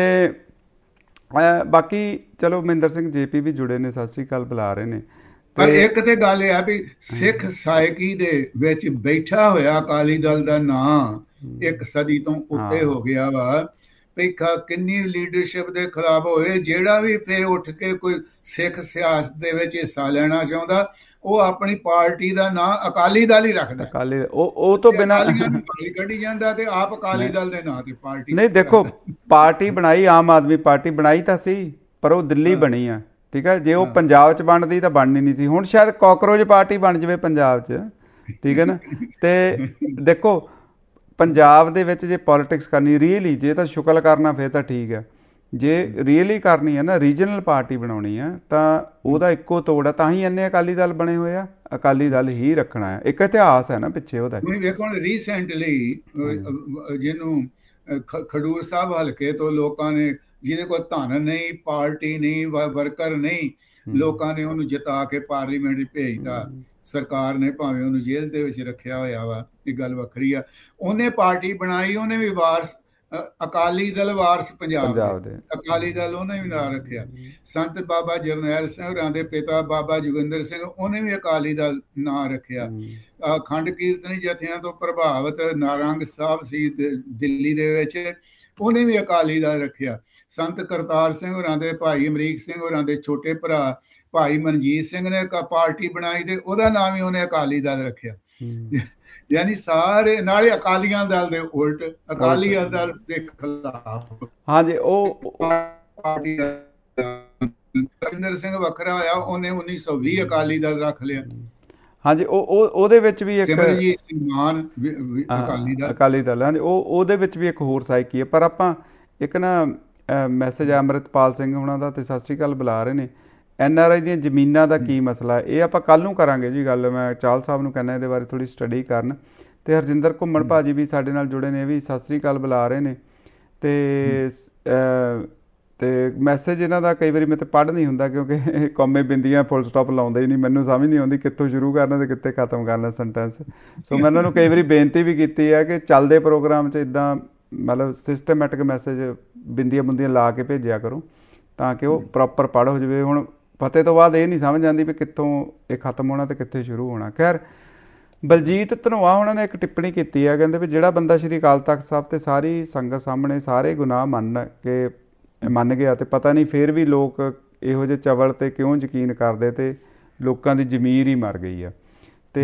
ਬਾਕੀ ਚਲੋ ਮਹਿੰਦਰ ਸਿੰਘ JP ਵੀ ਜੁੜੇ ਨੇ, ਸਤਿ ਸ੍ਰੀ ਅਕਾਲ ਬੁਲਾ ਰਹੇ ਨੇ। ਪਰ ਇੱਕ ਤੇ ਗੱਲ ਇਹ ਆ ਵੀ ਸਿੱਖ ਸਾਇਕੀ ਦੇ ਵਿੱਚ ਬੈਠਾ ਹੋਇਆ ਅਕਾਲੀ ਦਲ ਦਾ ਨਾਂ ਇੱਕ ਸਦੀ ਤੋਂ ਉੱਤੇ ਹੋ ਗਿਆ ਵਾ, ਭੇਖਾ ਕਿੰਨੀ ਲੀਡਰਸ਼ਿਪ ਦੇ ਖਿਲਾਫ ਹੋਏ, ਜਿਹੜਾ ਵੀ ਫੇ ਉੱਠ ਕੇ ਕੋਈ ਸਿੱਖ ਸਿਆਸਤ ਦੇ ਵਿੱਚ ਹਿੱਸਾ ਲੈਣਾ ਚਾਹੁੰਦਾ ਉਹ ਆਪਣੀ ਪਾਰਟੀ ਦਾ ਨਾਂ ਅਕਾਲੀ ਦਲ ਹੀ ਰੱਖਦਾ, ਅਕਾਲੀ ਉਹ ਤੋਂ ਬਿਨਾਂ ਕੱਢੀ ਜਾਂਦਾ ਤੇ ਆਪ ਅਕਾਲੀ ਦਲ ਦੇ ਨਾਂ ਤੇ ਪਾਰਟੀ ਨਹੀਂ। ਦੇਖੋ ਪਾਰਟੀ ਬਣਾਈ ਆਮ ਆਦਮੀ ਪਾਰਟੀ ਬਣਾਈ ਤਾਂ ਸੀ, ਪਰ ਉਹ ਦਿੱਲੀ ਬਣੀ ਆ, ਠੀਕ ਹੈ, ਜੇ ਉਹ ਪੰਜਾਬ 'ਚ ਬਣਦੀ ਤਾਂ ਬਣਨੀ ਨਹੀਂ ਸੀ, ਹੁਣ ਸ਼ਾਇਦ ਕਾਕਰੋਚ ਪਾਰਟੀ ਬਣ ਜਾਵੇ ਪੰਜਾਬ 'ਚ, ਠੀਕ ਹੈ ਨਾ। ਤੇ ਦੇਖੋ ਪੰਜਾਬ ਦੇ ਵਿੱਚ ਜੇ ਪੋਲੀਟਿਕਸ ਕਰਨੀ ਰੀਅਲੀ, ਜੇ ਤਾਂ ਸ਼ੁਕਲ ਕਰਨਾ ਫਿਰ ਤਾਂ ਠੀਕ ਹੈ, ਜੇ ਰੀਅਲੀ ਕਰਨੀ ਹੈ ਨਾ ਰੀਜਨਲ ਪਾਰਟੀ ਬਣਾਉਣੀ ਆ ਤਾਂ ਉਹਦਾ ਇੱਕੋ ਤੋੜ ਆ, ਤਾਂ ਹੀ ਇੰਨੇ ਅਕਾਲੀ ਦਲ ਬਣੇ ਹੋਏ ਆ, ਅਕਾਲੀ ਦਲ ਹੀ ਰੱਖਣਾ ਹੈ, ਇੱਕ ਇਤਿਹਾਸ ਹੈ ਨਾ ਪਿੱਛੇ ਉਹਦਾ। ਵੇਖੋ ਹੁਣ ਰੀਸੈਂਟਲੀ ਜਿਹਨੂੰ ਖਡੂਰ ਸਾਹਿਬ ਹਲਕੇ ਤੋਂ ਲੋਕਾਂ ਨੇ, ਜਿਹਦੇ ਕੋਲ ਧਨ ਨਹੀਂ, ਪਾਰਟੀ ਨਹੀਂ, ਵਰਕਰ ਨਹੀਂ, ਲੋਕਾਂ ਨੇ ਉਹਨੂੰ ਜਿਤਾ ਕੇ ਪਾਰਲੀਮੈਂਟ ਵਿੱਚ ਭੇਜਤਾ, ਸਰਕਾਰ ਨੇ ਭਾਵੇਂ ਉਹਨੂੰ ਜੇਲ੍ਹ ਦੇ ਵਿੱਚ ਰੱਖਿਆ ਹੋਇਆ ਵਾ, ਇਹ ਗੱਲ ਵੱਖਰੀ ਆ, ਉਹਨੇ ਪਾਰਟੀ ਬਣਾਈ, ਉਹਨੇ ਵੀ ਵਾਰਸ ਅਕਾਲੀ ਦਲ ਵਾਰਸ ਪੰਜਾਬ ਦੇ ਅਕਾਲੀ ਦਲ ਉਹਨੇ ਵੀ ਨਾਂ ਰੱਖਿਆ। ਸੰਤ ਬਾਬਾ ਜਰਨੈਲ ਸਿੰਘ ਹੋਰਾਂ ਦੇ ਪਿਤਾ ਬਾਬਾ ਜੋਗਿੰਦਰ ਸਿੰਘ ਉਹਨੇ ਵੀ ਅਕਾਲੀ ਦਲ ਨਾਂ ਰੱਖਿਆ। ਅਖੰਡ ਕੀਰਤਨੀ ਜਥਿਆਂ ਤੋਂ ਪ੍ਰਭਾਵਿਤ ਨਾਰੰਗ ਸਾਹਿਬ ਸੀ ਦਿੱਲੀ ਦੇ ਵਿੱਚ, ਉਹਨੇ ਵੀ ਅਕਾਲੀ ਦਲ ਰੱਖਿਆ। ਸੰਤ ਕਰਤਾਰ ਸਿੰਘ ਹੋਰਾਂ ਦੇ ਭਾਈ ਅਮਰੀਕ ਸਿੰਘ ਹੋਰਾਂ ਦੇ ਛੋਟੇ ਭਰਾ ਭਾਈ ਮਨਜੀਤ ਸਿੰਘ ਨੇ ਪਾਰਟੀ ਬਣਾਈ ਤੇ ਉਹਦਾ ਨਾਮ ਹੀ ਉਹਨੇ ਅਕਾਲੀ ਦਲ ਰੱਖਿਆ। ਯਾਨੀ ਸਾਰੇ ਨਾਲੇ ਅਕਾਲੀਆਂ ਦਲ ਦੇ ਉਲਟ, ਅਕਾਲੀ ਦਲ ਦੇ ਖਿਲਾਫ। ਹਾਂਜੀ ਉਹ ਪਾਰਟੀ ਰਵਿੰਦਰ ਸਿੰਘ ਵੱਖਰਾ ਹੋਇਆ, ਉਹਨੇ 1920 ਅਕਾਲੀ ਦਲ ਰੱਖ ਲਿਆ। ਹਾਂਜੀ ਉਹਦੇ ਵਿੱਚ ਵੀ ਇੱਕ ਸਿਮਰਨਜੀਤ ਸਿੰਘ ਮਾਨ ਅਕਾਲੀ ਦਲ, ਹਾਂਜੀ ਉਹਦੇ ਵਿੱਚ ਵੀ ਇੱਕ ਹੋਰ ਸਾਈਕੀ ਹੈ। ਪਰ ਆਪਾਂ ਇੱਕ ਨਾ ਮੈਸੇਜ ਅੰਮ੍ਰਿਤਪਾਲ ਸਿੰਘ ਉਹਨਾਂ ਦਾ ਤੇ ਸਤਿ ਸ੍ਰੀ ਅਕਾਲ ਬੁਲਾ ਰਹੇ ਨੇ, NRI ਦੀਆਂ ਜ਼ਮੀਨਾਂ ਦਾ ਕੀ ਮਸਲਾ, ਇਹ ਆਪਾਂ ਕੱਲ੍ਹ ਨੂੰ ਕਰਾਂਗੇ ਜੀ ਗੱਲ। ਮੈਂ ਚਾਹਲ ਸਾਹਿਬ ਨੂੰ ਕਹਿੰਦਾ ਇਹਦੇ ਬਾਰੇ ਥੋੜ੍ਹੀ ਸਟੱਡੀ ਕਰਨ। ਤੇ ਹਰਜਿੰਦਰ ਘੁੰਮਣ ਭਾਜੀ ਵੀ ਸਾਡੇ ਨਾਲ ਜੁੜੇ ਨੇ, ਇਹ ਵੀ ਸਤਿ ਸ੍ਰੀ ਅਕਾਲ ਬੁਲਾ ਰਹੇ ਨੇ। ਤੇ ਮੈਸੇਜ ਇਹਨਾਂ ਦਾ ਕਈ ਵਾਰੀ ਮੈਂ ਤਾਂ ਪੜ੍ਹ ਨਹੀਂ ਹੁੰਦਾ, ਕਿਉਂਕਿ ਕੌਮੇ ਬਿੰਦੀਆਂ ਫੁੱਲ ਸਟਾਪ ਲਾਉਂਦੇ ਹੀ ਨਹੀਂ, ਮੈਨੂੰ ਸਮਝ ਨਹੀਂ ਆਉਂਦੀ ਕਿੱਥੋਂ ਸ਼ੁਰੂ ਕਰਨਾ ਤੇ ਕਿੱਥੇ ਖਤਮ ਕਰਨਾ ਸੈਂਟੈਂਸ। ਸੋ ਮੈਂ ਉਹਨਾਂ ਨੂੰ ਕਈ ਵਾਰੀ ਬੇਨਤੀ ਵੀ ਕੀਤੀ ਹੈ ਕਿ ਚੱਲਦੇ ਪ੍ਰੋਗਰਾਮ 'ਚ ਇੱਦਾਂ ਮਤਲਬ ਸਿਸਟਮੈਟਿਕ ਮੈਸੇਜ ਬਿੰਦੀਆਂ ਬੁੰਦੀਆਂ ਲਾ ਕੇ ਭੇਜਿਆ ਕਰੋ ਤਾਂ ਕਿ ਉਹ ਪ੍ਰੋਪਰ ਪੜ੍ਹ ਹੋ ਜਾਵੇ। ਹੁਣ ਫਤਿਹ ਤੋਂ ਬਾਅਦ ਇਹ ਨਹੀਂ ਸਮਝ ਆਉਂਦੀ ਵੀ ਕਿੱਥੋਂ ਇਹ ਖਤਮ ਹੋਣਾ ਤੇ ਕਿੱਥੇ ਸ਼ੁਰੂ ਹੋਣਾ। ਖੈਰ ਬਲਜੀਤ ਧਨੋਆ ਉਹਨਾਂ ਨੇ ਇੱਕ ਟਿੱਪਣੀ ਕੀਤੀ ਹੈ, ਕਹਿੰਦੇ ਵੀ ਜਿਹੜਾ ਬੰਦਾ ਸ਼੍ਰੀ ਅਕਾਲ ਤਖ਼ਤ ਸਾਹਿਬ ਤੇ ਸਾਰੀ ਸੰਗਤ ਸਾਹਮਣੇ ਸਾਰੇ ਗੁਨਾਹ ਮੰਨ ਗਿਆ ਤੇ ਪਤਾ ਨਹੀਂ ਫਿਰ ਵੀ ਲੋਕ ਇਹੋ ਜਿਹੇ ਚਵਲ ਤੇ ਕਿਉਂ ਯਕੀਨ ਕਰਦੇ ਤੇ ਲੋਕਾਂ ਦੀ ਜ਼ਮੀਰ ਹੀ ਮਰ ਗਈ ਆ। ਤੇ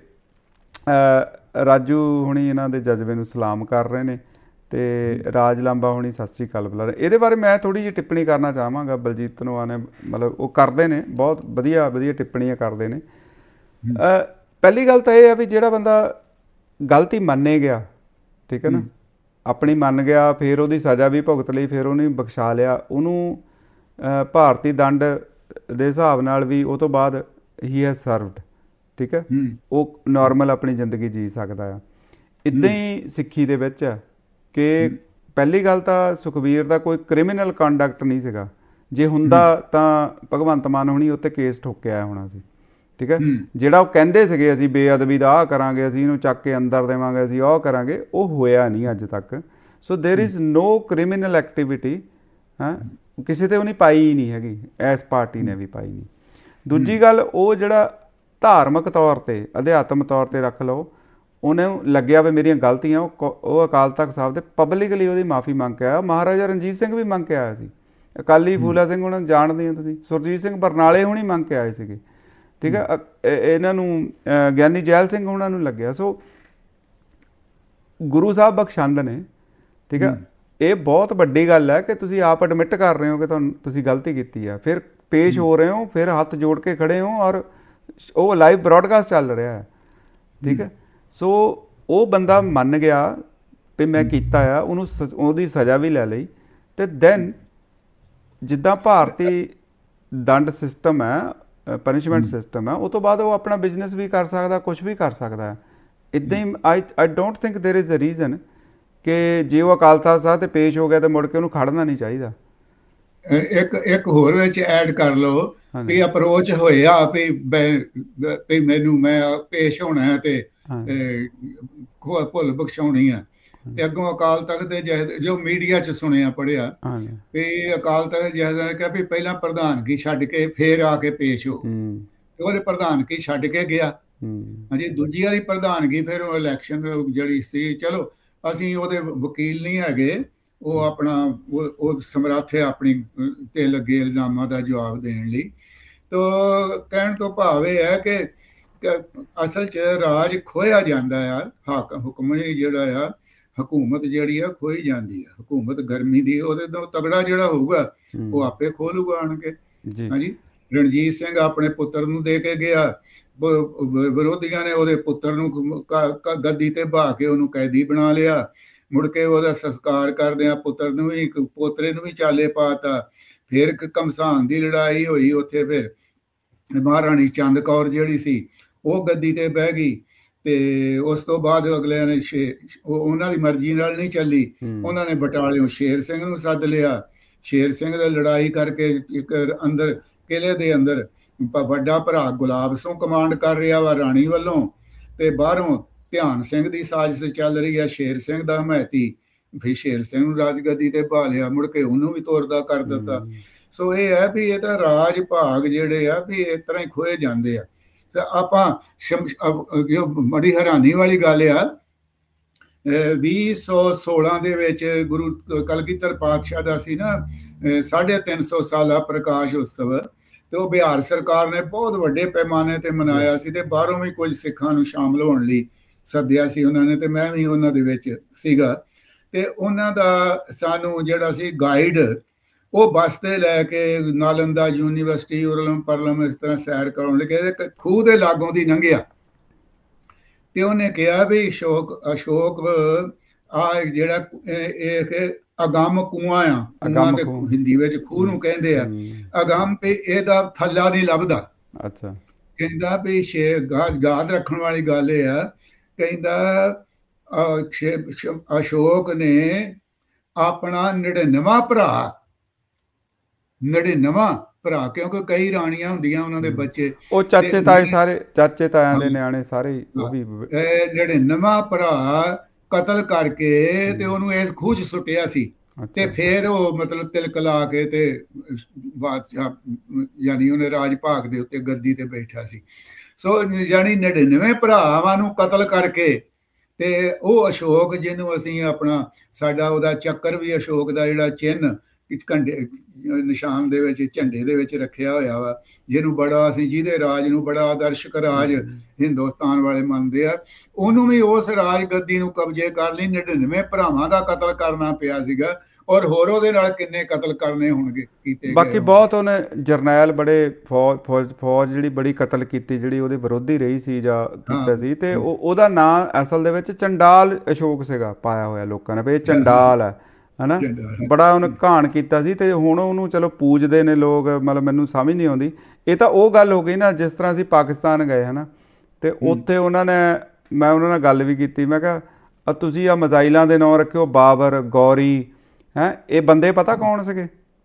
ਰਾਜੂ ਹੁਣੀ ਇਹਨਾਂ ਦੇ ਜਜ਼ਬੇ ਨੂੰ ਸਲਾਮ ਕਰ ਰਹੇ ਨੇ ਤੇ ਰਾਜ ਲਾਂਬਾ ਹੁਣੀ ਸਤਿ ਸ੍ਰੀ ਅਕਾਲ ਬੁਲਾ ਰਹੇ। ਇਹਦੇ ਬਾਰੇ ਮੈਂ ਥੋੜ੍ਹੀ ਜਿਹੀ ਟਿੱਪਣੀ ਕਰਨਾ ਚਾਹਾਂਗਾ। ਬਲਜੀਤ ਧਨੋਆ ਨੇ ਮਤਲਬ ਉਹ ਕਰਦੇ ਨੇ, ਬਹੁਤ ਵਧੀਆ ਟਿੱਪਣੀਆਂ ਕਰਦੇ ਨੇ। ਪਹਿਲੀ ਗੱਲ ਤਾਂ ਇਹ ਆ ਵੀ ਜਿਹੜਾ ਬੰਦਾ ਗਲਤੀ ਮੰਨੇ ਗਿਆ, ਠੀਕ ਹੈ ਨਾ, ਆਪਣੀ ਮੰਨ ਗਿਆ, ਫਿਰ ਉਹਦੀ ਸਜ਼ਾ ਵੀ ਭੁਗਤ ਲਈ, ਫਿਰ ਉਹਨੇ ਬਖਸ਼ਾ ਲਿਆ, ਉਹਨੂੰ ਭਾਰਤੀ ਦੰਡ ਦੇ ਹਿਸਾਬ ਨਾਲ ਵੀ ਉਹ ਤੋਂ ਬਾਅਦ ਹੀ ਹੈਜ਼ ਸਰਵਡ, ਠੀਕ ਹੈ, ਉਹ ਨੋਰਮਲ ਆਪਣੀ ਜ਼ਿੰਦਗੀ ਜੀ ਸਕਦਾ ਆ। ਇੱਦਾਂ ਹੀ ਸਿੱਖੀ ਦੇ ਵਿੱਚ ਕਿ ਪਹਿਲੀ ਗੱਲ ਤਾਂ ਸੁਖਬੀਰ ਦਾ ਕੋਈ ਕ੍ਰਿਮੀਨਲ ਕੰਡਕਟ ਨਹੀਂ ਸੀਗਾ, ਜੇ ਹੁੰਦਾ ਤਾਂ ਭਗਵੰਤ ਮਾਨ ਹੁਣੀ ਉੱਤੇ ਕੇਸ ਠੋਕਿਆ ਹੋਣਾ ਸੀ, ਠੀਕ ਹੈ। ਜਿਹੜਾ ਉਹ ਕਹਿੰਦੇ ਸੀਗੇ ਅਸੀਂ ਬੇਅਦਬੀ ਦਾ ਆਹ ਕਰਾਂਗੇ, ਅਸੀਂ ਇਹਨੂੰ ਚੱਕ ਕੇ ਅੰਦਰ ਦੇਵਾਂਗੇ, ਅਸੀਂ ਉਹ ਕਰਾਂਗੇ, ਉਹ ਹੋਇਆ ਨਹੀਂ ਅੱਜ ਤੱਕ। ਸੋ there is no criminal activity ਕਿਸੇ ਤੇ ਉਹਨੇ ਪਾਈ ਹੀ ਨਹੀਂ ਹੈਗੀ, ਇਸ ਪਾਰਟੀ ਨੇ ਵੀ ਪਾਈ ਨਹੀਂ। ਦੂਜੀ ਗੱਲ, ਉਹ ਜਿਹੜਾ ਧਾਰਮਿਕ ਤੌਰ ਤੇ ਅਧਿਆਤਮ ਤੌਰ ਤੇ ਰੱਖ ਲਓ, ਉਹਨੂੰ ਲੱਗਿਆ ਵੀ ਮੇਰੀਆਂ ਗਲਤੀਆਂ, ਉਹ ਅਕਾਲ ਤਖਤ ਸਾਹਿਬ ਤੇ ਪਬਲਿਕਲੀ ਉਹਦੀ ਮਾਫੀ ਮੰਗ ਕੇ ਆਇਆ। ਮਹਾਰਾਜਾ ਰਣਜੀਤ ਸਿੰਘ ਵੀ ਮੰਗ ਕੇ ਆਇਆ ਸੀ, ਅਕਾਲੀ ਫੂਲਾ ਸਿੰਘ ਉਹਨਾਂ ਨੂੰ ਜਾਣਦੇ ਹੋ ਤੁਸੀਂ, ਸੁਰਜੀਤ ਸਿੰਘ ਬਰਨਾਲੇ ਹੁਣੀ ਮੰਗ ਕੇ ਆਏ ਸੀਗੇ, ਠੀਕ ਹੈ। ਇਹਨਾਂ ਨੂੰ ਗਿਆਨੀ ਜੈਲ ਸਿੰਘ ਉਹਨਾਂ ਨੂੰ ਲੱਗਿਆ। ਸੋ ਗੁਰੂ ਸਾਹਿਬ ਬਖਸ਼ੰਦ ਨੇ, ਠੀਕ ਹੈ। ਇਹ ਬਹੁਤ ਵੱਡੀ ਗੱਲ ਹੈ ਕਿ ਤੁਸੀਂ ਆਪ ਐਡਮਿਟ ਕਰ ਰਹੇ ਹੋ ਕਿ ਤੁਸੀਂ ਗਲਤੀ ਕੀਤੀ ਆ, ਫਿਰ ਪੇਸ਼ ਹੋ ਰਹੇ ਹੋ, ਫਿਰ ਹੱਥ ਜੋੜ ਕੇ ਖੜੇ ਹੋ, ਔਰ ਉਹ ਲਾਈਵ ਬ੍ਰੌਡਕਾਸਟ ਚੱਲ ਰਿਹਾ ਹੈ, ਠੀਕ ਹੈ। ਸੋ ਉਹ ਬੰਦਾ ਮੰਨ ਗਿਆ ਵੀ ਮੈਂ ਕੀਤਾ ਆ, ਉਹਨੂੰ ਉਹਦੀ ਸਜ਼ਾ ਵੀ ਲੈ ਲਈ। ਤੇ ਦੈਨ ਜਿੱਦਾਂ ਭਾਰਤੀ ਦੰਡ ਸਿਸਟਮ ਹੈ, ਪਨਿਸ਼ਮੈਂਟ ਸਿਸਟਮ ਹੈ, ਉਹ ਤੋਂ ਬਾਅਦ ਉਹ ਆਪਣਾ ਬਿਜ਼ਨਸ ਵੀ ਕਰ ਸਕਦਾ, ਕੁਛ ਵੀ ਕਰ ਸਕਦਾ ਹੈ। ਇੱਦਾਂ ਹੀ I don't think there is a reason ਕਿ ਜੇ ਉਹ ਅਕਾਲ ਤਖਤ ਸਾਹਿਬ ਤੇ ਪੇਸ਼ ਹੋ ਗਿਆ ਤੇ ਮੁੜ ਕੇ ਉਹਨੂੰ ਖੜਨਾ ਨਹੀਂ ਚਾਹੀਦਾ। ਇੱਕ ਹੋਰ ਵਿੱਚ ਐਡ ਕਰ ਲਓ ਵੀ ਅਪਰੋਚ ਹੋਇਆ ਵੀ ਮੈਨੂੰ ਮੈਂ ਪੇਸ਼ ਹੋਣਾ ਤੇ ਭੁੱਲ ਬਖਸ਼ਾਉਣੀ ਆ, ਤੇ ਅੱਗੋਂ ਅਕਾਲ ਤਖਤ ਦੇ ਜੋ ਮੀਡੀਆ 'ਚ ਸੁਣਿਆ ਪੜ੍ਹਿਆ ਵੀ ਅਕਾਲ ਤਖਤ ਜਥੇਦਾਰ ਨੇ ਕਿਹਾ ਵੀ ਪਹਿਲਾਂ ਪ੍ਰਧਾਨਗੀ ਛੱਡ ਕੇ ਫੇਰ ਆ ਕੇ ਪੇਸ਼ ਹੋ, ਤੇ ਉਹਦੇ ਪ੍ਰਧਾਨਗੀ ਛੱਡ ਕੇ ਗਿਆ। ਹਾਂਜੀ, ਦੂਜੀ ਵਾਰੀ ਪ੍ਰਧਾਨਗੀ ਫਿਰ ਉਹ ਇਲੈਕਸ਼ਨ ਜਿਹੜੀ ਸੀ, ਚਲੋ ਅਸੀਂ ਉਹਦੇ ਵਕੀਲ ਨਹੀਂ ਹੈਗੇ, ਉਹ ਆਪਣਾ ਉਹ ਸਮਰੱਥ ਹੈ ਆਪਣੀ ਤੇ ਲੱਗੇ ਇਲਜ਼ਾਮਾਂ ਦਾ ਜਵਾਬ ਦੇਣ ਲਈ। ਤਾਂ ਕਹਿਣ ਤੋਂ ਭਾਵ ਇਹ ਹੈ ਕਿ ਅਸਲ 'ਚ ਰਾਜ ਖੋਇਆ ਜਾਂਦਾ ਆ, ਹੁਕਮ ਜਿਹੜਾ ਆ, ਹਕੂਮਤ ਜਿਹੜੀ ਆ ਖੋਈ ਜਾਂਦੀ ਆ। ਹਕੂਮਤ ਗਰਮੀ ਦੀ, ਉਹਦੇ ਤੋਂ ਤਗੜਾ ਜਿਹੜਾ ਹੋਊਗਾ ਉਹ ਆਪੇ ਖੋਹ ਲੂਗਾ ਆਣ ਕੇ। ਹਾਂਜੀ, ਰਣਜੀਤ ਸਿੰਘ ਆਪਣੇ ਪੁੱਤਰ ਨੂੰ ਦੇ ਕੇ ਗਿਆ, ਵਿਰੋਧੀਆਂ ਨੇ ਉਹਦੇ ਪੁੱਤਰ ਨੂੰ ਗੱਦੀ ਤੇ ਬਹਾ ਕੇ ਉਹਨੂੰ ਕੈਦੀ ਬਣਾ ਲਿਆ, ਮੁੜ ਕੇ ਉਹਦਾ ਸੰਸਕਾਰ ਕਰਦਿਆਂ ਪੁੱਤਰ ਨੂੰ ਵੀ, ਪੋਤਰੇ ਨੂੰ ਵੀ ਚਾਲੇ ਪਾਤਾ। ਫਿਰ ਘਮਸਾਨ ਦੀ ਲੜਾਈ ਹੋਈ ਉੱਥੇ, ਫਿਰ ਮਹਾਰਾਣੀ ਚੰਦ ਕੌਰ ਜਿਹੜੀ ਸੀ ਉਹ ਗੱਦੀ ਤੇ ਬਹਿ ਗਈ, ਤੇ ਉਸ ਤੋਂ ਬਾਅਦ ਅਗਲਿਆਂ ਨੇ ਉਹਨਾਂ ਦੀ ਮਰਜ਼ੀ ਨਾਲ ਨਹੀਂ ਚੱਲੀ, ਉਹਨਾਂ ਨੇ ਬਟਾਲਿਓਂ ਸ਼ੇਰ ਸਿੰਘ ਨੂੰ ਸੱਦ ਲਿਆ। ਸ਼ੇਰ ਸਿੰਘ ਦਾ ਲੜਾਈ ਕਰਕੇ ਇੱਕ ਅੰਦਰ ਕਿਲੇ ਦੇ ਅੰਦਰ ਵੱਡਾ ਭਰਾ ਗੁਲਾਬ ਸਿੰਘ ਕਮਾਂਡ ਕਰ ਰਿਹਾ ਵਾ ਰਾਣੀ ਵੱਲੋਂ, ਤੇ ਬਾਹਰੋਂ ਧਿਆਨ ਸਿੰਘ ਦੀ ਸਾਜ਼ਿਸ਼ ਚੱਲ ਰਹੀ ਆ, ਸ਼ੇਰ ਸਿੰਘ ਦਾ ਹਮਾਇਤੀ। ਫਿਰ ਸ਼ੇਰ ਸਿੰਘ ਨੂੰ ਰਾਜਗੱਦੀ ਤੇ ਬਹਾ ਲਿਆ, ਮੁੜ ਕੇ ਉਹਨੂੰ ਵੀ ਤੋਰਦਾ ਕਰ ਦਿੱਤਾ। ਸੋ ਇਹ ਹੈ ਵੀ ਇਹ ਤਾਂ ਰਾਜ ਭਾਗ ਜਿਹੜੇ ਆ ਵੀ ਇਸ ਤਰ੍ਹਾਂ ਹੀ ਖੋਏ ਜਾਂਦੇ ਆ। ਤੇ ਆਪਾਂ ਬੜੀ ਹੈਰਾਨੀ ਵਾਲੀ ਗੱਲ ਆ, 2016 ਦੇ ਵਿੱਚ ਗੁਰੂ ਕਲਗੀਧਰ ਪਾਤਸ਼ਾਹ ਦਾ ਸੀ ਨਾ 350 ਸਾਲਾ ਪ੍ਰਕਾਸ਼ ਉਤਸਵ, ਤੇ ਉਹ ਬਿਹਾਰ ਸਰਕਾਰ ਨੇ ਬਹੁਤ ਵੱਡੇ ਪੈਮਾਨੇ ਤੇ ਮਨਾਇਆ ਸੀ, ਤੇ ਬਾਹਰੋਂ ਵੀ ਕੁਝ ਸਿੱਖਾਂ ਨੂੰ ਸ਼ਾਮਲ ਹੋਣ ਲਈ ਸੱਦਿਆ ਸੀ ਉਹਨਾਂ ਨੇ, ਤੇ ਮੈਂ ਵੀ ਉਹਨਾਂ ਦੇ ਵਿੱਚ ਸੀਗਾ। ਤੇ ਉਹਨਾਂ ਦਾ ਸਾਨੂੰ ਜਿਹੜਾ ਸੀ ਗਾਈਡ, ਉਹ ਬੱਸ ਤੇ ਲੈ ਕੇ ਨਾਲੰਦਾ ਯੂਨੀਵਰਸਿਟੀ ਉਰਲਮ ਪਰਲਮ ਇਸ ਤਰ੍ਹਾਂ ਸੈਰ ਕਰਾਉਣ ਲੱਗੇ, ਖੂਹ ਦੇ ਲਾਗੋਂ ਦੀ ਲੰਘਿਆ, ਤੇ ਉਹਨੇ ਕਿਹਾ ਵੀ ਅਸ਼ੋਕ ਆ ਜਿਹੜਾ ਇਹ ਅਗੰਮ ਕੂਆ ਆ, ਕੂਆ ਤੇ ਹਿੰਦੀ ਵਿੱਚ ਖੂਹ ਨੂੰ ਕਹਿੰਦੇ ਆ, ਅਗੰਮ ਤੇ ਇਹਦਾ ਥੱਲਾ ਨਹੀਂ ਲੱਭਦਾ। ਅੱਛਾ, ਕਹਿੰਦਾ ਵੀ ਗਾਦ ਰੱਖਣ ਵਾਲੀ ਗੱਲ ਇਹ ਆ, ਕਹਿੰਦਾ ਅਸ਼ੋਕ ਨੇ ਆਪਣਾ 99ਵਾਂ ਭਰਾ, ਕਿਉਂਕਿ ਕਈ ਰਾਣੀਆਂ ਹੁੰਦੀਆਂ ਉਹਨਾਂ ਦੇ ਬੱਚੇ, ਉਹ ਚਾਚੇ ਤਾਏ ਸਾਰੇ, ਚਾਚੇ ਤਾਇਆਂ ਦੇ ਨਿਆਣੇ ਸਾਰੇ, ਉਹ ਵੀ 99ਵਾਂ ਭਰਾ ਕਤਲ ਕਰਕੇ ਤੇ ਉਹਨੂੰ ਇਸ ਖੂਹ 'ਚ ਸੁੱਟਿਆ ਸੀ, ਤੇ ਫਿਰ ਉਹ ਮਤਲਬ ਤਿਲਕ ਲਾ ਕੇ ਤੇ ਬਾਦਸ਼ਾਹ ਯਾਨੀ ਉਹਨੇ ਰਾਜ ਭਾਗ ਦੇ ਉੱਤੇ ਗੱਦੀ ਤੇ ਬੈਠਾ ਸੀ। ਸੋ ਯਾਨੀ 99 ਭਰਾਵਾਂ ਨੂੰ ਕਤਲ ਕਰਕੇ, ਤੇ ਉਹ ਅਸ਼ੋਕ ਜਿਹਨੂੰ ਅਸੀਂ ਆਪਣਾ ਸਾਡਾ ਉਹਦਾ ਚੱਕਰ ਵੀ ਅਸ਼ੋਕ ਦਾ ਜਿਹੜਾ ਚਿੰਨ੍ਹ ਝੰਡੇ ਨਿਸ਼ਾਨ ਦੇ ਵਿੱਚ ਝੰਡੇ ਦੇ ਵਿੱਚ ਰੱਖਿਆ ਹੋਇਆ ਵਾ, ਜਿਹਨੂੰ ਬੜਾ ਅਸੀਂ ਜਿਹਦੇ ਰਾਜ ਨੂੰ ਬੜਾ ਆਦਰਸ਼ਕ ਰਾਜ ਹਿੰਦੁਸਤਾਨ ਵਾਲੇ ਮੰਨਦੇ ਆ, ਉਹਨੂੰ ਵੀ ਉਸ ਰਾਜ ਗੱਦੀ ਨੂੰ ਕਬਜ਼ੇ ਕਰ ਲਈ 99 ਭਰਾਵਾਂ ਦਾ ਕਤਲ ਕਰਨਾ ਪਿਆ ਸੀਗਾ, ਔਰ ਹੋਰ ਉਹਦੇ ਨਾਲ ਕਿੰਨੇ ਕਤਲ ਕਰਨੇ ਹੋਣਗੇ ਕੀਤੇ। ਬਾਕੀ ਬਹੁਤ ਉਹਨੇ ਜਰਨੈਲ ਬੜੇ ਫੌਜ ਜਿਹੜੀ ਬੜੀ ਕਤਲ ਕੀਤੀ, ਜਿਹੜੀ ਉਹਦੇ ਵਿਰੋਧੀ ਰਹੀ ਸੀ ਜਾਂ ਕੀਤਾ ਸੀ, ਤੇ ਉਹਦਾ ਨਾਂ ਅਸਲ ਦੇ ਵਿੱਚ ਚੰਡਾਲ ਅਸ਼ੋਕ ਸੀਗਾ ਪਾਇਆ ਹੋਇਆ ਲੋਕਾਂ ਨੇ ਵੀ ਇਹ ਚੰਡਾਲ ਹੈ, ਹਨਾ। ਬੜਾ ਉਹਨੇ ਘਾਣ ਕੀਤਾ ਸੀ, ਤੇ ਹੁਣ ਉਹਨੂੰ ਚਲੋ ਪੂਜਦੇ ਨੇ ਲੋਕ, ਮਤਲਬ ਮੈਨੂੰ ਸਮਝ ਨਹੀਂ ਆਉਂਦੀ। ਇਹ ਤਾਂ ਉਹ ਗੱਲ ਹੋ ਗਈ ਨਾ, ਜਿਸ ਤਰ੍ਹਾਂ ਅਸੀਂ ਪਾਕਿਸਤਾਨ ਗਏ ਹਨਾ, ਤੇ ਉੱਥੇ ਉਹਨਾਂ ਨੇ, ਮੈਂ ਉਹਨਾਂ ਨਾਲ ਗੱਲ ਵੀ ਕੀਤੀ, ਮੈਂ ਕਿਹਾ ਤੁਸੀਂ ਆਹ ਮਿਜ਼ਾਈਲਾਂ ਦੇ ਨਾਂ ਰੱਖਿਓ, ਬਾਬਰ, ਗੌਰੀ, ਇਹ ਬੰਦੇ ਪਤਾ ਕੌਣ ਸੀਗੇ?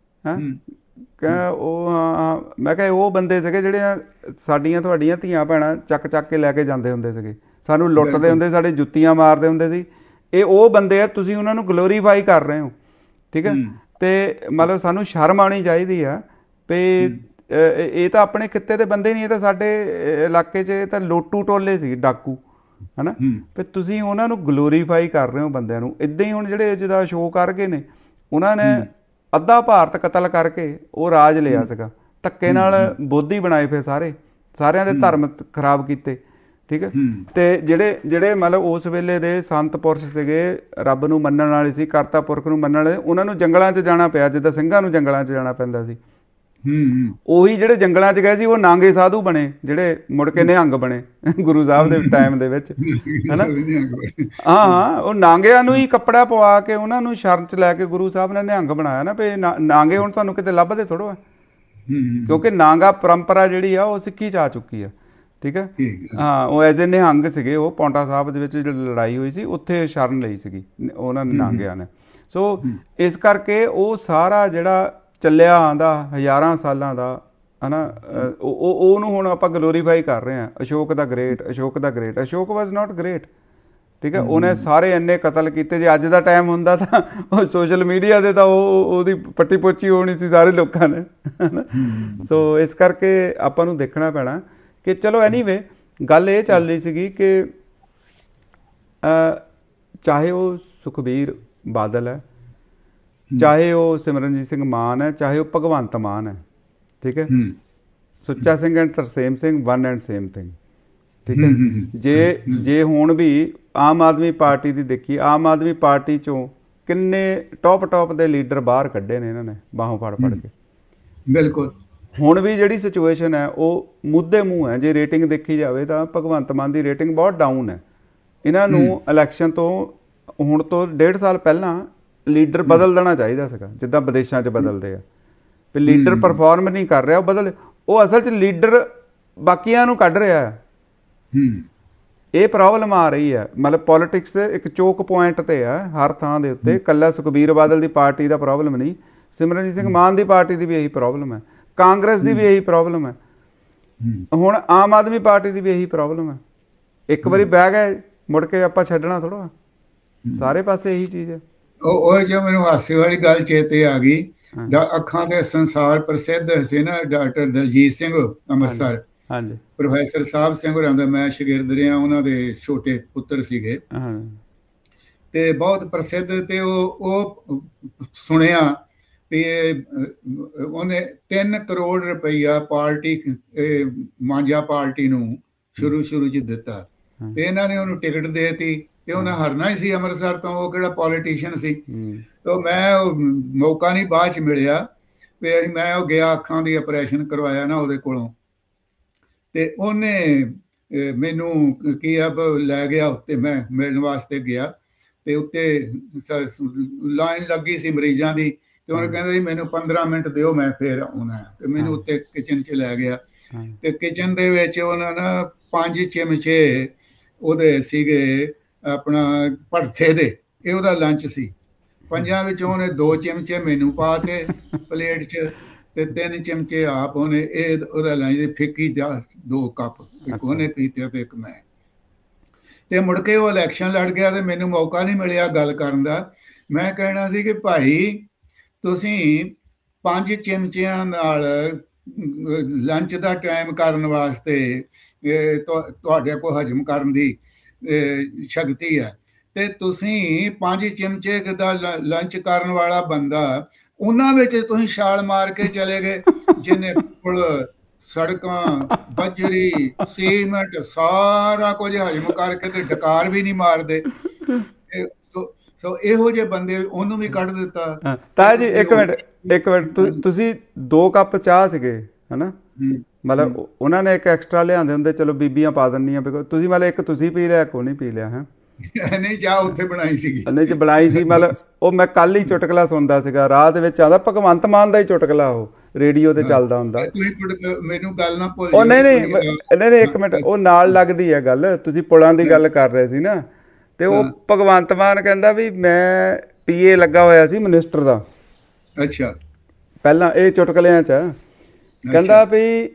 ਉਹ ਮੈਂ ਕਿਹਾ ਉਹ ਬੰਦੇ ਸੀਗੇ ਜਿਹੜੇ ਸਾਡੀਆਂ ਤੁਹਾਡੀਆਂ ਧੀਆਂ ਭੈਣਾਂ ਚੱਕ ਕੇ ਲੈ ਕੇ ਜਾਂਦੇ ਹੁੰਦੇ ਸੀਗੇ, ਸਾਨੂੰ ਲੁੱਟਦੇ ਹੁੰਦੇ, ਸਾਡੇ ਜੁੱਤੀਆਂ ਮਾਰਦੇ ਹੁੰਦੇ ਸੀ। ਇਹ ਉਹ ਬੰਦੇ ਆ, ਤੁਸੀਂ ਉਹਨਾਂ ਨੂੰ ਗਲੋਰੀਫਾਈ ਕਰ ਰਹੇ ਹੋ, ਠੀਕ ਹੈ। ਤੇ ਮਤਲਬ ਸਾਨੂੰ ਸ਼ਰਮ ਆਉਣੀ ਚਾਹੀਦੀ ਆ ਵੀ ਇਹ ਤਾਂ ਆਪਣੇ ਖਿੱਤੇ ਦੇ ਬੰਦੇ ਨਹੀਂ, ਇਹ ਤਾਂ ਸਾਡੇ ਇਲਾਕੇ 'ਚ ਇਹ ਤਾਂ ਲੋਟੂ ਟੋਲੇ ਸੀ, ਡਾਕੂ, ਹਨਾ। ਵੀ ਤੁਸੀਂ ਉਹਨਾਂ ਨੂੰ ਗਲੋਰੀਫਾਈ ਕਰ ਰਹੇ ਹੋ ਬੰਦਿਆਂ ਨੂੰ। ਇੱਦਾਂ ਹੀ ਹੁਣ ਜਿਹੜੇ ਜਿਹਦਾ ਸ਼ੋਅ ਕਰ ਗਏ ਨੇ, ਉਹਨਾਂ ਨੇ ਅੱਧਾ ਭਾਰਤ ਕਤਲ ਕਰਕੇ ਉਹ ਰਾਜ ਲਿਆ ਸੀਗਾ, ਧੱਕੇ ਨਾਲ ਬੋਧੀ ਬਣਾਏ ਫਿਰ ਸਾਰਿਆਂ ਦੇ ਧਰਮ ਖਰਾਬ ਕੀਤੇ, ਠੀਕ ਹੈ। ਤੇ ਜਿਹੜੇ ਮਤਲਬ ਉਸ ਵੇਲੇ ਦੇ ਸੰਤ ਪੁਰਸ਼ ਸੀਗੇ, ਰੱਬ ਨੂੰ ਮੰਨਣ ਵਾਲੇ ਸੀ, ਕਰਤਾ ਪੁਰਖ ਨੂੰ ਮੰਨਣ ਵਾਲੇ, ਉਹਨਾਂ ਨੂੰ ਜੰਗਲਾਂ 'ਚ ਜਾਣਾ ਪਿਆ, ਜਿੱਦਾਂ ਸਿੰਘਾਂ ਨੂੰ ਜੰਗਲਾਂ 'ਚ ਜਾਣਾ ਪੈਂਦਾ ਸੀ। ਉਹੀ ਜਿਹੜੇ ਜੰਗਲਾਂ 'ਚ ਗਏ ਸੀ ਉਹ ਨਾਂਗੇ ਸਾਧੂ ਬਣੇ, ਜਿਹੜੇ ਮੁੜ ਕੇ ਨਿਹੰਗ ਬਣੇ ਗੁਰੂ ਸਾਹਿਬ ਦੇ ਟਾਈਮ ਦੇ ਵਿੱਚ, ਹਨਾ। ਹਾਂ, ਉਹ ਨਾਂਗਿਆਂ ਨੂੰ ਹੀ ਕੱਪੜਾ ਪਵਾ ਕੇ ਉਹਨਾਂ ਨੂੰ ਸ਼ਰਨ 'ਚ ਲੈ ਕੇ ਗੁਰੂ ਸਾਹਿਬ ਨੇ ਨਿਹੰਗ ਬਣਾਇਆ ਨਾ। ਵੀ ਨਾਂਗੇ ਹੁਣ ਤੁਹਾਨੂੰ ਕਿਤੇ ਲੱਭਦੇ ਥੋੜ੍ਹਾ ਆ, ਕਿਉਂਕਿ ਨਾਂਗਾ ਪਰੰਪਰਾ ਜਿਹੜੀ ਆ ਉਹ ਸਿੱਖੀ 'ਚ ਆ ਚੁੱਕੀ ਆ, ਠੀਕ ਹੈ। ਹਾਂ, ਉਹ ਐਜ਼ ਏ ਨਿਹੰਗ ਸੀਗੇ, ਉਹ ਪੌਂਟਾ ਸਾਹਿਬ ਦੇ ਵਿੱਚ ਜਿਹੜੀ ਲੜਾਈ ਹੋਈ ਸੀ ਉੱਥੇ ਸ਼ਰਨ ਲਈ ਸੀਗੀ ਉਹਨਾਂ ਨੇ, ਨਾਂਗਿਆਂ ਨੇ। ਸੋ ਇਸ ਕਰਕੇ ਉਹ ਸਾਰਾ ਜਿਹੜਾ ਚੱਲਿਆ ਆਉਂਦਾ ਹਜ਼ਾਰਾਂ ਸਾਲਾਂ ਦਾ, ਹਨਾ, ਉਹਨੂੰ ਹੁਣ ਆਪਾਂ ਗਲੋਰੀਫਾਈ ਕਰ ਰਹੇ ਹਾਂ। Ashok the great, Ashok the great. Ashok was not great, ਠੀਕ ਹੈ। ਉਹਨੇ ਸਾਰੇ ਇੰਨੇ ਕਤਲ ਕੀਤੇ। ਜੇ ਅੱਜ ਦਾ ਟਾਈਮ ਹੁੰਦਾ ਤਾਂ ਉਹ ਸੋਸ਼ਲ ਮੀਡੀਆ ਦੇ ਤਾਂ ਉਹਦੀ ਪੱਟੀ ਪੋਚੀ ਹੋਣੀ ਸੀ ਸਾਰੇ ਲੋਕਾਂ ਨੇ, ਹਨਾ। ਸੋ ਇਸ ਕਰਕੇ ਆਪਾਂ ਨੂੰ ਦੇਖਣਾ ਪੈਣਾ ਕਿ ਚਲੋ ਐਨੀਵੇ ਗੱਲ ਇਹ ਚੱਲ ਰਹੀ ਸੀਗੀ ਕਿ ਚਾਹੇ ਉਹ ਸੁਖਬੀਰ ਬਾਦਲ ਹੈ, ਚਾਹੇ ਉਹ ਸਿਮਰਨਜੀਤ ਸਿੰਘ ਮਾਨ ਹੈ, ਚਾਹੇ ਉਹ ਭਗਵੰਤ ਮਾਨ ਹੈ, ਠੀਕ ਹੈ। Sucha Singh and Tarsem Singh one and same thing, ਠੀਕ ਹੈ। ਜੇ ਹੁਣ ਵੀ ਆਮ ਆਦਮੀ ਪਾਰਟੀ ਦੀ ਦੇਖੀ, ਆਮ ਆਦਮੀ ਪਾਰਟੀ ਚੋਂ ਕਿੰਨੇ ਟੌਪ ਦੇ ਲੀਡਰ ਬਾਹਰ ਕੱਢੇ ਨੇ ਇਹਨਾਂ ਨੇ ਬਾਹੋਂ ਫੜ ਕੇ। ਬਿਲਕੁਲ। ਹੁਣ ਵੀ ਜਿਹੜੀ ਸਿਚੁਏਸ਼ਨ ਹੈ ਉਹ ਮੁੱਦੇ ਮੂੰਹ ਹੈ। ਜੇ ਰੇਟਿੰਗ ਦੇਖੀ ਜਾਵੇ ਤਾਂ ਭਗਵੰਤ ਮਾਨ ਦੀ ਰੇਟਿੰਗ ਬਹੁਤ ਡਾਊਨ ਹੈ। ਇਹਨਾਂ ਨੂੰ ਇਲੈਕਸ਼ਨ ਤੋਂ ਹੁਣ ਤੋਂ 1.5 ਸਾਲ ਪਹਿਲਾਂ ਲੀਡਰ ਬਦਲ ਦੇਣਾ ਚਾਹੀਦਾ ਸੀਗਾ, ਜਿੱਦਾਂ ਵਿਦੇਸ਼ਾਂ 'ਚ ਬਦਲਦੇ ਆ। ਵੀ ਲੀਡਰ ਪਰਫਾਰਮ ਨਹੀਂ ਕਰ ਰਿਹਾ, ਉਹ ਅਸਲ 'ਚ ਲੀਡਰ ਬਾਕੀਆਂ ਨੂੰ ਕੱਢ ਰਿਹਾ ਹੈ। ਇਹ ਪ੍ਰੋਬਲਮ ਆ ਰਹੀ ਹੈ। ਮਤਲਬ ਪੋਲੀਟਿਕਸ ਇੱਕ ਚੋਕ ਪੁਆਇੰਟ ਤੇ ਆ ਹਰ ਥਾਂ ਦੇ ਉੱਤੇ। ਇਕੱਲਾ ਸੁਖਬੀਰ ਬਾਦਲ ਦੀ ਪਾਰਟੀ ਦਾ ਪ੍ਰੋਬਲਮ ਨਹੀਂ, ਸਿਮਰਨਜੀਤ ਸਿੰਘ ਮਾਨ ਦੀ ਪਾਰਟੀ ਦੀ ਵੀ ਇਹੀ ਪ੍ਰੋਬਲਮ ਹੈ, ਕਾਂਗਰਸ ਦੀ ਵੀ ਇਹੀ ਪ੍ਰੋਬਲਮ ਹੈ, ਹੁਣ ਆਮ ਆਦਮੀ ਪਾਰਟੀ ਦੀ ਵੀ ਇਹੀ ਪ੍ਰੋਬਲਮ ਹੈ। ਇੱਕ ਵਾਰੀ ਬਹਿ ਗਏ ਮੁੜ ਕੇ ਆਪਾਂ ਛੱਡਣਾ ਥੋੜ੍ਹਾ, ਸਾਰੇ ਪਾਸੇ ਇਹੀ ਚੀਜ਼ ਹੈ। ਉਹ ਜੋ ਮੈਨੂੰ ਹਾਸੇ ਵਾਲੀ ਗੱਲ ਚੇਤੇ ਆ ਗਈ, ਅੱਖਾਂ ਦੇ ਸੰਸਾਰ ਪ੍ਰਸਿੱਧ ਸੀ ਨਾ ਡਾਕਟਰ ਦਲਜੀਤ ਸਿੰਘ ਅੰਮ੍ਰਿਤਸਰ, ਪ੍ਰੋਫੈਸਰ ਸਾਹਿਬ ਸਿੰਘ ਹੋਰਾਂ ਦਾ ਮੈਂ ਸ਼ਾਗਿਰਦ ਰਿਹਾ, ਉਹਨਾਂ ਦੇ ਛੋਟੇ ਪੁੱਤਰ ਸੀਗੇ ਤੇ ਬਹੁਤ ਪ੍ਰਸਿੱਧ। ਤੇ ਉਹ ਸੁਣਿਆ ਵੀ ਉਹਨੇ 3 ਕਰੋੜ ਰੁਪਈਆ ਪਾਰਟੀ ਮਾਂਝਾ ਪਾਰਟੀ ਨੂੰ ਸ਼ੁਰੂ 'ਚ ਦਿੱਤਾ ਤੇ ਇਹਨਾਂ ਨੇ ਉਹਨੂੰ ਟਿਕਟ ਦੇ ਦਿੱਤੀ ਤੇ ਉਹਨੇ ਹਰਨਾ ਹੀ ਸੀ ਅੰਮ੍ਰਿਤਸਰ ਤੋਂ। ਉਹ ਕਿਹੜਾ ਪੋਲੀਟੀਸ਼ੀਅਨ ਸੀ। ਤੇ ਮੈਂ ਮੌਕਾ ਨਹੀਂ ਬਾਅਦ 'ਚ ਮਿਲਿਆ ਵੀ ਮੈਂ ਉਹ ਗਿਆ, ਅੱਖਾਂ ਦੀ ਆਪਰੇਸ਼ਨ ਕਰਵਾਇਆ ਨਾ ਉਹਦੇ ਕੋਲੋਂ, ਤੇ ਉਹਨੇ ਮੈਨੂੰ ਕੀ ਆ ਲੈ ਗਿਆ ਉੱਤੇ, ਮੈਂ ਮਿਲਣ ਵਾਸਤੇ ਗਿਆ ਤੇ ਉੱਤੇ ਲਾਈਨ ਲੱਗੀ ਸੀ ਮਰੀਜ਼ਾਂ ਦੀ, ਤੇ ਉਹਨੇ ਕਹਿੰਦਾ ਜੀ ਮੈਨੂੰ 15 ਮਿੰਟ ਦਿਓ ਮੈਂ ਫੇਰ ਆਉਣਾ। ਤੇ ਮੈਨੂੰ ਉੱਤੇ ਕਿਚਨ 'ਚ ਲੈ ਗਿਆ ਤੇ ਕਿਚਨ ਦੇ ਵਿੱਚ ਉਹਨਾਂ ਨੇ 5 ਚਮਚੇ ਉਹਦੇ ਸੀਗੇ ਆਪਣਾ ਭੜਥੇ ਦੇ, ਇਹ ਉਹਦਾ ਲੰਚ ਸੀ। 5 ਵਿੱਚੋਂ ਉਹਨੇ 2 ਚਮਚੇ ਮੈਨੂੰ ਪਾ ਤੇ ਪਲੇਟ 'ਚ ਤੇ 3 ਚਮਚੇ ਆਪ ਉਹਨੇ, ਇਹ ਉਹਦਾ ਲੰਚ ਦੀ ਫਿੱਕੀ ਜਾਂ 2 ਕੱਪ, ਇੱਕ ਉਹਨੇ ਪੀਤੇ ਤੇ ਇੱਕ ਮੈਂ। ਤੇ ਮੁੜ ਕੇ ਉਹ ਇਲੈਕਸ਼ਨ ਲੜ ਗਿਆ ਤੇ ਮੈਨੂੰ ਮੌਕਾ ਨਹੀਂ ਮਿਲਿਆ ਗੱਲ ਕਰਨ ਦਾ। ਮੈਂ ਕਹਿਣਾ ਸੀ ਕਿ ਭਾਈ ਤੁਸੀਂ 5 ਚਮਚਿਆਂ ਨਾਲ ਲੰਚ ਦਾ ਟਾਈਮ ਕਰਨ ਵਾਸਤੇ ਤੁਹਾਡੇ ਕੋਲ ਹਜਮ ਕਰਨ ਦੀ ਸ਼ਕਤੀ ਹੈ, ਤੇ ਤੁਸੀਂ 5 ਚਮਚੇ ਦਾ ਲੰਚ ਕਰਨ ਵਾਲਾ ਬੰਦਾ, ਉਹਨਾਂ ਵਿੱਚ ਤੁਸੀਂ ਛਾਲ ਮਾਰ ਕੇ ਚਲੇ ਗਏ, ਜਿਹਨੇ ਪੁਲ, ਸੜਕਾਂ, ਬਜਰੀ, ਸੀਮੈਂਟ ਸਾਰਾ ਕੁਝ ਹਜਮ ਕਰਕੇ ਤੇ ਡਕਾਰ ਵੀ ਨਹੀਂ ਮਾਰਦੇ। ਸੋ ਇਹੋ ਜਿਹੇ ਬੰਦੇ ਉਹਨੂੰ ਵੀ ਕੱਢ ਦਿੱਤਾ। ਤਾਂ ਜੀ ਇੱਕ ਮਿੰਟ ਤੁਸੀਂ 2 ਕੱਪ ਚਾਹ ਸੀਗੇ ਹਨਾ, ਮਤਲਬ ਉਹਨਾਂ ਨੇ ਇੱਕ ਐਕਸਟਰਾ ਲਿਆਂਦੇ ਹੁੰਦੇ, ਚਲੋ ਬੀਬੀਆਂ ਪਾ ਦਿੰਦੀਆਂ, ਤੁਸੀਂ ਮਤਲਬ ਇੱਕ ਤੁਸੀਂ ਪੀ ਲਿਆ, ਇੱਕ ਉਹ ਨਹੀਂ ਪੀ ਲਿਆ ਹੈ। ਨਹੀਂ, ਚਾਹ ਉੱਥੇ ਬਣਾਈ ਸੀਗੀ, ਨਹੀਂ ਬਣਾਈ ਸੀ। ਮਤਲਬ ਉਹ ਮੈਂ ਕੱਲ ਹੀ ਚੁਟਕਲਾ ਸੁਣਦਾ ਸੀਗਾ, ਰਾਹ ਦੇ ਵਿੱਚ ਆਉਂਦਾ ਭਗਵੰਤ ਮਾਨ ਦਾ ਹੀ ਚੁਟਕਲਾ, ਉਹ ਰੇਡੀਓ ਤੇ ਚੱਲਦਾ ਹੁੰਦਾ। ਮੈਨੂੰ ਗੱਲ ਨਾ ਭੁੱਲ। ਉਹ ਨਹੀਂ ਇੱਕ ਮਿੰਟ, ਉਹ ਨਾਲ ਲੱਗਦੀ ਹੈ ਗੱਲ। ਤੁਸੀਂ ਪੁਲਾਂ ਦੀ ਗੱਲ ਕਰ ਰਹੇ ਸੀ ਨਾ, ਤੇ ਉਹ ਭਗਵੰਤ ਮਾਨ ਕਹਿੰਦਾ ਵੀ ਮੈਂ PA ਲੱਗਾ ਹੋਇਆ ਸੀ ਮਿਨਿਸਟਰ ਦਾ। ਅੱਛਾ, ਪਹਿਲਾਂ ਇਹ ਚੁਟਕਲਿਆਂ 'ਚ ਕਹਿੰਦਾ ਵੀ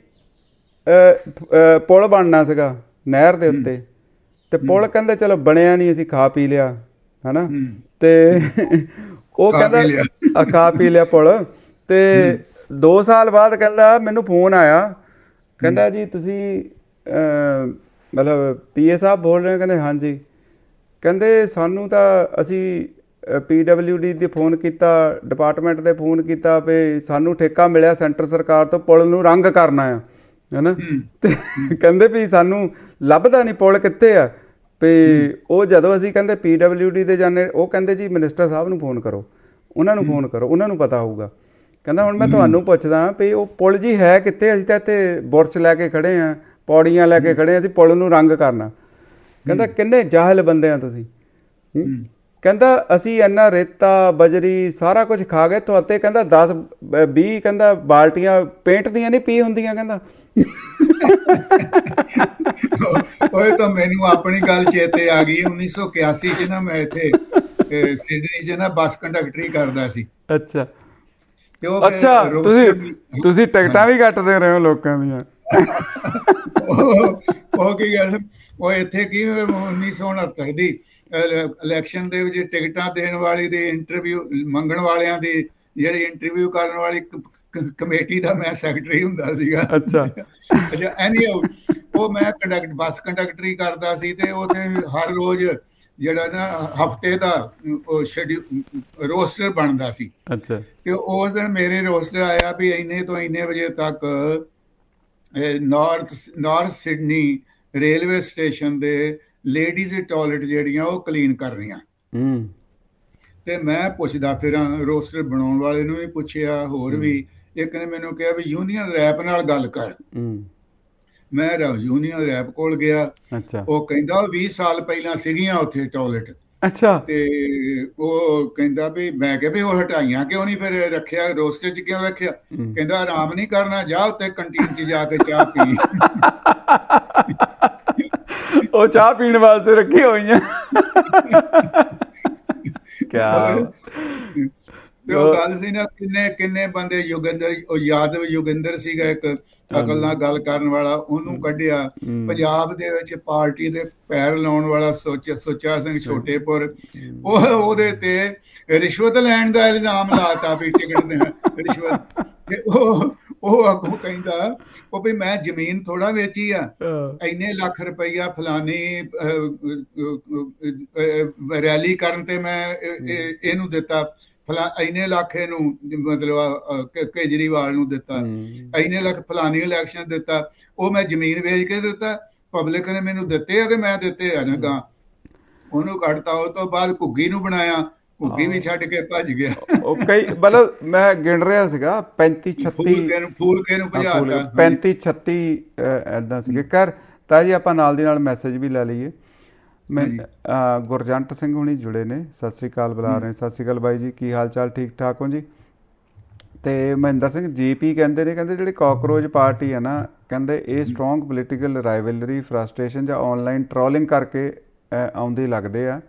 ਪੁਲ ਬਣਨਾ ਸੀਗਾ ਨਹਿਰ ਦੇ ਉੱਤੇ, ਤੇ ਪੁਲ ਕਹਿੰਦੇ ਚਲੋ ਬਣਿਆ ਨਹੀਂ, ਅਸੀਂ ਖਾ ਪੀ ਲਿਆ, ਹਨਾ, ਤੇ ਉਹ ਕਹਿੰਦਾ ਖਾ ਪੀ ਲਿਆ ਪੁਲ। ਤੇ 2 ਸਾਲ ਬਾਅਦ ਕਹਿੰਦਾ ਮੈਨੂੰ ਫੋਨ ਆਇਆ, ਕਹਿੰਦਾ ਜੀ ਤੁਸੀਂ ਮਤਲਬ PA ਸਾਹਿਬ ਬੋਲ ਰਹੇ ਹੋ? ਕਹਿੰਦੇ ਹਾਂਜੀ। ਕਹਿੰਦੇ ਸਾਨੂੰ ਤਾਂ ਅਸੀਂ PWD ਦੇ ਫੋਨ ਕੀਤਾ, ਡਿਪਾਰਟਮੈਂਟ ਦੇ ਫੋਨ ਕੀਤਾ ਵੀ ਸਾਨੂੰ ਠੇਕਾ ਮਿਲਿਆ ਸੈਂਟਰ ਸਰਕਾਰ ਤੋਂ ਪੁਲ ਨੂੰ ਰੰਗ ਕਰਨਾ ਆ, ਹਨਾ। ਤੇ ਕਹਿੰਦੇ ਵੀ ਸਾਨੂੰ ਲੱਭਦਾ ਨਹੀਂ ਪੁਲ ਕਿੱਥੇ ਆ। ਵੀ ਉਹ ਜਦੋਂ ਅਸੀਂ ਕਹਿੰਦੇ PWD ਦੇ ਜਾਂਦੇ, ਉਹ ਕਹਿੰਦੇ ਜੀ ਮਿਨਿਸਟਰ ਸਾਹਿਬ ਨੂੰ ਫੋਨ ਕਰੋ, ਉਹਨਾਂ ਨੂੰ ਫੋਨ ਕਰੋ, ਉਹਨਾਂ ਨੂੰ ਪਤਾ ਹੋਊਗਾ। ਕਹਿੰਦਾ ਹੁਣ ਮੈਂ ਤੁਹਾਨੂੰ ਪੁੱਛਦਾ ਵੀ ਉਹ ਪੁਲ ਜੀ ਹੈ ਕਿੱਥੇ? ਅਸੀਂ ਤਾਂ ਇੱਥੇ ਬੁਰਸ਼ ਲੈ ਕੇ ਖੜੇ ਹਾਂ, ਪੌੜੀਆਂ ਲੈ ਕੇ ਖੜੇ ਹਾਂ, ਅਸੀਂ ਪੁਲ ਨੂੰ ਰੰਗ ਕਰਨਾ। ਕਹਿੰਦਾ ਕਿੰਨੇ ਜਾਹਲ ਬੰਦੇ ਆ ਤੁਸੀਂ। ਕਹਿੰਦਾ ਅਸੀਂ ਇੰਨਾ ਰੇਤਾ ਬਜਰੀ ਸਾਰਾ ਕੁਝ ਖਾ ਗਏ ਤੁਹਾਤੇ, ਕਹਿੰਦਾ 10-20 ਕਹਿੰਦਾ ਬਾਲਟੀਆਂ ਪੇਂਟ ਦੀਆਂ ਨਹੀਂ ਪੀ ਹੁੰਦੀਆਂ। ਕਹਿੰਦਾ ਓਏ ਤਾਂ ਮੈਨੂੰ ਆਪਣੀ ਗੱਲ ਚੇਤੇ ਆ ਗਈ। 1981 ਚ ਨਾ ਮੈਂ ਇੱਥੇ ਸਿਡਨੀ ਚ ਨਾ ਬੱਸ ਕੰਡਕਟਰੀ ਕਰਦਾ ਸੀ। ਅੱਛਾ ਅੱਛਾ, ਤੁਸੀਂ ਟਿਕਟਾਂ ਵੀ ਕੱਟਦੇ ਰਹੇ ਹੋ ਲੋਕਾਂ ਦੀਆਂ। ਉਹ ਕੀ ਗੱਲ, ਉਹ ਇੱਥੇ ਕੀ 1969 ਦੀ ਇਲੈਕਸ਼ਨ ਦੇ ਵਿੱਚ ਟਿਕਟਾਂ ਦੇਣ ਵਾਲੀ ਦੀ ਇੰਟਰਵਿਊ ਮੰਗਣ ਵਾਲਿਆਂ ਦੀ ਜਿਹੜੀ ਇੰਟਰਵਿਊ ਕਰਨ ਵਾਲੀ ਕਮੇਟੀ ਦਾ ਮੈਂ ਸੈਕਟਰੀ ਹੁੰਦਾ ਸੀਗਾ। ਅੱਛਾ ਅੱਛਾ, ਐਨੀਹਾਊ ਉਹ ਮੈਂ ਬੱਸ ਕੰਡਕਟਰੀ ਕਰਦਾ ਸੀ ਤੇ ਉੱਥੇ ਹਰ ਰੋਜ਼ ਜਿਹੜਾ ਨਾ ਹਫਤੇ ਦਾ ਰੋਸਟਰ ਬਣਦਾ ਸੀ। ਅੱਛਾ, ਤੇ ਉਸ ਦਿਨ ਮੇਰੇ ਰੋਸਟਰ ਆਇਆ ਵੀ ਇੰਨੇ ਤੋਂ ਇੰਨੇ ਵਜੇ ਤੱਕ ਨਾਰਥ ਸਿਡਨੀ ਰੇਲਵੇ ਸਟੇਸ਼ਨ ਦੇ ਲੇਡੀਜ਼ ਟਾਇਲਟ ਜਿਹੜੀਆਂ ਉਹ ਕਲੀਨ ਕਰ ਰਹੀਆਂ। ਤੇ ਮੈਂ ਪੁੱਛਦਾ ਫਿਰਾਂ, ਰੋਸਟਰ ਬਣਾਉਣ ਵਾਲੇ ਨੂੰ ਵੀ ਪੁੱਛਿਆ, ਹੋਰ ਵੀ ਇੱਕ ਨੇ ਮੈਨੂੰ ਕਿਹਾ ਵੀ ਯੂਨੀਅਨ ਰੈਪ ਨਾਲ ਗੱਲ ਕਰ। ਮੈਂ ਯੂਨੀਅਨ ਰੈਪ ਕੋਲ ਗਿਆ। ਉਹ ਕਹਿੰਦਾ 20 ਸਾਲ ਪਹਿਲਾਂ ਸੀਗੀਆਂ ਉੱਥੇ ਟਾਇਲਟ। ਅੱਛਾ, ਤੇ ਉਹ ਕਹਿੰਦਾ ਵੀ ਮੈਂ ਕਿਹਾ ਵੀ ਉਹ ਹਟਾਈਆਂ ਕਿਉਂ ਨਹੀਂ ਫਿਰ ਰੱਖਿਆ, ਰੋਸਟਰ ਚ ਕਿਉਂ ਰੱਖਿਆ? ਕਹਿੰਦਾ ਆਰਾਮ ਨਹੀਂ ਕਰਨਾ, ਜਾ ਉੱਤੇ ਕੰਟੀਨ ਚ ਜਾ ਕੇ ਚਾਹ ਪੀ। ਉਹ ਚਾਹ ਪੀਣ ਵਾਸਤੇ ਰੱਖੀ ਹੋਈਆਂ। ਕਿਆ ਤੇ ਉਹ ਗੱਲ ਸੀ ਨਾ, ਕਿੰਨੇ ਬੰਦੇ, ਯੋਗਿੰਦਰ ਸੀਗਾ ਇੱਕ ਅਕਲ ਨਾਲ ਗੱਲ ਕਰਨ ਵਾਲਾ, ਉਹਨੂੰ ਕੱਢਿਆ। ਪੰਜਾਬ ਦੇ ਵਿੱਚ ਪਾਰਟੀ ਦੇ ਪੈਰ ਲਾਉਣ ਵਾਲਾ ਸੁੱਚਾ ਸਿੰਘ ਛੋਟੇਪੁਰ, ਉਹਦੇ ਤੇ ਰਿਸ਼ਵਤ ਲੈਣ ਦਾ ਇਲਜ਼ਾਮ ਲਾਤਾ ਵੀ ਟਿਕਟ ਦੇਣਾ ਰਿਸ਼ਵਤ। ਤੇ ਉਹ ਅੱਗੋਂ ਕਹਿੰਦਾ ਉਹ ਵੀ ਮੈਂ ਜ਼ਮੀਨ ਥੋੜਾ ਵੇਚੀ ਆ, ਇੰਨੇ ਲੱਖ ਰੁਪਈਆ ਫਲਾਨੀ ਰੈਲੀ ਕਰਨ ਤੇ ਮੈਂ ਇਹਨੂੰ ਦਿੱਤਾ, ਇੰਨੇ ਲੱਖ ਇਹਨੂੰ ਮਤਲਬ ਕੇਜਰੀਵਾਲ ਨੂੰ ਦਿੱਤਾ, ਇੰਨੇ ਲੱਖ ਫਲਾਨੀ ਇਲੈਕਸ਼ਨ ਦਿੱਤਾ, ਉਹ ਮੈਂ ਜ਼ਮੀਨ ਵੇਚ ਕੇ ਦਿੱਤਾ, ਪਬਲਿਕ ਨੇ ਮੈਨੂੰ ਦਿੱਤੇ ਆ ਤੇ ਮੈਂ ਦਿੱਤੇ ਆ ਨਾ ਗਾਂ। ਉਹਨੂੰ ਕੱਢਤਾ। ਉਹ ਤੋਂ ਬਾਅਦ ਘੁੱਗੀ ਨੂੰ ਬਣਾਇਆ, ਘੁੱਗੀ ਵੀ ਛੱਡ ਕੇ ਭੱਜ ਗਿਆ। ਉਹ ਕਈ ਮਤਲਬ ਮੈਂ ਗਿਣ ਰਿਹਾ ਸੀਗਾ 35-36 ਫੂਲ ਕੇ ਨੂੰ ਭਜਾਤਾ, 35-36 ਏਦਾਂ ਸੀਗੇ। ਖੈਰ ਤਾਂ ਜੀ ਆਪਾਂ ਨਾਲ ਦੀ ਨਾਲ ਮੈਸੇਜ ਵੀ ਲੈ ਲਈਏ। ਮੈਂ ਗੁਰਜੰਟ ਸਿੰਘ ਹੁਣੀ ਜੁੜੇ ਨੇ, ਸਤਿ ਸ੍ਰੀ ਅਕਾਲ ਬੁਲਾ ਰਹੇ। ਸਤਿ ਸ੍ਰੀ ਅਕਾਲ ਬਾਈ ਜੀ, ਕੀ ਹਾਲ ਚਾਲ? ਠੀਕ ਠਾਕ ਹੋ ਜੀ? ਤੇ ਮਹਿੰਦਰ ਸਿੰਘ GP ਕਹਿੰਦੇ ਨੇ, ਕਹਿੰਦੇ ਜਿਹੜੀ ਕਾਕਰੋਚ ਪਾਰਟੀ ਹੈ ਨਾ, ਕਹਿੰਦੇ ਇਹ ਸਟਰੋਂਗ ਪੋਲੀਟੀਕਲ ਰਾਈਵਲਰੀ, ਫਰਸਟ੍ਰੇਸ਼ਨ ਜਾਂ ਆਨਲਾਈਨ ਟ੍ਰੋਲਿੰਗ ਕਰਕੇ ਆਉਂਦੇ ਲੱਗਦੇ ਆ।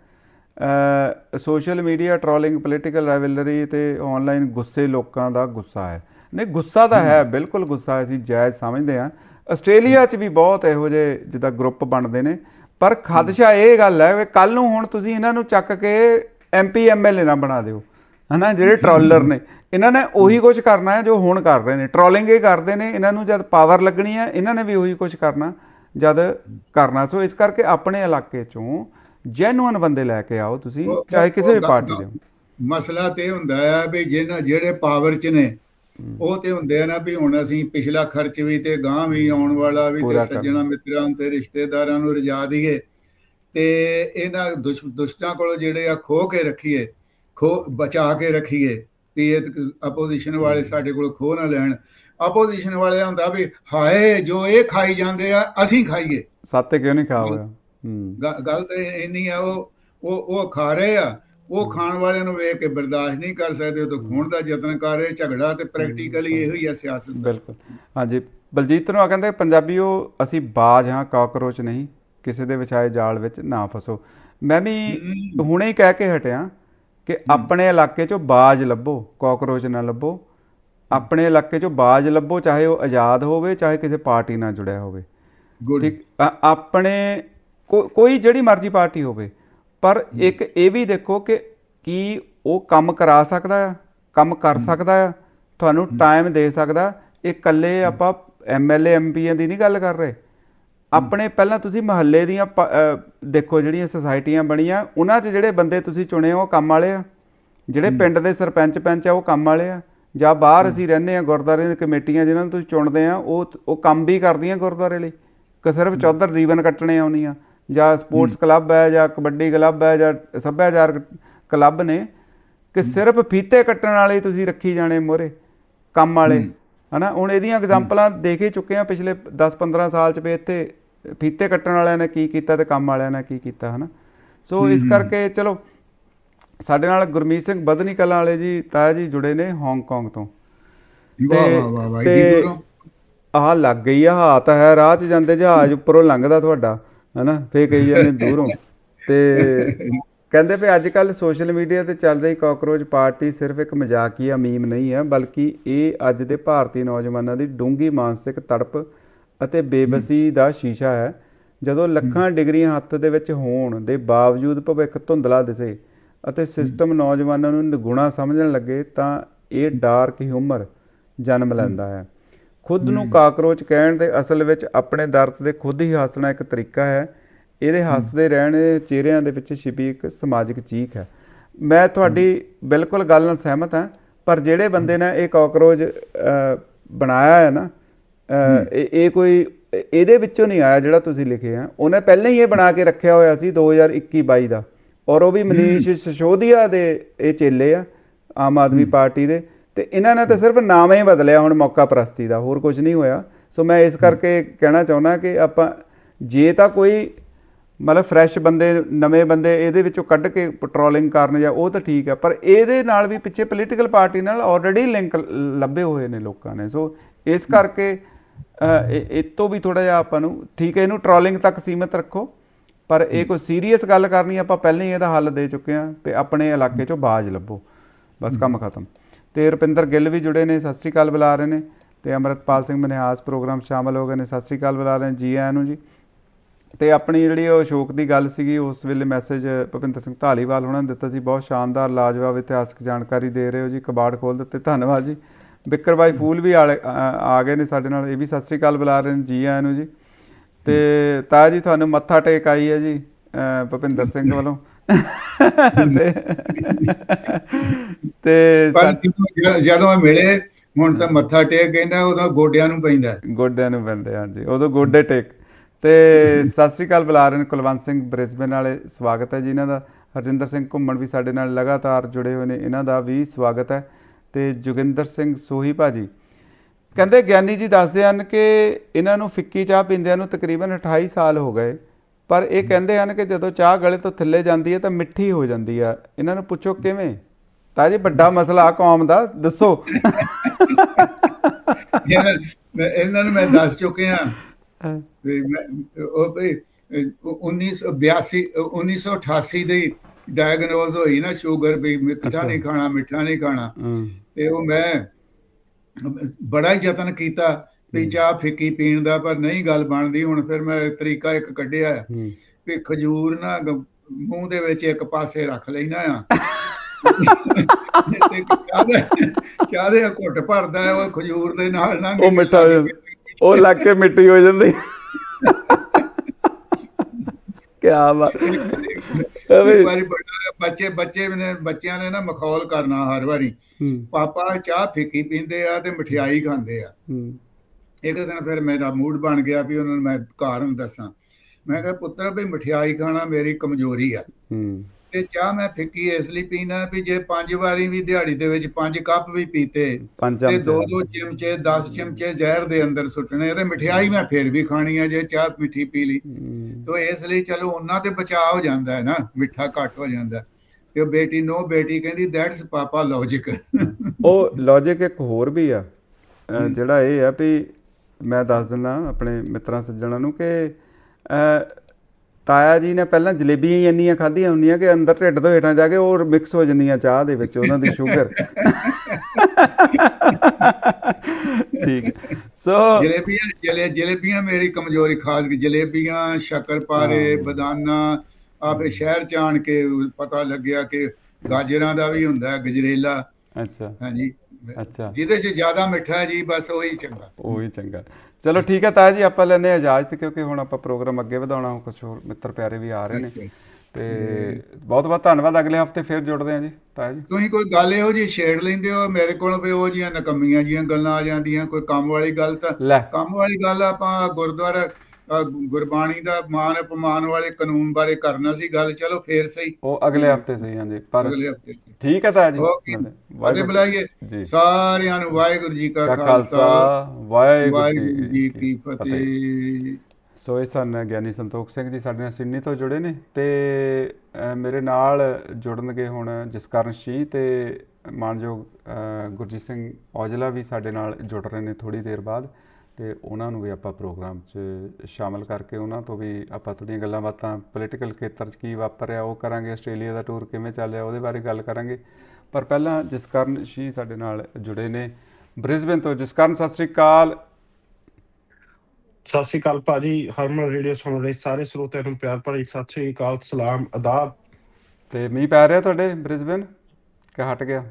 Social media trolling, political rivalry ਤੇ ਆਨਲਾਈਨ ਗੁੱਸੇ, ਲੋਕਾਂ ਦਾ ਗੁੱਸਾ ਹੈ। ਨਹੀਂ, ਗੁੱਸਾ ਤਾਂ ਹੈ, ਬਿਲਕੁਲ ਗੁੱਸਾ ਅਸੀਂ ਜਾਇਜ਼ ਸਮਝਦੇ ਹਾਂ। ਆਸਟ੍ਰੇਲੀਆ 'ਚ ਵੀ ਬਹੁਤ ਇਹੋ ਜਿਹੇ ਜਿੱਦਾਂ ਗਰੁੱਪ ਬਣਦੇ ਨੇ, ਪਰ ਖਦਸ਼ਾ ਇਹ ਗੱਲ ਹੈ ਵੀ ਕੱਲ ਨੂੰ ਹੁਣ ਤੁਸੀਂ ਇਹਨਾਂ ਨੂੰ ਚੱਕ ਕੇ MP MLA ਨਾ ਬਣਾ ਦਿਓ, ਹਨਾ। ਜਿਹੜੇ ਟ੍ਰੋਲਰ ਨੇ, ਇਹਨਾਂ ਨੇ ਉਹੀ ਕੁਝ ਕਰਨਾ ਹੈ ਜੋ ਹੁਣ ਕਰ ਰਹੇ ਨੇ, ਟ੍ਰੋਲਿੰਗ ਇਹ ਕਰਦੇ ਨੇ। ਇਹਨਾਂ ਨੂੰ ਜਦ ਪਾਵਰ ਲੱਗਣੀ ਹੈ, ਇਹਨਾਂ ਨੇ ਵੀ ਉਹੀ ਕੁਝ ਕਰਨਾ ਜਦ ਕਰਨਾ। ਸੋ ਇਸ ਕਰਕੇ ਆਪਣੇ ਇਲਾਕੇ ਚੋਂ ਜੈਨੂਅਨ ਬੰਦੇ ਲੈ ਕੇ ਆਓ ਤੁਸੀਂ, ਚਾਹੇ ਕਿਸੇ ਵੀ ਪਾਰਟੀ ਦੇ। ਮਸਲਾ ਤੇ ਹੁੰਦਾ ਆ ਵੀ ਜਿਹੜੇ ਪਾਵਰ 'ਚ ਨੇ ਉਹ ਤੇ ਹੁੰਦੇ ਆ ਨਾ ਵੀ ਹੁਣ ਅਸੀਂ ਪਿਛਲਾ ਖਰਚ ਵੀ ਤੇ ਗਾਂਹ ਵੀ ਆਉਣ ਵਾਲਾ ਵੀ ਤੇ ਸੱਜਣਾ ਮਿੱਤਰਾਂ ਤੇ ਰਿਸ਼ਤੇਦਾਰਾਂ ਨੂੰ ਰਜਾ ਦਈਏ, ਤੇ ਇਹਨਾਂ ਦੁਸ਼ਟਾਂ ਕੋਲੋਂ ਜਿਹੜੇ ਆ ਖੋਹ ਕੇ ਰੱਖੀਏ, ਬਚਾ ਕੇ ਰੱਖੀਏ ਵੀ ਇਹ ਆਪੋਜੀਸ਼ਨ ਵਾਲੇ ਸਾਡੇ ਕੋਲ ਖੋਹ ਨਾ ਲੈਣ। ਆਪੋਜੀਸ਼ਨ ਵਾਲੇ ਹੁੰਦਾ ਵੀ ਹਾਏ ਜੋ ਇਹ ਖਾਈ ਜਾਂਦੇ ਆ ਅਸੀਂ ਖਾਈਏ, ਸਾਤੇ ਕਿਉਂ ਨਹੀਂ ਖਾ ਹੋਇਆ। ਗੱਲ ਤਾਂ ਇੰਨੀ ਆ, ਉਹ ਖਾ ਰਹੇ ਆ, ਉਹ ਖਾਣ ਵਾਲਿਆਂ ਨੂੰ ਵੇਖ ਕੇ ਬਰਦਾਸ਼ਤ ਨਹੀਂ ਕਰ ਸਕਦੇ, ਉਹ ਤਾਂ ਖੋਣ ਦਾ ਯਤਨ ਕਰ ਰਹੇ। ਝਗੜਾ ਤੇ ਪ੍ਰੈਕਟੀਕਲੀ ਇਹੋ ਹੀ ਆ ਸਿਆਸਤ। ਬਿਲਕੁਲ, ਹਾਂਜੀ। ਬਲਜੀਤ ਨੂੰ ਆ ਕਹਿੰਦੇ ਪੰਜਾਬੀਓ ਅਸੀਂ ਬਾਜ ਹਾਂ, ਕਾਕਰੋਚ ਨਹੀਂ, ਕਿਸੇ ਦੇ ਵਿਛਾਏ ਜਾਲ ਵਿੱਚ ਨਾ ਫਸੋ। ਮੈਂ ਵੀ ਹੁਣੇ ਹੀ ਕਹਿ ਕੇ ਹਟਿਆ ਕਿ ਆਪਣੇ ਇਲਾਕੇ 'ਚੋਂ ਬਾਜ ਲੱਭੋ, ਕਾਕਰੋਚ ਨਾ ਲੱਭੋ। ਆਪਣੇ ਇਲਾਕੇ 'ਚੋਂ ਬਾਜ ਲੱਭੋ, ਚਾਹੇ ਉਹ ਆਜ਼ਾਦ ਹੋਵੇ, ਚਾਹੇ ਕਿਸੇ ਪਾਰਟੀ ਨਾਲ ਜੁੜਿਆ ਹੋਵੇ। ਠੀਕ, ਆਪਣੇ ਕੋਈ ਜਿਹੜੀ ਮਰਜ਼ੀ ਪਾਰਟੀ ਹੋਵੇ, ਪਰ ਇੱਕ ਇਹ ਵੀ ਦੇਖੋ ਕਿ ਕੀ ਉਹ ਕੰਮ ਕਰਾ ਸਕਦਾ ਆ, ਕੰਮ ਕਰ ਸਕਦਾ ਆ, ਤੁਹਾਨੂੰ ਟਾਈਮ ਦੇ ਸਕਦਾ। ਇਹ ਇਕੱਲੇ ਆਪਾਂ MLA MPਆਂ ਦੀ ਨਹੀਂ ਗੱਲ ਕਰ ਰਹੇ, ਆਪਣੇ ਪਹਿਲਾਂ ਤੁਸੀਂ ਮੁਹੱਲੇ ਦੀਆਂ ਦੇਖੋ ਜਿਹੜੀਆਂ ਸੁਸਾਇਟੀਆਂ ਬਣੀਆਂ, ਉਹਨਾਂ 'ਚ ਜਿਹੜੇ ਬੰਦੇ ਤੁਸੀਂ ਚੁਣੇ ਉਹ ਕੰਮ ਵਾਲੇ ਆ, ਜਿਹੜੇ ਪਿੰਡ ਦੇ ਸਰਪੰਚ ਪੰਚ ਆ ਉਹ ਕੰਮ ਵਾਲੇ ਆ, ਜਾਂ ਬਾਹਰ ਅਸੀਂ ਰਹਿੰਦੇ ਹਾਂ ਗੁਰਦੁਆਰੇ ਦੀਆਂ ਕਮੇਟੀਆਂ ਜਿਹਨਾਂ ਨੂੰ ਤੁਸੀਂ ਚੁਣਦੇ ਆ ਉਹ ਕੰਮ ਵੀ ਕਰਦੀਆਂ ਗੁਰਦੁਆਰੇ ਲਈ, ਕਿ ਸਿਰਫ ਚੌਧਰ ਰੀਬਨ ਕੱਟਣੇ ਆਉਂਦੀਆਂ, ਜਾਂ ਸਪੋਰਟਸ ਕਲੱਬ ਹੈ, ਜਾਂ ਕਬੱਡੀ ਕਲੱਬ ਹੈ, ਜਾਂ ਸੱਭਿਆਚਾਰਕ ਕਲੱਬ ਨੇ, ਕਿ ਸਿਰਫ ਫੀਤੇ ਕੱਟਣ ਵਾਲੇ ਤੁਸੀਂ ਰੱਖੀ ਜਾਣੇ ਮੋਹਰੇ ਕੰਮ ਵਾਲੇ, ਹੈ ਨਾ। ਹੁਣ ਇਹਦੀਆਂ ਐਗਜ਼ਾਮਪਲਾਂ ਦੇਖ ਹੀ ਚੁੱਕੇ ਹਾਂ ਪਿਛਲੇ 10-15 ਸਾਲ 'ਚ ਵੀ ਇੱਥੇ ਫੀਤੇ ਕੱਟਣ ਵਾਲਿਆਂ ਨੇ ਕੀ ਕੀਤਾ ਤੇ ਕੰਮ ਵਾਲਿਆਂ ਨੇ ਕੀ ਕੀਤਾ, ਹੈ ਨਾ। ਸੋ ਇਸ ਕਰਕੇ ਚਲੋ ਸਾਡੇ ਨਾਲ ਗੁਰਮੀਤ ਸਿੰਘ ਬਧਨੀ ਕਲਾਂ ਵਾਲੇ ਜੀ ਤਾਇਆ ਜੀ ਜੁੜੇ ਨੇ ਹਾਂਗਕਾਂਗ ਤੋਂ, ਤੇ ਆਹ ਲੱਗ ਗਈ ਆ ਹਾਤ ਹੈ, ਰਾਹ 'ਚ ਜਾਂਦੇ ਜਹਾਜ਼ ਉੱਪਰੋਂ ਲੰਘਦਾ ਤੁਹਾਡਾ, ਹੈ ਨਾ, ਫੇਰ ਕਹੀ ਜਾਂਦੇ ਦੂਰੋਂ। ਤੇ ਕਹਿੰਦੇ ਵੀ ਅੱਜ ਕੱਲ੍ਹ ਸੋਸ਼ਲ ਮੀਡੀਆ 'ਤੇ ਚੱਲ ਰਹੀ ਕਾਕਰੋਚ ਪਾਰਟੀ ਸਿਰਫ ਇੱਕ ਮਜ਼ਾਕੀਆ ਮੀਮ ਨਹੀਂ ਹੈ, ਬਲਕਿ ਇਹ ਅੱਜ ਦੇ ਭਾਰਤੀ ਨੌਜਵਾਨਾਂ ਦੀ ਡੂੰਘੀ ਮਾਨਸਿਕ ਤੜਪ ਅਤੇ ਬੇਬਸੀ ਦਾ ਸ਼ੀਸ਼ਾ ਹੈ। ਜਦੋਂ ਲੱਖਾਂ ਡਿਗਰੀਆਂ ਹੱਥ ਦੇ ਵਿੱਚ ਹੋਣ ਦੇ ਬਾਵਜੂਦ ਭਵਿੱਖ ਧੁੰਦਲਾ ਦਿਸੇ ਅਤੇ ਸਿਸਟਮ ਨੌਜਵਾਨਾਂ ਨੂੰ ਨਿਗੁਣਾ ਸਮਝਣ ਲੱਗੇ, ਤਾਂ ਇਹ ਡਾਰਕ ਹਿਊਮਰ ਜਨਮ ਲੈਂਦਾ ਹੈ। ਖੁਦ ਨੂੰ ਕਾਕਰੋਚ ਕਹਿਣ ਦੇ ਅਸਲ ਵਿੱਚ ਆਪਣੇ ਦਰਦ ਦੇ ਖੁਦ ਹੀ ਹੱਸਣਾ ਇੱਕ ਤਰੀਕਾ ਹੈ। ਇਹਦੇ ਹੱਸਦੇ ਰਹਿਣ ਚਿਹਰਿਆਂ ਦੇ ਵਿੱਚ ਛਿਪੀ ਇੱਕ ਸਮਾਜਿਕ ਚੀਖ ਹੈ। ਮੈਂ ਤੁਹਾਡੀ ਬਿਲਕੁਲ ਗੱਲ ਨਾਲ ਸਹਿਮਤ ਹਾਂ, ਪਰ ਜਿਹੜੇ ਬੰਦੇ ਨੇ ਇਹ ਕਾਕਰੋਚ ਬਣਾਇਆ ਹੈ ਨਾ, ਇਹ ਕੋਈ ਇਹਦੇ ਵਿੱਚੋਂ ਨਹੀਂ ਆਇਆ ਜਿਹੜਾ ਤੁਸੀਂ ਲਿਖਿਆ, ਉਹਨੇ ਪਹਿਲਾਂ ਹੀ ਇਹ ਬਣਾ ਕੇ ਰੱਖਿਆ ਹੋਇਆ ਸੀ 2021-22 ਦਾ, ਔਰ ਉਹ ਵੀ ਮਨੀਸ਼ ਸਿਸੋਦੀਆ ਦੇ ਇਹ ਚੇਲੇ ਆ ਆਮ ਆਦਮੀ ਪਾਰਟੀ ਦੇ, ਤੇ ਇਹਨਾਂ ਨੇ ਤਾਂ ਸਿਰਫ ਨਾਮ ਹੀ ਬਦਲਿਆ ਹੁਣ ਮੌਕਾ ਪ੍ਰਸਤੀ ਦਾ, ਹੋਰ ਕੁਝ ਨਹੀਂ ਹੋਇਆ। ਸੋ ਮੈਂ ਇਸ ਕਰਕੇ ਕਹਿਣਾ ਚਾਹੁੰਦਾ ਕਿ ਆਪਾਂ ਜੇ ਤਾਂ ਕੋਈ ਮਤਲਬ ਫਰੈਸ਼ ਬੰਦੇ ਨਵੇਂ ਬੰਦੇ ਇਹਦੇ ਵਿੱਚੋਂ ਕੱਢ ਕੇ ਪੈਟਰੋਲਿੰਗ ਕਰਨ ਜਾਂ ਉਹ ਤਾਂ ਠੀਕ ਹੈ, ਪਰ ਇਹਦੇ ਨਾਲ ਵੀ ਪਿੱਛੇ ਪੋਲੀਟੀਕਲ ਪਾਰਟੀ ਨਾਲ ਆਲਰੇਡੀ ਲਿੰਕ ਲੱਭੇ ਹੋਏ ਨੇ ਲੋਕਾਂ ਨੇ। ਸੋ ਇਸ ਕਰਕੇ ਇਹ ਤੋਂ ਵੀ ਥੋੜ੍ਹਾ ਜਿਹਾ ਆਪਾਂ ਨੂੰ ਠੀਕ ਹੈ, ਇਹਨੂੰ ਟਰੋਲਿੰਗ ਤੱਕ ਸੀਮਿਤ ਰੱਖੋ, ਪਰ ਇਹ ਕੋਈ ਸੀਰੀਅਸ ਗੱਲ ਕਰਨੀ ਆਪਾਂ ਪਹਿਲਾਂ ਹੀ ਇਹਦਾ ਹੱਲ ਦੇ ਚੁੱਕੇ ਹਾਂ ਕਿ ਆਪਣੇ ਇਲਾਕੇ 'ਚੋਂ ਬਾਜ਼ ਲੱਭੋ, ਬਸ ਕੰਮ ਖਤਮ। ਤੇ ਰੁਪਿੰਦਰ ਗਿੱਲ ਵੀ ਜੁੜੇ ਨੇ, ਸਤਿ ਸ਼੍ਰੀ ਅਕਾਲ ਬੁਲਾ ਰਹੇ ਨੇ, ਤੇ ਅਮਰਿਤਪਾਲ ਸਿੰਘ ਮਨਿਹਾਸ ਪ੍ਰੋਗਰਾਮ ਸ਼ਾਮਲ ਹੋ ਗਏ ਨੇ, ਸਤਿ ਸ਼੍ਰੀ ਅਕਾਲ ਬੁਲਾ ਰਹੇ ਨੇ, ਜੀ ਆਇਆਂ ਨੂੰ ਜੀ। ਤੇ ਆਪਣੀ ਜਿਹੜੀ ਉਹ ਅਸ਼ੋਕ ਦੀ ਗੱਲ ਸੀਗੀ, ਉਸ ਵੇਲੇ ਮੈਸੇਜ ਭੁਪਿੰਦਰ ਸਿੰਘ ਧਾਲੀਵਾਲ ਉਹਨਾਂ ਨੇ ਦਿੱਤਾ ਸੀ, ਬਹੁਤ ਸ਼ਾਨਦਾਰ ਲਾਜਵਾਬ ਇਤਿਹਾਸਕ ਜਾਣਕਾਰੀ ਦੇ ਰਹੇ ਹੋ ਜੀ, ਕਬਾੜ ਖੋਲ ਦਿੱਤੇ, ਧੰਨਵਾਦ ਜੀ। ਬਿੱਕਰ ਬਾਈ ਫੂਲ ਵੀ ਆ ਗਏ ਨੇ ਸਾਡੇ ਨਾਲ, ਇਹ ਵੀ ਸਤਿ ਸ਼੍ਰੀ ਅਕਾਲ ਬੁਲਾ ਰਹੇ ਨੇ, ਜੀ ਆਇਆਂ ਨੂੰ ਜੀ। ਤੇ ਤਾਇਆ ਜੀ ਤੁਹਾਨੂੰ ਮੱਥਾ ਟੇਕ ਆਈ ਹੈ ਜੀ ਭੁਪਿੰਦਰ ਸਿੰਘ ਵੱਲੋਂ। ਤੇ ਜਦੋਂ ਮਿਲੇ ਹੁਣ ਤਾਂ ਮੱਥਾ ਟੇਕ ਕਹਿੰਦਾ, ਉਦੋਂ ਗੋਡਿਆਂ ਨੂੰ ਪੈਂਦਾ, ਗੋਡਿਆਂ ਨੂੰ ਪੈਂਦੇ, ਹਾਂਜੀ ਉਦੋਂ ਗੋਡੇ ਟੇਕ। ਤੇ ਸਤਿ ਸ਼੍ਰੀ ਅਕਾਲ ਬੁਲਾ ਰਹੇ ਨੇ ਕੁਲਵੰਤ ਸਿੰਘ ਬ੍ਰਿਸਬੇਨ ਵਾਲੇ, ਸਵਾਗਤ ਹੈ ਜੀ ਇਹਨਾਂ ਦਾ। ਹਰਜਿੰਦਰ ਸਿੰਘ ਘੁੰਮਣ ਵੀ ਸਾਡੇ ਨਾਲ ਲਗਾਤਾਰ ਜੁੜੇ ਹੋਏ ਨੇ, ਇਹਨਾਂ ਦਾ ਵੀ ਸਵਾਗਤ ਹੈ। ਤੇ ਜੋਗਿੰਦਰ ਸਿੰਘ ਸੋਹੀ ਭਾਜੀ ਕਹਿੰਦੇ ਗਿਆਨੀ ਜੀ ਦੱਸਦੇ ਹਨ ਕਿ ਇਹਨਾਂ ਨੂੰ ਫਿੱਕੀ ਚਾਹ ਪੀਂਦਿਆਂ ਨੂੰ ਤਕਰੀਬਨ 28 ਸਾਲ ਹੋ ਗਏ, ਪਰ ਇਹ ਕਹਿੰਦੇ ਹਨ ਕਿ ਜਦੋਂ ਚਾਹ ਗਲੇ ਤੋਂ ਥੱਲੇ ਜਾਂਦੀ ਹੈ ਤਾਂ ਮਿੱਠੀ ਹੋ ਜਾਂਦੀ ਆ। ਇਹਨਾਂ ਨੂੰ ਪੁੱਛੋ ਕਿਵੇਂ? ਤਾਂ ਜੀ ਵੱਡਾ ਮਸਲਾ ਕੌਮ ਦਾ, ਦੱਸੋ। ਇਹਨਾਂ ਨੂੰ ਮੈਂ ਦੱਸ ਚੁੱਕਿਆ, 1988 ਦੀ ਡਾਇਗਨੋਜ਼ ਹੋਈ ਨਾ ਸ਼ੂਗਰ, ਵੀ ਮਿੱਠਾ ਨਹੀਂ ਖਾਣਾ, ਮਿੱਠਾ ਨਹੀਂ ਖਾਣਾ। ਤੇ ਉਹ ਮੈਂ ਬੜਾ ਹੀ ਯਤਨ ਕੀਤਾ ਵੀ ਚਾਹ ਫਿੱਕੀ ਪੀਣ ਦਾ, ਪਰ ਨਹੀਂ ਗੱਲ ਬਣਦੀ। ਹੁਣ ਫਿਰ ਮੈਂ ਤਰੀਕਾ ਇੱਕ ਕੱਢਿਆ ਵੀ ਖਜੂਰ ਨਾ ਮੂੰਹ ਦੇ ਵਿੱਚ ਇੱਕ ਪਾਸੇ ਰੱਖ ਲੈਣਾ ਆ, ਚਾਹ ਦੇ ਘੁੱਟ ਭਰਦਾ ਹੈ, ਉਹ ਖਜੂਰ ਦੇ ਨਾਲ ਨਾ ਉਹ ਮਿੱਠਾ ਉਹ ਲੱਗ ਕੇ ਮਿੱਠੀ ਹੋ ਜਾਂਦੀ। ਕਿਆ ਬਾਤ। ਬੱਚਿਆਂ ਨੇ ਨਾ ਮਖੌਲ ਕਰਨਾ ਹਰ ਵਾਰੀ, ਪਾਪਾ ਚਾਹ ਫਿੱਕੀ ਪੀਂਦੇ ਆ ਤੇ ਮਠਿਆਈ ਖਾਂਦੇ ਆ। ਇੱਕ ਦਿਨ ਫਿਰ ਮੇਰਾ ਮੂਡ ਬਣ ਗਿਆ ਵੀ ਉਹਨਾਂ ਨੂੰ ਮੈਂ ਕਾਰਨ ਦੱਸਾਂ। ਮੈਂ ਕਿਹਾ ਪੁੱਤਰ ਵੀ ਮਠਿਆਈ ਖਾਣਾ ਮੇਰੀ ਕਮਜ਼ੋਰੀ ਆ, ਤੇ ਚਾਹ ਮੈਂ ਫਿੱਕੀ ਇਸ ਲਈ ਪੀਣਾ ਵੀ ਜੇ 5 ਵਾਰੀ ਵੀ ਦਿਹਾੜੀ ਦੇ ਵਿੱਚ 5 ਕੱਪ ਵੀ ਪੀਤੇ ਤੇ 2-2 ਚਮਚੇ 10 ਚਮਚੇ ਜ਼ਹਿਰ ਦੇ ਅੰਦਰ ਸੁੱਟਣੇ, ਤੇ ਮਠਿਆਈ ਮੈਂ ਫਿਰ ਵੀ ਖਾਣੀ ਆ ਜੇ ਚਾਹ ਮਿੱਠੀ ਪੀ ਲਈ। ਤੇ ਇਸ ਲਈ ਚਲੋ ਉਹਨਾਂ ਤੇ ਬਚਾਅ ਹੋ ਜਾਂਦਾ ਹੈ ਨਾ, ਮਿੱਠਾ ਘੱਟ ਹੋ ਜਾਂਦਾ। ਤੇ ਉਹ ਬੇਟੀ ਬੇਟੀ ਕਹਿੰਦੀ ਦੈਟਸ ਪਾਪਾ ਲੌਜਿਕ। ਉਹ ਲੌਜਿਕ ਇੱਕ ਹੋਰ ਵੀ ਆ, ਜਿਹੜਾ ਇਹ ਆ ਵੀ ਮੈਂ ਦੱਸ ਦਿੰਦਾ ਆਪਣੇ ਮਿੱਤਰਾਂ ਸੱਜਣਾਂ ਨੂੰ ਕਿ ਤਾਇਆ ਜੀ ਨੇ ਪਹਿਲਾਂ ਜਲੇਬੀਆਂ ਹੀ ਇੰਨੀਆਂ ਖਾਧੀਆਂ ਹੁੰਦੀਆਂ ਕਿ ਅੰਦਰ ਢਿੱਡ ਤੋਂ ਹੇਠਾਂ ਜਾ ਕੇ ਉਹ ਮਿਕਸ ਹੋ ਜਾਂਦੀਆਂ ਚਾਹ ਦੇ ਵਿੱਚ, ਉਹਨਾਂ ਦੀ ਸ਼ੂਗਰ। ਠੀਕ। ਸੋ ਜਲੇਬੀਆਂ ਮੇਰੀ ਕਮਜ਼ੋਰੀ, ਖਾਸ ਜਲੇਬੀਆਂ, ਸ਼ੱਕਰਪਾਰੇ, ਬਦਾਨਾ, ਆਪੇ ਸ਼ਹਿਰ ਚ ਆਣ ਕੇ ਪਤਾ ਲੱਗਿਆ ਕਿ ਗਾਜਰਾਂ ਦਾ ਵੀ ਹੁੰਦਾ ਗਜਰੇਲਾ। ਅੱਛਾ ਹਾਂਜੀ, ਅੱਛਾ, ਜਿਹਦੇ ਚ ਜ਼ਿਆਦਾ ਮਿੱਠਾ ਜੀ ਬਸ ਉਹੀ ਚੰਗਾ। ਉਹੀ ਚੰਗਾ। ਚਲੋ ਠੀਕ ਹੈ ਤਾਇਆ ਜੀ, ਆਪਾਂ ਲੈਂਦੇ ਹਾਂ ਇਜਾਜ਼ਤ, ਕਿਉਂਕਿ ਹੁਣ ਆਪਾਂ ਪ੍ਰੋਗਰਾਮ ਅੱਗੇ ਵਧਾਉਣਾ, ਕੁਛ ਹੋਰ ਮਿੱਤਰ ਪਿਆਰੇ ਵੀ ਆ ਰਹੇ ਨੇ। ਅੱਛਾ, ਤੇ ਬਹੁਤ ਬਹੁਤ ਧੰਨਵਾਦ। ਅਗਲੇ ਹਫਤੇ ਫਿਰ ਜੁੜਦੇ ਹਾਂ ਜੀ ਤਾਇਆ ਜੀ। ਤੁਸੀਂ ਕੋਈ ਗੱਲ ਇਹੋ ਜਿਹੀ ਛੇੜ ਲੈਂਦੇ ਹੋ ਮੇਰੇ ਕੋਲ ਵੀ ਉਹ ਜੀਆਂ ਨਕੰਮੀਆਂ ਜੀਆਂ ਗੱਲਾਂ ਆ ਜਾਂਦੀਆਂ। ਕੋਈ ਕੰਮ ਵਾਲੀ ਗੱਲ ਤਾਂ ਲੈ ਕੰਮ ਵਾਲੀ ਗੱਲ ਆਪਾਂ ਗੁਰਦੁਆਰਾ ਗੁਰਬਾਣੀ ਦਾ ਮਾਨ ਅਪਮਾਨ ਵਾਲੇ ਕਾਨੂੰਨ ਬਾਰੇ ਕਰਨਾ ਸੀ ਗੱਲ। ਚਲੋ ਫੇਰ ਸਹੀ, ਉਹ ਅਗਲੇ ਹਫਤੇ ਸਹੀ, ਹਾਂਜੀ, ਪਰ ਅਗਲੇ ਹਫਤੇ ਸੀ। ਠੀਕ ਹੈ ਤਾਇਆ ਜੀ, ਓਕੇ, ਮਿਲਦੇ। ਫਤਿਹ ਵਾਹਿਗੁਰੂ ਬੁਲਾਈਏ ਜੀ ਸਾਰਿਆਂ ਨੂੰ। ਵਾਹਿਗੁਰੂ ਜੀ ਕਾ ਕਾ ਖਾਲਸਾ, ਵਾਹਿਗੁਰੂ ਵਾਹਿਗੁਰੂ ਜੀ ਜੀ ਕੀ ਕੀ ਫਤਿਹ। ਫਤਿਹ। ਸੋ ਇਹ ਸਨ ਗਿਆਨੀ ਸੰਤੋਖ ਸਿੰਘ ਜੀ, ਸਾਡੇ ਨਾਲ ਸਿਡਨੀ ਤੋਂ ਜੁੜੇ ਨੇ। ਤੇ ਮੇਰੇ ਨਾਲ ਜੁੜਨਗੇ ਹੁਣ ਜਸਕਰਨ ਸ਼ੀ ਤੇ ਮਾਨਯੋਗ ਗੁਰਜੀਤ ਸਿੰਘ ਔਜਲਾ ਵੀ ਸਾਡੇ ਨਾਲ ਜੁੜ ਰਹੇ ਨੇ ਥੋੜ੍ਹੀ ਦੇਰ ਬਾਅਦ। ਤੇ ਉਹਨਾਂ ਨੂੰ ਵੀ ਆਪਾਂ ਪ੍ਰੋਗਰਾਮ 'ਚ ਸ਼ਾਮਲ ਕਰਕੇ ਉਹਨਾਂ ਤੋਂ ਵੀ ਆਪਾਂ ਥੋੜ੍ਹੀਆਂ ਗੱਲਾਂ ਬਾਤਾਂ ਪੋਲੀਟੀਕਲ ਖੇਤਰ 'ਚ ਕੀ ਵਾਪਰ ਰਿਹਾ ਉਹ ਕਰਾਂਗੇ, ਆਸਟ੍ਰੇਲੀਆ ਦਾ ਟੂਰ ਕਿਵੇਂ ਚੱਲ ਰਿਹਾ ਉਹਦੇ ਬਾਰੇ ਗੱਲ ਕਰਾਂਗੇ। ਪਰ ਪਹਿਲਾਂ ਜਸਕਰਨ ਸ਼ੀ ਸਾਡੇ ਨਾਲ ਜੁੜੇ ਨੇ ਬ੍ਰਿਸਬੇਨ ਤੋਂ। ਜਸਕਰਨ ਸਤਿ ਸ੍ਰੀ ਅਕਾਲ। ਸਤਿ ਸ੍ਰੀ ਅਕਾਲ ਭਾਜੀ, ਹਰਮਨ ਰੇਡੀਓ ਸੁਣ ਰਹੇ ਸਾਰੇ ਸਰੋਤਿਆਂ ਨੂੰ ਪਿਆਰ ਭਰੀ ਸਤਿ ਸ੍ਰੀ ਅਕਾਲ, ਸਲਾਮ, ਆਦਾਬ। ਤੇ ਮੀਂਹ ਪੈ ਰਿਹਾ ਤੁਹਾਡੇ ਬ੍ਰਿਸਬੇਨ ਕਿ ਹਟ ਗਿਆ?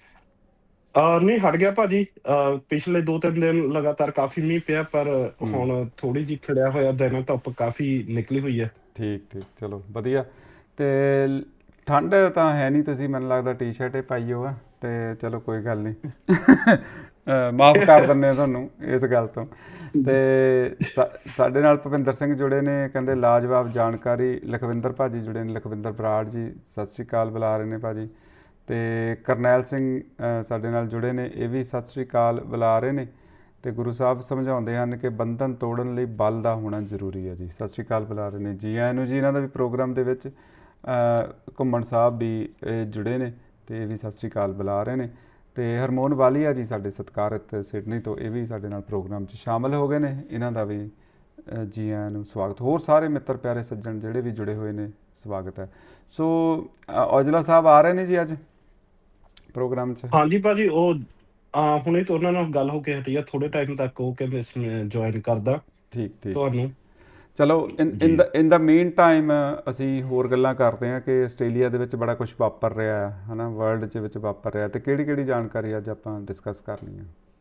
ਨਹੀਂ ਹਟ ਗਿਆ ਭਾਜੀ। ਪਿਛਲੇ 2-3 ਦਿਨ ਲਗਾਤਾਰ ਕਾਫੀ ਮੀਂਹ ਪਿਆ, ਪਰ ਹੁਣ ਥੋੜੀ ਜਿਹੀ ਖਿੜਿਆ ਹੋਇਆ ਦਿਨ, ਧੁੱਪ ਕਾਫੀ ਨਿਕਲੀ ਹੋਈ ਹੈ। ਠੀਕ ਠੀਕ, ਚਲੋ ਵਧੀਆ। ਤੇ ਠੰਡ ਤਾਂ ਹੈ ਨਹੀਂ, ਤੁਸੀਂ ਮੈਨੂੰ ਲੱਗਦਾ ਟੀ ਸ਼ਰਟ ਹੀ ਪਾਈ ਹੋ ਆ। ਤੇ ਚਲੋ ਕੋਈ ਗੱਲ ਨਹੀਂ, ਮਾਫ ਕਰ ਦਿੰਦੇ ਹਾਂ ਤੁਹਾਨੂੰ ਇਸ ਗੱਲ ਤੋਂ। ਤੇ ਸਾਡੇ ਨਾਲ ਭੁਪਿੰਦਰ ਸਿੰਘ ਜੁੜੇ ਨੇ, ਕਹਿੰਦੇ ਲਾਜਵਾਬ ਜਾਣਕਾਰੀ। ਲਖਵਿੰਦਰ ਭਾਜੀ ਜੁੜੇ ਨੇ, ਲਖਵਿੰਦਰ ਬਰਾੜ ਜੀ ਸਤਿ ਸ੍ਰੀ ਅਕਾਲ ਬੁਲਾ ਰਹੇ ਨੇ ਭਾਜੀ। ਤੇ ਕਰਨੈਲ ਸਿੰਘ ਸਾਡੇ ਨਾਲ ਜੁੜੇ ਨੇ, ਇਹ ਵੀ ਸਤਿ ਸ੍ਰੀ ਅਕਾਲ ਬੁਲਾ ਰਹੇ ਨੇ। ਤੇ ਗੁਰੂ ਸਾਹਿਬ ਸਮਝਾਉਂਦੇ ਹਨ ਕਿ ਬੰਧਨ ਤੋੜਨ ਲਈ ਬਲ ਦਾ ਹੋਣਾ ਜ਼ਰੂਰੀ ਹੈ ਜੀ, ਸਤਿ ਸ੍ਰੀ ਅਕਾਲ ਬੁਲਾ ਰਹੇ ਨੇ ਜੀ। ਆਇਆਂ ਨੂੰ ਜੀ। ਇਹਨਾਂ ਦਾ ਵੀ ਪ੍ਰੋਗਰਾਮ ਦੇ ਵਿੱਚ ਘੁੰਮਣ ਸਾਹਿਬ ਵੀ ਜੁੜੇ ਨੇ ਤੇ ਇਹ ਵੀ ਸਤਿ ਸ੍ਰੀ ਅਕਾਲ ਬੁਲਾ ਰਹੇ ਨੇ। ਤੇ ਹਰਮੋਨ ਵਾਲੀਆ ਜੀ ਸਾਡੇ ਸਤਿਕਾਰਤ ਸਿਡਨੀ ਤੋਂ, ਇਹ ਵੀ ਸਾਡੇ ਨਾਲ ਪ੍ਰੋਗਰਾਮ 'ਚ ਸ਼ਾਮਲ ਹੋ ਗਏ ਨੇ, ਇਹਨਾਂ ਦਾ ਵੀ ਜੀ ਆਇਆਂ ਨੂੰ ਸਵਾਗਤ। ਹੋਰ ਸਾਰੇ ਮਿੱਤਰ ਪਿਆਰੇ ਸੱਜਣ ਜਿਹੜੇ ਵੀ ਜੁੜੇ ਹੋਏ ਨੇ, ਸਵਾਗਤ ਹੈ। ਸੋ ਔਜਲਾ ਸਾਹਿਬ ਆ ਰਹੇ ਨੇ ਜੀ ਅੱਜ ਪ੍ਰੋਗਰਾਮ 'ਚ? ਹਾਂਜੀ ਭਾਜੀ, ਉਹ ਹੁਣੇ ਤੋਂ ਉਹਨਾਂ ਨਾਲ ਗੱਲ ਹੋ ਕੇ ਹਟੀ ਆ, ਥੋੜੇ ਟਾਈਮ ਤੱਕ ਉਹ ਕਹਿੰਦੇ ਜੁਆਇਨ ਕਰਦਾ ਠੀਕ ਠੀਕ ਤੁਹਾਨੂੰ। ਚਲੋ ਇਨ ਦਾ ਮੇਨ ਟਾਈਮ ਅਸੀਂ ਹੋਰ ਗੱਲਾਂ ਕਰਦੇ ਹਾਂ ਕਿ ਆਸਟ੍ਰੇਲੀਆ ਦੇ ਵਿੱਚ ਬੜਾ ਕੁਛ ਵਾਪਰ ਰਿਹਾ ਹੈ ਨਾ, ਵਰਲਡ ਦੇ ਵਿੱਚ ਵਾਪਰ ਰਿਹਾ, ਤੇ ਕਿਹੜੀ ਕਿਹੜੀ ਜਾਣਕਾਰੀ ਅੱਜ ਆਪਾਂ ਡਿਸਕਸ ਕਰਨੀ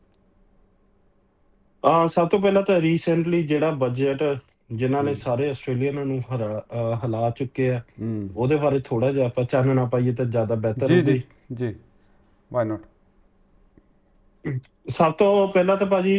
ਹੈ? ਸਭ ਤੋਂ ਪਹਿਲਾਂ ਤਾਂ ਰੀਸੈਂਟਲੀ ਜਿਹੜਾ ਬਜਟ ਜਿਨ੍ਹਾਂ ਨੇ ਸਾਰੇ ਆਸਟ੍ਰੇਲੀਅਨਾਂ ਨੂੰ ਹਿਲਾ ਚੁੱਕੇ ਆ, ਉਹਦੇ ਬਾਰੇ ਥੋੜਾ ਜਿਹਾ ਆਪਾਂ ਚਾਨਣਾ ਪਾਈਏ ਤਾਂ ਜ਼ਿਆਦਾ ਬਿਹਤਰ ਹੋਊਗਾ ਜੀ। ਜੀ ਵਾਈ ਨਾਟ। ਸਭ ਤੋਂ ਪਹਿਲਾਂ ਤਾਂ ਭਾਜੀ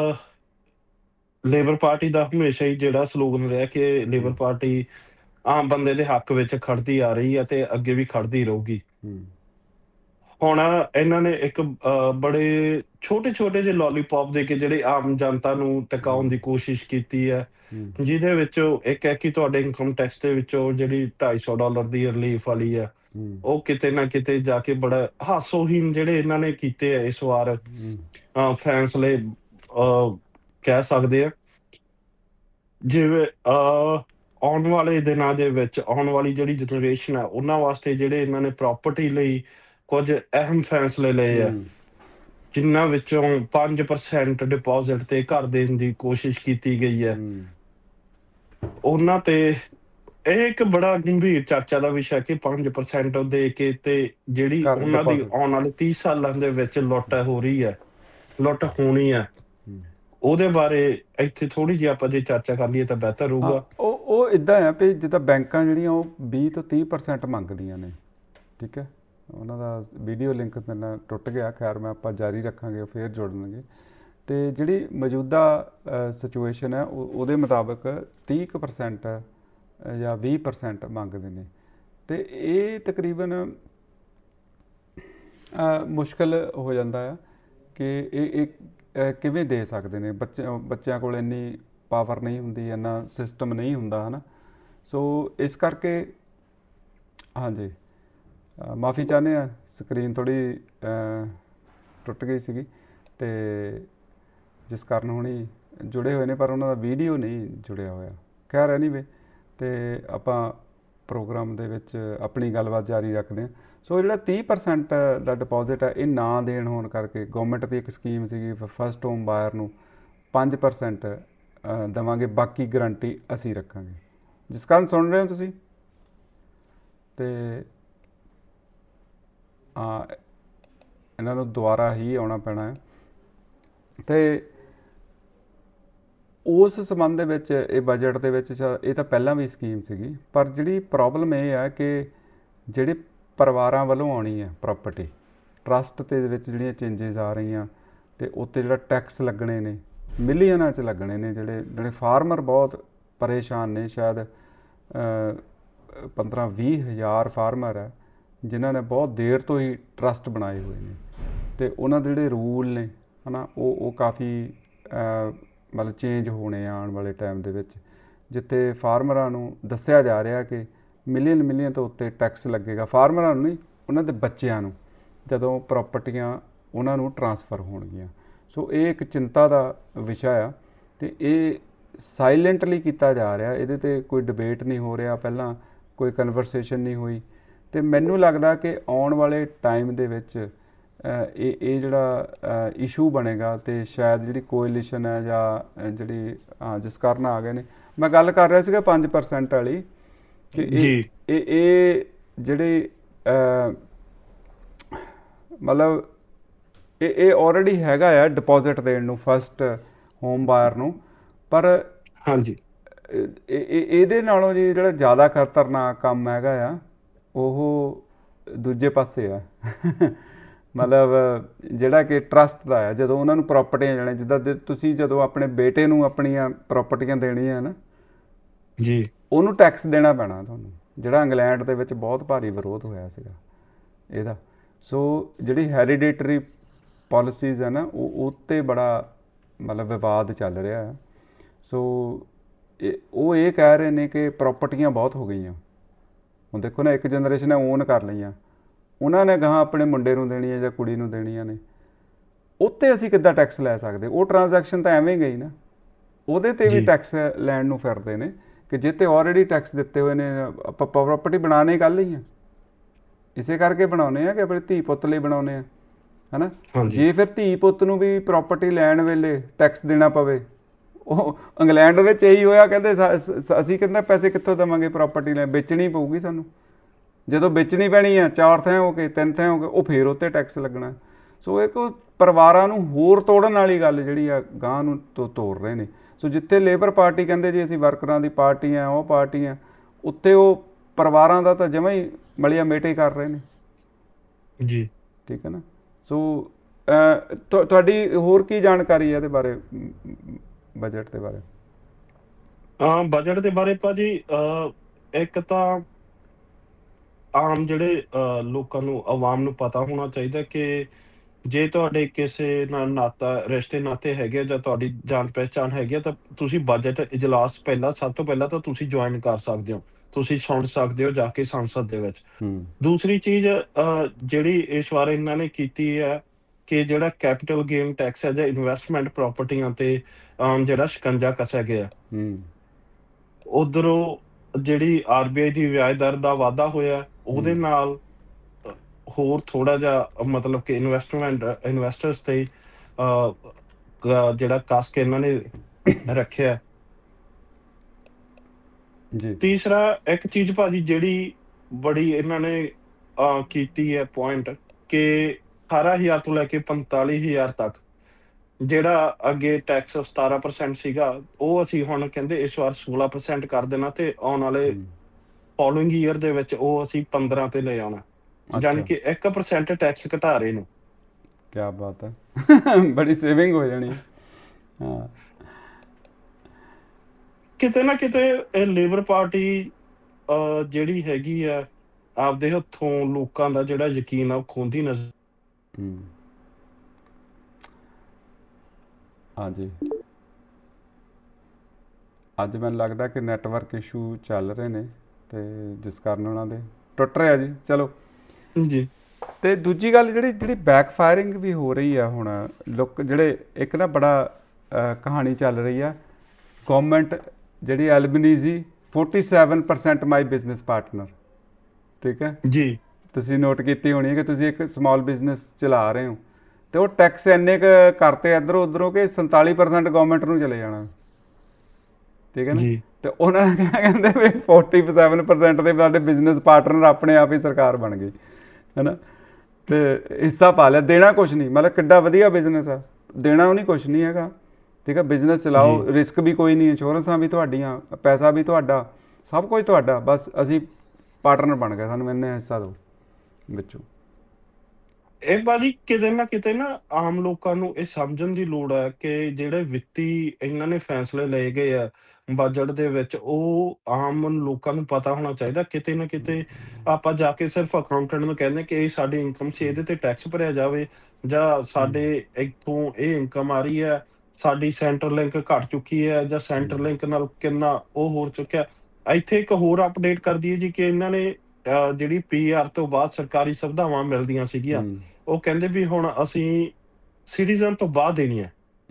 ਲੇਬਰ ਪਾਰਟੀ ਦਾ ਹਮੇਸ਼ਾ ਹੀ ਜਿਹੜਾ ਸਲੋਗਨ ਰਿਹਾ ਕਿ ਲੇਬਰ ਪਾਰਟੀ ਆਮ ਬੰਦੇ ਦੇ ਹੱਕ ਵਿੱਚ ਖੜਦੀ ਆ ਰਹੀ ਹੈ ਤੇ ਅੱਗੇ ਵੀ ਖੜਦੀ ਰਹੂਗੀ। ਹੁਣ ਇਹਨਾਂ ਨੇ ਇੱਕ ਬੜੇ ਛੋਟੇ ਛੋਟੇ ਜਿਹੇ ਲੋਲੀਪੌਪ ਦੇ ਕੇ ਜਿਹੜੇ ਆਮ ਜਨਤਾ ਨੂੰ ਟਿਕਾਉਣ ਦੀ ਕੋਸ਼ਿਸ਼ ਕੀਤੀ ਹੈ, ਜਿਹਦੇ ਵਿੱਚੋਂ ਇੱਕ ਹੈ ਕਿ ਤੁਹਾਡੇ ਇਨਕਮ ਟੈਕਸ ਦੇ ਵਿੱਚੋਂ ਜਿਹੜੀ $250 ਦੀ ਰਿਲੀਫ ਵਾਲੀ ਆ, ਉਹ ਕਿਤੇ ਨਾ ਕਿਤੇ ਜਾ ਕੇ ਬੜਾ ਹਾਸੋਹੀਣ ਜਿਹੜੇ ਇਹਨਾਂ ਨੇ ਕੀਤੇ ਆ ਇਸ ਵਾਰ ਫੈਸਲੇ ਕਹਿ ਸਕਦੇ ਆ। ਜਿਵੇਂ ਆਉਣ ਵਾਲੇ ਦਿਨਾਂ ਦੇ ਵਿੱਚ ਆਉਣ ਵਾਲੀ ਜਿਹੜੀ ਜਨਰੇਸ਼ਨ ਆ ਉਹਨਾਂ ਵਾਸਤੇ ਜਿਹੜੇ ਇਹਨਾਂ ਨੇ ਪ੍ਰਾਪਰਟੀ ਲਈ ਕੁਝ ਅਹਿਮ ਫੈਸਲੇ ਲਏ ਆ, ਜਿਨ੍ਹਾਂ ਵਿੱਚੋਂ 5% ਡਿਪੋਜ਼ਿਟ ਤੇ ਘਰ ਦੇਣ ਦੀ ਕੋਸ਼ਿਸ਼ ਕੀਤੀ ਗਈ ਹੈ। ਉਹਨਾਂ ਤੇ ਇਹ ਇੱਕ ਬੜਾ ਗੰਭੀਰ ਚਰਚਾ ਦਾ ਵਿਸ਼ਾ ਕਿ 5% ਦੇ ਕੇ ਤੇ ਜਿਹੜੀ ਉਹਨਾਂ ਦੀ ਆਉਣ ਵਾਲੇ 30 ਸਾਲਾਂ ਦੇ ਵਿੱਚ ਲੁੱਟ ਹੋ ਰਹੀ ਹੈ, ਲੁੱਟ ਹੋਣੀ ਹੈ, ਉਹਦੇ ਬਾਰੇ ਇੱਥੇ ਥੋੜੀ ਜਿਹੀ ਆਪਾਂ ਜੇ ਚਰਚਾ ਕਰ ਲਈਏ ਤਾਂ ਬਿਹਤਰ ਹੋਊਗਾ। ਉਹ ਇਦਾਂ ਆ ਵੀ ਜਿੱਦਾਂ ਬੈਂਕਾਂ ਜਿਹੜੀਆਂ ਉਹ 20 ਤੋਂ 30% ਮੰਗਦੀਆਂ ਨੇ, ਠੀਕ ਹੈ। ਉਹਨਾਂ ਦਾ ਵੀਡੀਓ ਲਿੰਕ ਮੇਰੇ ਨਾਲ ਟੁੱਟ ਗਿਆ, ਖੈਰ ਮੈਂ ਆਪਾਂ ਜਾਰੀ ਰੱਖਾਂਗੇ, ਫਿਰ ਜੁੜਨਗੇ। ਤੇ ਜਿਹੜੀ ਮੌਜੂਦਾ ਸਿਚੁਏਸ਼ਨ ਹੈ ਉਹਦੇ ਮੁਤਾਬਕ 30% ਜਾਂ 20% ਮੰਗਦੇ ਨੇ। ਤੇ ਇਹ ਤਕਰੀਬਨ ਮੁਸ਼ਕਿਲ ਹੋ ਜਾਂਦਾ ਆ ਕਿ ਇਹ ਕਿਵੇਂ ਦੇ ਸਕਦੇ ਨੇ। ਬੱਚਿਆਂ ਕੋਲ ਇੰਨੀ ਪਾਵਰ ਨਹੀਂ ਹੁੰਦੀ, ਇੰਨਾ ਸਿਸਟਮ ਨਹੀਂ ਹੁੰਦਾ, ਹੈ ਨਾ। ਸੋ ਇਸ ਕਰਕੇ ਹਾਂਜੀ ਮਾਫੀ ਚਾਹੁੰਦੇ ਹਾਂ, ਸਕਰੀਨ ਥੋੜ੍ਹੀ ਟੁੱਟ ਗਈ ਸੀਗੀ ਤੇ ਜਿਸ ਕਾਰਨ ਹੁਣੀ ਜੁੜੇ ਹੋਏ ਨੇ ਪਰ ਉਹਨਾਂ ਦਾ ਵੀਡੀਓ ਨਹੀਂ ਜੁੜਿਆ ਹੋਇਆ। ਖੈਰ ਐਨੀਵੇ, ਤੇ ਆਪਾਂ ਪ੍ਰੋਗਰਾਮ ਦੇ ਵਿੱਚ ਆਪਣੀ ਗੱਲਬਾਤ ਜਾਰੀ ਰੱਖਦੇ ਹਾਂ। ਸੋ ਜਿਹੜਾ 30% ਦਾ ਡਿਪੋਜ਼ਿਟ ਹੈ ਇਹ ਨਾ ਦੇਣ ਹੋਣ ਕਰਕੇ ਗੌਰਮੈਂਟ ਦੀ ਇੱਕ ਸਕੀਮ ਸੀਗੀ ਫਸਟ ਹੋਮ ਬਾਇਰ ਨੂੰ 5% ਦੇਵਾਂਗੇ, ਬਾਕੀ ਗਰੰਟੀ ਅਸੀਂ ਰੱਖਾਂਗੇ। ਜਿਸ ਕਾਰਨ ਸੁਣ ਰਹੇ ਹੋ ਤੁਸੀਂ? ਤੇ ਇਹਨਾਂ ਨੂੰ ਦੁਬਾਰਾ ਹੀ ਆਉਣਾ ਪੈਣਾ ਹੈ। ਤੇ ਉਸ ਸੰਬੰਧ ਦੇ ਵਿੱਚ ਇਹ ਬਜਟ ਦੇ ਵਿੱਚ ਇਹ ਤਾਂ ਪਹਿਲਾਂ ਵੀ ਸਕੀਮ ਸੀਗੀ, ਪਰ ਜਿਹੜੀ ਪ੍ਰੋਬਲਮ ਇਹ ਹੈ ਕਿ ਜਿਹੜੇ ਪਰਿਵਾਰਾਂ ਵੱਲੋਂ ਆਉਣੀ ਹੈ ਪ੍ਰਾਪਰਟੀ ਟਰਸਟ ਦੇ ਵਿੱਚ ਜਿਹੜੀਆਂ ਚੇਂਜਿਸ ਆ ਰਹੀਆਂ, ਅਤੇ ਉੱਤੇ ਜਿਹੜਾ ਟੈਕਸ ਲੱਗਣੇ ਨੇ ਮਿਲੀਅਨਾਂ 'ਚ ਲੱਗਣੇ ਨੇ। ਜਿਹੜੇ ਫਾਰਮਰ ਬਹੁਤ ਪਰੇਸ਼ਾਨ ਨੇ, ਸ਼ਾਇਦ 15-20 ਹਜ਼ਾਰ ਫਾਰਮਰ ਹੈ ਜਿਨ੍ਹਾਂ ਨੇ ਬਹੁਤ ਦੇਰ ਤੋਂ ਹੀ ਟਰਸਟ ਬਣਾਏ ਹੋਏ ਨੇ, ਅਤੇ ਉਹਨਾਂ ਦੇ ਜਿਹੜੇ ਰੂਲ ਨੇ ਹੈ ਨਾ ਉਹ ਕਾਫੀ ਮਤਲਬ ਚੇਂਜ ਹੋਣੇ ਆਉਣ ਵਾਲੇ ਟਾਈਮ ਦੇ ਵਿੱਚ, ਜਿੱਥੇ ਫਾਰਮਰਾਂ ਨੂੰ ਦੱਸਿਆ ਜਾ ਰਿਹਾ ਕਿ ਮਿਲੀਅਨ ਤੋਂ ਉੱਤੇ ਟੈਕਸ ਲੱਗੇਗਾ। ਫਾਰਮਰਾਂ ਨੂੰ ਨਹੀਂ, ਉਹਨਾਂ ਦੇ ਬੱਚਿਆਂ ਨੂੰ, ਜਦੋਂ ਪ੍ਰਾਪਰਟੀਆਂ ਉਹਨਾਂ ਨੂੰ ਟਰਾਂਸਫਰ ਹੋਣਗੀਆਂ। ਸੋ ਇਹ ਇੱਕ ਚਿੰਤਾ ਦਾ ਵਿਸ਼ਾ ਆ, ਅਤੇ ਇਹ ਸਾਇਲੈਂਟਲੀ ਕੀਤਾ ਜਾ ਰਿਹਾ, ਇਹਦੇ 'ਤੇ ਕੋਈ ਡਿਬੇਟ ਨਹੀਂ ਹੋ ਰਿਹਾ, ਪਹਿਲਾਂ ਕੋਈ ਕਨਵਰਸੇਸ਼ਨ ਨਹੀਂ ਹੋਈ। ਅਤੇ ਮੈਨੂੰ ਲੱਗਦਾ ਕਿ ਆਉਣ ਵਾਲੇ ਟਾਈਮ ਦੇ ਵਿੱਚ ਇਹ ਜਿਹੜਾ ਇਸ਼ੂ ਬਣੇਗਾ, ਅਤੇ ਸ਼ਾਇਦ ਜਿਹੜੀ ਕੋਐਲੀਸ਼ਨ ਹੈ ਜਾਂ ਜਿਹੜੀ ਜਿਸ ਕਾਰਨ ਆ ਗਏ ਨੇ, ਮੈਂ ਗੱਲ ਕਰ ਰਿਹਾ ਸੀਗਾ 5% ਵਾਲੀ, ਕਿ ਇਹ ਜਿਹੜੇ ਮਤਲਬ ਇਹ ਆਲਰੇਡੀ ਹੈਗਾ ਆ ਡਿਪੋਜ਼ਿਟ ਦੇਣ ਨੂੰ ਫਸਟ ਹੋਮ ਬਾਇਰ ਨੂੰ, ਪਰ ਹਾਂਜੀ ਇਹਦੇ ਨਾਲੋਂ ਜੀ ਜਿਹੜਾ ਜ਼ਿਆਦਾ ਖਤਰਨਾਕ ਕੰਮ ਹੈਗਾ ਆ ਉਹ ਦੂਜੇ ਪਾਸੇ ਆ। ਮਤਲਬ ਜਿਹੜਾ ਕਿ ਟਰਸਟ ਦਾ ਆ, ਜਦੋਂ ਉਹਨਾਂ ਨੂੰ ਪ੍ਰਾਪਰਟੀਆਂ ਜਾਣੇ, ਜਿੱਦਾਂ ਤੁਸੀਂ ਜਦੋਂ ਆਪਣੇ ਬੇਟੇ ਨੂੰ ਆਪਣੀਆਂ ਪ੍ਰਾਪਰਟੀਆਂ ਦੇਣੀਆਂ ਨਾ ਜੀ, ਉਹਨੂੰ ਟੈਕਸ ਦੇਣਾ ਪੈਣਾ ਤੁਹਾਨੂੰ, ਜਿਹੜਾ ਇੰਗਲੈਂਡ ਦੇ ਵਿੱਚ ਬਹੁਤ ਭਾਰੀ ਵਿਰੋਧ ਹੋਇਆ ਸੀਗਾ ਇਹਦਾ। ਸੋ ਜਿਹੜੀ ਹੈਰੀਡੇਟਰੀ ਪਾਲਿਸੀਜ਼ ਹੈ ਨਾ ਉਹ 'ਤੇ ਬੜਾ ਮਤਲਬ ਵਿਵਾਦ ਚੱਲ ਰਿਹਾ ਹੈ। ਸੋ ਉਹ ਇਹ ਕਹਿ ਰਹੇ ਨੇ ਕਿ ਪ੍ਰਾਪਰਟੀਆਂ ਬਹੁਤ ਹੋ ਗਈਆਂ, ਹੁਣ ਦੇਖੋ ਨਾ, ਇੱਕ ਜਨਰੇਸ਼ਨ ਨੇ ਓਨ ਕਰ ਲਈਆਂ, ਉਹਨਾਂ ਨੇ ਗਾਹਾਂ ਆਪਣੇ ਮੁੰਡੇ ਨੂੰ ਦੇਣੀਆਂ ਜਾਂ ਕੁੜੀ ਨੂੰ ਦੇਣੀਆਂ ਨੇ, ਉੱਤੇ ਅਸੀਂ ਕਿੱਦਾਂ ਟੈਕਸ ਲੈ ਸਕਦੇ? ਉਹ ਟ੍ਰਾਂਜੈਕਸ਼ਨ ਤਾਂ ਐਵੇਂ ਗਈ ਨਾ, ਉਹਦੇ 'ਤੇ ਵੀ ਟੈਕਸ ਲੈਣ ਨੂੰ ਫਿਰਦੇ ਨੇ ਕਿ ਜੇ 'ਤੇ ਆਲਰੇਡੀ ਟੈਕਸ ਦਿੱਤੇ ਹੋਏ ਨੇ। ਆਪਾਂ ਪ੍ਰਾਪਰਟੀ ਬਣਾਉਣੇ ਕੱਲ੍ਹ ਹੀ ਆ, ਇਸੇ ਕਰਕੇ ਬਣਾਉਂਦੇ ਆ ਕਿ ਆਪਣੇ ਧੀ ਪੁੱਤ ਲਈ ਬਣਾਉਂਦੇ ਆ, ਹੈ ਨਾ। ਜੇ ਫਿਰ ਧੀ ਪੁੱਤ ਨੂੰ ਵੀ ਪ੍ਰਾਪਰਟੀ ਲੈਣ ਵੇਲੇ ਟੈਕਸ ਦੇਣਾ ਪਵੇ, ਉਹ ਇੰਗਲੈਂਡ ਵਿੱਚ ਇਹੀ ਹੋਇਆ, ਕਹਿੰਦੇ ਅਸੀਂ ਕਹਿੰਦਾ ਪੈਸੇ ਕਿੱਥੋਂ ਦੇਵਾਂਗੇ, ਪ੍ਰਾਪਰਟੀ ਲੈ ਵੇਚਣੀ ਪਊਗੀ ਸਾਨੂੰ, ਜਦੋਂ ਵੇਚਣੀ ਪੈਣੀ ਆ 4 ਥਾਂ ਹੋ ਕੇ 3 ਥਾਂ ਹੋ ਕੇ, ਉਹ ਫਿਰ ਉੱਤੇ ਟੈਕਸ ਲੱਗਣਾ। ਸੋ ਇੱਕ ਪਰਿਵਾਰਾਂ ਨੂੰ ਹੋਰ ਤੋੜਨ ਵਾਲੀ ਗੱਲ ਜਿਹੜੀ ਆ ਗਾਂਹ ਨੂੰ ਤੋੜ ਰਹੇ ਨੇ। ਸੋ ਜਿੱਥੇ ਲੇਬਰ ਪਾਰਟੀ ਕਹਿੰਦੇ ਜੀ ਅਸੀਂ ਵਰਕਰਾਂ ਦੀ ਪਾਰਟੀ ਆ, ਉਹ ਪਾਰਟੀ ਆ, ਉੱਤੇ ਉਹ ਪਰਿਵਾਰਾਂ ਦਾ ਤਾਂ ਜਮਾਂ ਹੀ ਮਲੀਆ ਮੇਟੇ ਕਰ ਰਹੇ ਨੇ ਜੀ, ਠੀਕ ਹੈ ਨਾ। ਸੋ ਤੁਹਾਡੀ ਹੋਰ ਕੀ ਜਾਣਕਾਰੀ ਹੈ ਇਹਦੇ ਬਾਰੇ, ਬਜਟ ਦੇ ਬਾਰੇ? ਬਜਟ ਦੇ ਬਾਰੇ ਭਾਜੀ, ਇੱਕ ਤਾਂ ਆਮ ਜਿਹੜੇ ਲੋਕਾਂ ਨੂੰ, ਆਵਾਮ ਨੂੰ ਪਤਾ ਹੋਣਾ ਚਾਹੀਦਾ ਕਿ ਜੇ ਤੁਹਾਡੇ ਕਿਸੇ ਨਾਲ ਨਾਤਾ, ਰਿਸ਼ਤੇ ਨਾਤੇ ਹੈਗੇ ਆ ਜਾਂ ਤੁਹਾਡੀ ਜਾਣ ਪਹਿਚਾਣ ਹੈਗੀ ਆ, ਤਾਂ ਤੁਸੀਂ ਬਜਟ ਇਜਲਾਸ ਸਭ ਤੋਂ ਪਹਿਲਾਂ ਤਾਂ ਤੁਸੀਂ ਜੁਆਇਨ ਕਰ ਸਕਦੇ ਹੋ, ਤੁਸੀਂ ਸੁਣ ਸਕਦੇ ਹੋ ਜਾ ਕੇ ਸੰਸਦ ਦੇ ਵਿੱਚ। ਦੂਸਰੀ ਚੀਜ਼ ਜਿਹੜੀ ਇਸ ਵਾਰ ਇਹਨਾਂ ਨੇ ਕੀਤੀ ਹੈ ਕਿ ਜਿਹੜਾ ਕੈਪੀਟਲ ਗੇਨ ਟੈਕਸ ਹੈ ਜਾਂ ਇਨਵੈਸਟਮੈਂਟ ਪ੍ਰਾਪਰਟੀਆਂ ਤੇ ਜਿਹੜਾ ਸ਼ਿਕੰਜਾ ਕੱਸਿਆ ਗਿਆ, ਉਧਰੋਂ ਜਿਹੜੀ RBI ਦੀ ਵਿਆਜ ਦਰ ਦਾ ਵਾਧਾ ਹੋਇਆ, ਉਹਦੇ ਨਾਲ ਹੋਰ ਥੋੜਾ ਜਿਹਾ ਮਤਲਬ ਕਿ ਇਨਵੈਸਟਰਸ ਤੇ ਜਿਹੜਾ ਕੱਸ ਕੇ ਇਹਨਾਂ ਨੇ ਰੱਖਿਆ। ਤੀਸਰਾ ਇੱਕ ਚੀਜ਼ ਭਾਜੀ ਜਿਹੜੀ ਬੜੀ ਇਹਨਾਂ ਨੇ ਕੀਤੀ ਹੈ ਪੁਆਇੰਟ, ਕਿ 18,000 ਤੋਂ ਲੈ ਕੇ 45,000 ਤੱਕ ਜਿਹੜਾ ਅੱਗੇ ਟੈਕਸ 17% ਸੀਗਾ, ਉਹ ਅਸੀਂ ਹੁਣ ਕਹਿੰਦੇ ਇਸ ਵਾਰ 16% ਕਰ ਦੇਣਾ, ਤੇ ਆਉਣ ਵਾਲੇ ਫੋਲੋਇੰਗ ਈਅਰ ਦੇ ਵਿੱਚ ਉਹ ਅਸੀਂ 15 ਤੇ ਲੈ ਆਉਣਾ, ਜਾਣੀ ਕਿ 1% ਟੈਕਸ ਘਟਾ ਰਹੇ ਨੇ। ਕਿਆ ਬਾਤ ਹੈ, ਬੜੀ ਸੇਵਿੰਗ ਹੋ ਜਾਣੀ। ਹਾਂ, ਕਿਤੇ ਨਾ ਕਿਤੇ ਇਹ ਲੇਬਰ ਪਾਰਟੀ ਜਿਹੜੀ ਹੈਗੀ ਆ, ਆਪਦੇ ਹੱਥੋਂ ਲੋਕਾਂ ਦਾ ਜਿਹੜਾ ਯਕੀਨ ਆ ਉਹ ਖੋਂਦੀ ਨਜ਼ਰ। ਹਾਂਜੀ, ਅੱਜ ਮੈਨੂੰ ਲੱਗਦਾ ਕਿ ਨੈਟਵਰਕ ਇਸ਼ੂ ਚੱਲ ਰਹੇ ਨੇ, ਤੇ ਜਿਸ ਕਾਰਨ ਉਹਨਾਂ ਦੇ ਟੁੱਟ ਰਿਹਾ ਜੀ। ਚਲੋ ਜੀ, ਤੇ ਦੂਜੀ ਗੱਲ ਜਿਹੜੀ ਬੈਕਫਾਇਰਿੰਗ ਵੀ ਹੋ ਰਹੀ ਆ ਹੁਣ, ਲੋਕ ਜਿਹੜੇ ਇੱਕ ਨਾ ਬੜਾ ਕਹਾਣੀ ਚੱਲ ਰਹੀ ਆ, ਗੌਰਮੈਂਟ ਜਿਹੜੀ ਐਲਬਨੀਜ਼ੀ 47% ਮਾਈ ਬਿਜ਼ਨਸ ਪਾਰਟਨਰ, ਠੀਕ ਹੈ ਜੀ, ਤੁਸੀਂ ਨੋਟ ਕੀਤੀ ਹੋਣੀ ਹੈ ਕਿ ਤੁਸੀਂ ਇੱਕ ਸਮਾਲ ਬਿਜ਼ਨਸ ਚਲਾ ਰਹੇ ਹੋ, ਤੇ ਉਹ ਟੈਕਸ ਇੰਨੇ ਕੁ ਕਰਤੇ ਇੱਧਰੋਂ ਉੱਧਰੋਂ ਕਿ 47% ਗੌਰਮੈਂਟ ਨੂੰ ਚਲੇ ਜਾਣਾ। ਠੀਕ ਹੈ ਨਾ। ਤੇ ਉਹਨਾਂ ਨੇ ਕਹਿੰਦੇ ਵੀ 47% ਦੇ ਸਾਡੇ ਬਿਜ਼ਨਸ ਪਾਰਟਨਰ ਆਪਣੇ ਆਪ ਹੀ ਸਰਕਾਰ ਬਣ ਗਈ ਹੈ ਨਾ। ਤੇ ਹਿੱਸਾ ਪਾ ਲਿਆ, ਦੇਣਾ ਕੁਛ ਨਹੀਂ, ਮਤਲਬ ਕਿੱਡਾ ਵਧੀਆ ਬਿਜ਼ਨਸ ਆ, ਦੇਣਾ ਉਹਨੀ ਕੁਛ ਨਹੀਂ ਹੈਗਾ। ਠੀਕ ਹੈ, ਬਿਜ਼ਨਸ ਚਲਾਓ, ਰਿਸਕ ਵੀ ਕੋਈ ਨਹੀਂ, ਇੰਸ਼ੋਰੈਂਸਾਂ ਵੀ ਤੁਹਾਡੀਆਂ, ਪੈਸਾ ਵੀ ਤੁਹਾਡਾ, ਸਭ ਕੁਝ ਤੁਹਾਡਾ, ਬਸ ਅਸੀਂ ਪਾਰਟਨਰ ਬਣ ਗਏ, ਸਾਨੂੰ ਇੰਨੇ ਹਿੱਸਾ ਦਿਓ ਵਿੱਚੋਂ। ਇਹ ਭਾਜੀ ਕਿਤੇ ਨਾ ਆਮ ਲੋਕਾਂ ਨੂੰ ਇਹ ਸਮਝਣ ਦੀ ਲੋੜ ਹੈ ਕਿ ਜਿਹੜੇ ਵਿੱਤੀ ਇਹਨਾਂ ਨੇ ਫੈਸਲੇ ਲਏ ਗਏ ਆ ਬਜਟ ਦੇ ਵਿੱਚ, ਉਹ ਆਮ ਲੋਕਾਂ ਨੂੰ ਪਤਾ ਹੋਣਾ ਚਾਹੀਦਾ। ਕਿਤੇ ਨਾ ਕਿਤੇ ਆਪਾਂ ਜਾ ਕੇ ਸਿਰਫ ਅਕਾਊਂਟੈਂਟ ਨੂੰ ਕਹਿੰਦੇ ਕਿ ਇਹ ਸਾਡੀ ਇਨਕਮ ਸੀ, ਇਹਦੇ ਤੇ ਟੈਕਸ ਭਰਿਆ ਜਾਵੇ, ਜਾਂ ਸਾਡੇ ਇੱਥੋਂ ਇਹ ਇਨਕਮ ਆ ਰਹੀ ਹੈ, ਸਾਡੀ ਸੈਂਟਰ ਲਿੰਕ ਘਟ ਚੁੱਕੀ ਹੈ, ਜਾਂ ਸੈਂਟਰ ਲਿੰਕ ਨਾਲ ਕਿੰਨਾ ਉਹ ਹੋ ਚੁੱਕਿਆ। ਇੱਥੇ ਇੱਕ ਹੋਰ ਅਪਡੇਟ ਕਰ ਦਈਏ ਜੀ ਕਿ ਇਹਨਾਂ ਨੇ ਜਿਹੜੀ PR ਤੋਂ ਬਾਅਦ ਸਰਕਾਰੀ ਸੁਵਿਧਾਵਾਂ ਮਿਲਦੀਆਂ ਸੀਗੀਆਂ, ਉਹ ਕਹਿੰਦੇ ਵੀ ਹੁਣ ਅਸੀਂ ਸਿਟੀਜ਼ਨ ਤੋਂ ਬਾਅਦ ਦੇਣੀਆਂ।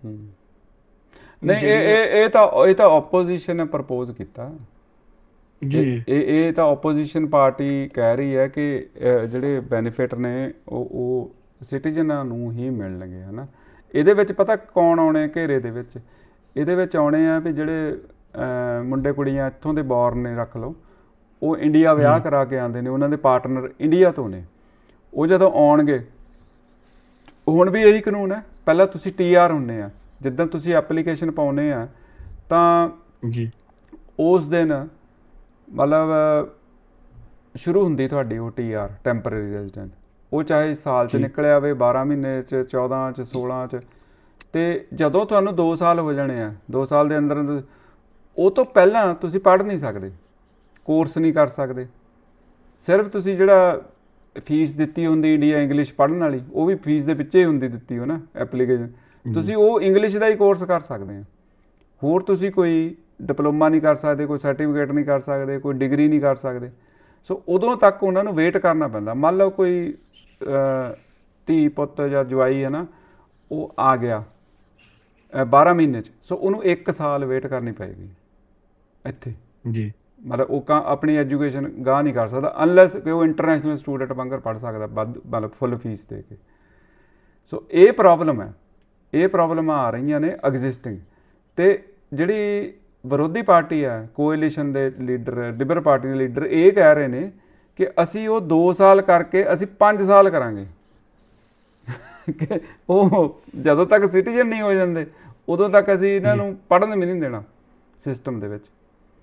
ਨਹੀਂ, ਇਹ ਤਾਂ ਆਪੋਜੀਸ਼ਨ ਨੇ ਪ੍ਰਪੋਜ਼ ਕੀਤਾ ਜੀ। ਇਹ ਤਾਂ ਆਪੋਜੀਸ਼ਨ ਪਾਰਟੀ ਕਹਿ ਰਹੀ ਹੈ ਕਿ ਜਿਹੜੇ ਬੈਨੀਫਿਟ ਨੇ ਉਹ ਸਿਟੀਜ਼ਨਾਂ ਨੂੰ ਹੀ ਮਿਲਣਗੇ, ਹੈ ਨਾ। ਇਹਦੇ ਵਿੱਚ ਪਤਾ ਕੌਣ ਆਉਣੇ ਘੇਰੇ ਦੇ ਵਿੱਚ? ਇਹਦੇ ਵਿੱਚ ਆਉਣੇ ਆ ਵੀ ਜਿਹੜੇ ਮੁੰਡੇ ਕੁੜੀਆਂ ਇੱਥੋਂ ਦੇ ਬੋਰਨ ਨੇ, ਰੱਖ ਲਓ, ਉਹ ਇੰਡੀਆ ਵਿਆਹ ਕਰਾ ਕੇ ਆਉਂਦੇ ਨੇ, ਉਹਨਾਂ ਦੇ ਪਾਰਟਨਰ ਇੰਡੀਆ ਤੋਂ ਨੇ, ਉਹ ਜਦੋਂ ਆਉਣਗੇ, ਹੁਣ ਵੀ ਇਹੀ ਕਾਨੂੰਨ ਹੈ, ਪਹਿਲਾਂ ਤੁਸੀਂ TR ਹੁੰਦੇ ਆ, ਜਿੱਦਾਂ ਤੁਸੀਂ ਐਪਲੀਕੇਸ਼ਨ ਪਾਉਂਦੇ ਆ ਤਾਂ ਉਸ ਦਿਨ ਮਤਲਬ ਸ਼ੁਰੂ ਹੁੰਦੀ ਤੁਹਾਡੀ ਉਹ TR, ਟੈਂਪਰੇਰੀ ਰੈਜ਼ੀਡੈਂਟ। ਉਹ ਚਾਹੇ ਸਾਲ 'ਚ ਨਿਕਲਿਆ ਆਵੇ, 12 ਮਹੀਨੇ 'ਚ, 14 'ਚ, 16 'ਚ। ਤੇ ਜਦੋਂ ਤੁਹਾਨੂੰ 2 ਸਾਲ ਹੋ ਜਾਣੇ ਆ, 2 ਸਾਲ ਦੇ ਅੰਦਰ, ਉਹ ਤੋਂ ਪਹਿਲਾਂ ਤੁਸੀਂ ਪੜ੍ਹ ਨਹੀਂ ਸਕਦੇ, ਕੋਰਸ ਨਹੀਂ ਕਰ ਸਕਦੇ। ਸਿਰਫ ਤੁਸੀਂ ਜਿਹੜਾ ਫੀਸ ਦਿੱਤੀ ਹੁੰਦੀ ਇੰਡੀਆ ਇੰਗਲਿਸ਼ ਪੜ੍ਹਨ ਵਾਲੀ, ਉਹ ਵੀ ਫੀਸ ਦੇ ਪਿੱਛੇ ਹੀ ਹੁੰਦੀ ਦਿੱਤੀ ਹੋ ਨਾ ਐਪਲੀਕੇਸ਼ਨ, ਤੁਸੀਂ ਉਹ ਇੰਗਲਿਸ਼ ਦਾ ਹੀ ਕੋਰਸ ਕਰ ਸਕਦੇ ਆ। ਹੋਰ ਤੁਸੀਂ ਕੋਈ ਡਿਪਲੋਮਾ ਨਹੀਂ ਕਰ ਸਕਦੇ, ਕੋਈ ਸਰਟੀਫਿਕੇਟ ਨਹੀਂ ਕਰ ਸਕਦੇ, ਕੋਈ ਡਿਗਰੀ ਨਹੀਂ ਕਰ ਸਕਦੇ। ਸੋ ਉਦੋਂ ਤੱਕ ਉਹਨਾਂ ਨੂੰ ਵੇਟ ਕਰਨਾ ਪੈਂਦਾ। ਮੰਨ ਲਓ ਕੋਈ ਧੀ ਪੁੱਤ ਜਾਂ ਜਵਾਈ ਹੈ ਨਾ, ਉਹ ਆ ਗਿਆ 12 ਮਹੀਨੇ 'ਚ, ਸੋ ਉਹਨੂੰ 1 ਸਾਲ ਵੇਟ ਕਰਨੀ ਪਏਗੀ ਇੱਥੇ ਜੀ। ਮਤਲਬ ਉਹ ਆਪਣੀ ਐਜੂਕੇਸ਼ਨ ਗਾਹ ਨਹੀਂ ਕਰ ਸਕਦਾ ਅਨਲੈਸ ਕਿ ਉਹ ਇੰਟਰਨੈਸ਼ਨਲ ਸਟੂਡੈਂਟ ਵਾਂਗਰ ਪੜ੍ਹ ਸਕਦਾ ਵੱਧ, ਮਤਲਬ ਫੁੱਲ ਫੀਸ ਦੇ ਕੇ। ਸੋ ਇਹ ਪ੍ਰੋਬਲਮ ਹੈ, ਇਹ ਪ੍ਰੋਬਲਮਾਂ ਆ ਰਹੀਆਂ ਨੇ ਐਗਜ਼ਿਸਟਿੰਗ। ਅਤੇ ਜਿਹੜੀ ਵਿਰੋਧੀ ਪਾਰਟੀ ਹੈ, ਕੋਏਲੀਸ਼ਨ ਦੇ ਲੀਡਰ, ਲਿਬਰਲ ਪਾਰਟੀ ਦੇ ਲੀਡਰ, ਇਹ ਕਹਿ ਰਹੇ ਨੇ ਕਿ ਅਸੀਂ ਉਹ 2 ਸਾਲ ਕਰਕੇ ਅਸੀਂ 5 ਸਾਲ ਕਰਾਂਗੇ। ਕਿ ਉਹ ਜਦੋਂ ਤੱਕ ਸਿਟੀਜ਼ਨ ਨਹੀਂ ਹੋ ਜਾਂਦੇ ਉਦੋਂ ਤੱਕ ਅਸੀਂ ਇਹਨਾਂ ਨੂੰ ਪੜ੍ਹਨ ਵੀ ਨਹੀਂ ਦੇਣਾ ਸਿਸਟਮ ਦੇ ਵਿੱਚ।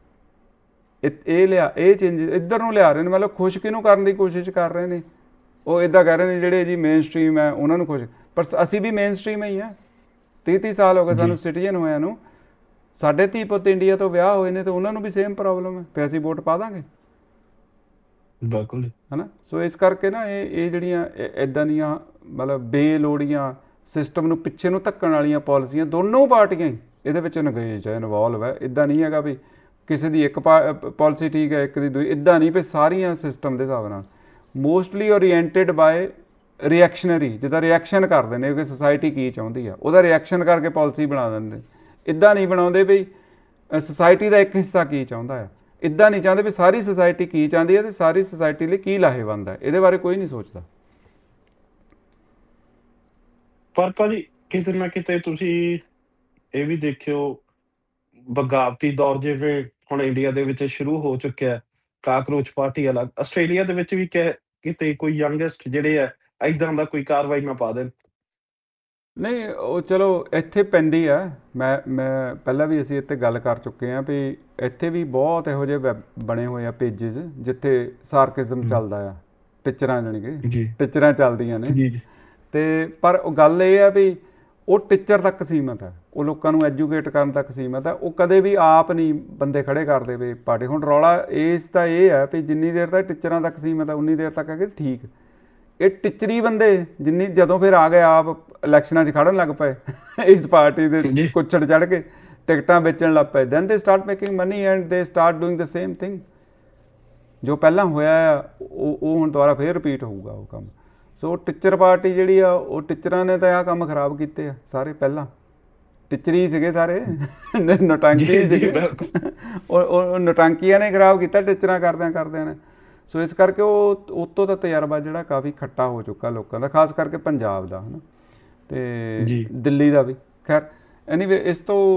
ਇਹ ਚੇਂਜ ਇੱਧਰ ਨੂੰ ਲਿਆ ਰਹੇ ਨੇ, ਮਤਲਬ ਖੁਸ਼ ਕਿਹਨੂੰ ਕਰਨ ਦੀ ਕੋਸ਼ਿਸ਼ ਕਰ ਰਹੇ ਨੇ? ਉਹ ਇੱਦਾਂ ਕਹਿ ਰਹੇ ਨੇ ਜਿਹੜੇ ਜੀ ਮੇਨ ਸਟਰੀਮ ਹੈ ਉਹਨਾਂ ਨੂੰ ਖੁਸ਼, ਪਰ ਅਸੀਂ ਵੀ ਮੇਨ ਸਟਰੀਮ ਹੀ ਹਾਂ। 30 ਸਾਲ ਹੋ ਗਏ ਸਾਨੂੰ ਸਿਟੀਜ਼ਨ ਹੋਇਆਂ ਨੂੰ, ਸਾਡੇ ਧੀ ਪੁੱਤ ਇੰਡੀਆ ਤੋਂ ਵਿਆਹ ਹੋਏ ਨੇ, ਤੇ ਉਹਨਾਂ ਨੂੰ ਵੀ ਸੇਮ ਪ੍ਰੋਬਲਮ ਹੈ, ਫਿਰ ਅਸੀਂ ਵੋਟ ਪਾ ਦਾਂਗੇ, ਬਿਲਕੁਲ, ਹੈ ਨਾ। ਸੋ ਇਸ ਕਰਕੇ ਨਾ ਇਹ ਜਿਹੜੀਆਂ ਇੱਦਾਂ ਦੀਆਂ ਮਤਲਬ ਬੇਲੋੜੀਆਂ ਸਿਸਟਮ ਨੂੰ ਪਿੱਛੇ ਨੂੰ ਧੱਕਣ ਵਾਲੀਆਂ ਪਾਲਿਸੀਆਂ, ਦੋਨੋਂ ਪਾਰਟੀਆਂ ਹੀ ਇਹਦੇ ਵਿੱਚ ਇੰਗੇਜ ਹੈ, ਇਨਵੋਲਵ ਹੈ। ਇੱਦਾਂ ਨਹੀਂ ਹੈਗਾ ਵੀ ਕਿਸੇ ਦੀ ਇੱਕ ਪਾਲਿਸੀ ਠੀਕ ਹੈ, ਇੱਕ ਦੀ ਦੂਜੀ, ਇੱਦਾਂ ਨਹੀਂ ਵੀ ਸਾਰੀਆਂ ਸਿਸਟਮ ਦੇ ਹਿਸਾਬ ਨਾਲ। ਮੋਸਟਲੀ ਓਰੀਐਂਟਿਡ ਬਾਏ ਰਿਐਕਸ਼ਨਰੀ, ਜਿੱਦਾਂ ਰਿਐਕਸ਼ਨ ਕਰਦੇ ਨੇ ਕਿ ਸੋਸਾਇਟੀ ਕੀ ਚਾਹੁੰਦੀ ਆ, ਉਹਦਾ ਰਿਐਕਸ਼ਨ ਕਰਕੇ ਪਾਲਿਸੀ ਬਣਾ ਦਿੰਦੇ। ਇੱਦਾਂ ਨਹੀਂ ਬਣਾਉਂਦੇ ਵੀ ਸੋਸਾਇਟੀ ਦਾ ਇੱਕ ਹਿੱਸਾ ਕੀ ਚਾਹੁੰਦਾ ਆ, ਇੱਦਾਂ ਨਹੀਂ ਚਾਹੁੰਦੇ ਵੀ ਸਾਰੀ ਸੋਸਾਇਟੀ ਕੀ ਚਾਹੁੰਦੀ ਹੈ ਤੇ ਸਾਰੀ ਸੋਸਾਇਟੀ ਲਈ ਕੀ ਲਾਹੇਵੰਦ ਹੈ, ਇਹਦੇ ਬਾਰੇ ਕੋਈ ਨਹੀਂ ਸੋਚਦਾ। ਪਰ ਭਾਜੀ ਕਿਤੇ ਨਾ ਕਿਤੇ ਤੁਸੀਂ ਇਹ ਵੀ ਦੇਖਿਓ, ਬਗਾਵਤੀ ਦੌਰ ਜਿਵੇਂ ਹੁਣ ਇੰਡੀਆ ਦੇ ਵਿੱਚ ਸ਼ੁਰੂ ਹੋ ਚੁੱਕਿਆ, ਕਾਕਰੋਚ ਪਾਰਟੀ ਅਲੱਗ, ਆਸਟ੍ਰੇਲੀਆ ਦੇ ਵਿੱਚ ਵੀ ਕਿਤੇ ਕੋਈ ਯੰਗੈਸਟ ਜਿਹੜੇ ਆ ਏਦਾਂ ਦਾ ਕੋਈ ਕਾਰਵਾਈ ਨਾ ਪਾ ਦੇਣ। ਨਹੀਂ, ਉਹ ਚਲੋ ਇੱਥੇ ਪੈਂਦੀ ਆ, ਮੈਂ ਪਹਿਲਾਂ ਵੀ ਅਸੀਂ ਇੱਥੇ ਗੱਲ ਕਰ ਚੁੱਕੇ ਹਾਂ ਵੀ ਇੱਥੇ ਵੀ ਬਹੁਤ ਇਹੋ ਜਿਹੇ ਬਣੇ ਹੋਏ ਆ ਪੇਜਿਸ ਜਿੱਥੇ ਸਾਰਕਿਜ਼ਮ ਚੱਲਦਾ ਆ, ਟਿਚਰਾਂ, ਜਾਣੀ ਕਿ ਟਿਚਰਾਂ ਚੱਲਦੀਆਂ ਨੇ। ਤੇ ਪਰ ਉਹ ਗੱਲ ਇਹ ਹੈ ਵੀ ਉਹ ਟੀਚਰ ਤੱਕ ਸੀਮਤ ਹੈ, ਉਹ ਲੋਕਾਂ ਨੂੰ ਐਜੂਕੇਟ ਕਰਨ ਤੱਕ ਸੀਮਤ ਹੈ, ਉਹ ਕਦੇ ਵੀ ਆਪ ਨਹੀਂ ਬੰਦੇ ਖੜੇ ਕਰਦੇ ਵੀ ਪਾਰਟੀ। ਹੁਣ ਰੌਲਾ ਇਸ ਦਾ ਇਹ ਹੈ ਵੀ ਜਿੰਨੀ ਦੇਰ ਤੱਕ ਟੀਚਰਾਂ ਤੱਕ ਸੀਮਤ ਹੈ ਉਨੀ ਦੇਰ ਤੱਕ ਹੈ ਕਿ ਠੀਕ, ਇਹ ਟੀਚਰੀ ਬੰਦੇ ਜਿੰਨੀ ਜਦੋਂ ਫਿਰ ਆ ਗਏ ਆਪ ਇਲੈਕਸ਼ਨਾਂ 'ਚ ਖੜਨ ਲੱਗ ਪਏ ਇਸ ਪਾਰਟੀ ਦੇ ਕੁੱਛੜ ਚੜ੍ਹ ਕੇ ਟਿਕਟਾਂ ਵੇਚਣ ਲੱਗ ਪਏ, then they start making money and they start doing the same thing. ਜੋ ਪਹਿਲਾਂ ਹੋਇਆ ਆ ਉਹ ਹੁਣ ਦੁਬਾਰਾ ਫਿਰ ਰਿਪੀਟ ਹੋਊਗਾ ਉਹ ਕੰਮ। ਸੋ ਟੀਚਰ ਪਾਰਟੀ ਜਿਹੜੀ ਆ, ਉਹ ਟੀਚਰਾਂ ਨੇ ਤਾਂ ਆਹ ਕੰਮ ਖਰਾਬ ਕੀਤੇ ਆ ਸਾਰੇ, ਪਹਿਲਾਂ ਟੀਚਰੀ ਸੀਗੇ ਸਾਰੇ, ਨੌਟੰਕੀ ਸੀਗੇ, ਉਹ ਨੌਟੰਕੀਆਂ ਨੇ ਖਰਾਬ ਕੀਤਾ ਟੀਚਰਾਂ ਕਰਦਿਆਂ ਨੇ। ਸੋ ਇਸ ਕਰਕੇ ਉਹ ਉੱਤੋਂ ਦਾ ਤਜਰਬਾ ਜਿਹੜਾ ਕਾਫੀ ਖੱਟਾ ਹੋ ਚੁੱਕਾ ਲੋਕਾਂ ਦਾ, ਖਾਸ ਕਰਕੇ ਪੰਜਾਬ ਦਾ, ਹੈ ਨਾ, ਅਤੇ ਦਿੱਲੀ ਦਾ ਵੀ। ਖੈਰ ਐਨੀਵੇ, ਇਸ ਤੋਂ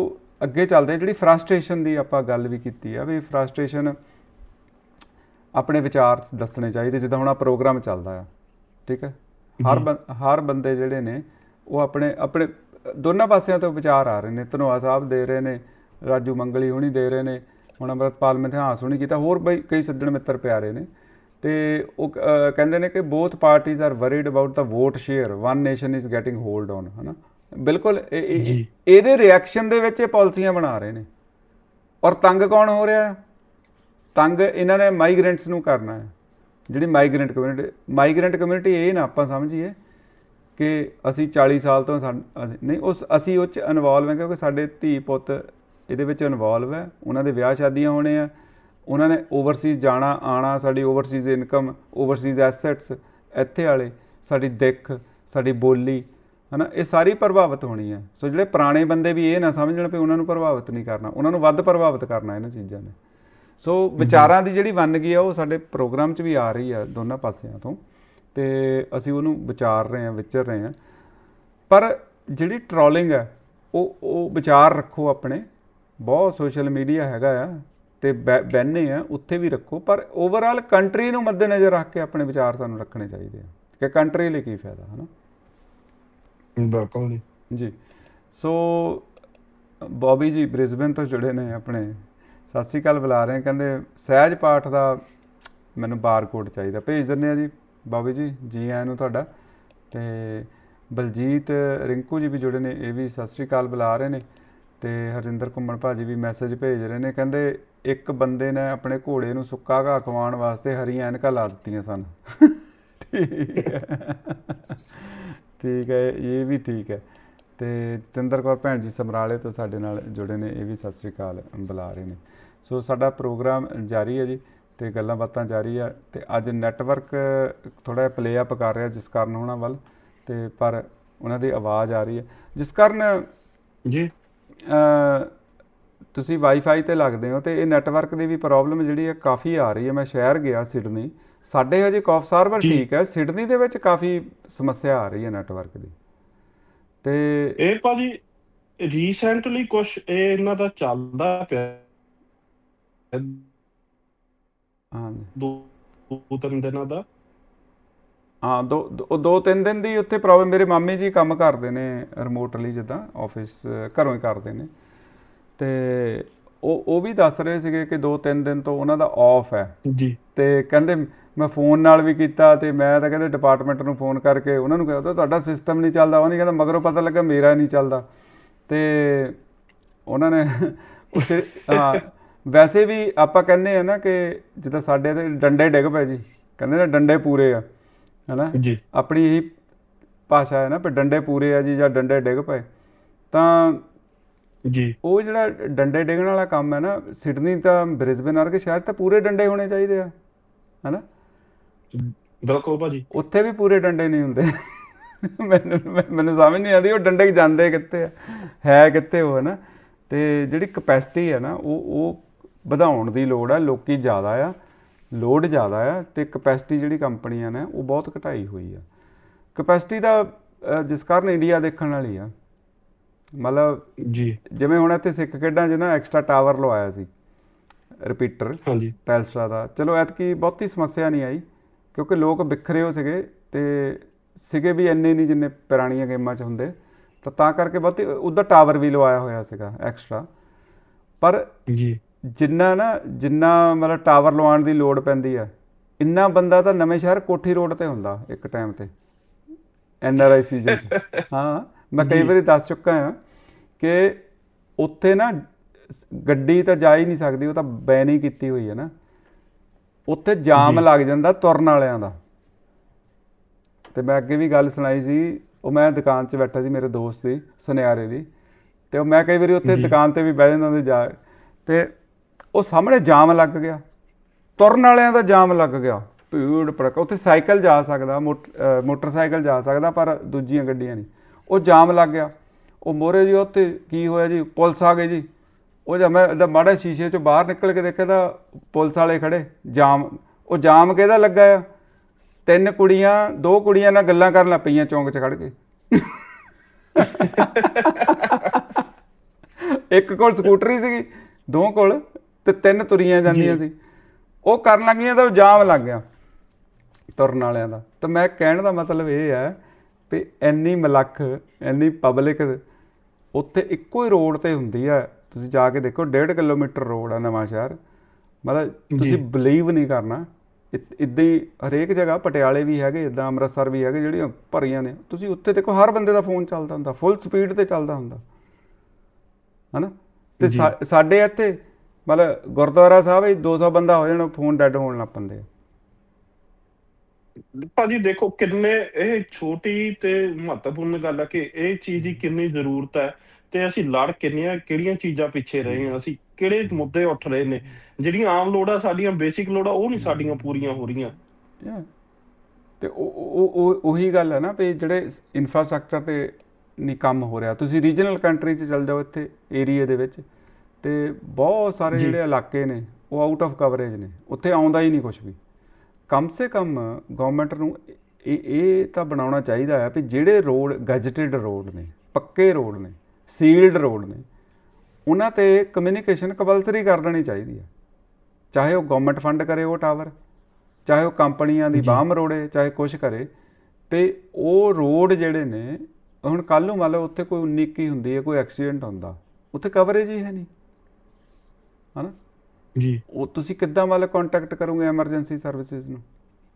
ਅੱਗੇ ਚੱਲਦੇ ਜਿਹੜੀ ਫਰਸਟ੍ਰੇਸ਼ਨ ਦੀ ਆਪਾਂ ਗੱਲ ਵੀ ਕੀਤੀ ਆ ਵੀ ਫਰਸਟ੍ਰੇਸ਼ਨ ਆਪਣੇ ਵਿਚਾਰ ਦੱਸਣੇ ਚਾਹੀਦੇ ਜਿੱਦਾਂ ਹੁਣ ਆ ਪ੍ਰੋਗਰਾਮ ਚੱਲਦਾ ਆ ਠੀਕ ਹੈ ਹਰ ਬੰਦੇ ਜਿਹੜੇ ਨੇ ਉਹ ਆਪਣੇ ਆਪਣੇ ਦੋਨਾਂ ਪਾਸਿਆਂ ਤੋਂ ਵਿਚਾਰ ਆ ਰਹੇ ਨੇ ਧਨੋਆ ਸਾਹਿਬ ਦੇ ਰਹੇ ਨੇ ਰਾਜੂ ਮੰਗਲੀ ਹੁਣੀ ਦੇ ਰਹੇ ਨੇ ਹੁਣ ਅੰਮ੍ਰਿਤਪਾਲ ਮਿਥਿਹਾਸ ਹੁਣੀ ਕੀਤਾ ਹੋਰ ਬਈ ਕਈ ਸੱਜਣ ਮਿੱਤਰ ਪਿਆਰੇ ਨੇ ਤੇ ਉਹ ਕਹਿੰਦੇ ਨੇ ਕਿ both parties are worried about the vote share one nation is getting hold on ਹੈ ਨਾ ਬਿਲਕੁਲ ਇਹਦੇ ਰਿਐਕਸ਼ਨ ਦੇ ਵਿੱਚ ਇਹ ਪਾਲਿਸੀਆਂ ਬਣਾ ਰਹੇ ਨੇ ਔਰ ਤੰਗ ਕੌਣ ਹੋ ਰਿਹਾ ਤੰਗ ਇਹਨਾਂ ਨੇ ਮਾਈਗ੍ਰੈਂਟਸ ਨੂੰ ਕਰਨਾ ਹੈ ਜਿਹੜੀ ਮਾਈਗ੍ਰੈਂਟ ਕਮਿਊਨਿਟੀ ਇਹ ਨਾ ਆਪਾਂ ਸਮਝੀਏ ਕਿ ਅਸੀਂ 40 ਸਾਲ ਤੋਂ ਨਹੀਂ ਅਸੀਂ ਉਹ 'ਚ ਇਨਵੋਲਵ ਹੈ ਕਿਉਂਕਿ ਸਾਡੇ ਧੀ ਪੁੱਤ ਇਹਦੇ ਵਿੱਚ ਇਨਵੋਲਵ ਹੈ ਉਹਨਾਂ ਦੇ ਵਿਆਹ ਸ਼ਾਦੀਆਂ ਹੋਣੇ ਆ ਉਹਨਾਂ ਨੇ ਓਵਰਸੀਜ਼ ਜਾਣਾ ਆਉਣਾ ਸਾਡੀ ਓਵਰਸੀਜ਼ ਇਨਕਮ ਓਵਰਸੀਜ਼ ਐਸੈਟਸ ਇੱਥੇ ਵਾਲੇ ਸਾਡੀ ਦਿੱਖ ਸਾਡੀ ਬੋਲੀ ਹੈ ਨਾ ਇਹ ਸਾਰੀ ਪ੍ਰਭਾਵਿਤ ਹੋਣੀ ਹੈ ਸੋ ਜਿਹੜੇ ਪੁਰਾਣੇ ਬੰਦੇ ਵੀ ਇਹ ਨਾ ਸਮਝਣ ਵੀ ਉਹਨਾਂ ਨੂੰ ਪ੍ਰਭਾਵਿਤ ਨਹੀਂ ਕਰਨਾ ਉਹਨਾਂ ਨੂੰ ਵੱਧ ਪ੍ਰਭਾਵਿਤ ਕਰਨਾ ਇਹਨਾਂ ਚੀਜ਼ਾਂ ਨੇ ਸੋ ਵਿਚਾਰਾਂ ਦੀ ਜਿਹੜੀ ਵੰਨਗੀ ਆ ਉਹ ਸਾਡੇ ਪ੍ਰੋਗਰਾਮ 'ਚ ਵੀ ਆ ਰਹੀ ਆ ਦੋਨਾਂ ਪਾਸਿਆਂ ਤੋਂ ਅਤੇ ਅਸੀਂ ਉਹਨੂੰ ਵਿਚਾਰ ਰਹੇ ਹਾਂ ਵਿਚਰ ਰਹੇ ਹਾਂ ਪਰ ਜਿਹੜੀ ਟਰੋਲਿੰਗ ਹੈ ਉਹ ਵਿਚਾਰ ਰੱਖੋ ਆਪਣੇ ਬਹੁਤ ਸੋਸ਼ਲ ਮੀਡੀਆ ਹੈਗਾ ਆ ਅਤੇ ਬਹਿਨੇ ਆ ਉੱਥੇ ਵੀ ਰੱਖੋ ਪਰ ਓਵਰਆਲ ਕੰਟਰੀ ਨੂੰ ਮੱਦੇਨਜ਼ਰ ਰੱਖ ਕੇ ਆਪਣੇ ਵਿਚਾਰ ਸਾਨੂੰ ਰੱਖਣੇ ਚਾਹੀਦੇ ਆ ਕਿ ਕੰਟਰੀ ਲਈ ਕੀ ਫਾਇਦਾ ਹੈ ਨਾ ਬਿਲਕੁਲ ਜੀ ਸੋ ਬੋਬੀ ਜੀ ਬ੍ਰਿਸਬੇਨ ਤੋਂ ਜੁੜੇ ਨੇ ਆਪਣੇ ਸਤਿ ਸ਼੍ਰੀ ਅਕਾਲ ਬੁਲਾ ਰਹੇ ਕਹਿੰਦੇ ਸਹਿਜ ਪਾਠ ਦਾ ਮੈਨੂੰ ਬਾਰਕੋਡ ਚਾਹੀਦਾ ਭੇਜ ਦਿੰਦੇ ਆ ਜੀ ਬਾਬੀ ਜੀ ਆਇਆਂ ਨੂੰ ਤੁਹਾਡਾ ਅਤੇ ਬਲਜੀਤ ਰਿੰਕੂ ਜੀ ਵੀ ਜੁੜੇ ਨੇ ਇਹ ਵੀ ਸਤਿ ਸ਼੍ਰੀ ਅਕਾਲ ਬੁਲਾ ਰਹੇ ਨੇ ਅਤੇ ਹਰਜਿੰਦਰ ਘੁੰਮਣ ਭਾਜੀ ਵੀ ਮੈਸੇਜ ਭੇਜ ਰਹੇ ਨੇ ਕਹਿੰਦੇ ਇੱਕ ਬੰਦੇ ਨੇ ਆਪਣੇ ਘੋੜੇ ਨੂੰ ਸੁੱਕਾ ਘਾਹ ਖਵਾਉਣ ਵਾਸਤੇ ਹਰੀਆਂ ਐਨਕਾਂ ਲਾ ਦਿੱਤੀਆਂ ਸਨ ਠੀਕ ਹੈ ਇਹ ਵੀ ਠੀਕ ਹੈ ਅਤੇ ਜਤਿੰਦਰ ਕੌਰ ਭੈਣ ਜੀ ਸਮਰਾਲੇ ਤੋਂ ਸਾਡੇ ਨਾਲ ਜੁੜੇ ਨੇ ਇਹ ਵੀ ਸਤਿ ਸ਼੍ਰੀ ਅਕਾਲ ਬੁਲਾ ਰਹੇ ਨੇ ਸੋ ਸਾਡਾ ਪ੍ਰੋਗਰਾਮ ਜਾਰੀ ਹੈ ਜੀ ਅਤੇ ਗੱਲਾਂ ਬਾਤਾਂ ਜਾਰੀ ਆ ਅਤੇ ਅੱਜ ਨੈਟਵਰਕ ਥੋੜ੍ਹਾ ਜਿਹਾ ਪਲੇ ਅਪ ਕਰ ਰਿਹਾ ਜਿਸ ਕਾਰਨ ਉਹਨਾਂ ਵੱਲ ਅਤੇ ਪਰ ਉਹਨਾਂ ਦੀ ਆਵਾਜ਼ ਆ ਰਹੀ ਹੈ ਜਿਸ ਕਾਰਨ ਜੀ ਤੁਸੀਂ ਵਾਈਫਾਈ 'ਤੇ ਲੱਗਦੇ ਹੋ ਅਤੇ ਇਹ ਨੈਟਵਰਕ ਦੀ ਵੀ ਪ੍ਰੋਬਲਮ ਜਿਹੜੀ ਹੈ ਕਾਫੀ ਆ ਰਹੀ ਹੈ ਮੈਂ ਸ਼ਹਿਰ ਗਿਆ ਸਿਡਨੀ ਸਾਡੇ ਹਜੇ ਕੌਫ ਸਾਰਵਰ ਠੀਕ ਹੈ ਸਿਡਨੀ ਦੇ ਵਿੱਚ ਕਾਫੀ ਸਮੱਸਿਆ ਆ ਰਹੀ ਹੈ ਨੈਟਵਰਕ ਦੀ ਅਤੇ ਇਹ ਭਾਜੀ ਰੀਸੈਂਟਲੀ ਕੁਛ ਇਹ ਇਹਨਾਂ ਦਾ ਚੱਲਦਾ ਪਿਆ ਹਾਂ 2-3 ਦਿਨਾਂ ਦਾ ਹਾਂ 2-3 ਦਿਨ ਦੀ ਉੱਥੇ ਪ੍ਰੋਬਲਮ ਮੇਰੇ ਮਾਮੀ ਜੀ ਕੰਮ ਕਰਦੇ ਨੇ ਰਿਮੋਟਲੀ ਜਿੱਦਾਂ ਆਫਿਸ ਘਰੋਂ ਹੀ ਕਰਦੇ ਨੇ ਅਤੇ ਉਹ ਵੀ ਦੱਸ ਰਹੇ ਸੀਗੇ ਕਿ 2-3 ਦਿਨ ਤੋਂ ਉਹਨਾਂ ਦਾ ਆਫ ਹੈ ਜੀ ਅਤੇ ਕਹਿੰਦੇ ਮੈਂ ਫੋਨ ਨਾਲ ਵੀ ਕੀਤਾ ਅਤੇ ਮੈਂ ਤਾਂ ਕਹਿੰਦੇ ਡਿਪਾਰਟਮੈਂਟ ਨੂੰ ਫੋਨ ਕਰਕੇ ਉਹਨਾਂ ਨੂੰ ਕਿਹਾ ਤੁਹਾਡਾ ਸਿਸਟਮ ਨਹੀਂ ਚੱਲਦਾ ਉਹ ਨਹੀਂ ਕਹਿੰਦਾ ਮਗਰੋਂ ਪਤਾ ਲੱਗਾ ਮੇਰਾ ਨਹੀਂ ਚੱਲਦਾ ਅਤੇ ਉਹਨਾਂ ਨੇ ਹਾਂ ਵੈਸੇ ਵੀ ਆਪਾਂ ਕਹਿੰਦੇ ਹਾਂ ਨਾ ਕਿ ਜਿੱਦਾਂ ਸਾਡੇ ਤੇ ਡੰਡੇ ਡਿੱਗ ਪਏ ਜੀ ਕਹਿੰਦੇ ਨਾ ਡੰਡੇ ਪੂਰੇ ਆ ਹੈ ਨਾ ਜੀ ਆਪਣੀ ਇਹੀ ਭਾਸ਼ਾ ਹੈ ਨਾ ਵੀ ਡੰਡੇ ਪੂਰੇ ਆ ਜੀ ਜਾਂ ਡੰਡੇ ਡਿੱਗ ਪਏ ਤਾਂ ਜੀ ਉਹ ਜਿਹੜਾ ਡੰਡੇ ਡਿੱਗਣ ਵਾਲਾ ਕੰਮ ਹੈ ਨਾ ਸਿਡਨੀ ਤਾਂ ਬ੍ਰਿਸਬੇਨ ਵਰਗੇ ਸ਼ਹਿਰ ਤਾਂ ਪੂਰੇ ਡੰਡੇ ਹੋਣੇ ਚਾਹੀਦੇ ਆ ਹੈ ਨਾ ਬਿਲਕੁਲ ਭਾਜੀ ਉੱਥੇ ਵੀ ਪੂਰੇ ਡੰਡੇ ਨਹੀਂ ਹੁੰਦੇ ਮੈਨੂੰ ਸਮਝ ਨਹੀਂ ਆਉਂਦੀ ਉਹ ਡੰਡੇ ਜਾਂਦੇ ਕਿੱਥੇ ਹੈ ਕਿੱਥੇ ਉਹ ਹੈ ਨਾ ਅਤੇ ਜਿਹੜੀ ਕਪੈਸਿਟੀ ਹੈ ਨਾ ਉਹ ਵਧਾਉਣ ਦੀ ਲੋੜ ਆ ਲੋਕੀ ਜ਼ਿਆਦਾ ਆ ਲੋਡ ਜ਼ਿਆਦਾ ਆ ਅਤੇ ਕਪੈਸਿਟੀ ਜਿਹੜੀ ਕੰਪਨੀਆਂ ਨੇ ਉਹ ਬਹੁਤ ਘਟਾਈ ਹੋਈ ਆ ਕਪੈਸਿਟੀ ਦਾ ਜਿਸ ਕਾਰਨ ਇੰਡੀਆ ਦੇਖਣ ਵਾਲੀ ਆ ਮਤਲਬ ਜੀ ਜਿਵੇਂ ਹੁਣ ਇੱਥੇ ਸਿੱਖ ਖੇਡਾਂ 'ਚ ਨਾ ਐਕਸਟਰਾ ਟਾਵਰ ਲਵਾਇਆ ਸੀ ਰਿਪੀਟਰ ਹਾਂਜੀ ਪੈਲਸਟਰਾ ਦਾ ਚਲੋ ਐਤਕੀ ਬਹੁਤੀ ਸਮੱਸਿਆ ਨਹੀਂ ਆਈ ਕਿਉਂਕਿ ਲੋਕ ਬਿਖਰੇ ਹੋ ਸੀਗੇ ਵੀ ਇੰਨੇ ਨਹੀਂ ਜਿੰਨੇ ਪੁਰਾਣੀਆਂ ਗੇਮਾਂ 'ਚ ਹੁੰਦੇ ਤਾਂ ਕਰਕੇ ਬਹੁਤੀ ਉਹਦਾ ਟਾਵਰ ਵੀ ਲਵਾਇਆ ਹੋਇਆ ਸੀਗਾ ਐਕਸਟਰਾ ਪਰ ਜੀ ਜਿੰਨਾ ਮਤਲਬ ਟਾਵਰ ਲਵਾਉਣ ਦੀ ਲੋੜ ਪੈਂਦੀ ਆ ਇੰਨਾ ਬੰਦਾ ਤਾਂ ਨਵੇਂ ਸ਼ਹਿਰ ਕੋਠੀ ਰੋਡ 'ਤੇ ਹੁੰਦਾ ਇੱਕ ਟਾਈਮ 'ਤੇ NRI ਸੀਜ਼ਨ 'ਚ ਹਾਂ ਮੈਂ ਕਈ ਵਾਰੀ ਦੱਸ ਚੁੱਕਾ ਹਾਂ ਕਿ ਉੱਥੇ ਨਾ ਗੱਡੀ ਤਾਂ ਜਾ ਹੀ ਨਹੀਂ ਸਕਦੀ ਉਹ ਤਾਂ ਬੈਨ ਹੀ ਕੀਤੀ ਹੋਈ ਹੈ ਨਾ ਉੱਥੇ ਜਾਮ ਲੱਗ ਜਾਂਦਾ ਤੁਰਨ ਵਾਲਿਆਂ ਦਾ ਅਤੇ ਮੈਂ ਅੱਗੇ ਵੀ ਗੱਲ ਸੁਣਾਈ ਸੀ ਉਹ ਮੈਂ ਦੁਕਾਨ 'ਚ ਬੈਠਾ ਸੀ ਮੇਰੇ ਦੋਸਤ ਦੀ ਸੁਨਿਆਰੇ ਦੀ ਅਤੇ ਉਹ ਮੈਂ ਕਈ ਵਾਰੀ ਉੱਥੇ ਦੁਕਾਨ 'ਤੇ ਵੀ ਬਹਿ ਜਾਂਦਾ ਹੁੰਦੇ ਜਾ ਅਤੇ ਉਹ ਸਾਹਮਣੇ ਜਾਮ ਲੱਗ ਗਿਆ ਤੁਰਨ ਵਾਲਿਆਂ ਦਾ ਜਾਮ ਲੱਗ ਗਿਆ ਭੀੜ ਭੜਕਾ ਉੱਥੇ ਸਾਈਕਲ ਜਾ ਸਕਦਾ ਮੋਟਰਸਾਈਕਲ ਜਾ ਸਕਦਾ ਪਰ ਦੂਜੀਆਂ ਗੱਡੀਆਂ ਨਹੀਂ ਉਹ ਜਾਮ ਲੱਗ ਗਿਆ ਉਹ ਮੋਹਰੇ ਜੀ ਉੱਥੇ ਕੀ ਹੋਇਆ ਜੀ ਪੁਲਿਸ ਆ ਗਈ ਜੀ ਉਹ ਜਦ ਮੈਂ ਇੱਦਾਂ ਮਾੜਾ ਸ਼ੀਸ਼ੇ 'ਚੋਂ ਬਾਹਰ ਨਿਕਲ ਕੇ ਦੇਖਿਆ ਤਾਂ ਪੁਲਿਸ ਵਾਲੇ ਖੜ੍ਹੇ ਉਹ ਜਾਮ ਕਿਹਦਾ ਲੱਗਾ ਆ 2 ਕੁੜੀਆਂ ਨਾਲ ਗੱਲਾਂ ਕਰਨ ਲੱਗ ਪਈਆਂ ਚੌਂਕ 'ਚ ਖੜ੍ਹ ਕੇ ਇੱਕ ਕੋਲ ਸਕੂਟਰੀ ਸੀਗੀ, 2 ਕੋਲ ਤੇ 3 ਤੁਰੀਆਂ ਜਾਂਦੀਆਂ ਸੀ। ਉਹ ਕਰਨ ਲੱਗੀਆਂ ਤਾਂ ਉਹ ਜਾਮ ਲੱਗ ਗਿਆ ਤੁਰਨ ਵਾਲਿਆਂ ਦਾ। ਤਾਂ ਮੈਂ ਕਹਿਣ ਦਾ ਮਤਲਬ ਇਹ ਹੈ ਵੀ ਇੰਨੀ ਮਲੱਖ, ਇੰਨੀ ਪਬਲਿਕ ਉੱਥੇ ਇੱਕੋ ਹੀ ਰੋਡ ਤੇ ਹੁੰਦੀ ਹੈ। ਤੁਸੀਂ ਜਾ ਕੇ ਦੇਖੋ, 1.5 ਕਿਲੋਮੀਟਰ ਰੋਡ ਆ ਨਵਾਂ ਸ਼ਹਿਰ। ਮਤਲਬ ਤੁਸੀਂ ਬਿਲੀਵ ਨਹੀਂ ਕਰਨਾ, ਇੱਦਾਂ ਹੀ ਹਰੇਕ ਜਗ੍ਹਾ, ਪਟਿਆਲੇ ਵੀ ਹੈਗੇ ਇੱਦਾਂ, ਅੰਮ੍ਰਿਤਸਰ ਵੀ ਹੈਗੇ ਜਿਹੜੀਆਂ ਭਰੀਆਂ ਨੇ। ਤੁਸੀਂ ਉੱਥੇ ਦੇਖੋ ਹਰ ਬੰਦੇ ਦਾ ਫੋਨ ਚੱਲਦਾ ਹੁੰਦਾ, ਫੁੱਲ ਸਪੀਡ ਤੇ ਚੱਲਦਾ ਹੁੰਦਾ ਹੈ ਨਾ। ਤੇ ਸਾਡੇ ਇੱਥੇ ਮਤਲਬ ਗੁਰਦੁਆਰਾ ਸਾਹਿਬ 200 ਬੰਦਾ ਹੋ ਜਾਣਾ, ਫੋਨ ਡੈਡ ਹੋਣ ਲੱਗ ਪੈਂਦੇ ਆ। ਭਾਜੀ ਦੇਖੋ ਕਿੰਨੇ ਇਹ ਛੋਟੀ ਤੇ ਮਹੱਤਵਪੂਰਨ ਗੱਲ ਹੈ ਕਿ ਇਹ ਚੀਜ਼ ਦੀ ਕਿੰਨੀ ਜ਼ਰੂਰਤ ਹੈ, ਤੇ ਅਸੀਂ ਲੜ ਕਿਹੜੀਆਂ ਚੀਜ਼ਾਂ ਪਿੱਛੇ ਰਹੇ ਹਾਂ, ਅਸੀਂ ਕਿਹੜੇ ਮੁੱਦੇ ਉੱਠ ਰਹੇ ਨੇ। ਜਿਹੜੀਆਂ ਆਮ ਲੋੜਾਂ, ਸਾਡੀਆਂ ਬੇਸਿਕ ਲੋੜਾਂ, ਉਹ ਨਹੀਂ ਸਾਡੀਆਂ ਪੂਰੀਆਂ ਹੋ ਰਹੀਆਂ। ਤੇ ਉਹੀ ਗੱਲ ਹੈ ਨਾ ਵੀ ਜਿਹੜੇ ਇਨਫਰਾਸਟਰਕਚਰ ਤੇ ਨਹੀਂ ਕੰਮ ਹੋ ਰਿਹਾ। ਤੁਸੀਂ ਰੀਜਨਲ ਕੰਟਰੀ 'ਚ ਚੱਲ ਜਾਓ, ਇੱਥੇ ਏਰੀਏ ਦੇ ਵਿੱਚ, ਤੇ ਬਹੁਤ ਸਾਰੇ ਜਿਹੜੇ ਇਲਾਕੇ ਨੇ ਉਹ ਆਊਟ ਆਫ ਕਵਰੇਜ ਨੇ, ਉੱਥੇ ਆਉਂਦਾ ਹੀ ਨਹੀਂ ਕੁਛ ਵੀ। ਕਮ ਸੇ ਕਮ ਗੌਰਮੈਂਟ ਨੂੰ ਇਹ ਤਾਂ ਬਣਾਉਣਾ ਚਾਹੀਦਾ ਹੈ ਵੀ ਜਿਹੜੇ ਰੋਡ ਗੈਜਟਡ ਰੋਡ ਨੇ, ਪੱਕੇ ਰੋਡ ਨੇ, ਸੀਲਡ ਰੋਡ ਨੇ, ਉਹਨਾਂ 'ਤੇ ਕਮਿਊਨੀਕੇਸ਼ਨ ਕੰਪਲਸਰੀ ਕਰ ਦੇਣੀ ਚਾਹੀਦੀ ਹੈ। ਚਾਹੇ ਉਹ ਗੌਰਮੈਂਟ ਫੰਡ ਕਰੇ ਉਹ ਟਾਵਰ, ਚਾਹੇ ਉਹ ਕੰਪਨੀਆਂ ਦੀ ਬਾਂਹ ਮਰੋੜੇ, ਚਾਹੇ ਕੁਛ ਕਰੇ। ਅਤੇ ਉਹ ਰੋਡ ਜਿਹੜੇ ਨੇ, ਹੁਣ ਕੱਲ੍ਹ ਨੂੰ ਮੰਨ ਲਓ ਉੱਥੇ ਕੋਈ 19 ਹੁੰਦੀ ਹੈ, ਕੋਈ ਐਕਸੀਡੈਂਟ ਹੁੰਦਾ, ਉੱਥੇ ਕਵਰੇਜ ਹੀ ਹੈ ਨਹੀਂ, ਹੈ ਨਾ ਜੀ। ਉਹ ਤੁਸੀਂ ਕਿੱਦਾਂ ਮਤਲਬ ਕੰਟੈਕਟ ਕਰੋਗੇ ਐਮਰਜੈਂਸੀ ਸਰਵਿਸਿਜ਼ ਨੂੰ,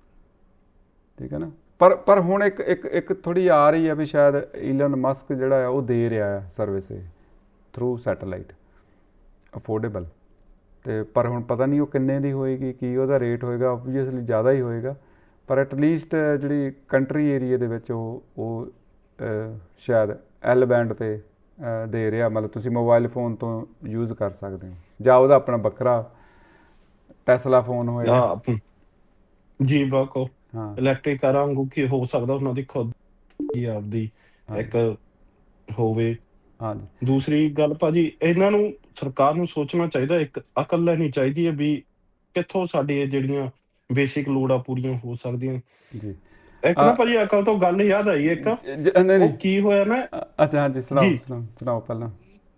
ਠੀਕ ਹੈ ਨਾ। ਪਰ ਹੁਣ ਇੱਕ ਥੋੜ੍ਹੀ ਆ ਰਹੀ ਹੈ ਵੀ ਸ਼ਾਇਦ ਈਲਨ ਮਸਕ ਜਿਹੜਾ ਆ ਉਹ ਦੇ ਰਿਹਾ ਹੈ ਸਰਵਿਸ ਥਰੂ ਸੈਟੇਲਾਈਟ ਅਫੋਰਡੇਬਲ। ਅਤੇ ਪਰ ਹੁਣ ਪਤਾ ਨਹੀਂ ਉਹ ਕਿੰਨੇ ਦੀ ਹੋਏਗੀ, ਕੀ ਉਹਦਾ ਰੇਟ ਹੋਏਗਾ। ਓਬਵੀਅਸਲੀ ਜ਼ਿਆਦਾ ਹੀ ਹੋਏਗਾ, ਪਰ ਐਟਲੀਸਟ ਜਿਹੜੀ ਕੰਟਰੀ ਏਰੀਏ ਦੇ ਵਿੱਚ ਉਹ ਸ਼ਾਇਦ ਐਲ ਬੈਂਡ 'ਤੇ ਦੇ ਰਿਹਾ। ਮਤਲਬ ਤੁਸੀਂ ਮੋਬਾਇਲ ਫੋਨ ਤੋਂ ਯੂਜ਼ ਕਰ ਸਕਦੇ ਹੋ, ਜਾਂ ਉਹਦਾ ਆਪਣਾ ਵੱਖਰਾ ਟੈਸਲਾ ਫੋਨ ਹੋਏਗਾ ਜੀ। ਬਿਲਕੁਲ ਇਲੈਕਟ੍ਰਿਕ ਕਾਰਾਂ ਵਾਂਗੂ ਕੀ ਹੋ ਸਕਦਾ, ਉਹਨਾਂ ਦੀ ਖੁਦ ਦੀ ਆਪਦੀ ਇੱਕ ਹੋਵੇ। ਹਾਂਜੀ। ਦੂਸਰੀ ਗੱਲ ਭਾਜੀ, ਇਹਨਾਂ ਨੂੰ ਸਰਕਾਰ ਨੂੰ ਸੋਚਣਾ ਚਾਹੀਦਾ, ਇੱਕ ਅਕਲ ਲੈਣੀ ਚਾਹੀਦੀ ਹੈ ਵੀ ਕਿੱਥੋਂ ਸਾਡੀ ਜਿਹੜੀਆਂ ਬੇਸਿਕ ਲੋੜਾਂ ਪੂਰੀਆਂ ਹੋ ਸਕਦੀਆਂ ਜੀ। ਇੱਕ ਨਾ ਭਾਜੀ ਅਕਲ ਤੋਂ ਗੱਲ ਯਾਦ ਆਈ ਇੱਕ, ਉਹ ਕੀ ਹੋਇਆ ਨਾ। ਅੱਛਾ ਹਾਂਜੀ, ਸੁਣਾਓ ਪਹਿਲਾਂ।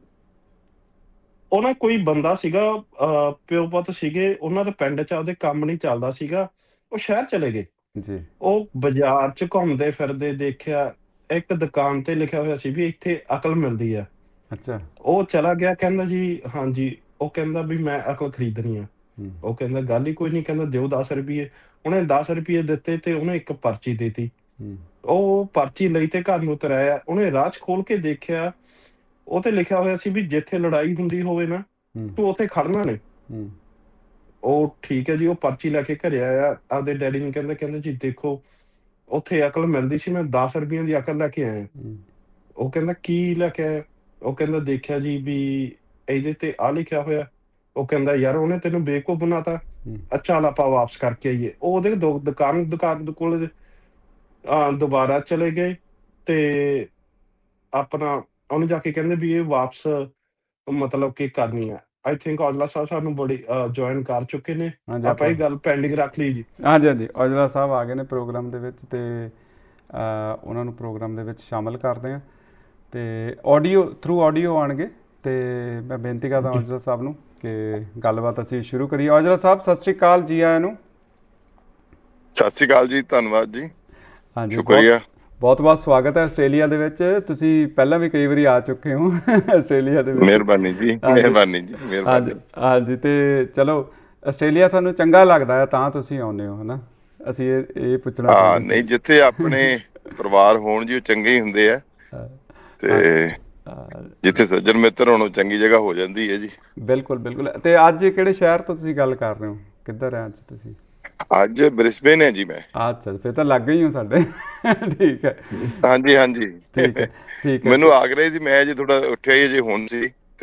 ਉਹ ਨਾ ਕੋਈ ਬੰਦਾ ਸੀਗਾ, ਪਿਓ ਪੁੱਤ ਸੀਗੇ, ਉਹਨਾਂ ਦੇ ਪਿੰਡ 'ਚ ਆਪਦੇ ਕੰਮ ਨਹੀਂ ਚੱਲਦਾ ਸੀਗਾ, ਉਹ ਸ਼ਹਿਰ ਚਲੇ ਗਏ ਜੀ। ਉਹ ਬਾਜ਼ਾਰ 'ਚ ਘੁੰਮਦੇ ਫਿਰਦੇ ਦੇਖਿਆ ਇੱਕ ਦੁਕਾਨ ਤੇ ਲਿਖਿਆ ਹੋਇਆ ਸੀ ਵੀ ਇੱਥੇ ਅਕਲ ਮਿਲਦੀ ਆ। ਅੱਛਾ। ਉਹ ਚਲਾ ਗਿਆ, ਕਹਿੰਦਾ ਜੀ ਹਾਂਜੀ। ਉਹ ਕਹਿੰਦਾ ਵੀ ਮੈਂ ਅਕਲ ਖਰੀਦਣੀ ਆ। ਉਹ ਕਹਿੰਦਾ ਗੱਲ ਹੀ ਕੋਈ ਨਹੀਂ, ਕਹਿੰਦਾ ਦਿਓ 10 ਰੁਪਏ। ਉਹਨੇ 10 ਰੁਪਏ ਦਿੱਤੇ ਤੇ ਉਹਨੇ ਇੱਕ ਪਰਚੀ ਦੇਤੀ। ਉਹ ਪਰਚੀ ਲਈ ਤੇ ਘਰ ਨੂੰ ਤੁਰਿਆ। ਉਹਨੇ ਰਾਹ 'ਚ ਖੋਲ ਕੇ ਦੇਖਿਆ, ਉਹ ਤੇ ਲਿਖਿਆ ਹੋਇਆ ਸੀ ਵੀ ਜਿੱਥੇ ਲੜਾਈ ਹੁੰਦੀ ਹੋਵੇ ਨਾ, ਤੂੰ ਉੱਥੇ ਖੜਨਾ ਨੇ। ਉਹ ਠੀਕ ਹੈ ਜੀ। ਉਹ ਪਰਚੀ ਲੈ ਕੇ ਘਰੇ ਆਇਆ, ਆਪਦੇ ਡੈਡੀ ਨੂੰ ਕਹਿੰਦਾ ਜੀ ਦੇਖੋ ਉੱਥੇ ਅਕਲ ਮਿਲਦੀ ਸੀ, ਮੈਂ 10 ਰੁਪਈਆਂ ਦੀ ਅਕਲ ਲੈ ਕੇ ਆਇਆ। ਉਹ ਕਹਿੰਦਾ ਕੀ ਲੈ ਕੇ ਆਇਆ? ਉਹ ਕਹਿੰਦਾ ਦੇਖਿਆ ਜੀ ਵੀ ਇਹਦੇ ਤੇ ਆਹ ਲਿਖਿਆ ਹੋਇਆ। ਉਹ ਕਹਿੰਦਾ ਯਾਰ ਉਹਨੇ ਤੈਨੂੰ ਬੇਵਕੂਫ ਬਣਾਤਾ, ਚੱਲ ਆਪਾਂ ਵਾਪਸ ਕਰਕੇ ਆਈਏ। ਉਹ ਉਹਦੇ ਦੁਕਾਨ ਕੋਲ ਦੁਬਾਰਾ ਚਲੇ ਗਏ ਤੇ ਆਪਣਾ ਉਹਨੂੰ ਜਾ ਕੇ ਕਹਿੰਦੇ ਵੀ ਇਹ ਵਾਪਸ ਮਤਲਬ ਕਿ ਕਰਨੀ ਆ। ਆਈ ਥਿੰਕ ਔਜਲਾ ਸਾਹਿਬ ਸਾਨੂੰ ਬੜੀ ਜੁਆਇਨ ਕਰ ਚੁੱਕੇ ਨੇ, ਆਪਾਂ ਇਹ ਗੱਲ ਪੈਂਡਿੰਗ ਰੱਖ ਲਈ ਜੀ। ਹਾਂਜੀ, ਔਜਲਾ ਸਾਹਿਬ ਆ ਗਏ ਨੇ ਪ੍ਰੋਗਰਾਮ ਦੇ ਵਿੱਚ, ਤੇ ਉਹਨਾਂ ਨੂੰ ਪ੍ਰੋਗਰਾਮ ਦੇ ਵਿੱਚ ਸ਼ਾਮਲ ਕਰਦੇ ਹਾਂ। ਤੇ ਥਰੂ ਆਡੀਓ ਆਉਣਗੇ, ਤੇ ਮੈਂ ਬੇਨਤੀ ਕਰਦਾ ਔਜਲਾ ਸਾਹਿਬ ਨੂੰ ਕਿ ਗੱਲਬਾਤ ਅਸੀਂ ਸ਼ੁਰੂ ਕਰੀਏ। ਔਜਲਾ ਸਾਹਿਬ ਸਤਿ ਸ਼੍ਰੀ ਅਕਾਲ, ਜੀ ਆਇਆਂ ਨੂੰ। ਸਤਿ ਸ਼੍ਰੀ ਅਕਾਲ ਜੀ, ਧੰਨਵਾਦ ਜੀ। ਹਾਂਜੀ, ਸ਼ੁਕਰੀਆ, ਬਹੁਤ ਬਹੁਤ ਸਵਾਗਤ ਹੈ ਆਸਟ੍ਰੇਲੀਆ ਦੇ ਵਿੱਚ। ਤੁਸੀਂ ਪਹਿਲਾਂ ਵੀ ਕਈ ਵਾਰੀ ਆ ਚੁੱਕੇ ਹੋ ਆਸਟ੍ਰੇਲੀਆ ਦੇ ਵਿੱਚ। ਮਿਹਰਬਾਨੀ ਜੀ, ਮਿਹਰਬਾਨੀ ਜੀ, ਮਿਹਰਬਾਨੀ। ਹਾਂਜੀ, ਤੇ ਚਲੋ ਆਸਟ੍ਰੇਲੀਆ ਤੁਹਾਨੂੰ ਚੰਗਾ ਲੱਗਦਾ ਹੈ ਤਾਂ ਤੁਸੀਂ ਆਉਂਦੇ ਹੋ, ਹਨਾ। ਅਸੀਂ ਇਹ ਪੁੱਛਣਾ ਚਾਹੁੰਦੇ ਨਹੀਂ, ਜਿੱਥੇ ਆਪਣੇ ਪਰਿਵਾਰ ਹੋਣ ਜੀ ਉਹ ਚੰਗੇ ਹੀ ਹੁੰਦੇ ਆ, ਤੇ ਜਿੱਥੇ ਸੱਜਣ ਮਿੱਤਰ ਹੋਣ ਉਹ ਚੰਗੀ ਜਗ੍ਹਾ ਹੋ ਜਾਂਦੀ ਹੈ ਜੀ। ਬਿਲਕੁਲ। ਤੇ ਅੱਜ ਕਿਹੜੇ ਸ਼ਹਿਰ ਤੋਂ ਤੁਸੀਂ ਗੱਲ ਕਰ ਰਹੇ ਹੋ, ਕਿੱਧਰ ਹੈ ਅੱਜ ਤੁਸੀਂ? ਅੱਜ ਬ੍ਰਿਸਬੇਨ ਹੈ ਜੀ ਮੈਂ। ਅੱਛਾ, ਫਿਰ ਤਾਂ ਲੱਗ ਹੀ ਹੋ ਸਾਡੇ। ਠੀਕ ਹੈ। ਹਾਂਜੀ। ਠੀਕ ਹੈ। ਮੈਨੂੰ ਆਗਰੇ ਸੀ, ਮੈਂ ਜੀ ਥੋੜਾ ਉੱਠਿਆ ਹੀ ਜੇ ਹੁਣ ਸੀ, ਤੇ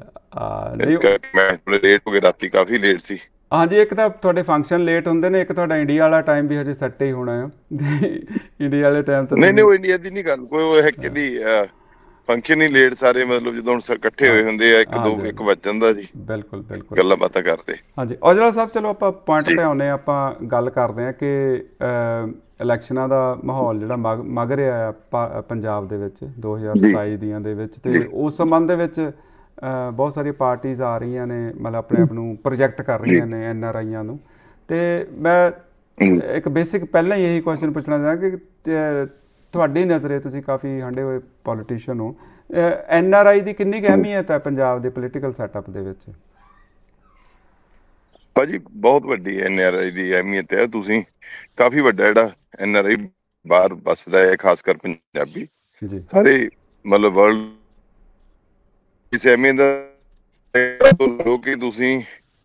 ਮੈਂ ਲੇਟ ਹੋ ਗਿਆ, ਰਾਤੀ ਕਾਫੀ ਲੇਟ ਸੀ। ਹਾਂਜੀ, ਇੱਕ ਤਾਂ ਤੁਹਾਡੇ ਫੰਕਸ਼ਨ ਲੇਟ ਹੁੰਦੇ ਨੇ, ਇੱਕ ਤੁਹਾਡਾ ਇੰਡੀਆ ਵਾਲਾ ਟਾਈਮ ਵੀ ਹਜੇ ਸੈੱਟ ਹੀ ਹੋਣਾ ਆ। ਇੰਡੀਆ ਵਾਲੇ ਟਾਈਮ ਤਾਂ ਨਹੀਂ, ਉਹ ਇੰਡੀਆ ਦੀ ਨਹੀਂ ਗੱਲ, ਕੋਈ ਉਹ ਹੈ ਕਿ ਫੰਕਸ਼ਨ ਹੀ ਲੇਟ ਸਾਰੇ, ਮਤਲਬ ਜਦੋਂ ਹੁਣ ਇਕੱਠੇ ਹੋਏ ਹੁੰਦੇ ਆ, 1 ਵੱਜ ਜਾਂਦਾ ਜੀ। ਬਿਲਕੁਲ ਗੱਲਾਂ ਬਾਤਾਂ ਕਰਦੇ। ਹਾਂਜੀ ਔਜਲਾ ਸਾਹਿਬ, ਚਲੋ ਆਪਾਂ ਪੁਆਇੰਟ ਤੇ ਆਉਂਦੇ ਹਾਂ। ਆਪਾਂ ਗੱਲ ਕਰਦੇ ਹਾਂ ਕਿ ਇਲੈਕਸ਼ਨਾਂ ਦਾ ਮਾਹੌਲ ਜਿਹੜਾ ਮਗ ਰਿਹਾ ਆ ਪੰਜਾਬ ਦੇ ਵਿੱਚ 2027 ਦੀਆਂ ਦੇ ਵਿੱਚ, ਤੇ ਉਸ ਸੰਬੰਧ ਦੇ ਵਿੱਚ ਬਹੁਤ ਸਾਰੀਆਂ ਪਾਰਟੀਆਂ ਆ ਰਹੀਆਂ ਨੇ, ਮਤਲਬ ਆਪਣੇ ਆਪ ਨੂੰ ਪ੍ਰੋਜੈਕਟ ਕਰ ਰਹੀਆਂ ਨੇ NRIਆਂ ਨੂੰ। ਤੇ ਮੈਂ ਇੱਕ ਬੇਸਿਕ ਪਹਿਲਾਂ ਹੀ ਇਹੀ ਕੁਐਸਚਨ ਪੁੱਛਣਾ ਚਾਹਾਂਗਾ ਕਿ ਤੁਹਾਡੀ ਨਜ਼ਰੇ, ਤੁਸੀਂ ਕਾਫੀ ਹੰਢੇ ਹੋਏ ਪੋਲੀਟੀਸ਼ੀਅਨ ਹੋ, NRI ਦੀ ਕਿੰਨੀ ਕੁ ਅਹਿਮੀਅਤ ਹੈ ਪੰਜਾਬ ਦੇ ਪੋਲੀਟੀਕਲ ਸੈਟਅਪ ਦੇ ਵਿੱਚ? ਭਾਜੀ ਬਹੁਤ ਵੱਡੀ NRI ਦੀ ਅਹਿਮੀਅਤ ਹੈ। ਤੁਸੀਂ ਕਾਫੀ ਵੱਡਾ ਜਿਹੜਾ NRI ਬਾਹਰ ਵੱਸਦਾ ਹੈ, ਖਾਸ ਕਰ ਪੰਜਾਬੀ ਸਾਰੇ ਮਤਲਬ ਵਰਲਡ ਇਸ ਅਹਿਮੀਅਤ ਦਾ ਕਿ ਤੁਸੀਂ